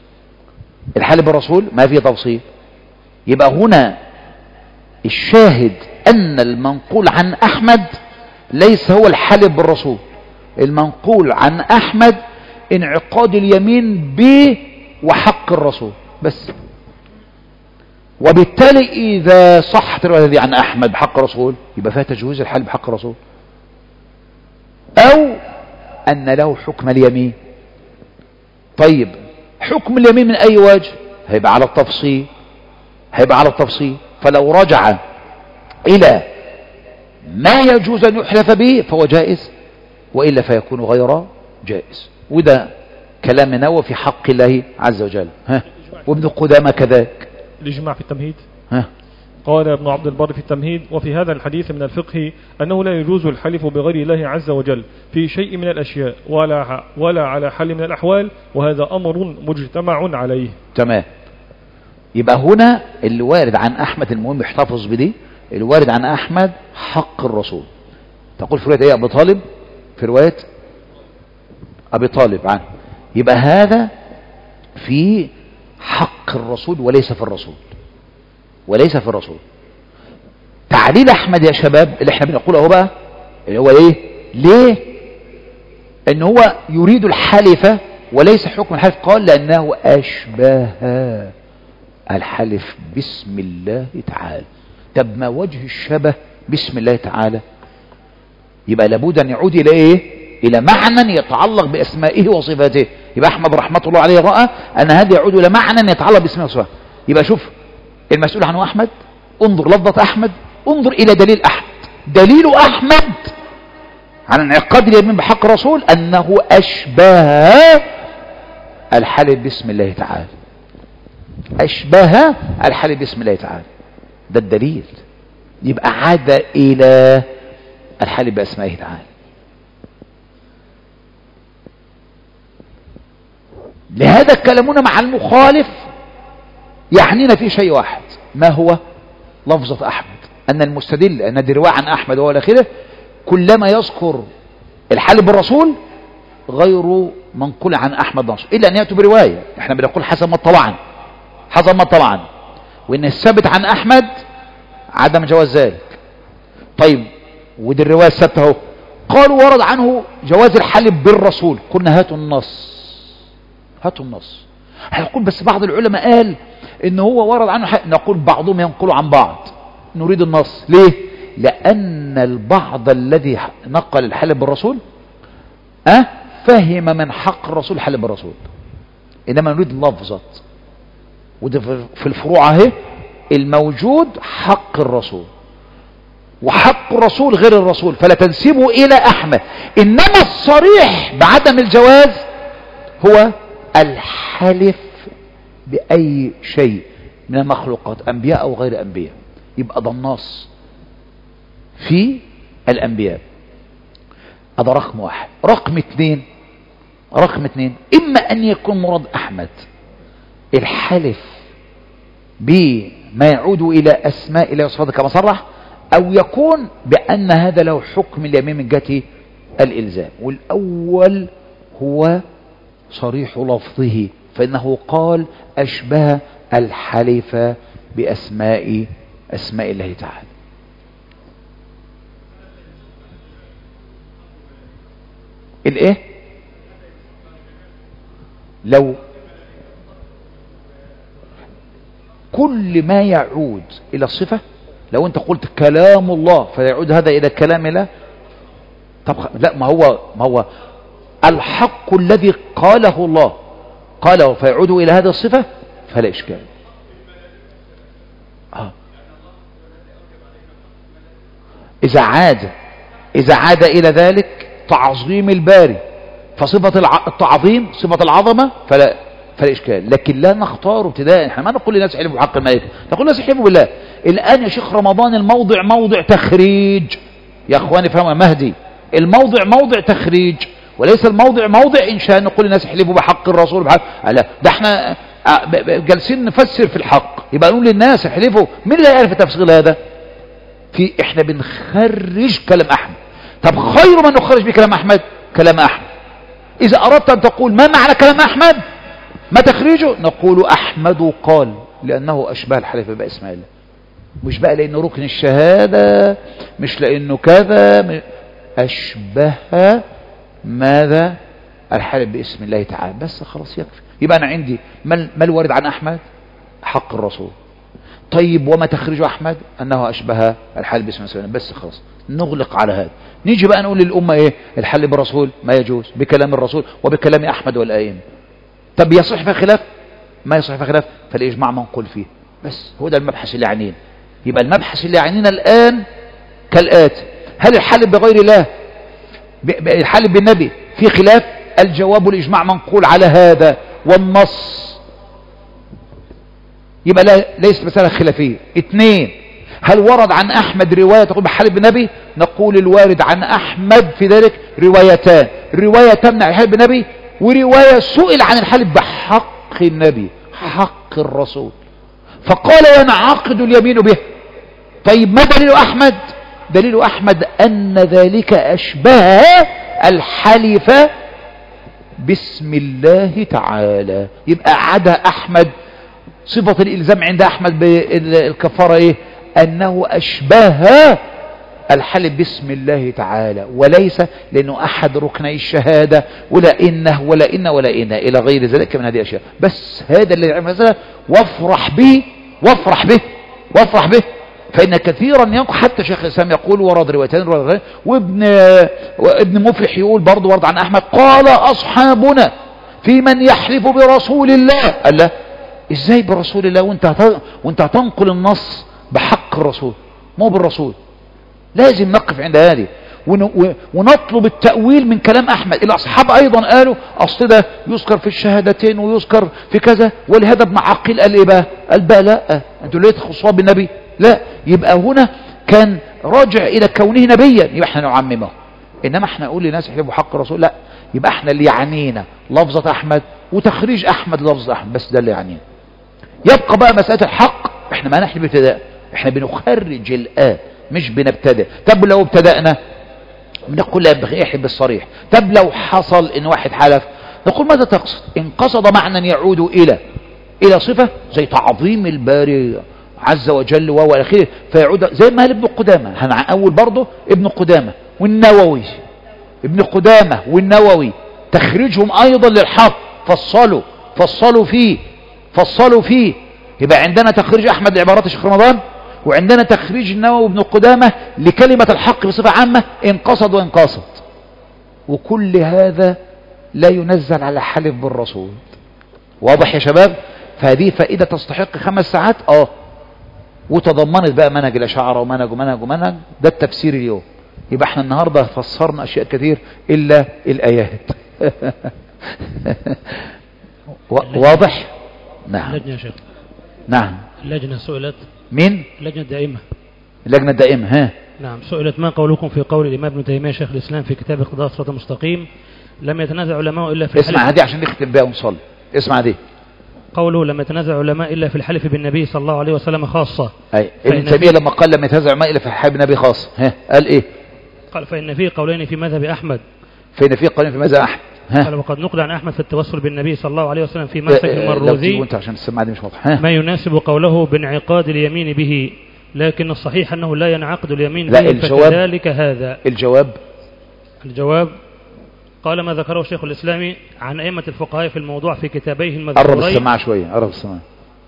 الحلف بالرسول ما فيه تفصيل. يبقى هنا الشاهد أن المنقول عن أحمد ليس هو الحلف بالرسول، المنقول عن أحمد انعقاد اليمين به وحق الرسول بس. وبالتالي إذا صحت الرواية عن أحمد بحق الرسول يبقى فيها تجويز الحلف بحق الرسول، أو أن له حكم اليمين. طيب حكم اليمين من أي وجه؟ هيبقى على التفصيل، هيبقى على التفصيل. فلو رجع إلى ما يجوز أن يحلف به فهو جائز، وإلا فيكون غير جائز. وده كلام نووي في حق الله عز وجل. ها وابن قدامة كذلك. الإجماع في التمهيد. ها قال ابن عبد البر في التمهيد: وفي هذا الحديث من الفقه أنه لا يجوز الحلف بغير الله عز وجل في شيء من الأشياء ولا ولا على حال من الأحوال، وهذا أمر مجتمع عليه. تمام. يبقى هنا اللي وارد عن أحمد، المهم احتفظ بدي، اللي وارد عن أحمد حق الرسول. تقول في رواية ايه أبي طالب؟ في رواية أبي طالب عنه. يبقى هذا في حق الرسول وليس في الرسول، وليس في الرسول. تعليل أحمد يا شباب اللي احنا بنقوله اهو بقى، اللي هو ايه؟ ليه ان هو يريد الحلف وليس حكم الحلف؟ قال لأنه أشبه الحلف باسم الله تعالى. طب ما وجه الشبه باسم الله تعالى؟ يبقى لابد أن يعود إلى إيه؟ إلى معنى يتعلق بأسمائه وصفاته. يبقى أحمد رحمة الله عليه رأى أن هذا يعود إلى معنى يتعلق باسمه وصفاته. يبقى شوف المسؤول عنه أحمد، انظر لفظة أحمد، انظر إلى دليل أحمد. دليل أحمد عن انعقاد اليمين بحق الرسول أنه أشبه الحلف باسم الله تعالى، أشبه الحلف باسم الله تعالى، ده الدليل. يبقى عاد إلى الحلف بأسمائه تعالى. لهذا كلامنا مع المخالف يعنينا في شيء واحد، ما هو؟ لفظة أحمد، أن المستدل أن دي رواية عن أحمد وهو الأخير كلما يذكر الحلف بالرسول غير منقول عن أحمد نصر، إلا أن يأتوا برواية. احنا بنقول حسب ما طبعا حسب ما طبعا وإن الثابت عن أحمد عدم جواز ذلك. طيب ودي الرواية الثابتة اهو، قالوا ورد عنه جواز الحلف بالرسول، قلنا هاتوا النص هاتوا النص. هنقول بس بعض العلماء قال ان هو ورد عنه حق. نقول بعضهم ينقلوا عن بعض، نريد النص. ليه؟ لأن البعض الذي نقل الحلف بالرسول أه فهم من حق الرسول حلف بالرسول، إنما نريد لفظة. وده في الفروع اهي الموجود حق الرسول، وحق الرسول غير الرسول، فلا تنسبه إلى أحمد. إنما الصريح بعدم الجواز هو الحلف بأي شيء من المخلوقات، أنبياء أو غير أنبياء. يبقى ده النص في الأنبياء. هذا رقم واحد. رقم اثنين رقم اثنين إما أن يكون مراد أحمد الحلف بما يعود إلى أسماء الله وصفاته كما صرح، أو يكون بأن هذا له حكم اليمين من جهة الإلزام. والأول هو صريح لفظه، فإنه قال أشبه الحلف بأسماء أسماء الله تعالى. الإيه؟ لو كل ما يعود إلى الصفة، لو أنت قلت كلام الله فيعود هذا إلى كلام الله، طب لا، ما هو ما هو الحق الذي قاله الله قاله فيعود إلى هذه الصفة فلا إشكال. آه. إذا عاد إذا عاد إلى ذلك تعظيم الباري، فصفة التعظيم صفة العظمة فلا فلا إشكال. لكن لا نختار ابتداء. احنا ما نقول للناس احلفوا بحق الملائكة، نقول للناس احلفوا بالله. الآن يا شيخ رمضان الموضع موضع تخريج، يا اخواني فهموا مهدي، الموضع موضع تخريج وليس الموضع موضع إنشاء. نقول للناس احلفوا بحق الرسول بحق. لا، ده احنا جالسين نفسر في الحق، يبقى نقول للناس احلفوا. مين اللي يعرف التفصيل هذا؟ في احنا بنخرج كلام أحمد. طب خير ما نخرج بكلام أحمد كلام أحمد. إذا أردت أن تقول ما معنى كلام أحمد ما تخريجه، نقول أحمد قال لأنه أشبه الحلف باسم الله، مش بقى لأنه ركن الشهادة، مش لأنه كذا، أشبه ماذا؟ الحلف باسم الله تعالى. بس خلاص يكفي. يبقى أنا عندي ما الوارد عن أحمد؟ حق الرسول. طيب وما تخرج أحمد؟ أنه أشبه الحلف باسم الله. بس خلاص نغلق على هذا. نيجي بقى نقول للأمة إيه؟ الحل بالرسول ما يجوز بكلام الرسول وبكلام أحمد والأئمة. طب يصح في خلاف؟ ما يصح في خلاف، فالإجماع منقول فيه. بس هو ده المبحث اللي يعنينا. يبقى المبحث اللي يعنينا الآن كالآتي: هل الحلف بغير الله الحلف بالنبي في خلاف؟ الجواب الإجماع منقول على هذا والنص، يبقى لا ليس مسألة خلافية. اثنين: هل ورد عن أحمد رواية تقول بحلف بالنبي؟ نقول الوارد عن أحمد في ذلك روايتان، رواية تمنع الحلف بالنبي، ورواية سئل عن الحلف بحق النبي حق الرسول فقال ينعقد اليمين به. طيب ما دليل أحمد؟ دليل أحمد أن ذلك أشبه الحلف باسم الله تعالى. يبقى عدا أحمد صفة الإلزام عند أحمد بالكفارة إيه؟ أنه أشبه الحلف باسم الله تعالى، وليس لأنه أحد ركني الشهادة ولا إنه ولا إن ولا إن إلى غير ذلك من هذه الأشياء. بس هذا اللي يعمل مثلا وافرح به وافرح به وافرح به. فإن كثيرا ينقل، حتى شيخ الإسلام يقول ورد روايتين، وابن وابن مفلح يقول برضه ورد عن أحمد قال أصحابنا في من يحلف برسول الله. قال لا، إزاي برسول الله وانت وانت هتنقل النص بحق الرسول مو بالرسول؟ لازم نقف عند هذه. ونطلب التأويل من كلام أحمد. الأصحاب أيضا قالوا أصل ده يذكر في الشهادتين ويذكر في كذا، ولهذا ابن عقيل قال إيه بقى؟ قال بقى لا، أنتوا ليه تخصوها بالنبي؟ لا، يبقى هنا كان راجع إلى كونه نبيا، يبقى احنا نعممه. إنما احنا نقول لناس احلفوا حق الرسول، لا، يبقى احنا اللي يعنينا لفظة أحمد وتخريج أحمد لفظة أحمد، بس ده اللي يعنينا. يبقى بقى مسألة الحق، احنا ما نحن ابتداء، احنا بنخرج الآن مش بنبتدأ. طب لو ابتدأنا بنقول لا ينبغي احلف بالصريح. طب لو حصل ان واحد حلف نقول ماذا تقصد؟ ان قصد معنى يعود الى الى صفة زي تعظيم الباري عز وجل وهو اخره فيعود، زي ما قال ابن قدامة. هنقول برضه ابن قدامة والنووي، ابن قدامة والنووي تخريجهم ايضا للحق، فصلوا فصلوا فيه فصلوا فيه. يبقى عندنا تخريج احمد لعبارات الشيخ رمضان، وعندنا تخريج النووي وابن قدامة لكلمة الحق بصفة عامة إن قصد وإن قاصد. وكل هذا لا ينزل على حلف بالرسول. واضح يا شباب؟ فهذه فائدة تستحق خمس ساعات اه وتضمنت بقى منهج الأشاعرة ومنهج ومنهج ومنهج. ده التفسير اليوم. يبقى احنا النهاردة فسرنا أشياء كثير إلا الآيات. واضح؟ نعم. اللجنة يا شيخ. نعم. اللجنة سئلت. مين؟ اللجنة الدائمة. اللجنة الدائمة ها. نعم، سئلت ما قولكم في قول الإمام ابن تيمية شيخ الإسلام في كتاب اقتضاء الصراط المستقيم لم يتنازع علماء إلا في اسمع هذه عشان نختم بها ونصلي. اسمع دي. قوله لم يتنازع علماء إلا في الحلف بالنبي صلى الله عليه وسلم خاصة. أي ابن تيمية لما قال لم يتنازع علماء إلا في الحلف بالنبي خاصة، ها قال إيه؟ قال فإن فيه قولين في مذهب أحمد. فإن فيه قولين في مذهب أحمد. قال وقد نقل عن أحمد في التوسل بالنبي صلى الله عليه وسلم في مسك المروزي وانت عشان السماعة دي مش واضحة. ما يناسب قوله بانعقاد اليمين به، لكن الصحيح أنه لا ينعقد اليمين به. الجواب فكذلك هذا. الجواب الجواب قال ما ذكره شيخ الإسلام عن أئمة الفقهاء في الموضوع في كتابيه المذكورين. قرب السماعة شوية، قرب السماعة.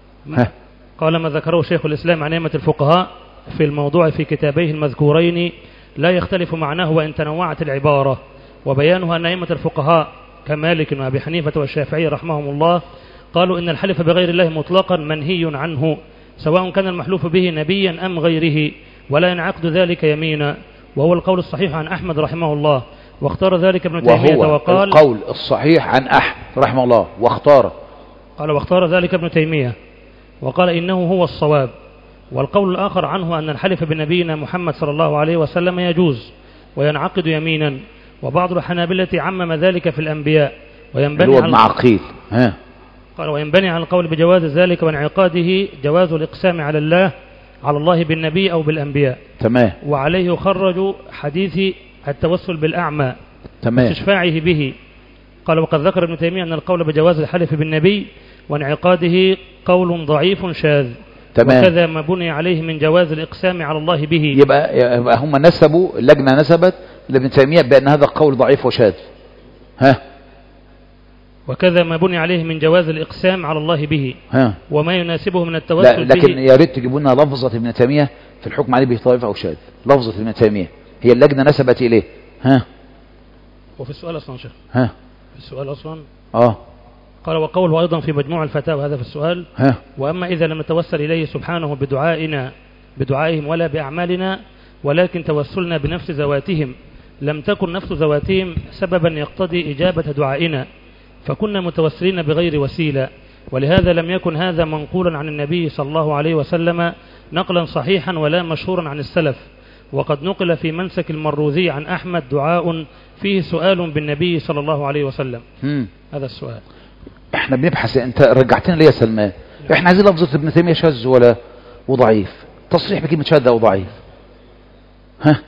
قال ما ذكره شيخ الإسلام عن أئمة الفقهاء في الموضوع في كتابيه المذكورين لا يختلف معناه وإن تنوعت العبارة، وبيانها أن أئمة الفقهاء كمالك وأبي حنيفة والشافعي رحمهم الله قالوا إن الحلف بغير الله مطلقا منهي عنه سواء كان المحلوف به نبيا أم غيره، ولا ينعقد ذلك يمينا، وهو القول الصحيح عن أحمد رحمه الله، واختار ذلك ابن تيمية وقال القول الصحيح عن أحمد رحمه الله واختار قال واختار ذلك ابن تيمية وقال إنه هو الصواب. والقول الآخر عنه أن الحلف بنبينا محمد صلى الله عليه وسلم يجوز وينعقد يمينا، وبعض الحنابلة عمم ذلك في الأنبياء وينبني على معقيل ها قال وينبني على القول بجواز ذلك وانعقاده جواز الإقسام على الله على الله بالنبي أو بالأنبياء. تمام. وعليه خرجوا حديث التوسل بالأعمى تمام واستشفاعه به. قال وقد ذكر ابن تيمية أن القول بجواز الحلف بالنبي وانعقاده قول ضعيف شاذ. تمام. وكذا ما بني عليه من جواز الإقسام على الله به. يبقى, يبقى هم نسبوا اللجنة نسبت لابن تيمية بأن هذا القول ضعيف وشاذ. ها وكذا ما بني عليه من جواز الإقسام على الله به. ها وما يناسبه من التوسل لا لكن به. يا ريت تجيبوا لنا لفظة ابن تيمية في الحكم عليه به ضعيف أو شاذ. لفظة ابن تيمية هي اللجنة نسبت إليه. ها وفي السؤال أصلا شيخ. ها في السؤال أصلا اه قال وقوله أيضا في مجموع الفتاوى هذا في السؤال. ها وأما إذا لم نتوسل إليه سبحانه بدعائنا بدعائهم ولا بأعمالنا ولكن توسلنا بنفس ذواتهم لم تكن نفس ذواتهم سببا يقتضي إجابة دعائنا فكنا متوسلين بغير وسيلة، ولهذا لم يكن هذا منقولا عن النبي صلى الله عليه وسلم نقلا صحيحا ولا مشهورا عن السلف. وقد نقل في منسك المروذي عن أحمد دعاء فيه سؤال بالنبي صلى الله عليه وسلم. مم. هذا السؤال احنا بنبحث. انت رجعتنا ليه يا سلمان؟ احنا عايزين لفظة ابن تيمية شاذ ولا وضعيف، تصريح بكلمة شاذ او ضعيف. ها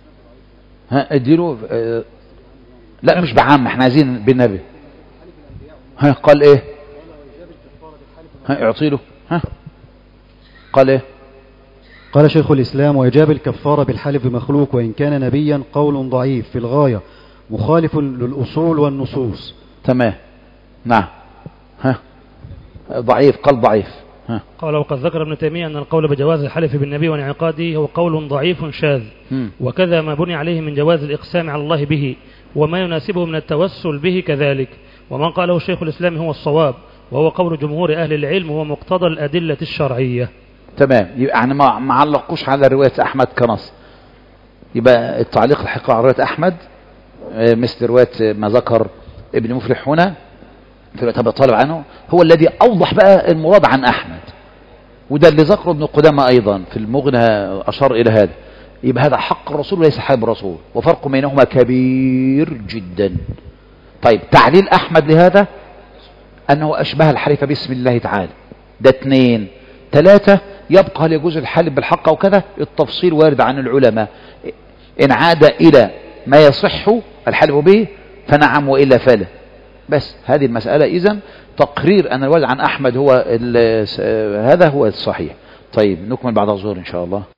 ها اديله اه لا مش بعام، احنا عايزين بالنبي. ها قال ايه؟ ها اعطي له. ها قال ايه؟ قال شيخ الإسلام وإجاب الكفارة بالحلف بمخلوق وإن كان نبيا قول ضعيف في الغاية مخالف للأصول والنصوص. تمام. نعم. ها ضعيف قال ضعيف. ها قال وقد ذكر ابن تيمية أن القول بجواز الحلف بالنبي وانعقاده هو قول ضعيف شاذ. م. وكذا ما بني عليه من جواز الإقسام على الله به وما يناسبه من التوسل به كذلك. ومن قاله شيخ الإسلام هو الصواب وهو قول جمهور أهل العلم وهو مقتضى الأدلة الشرعية. تمام. يعني ما ما علقوش على رواية أحمد كنص. يبقى التعليق الحقيقي على رواية أحمد مثل رواية ما ذكر ابن مفلح هنا في رواية أبي طالب عنه هو الذي أوضح بقى المراد عن أحمد، وده اللي ذكره ابن قدامة أيضا في المغنى أشار إلى هذا. يبقى هذا حق الرسول وليس حق الرسول، وفرق بينهما كبير جدا. طيب تعليل أحمد لهذا أنه أشبه الحلف باسم الله تعالى، ده اثنين. ثلاثة، يبقى هل يجوز الحلف بالحق أو كذا؟ التفصيل وارد عن العلماء، إن عاد إلى ما يصح الحلف به فنعم وإلا فلا. بس هذه المسألة إذن تقرير أن الوارد عن أحمد هو هذا هو الصحيح. طيب نكمل بعد الظهر إن شاء الله.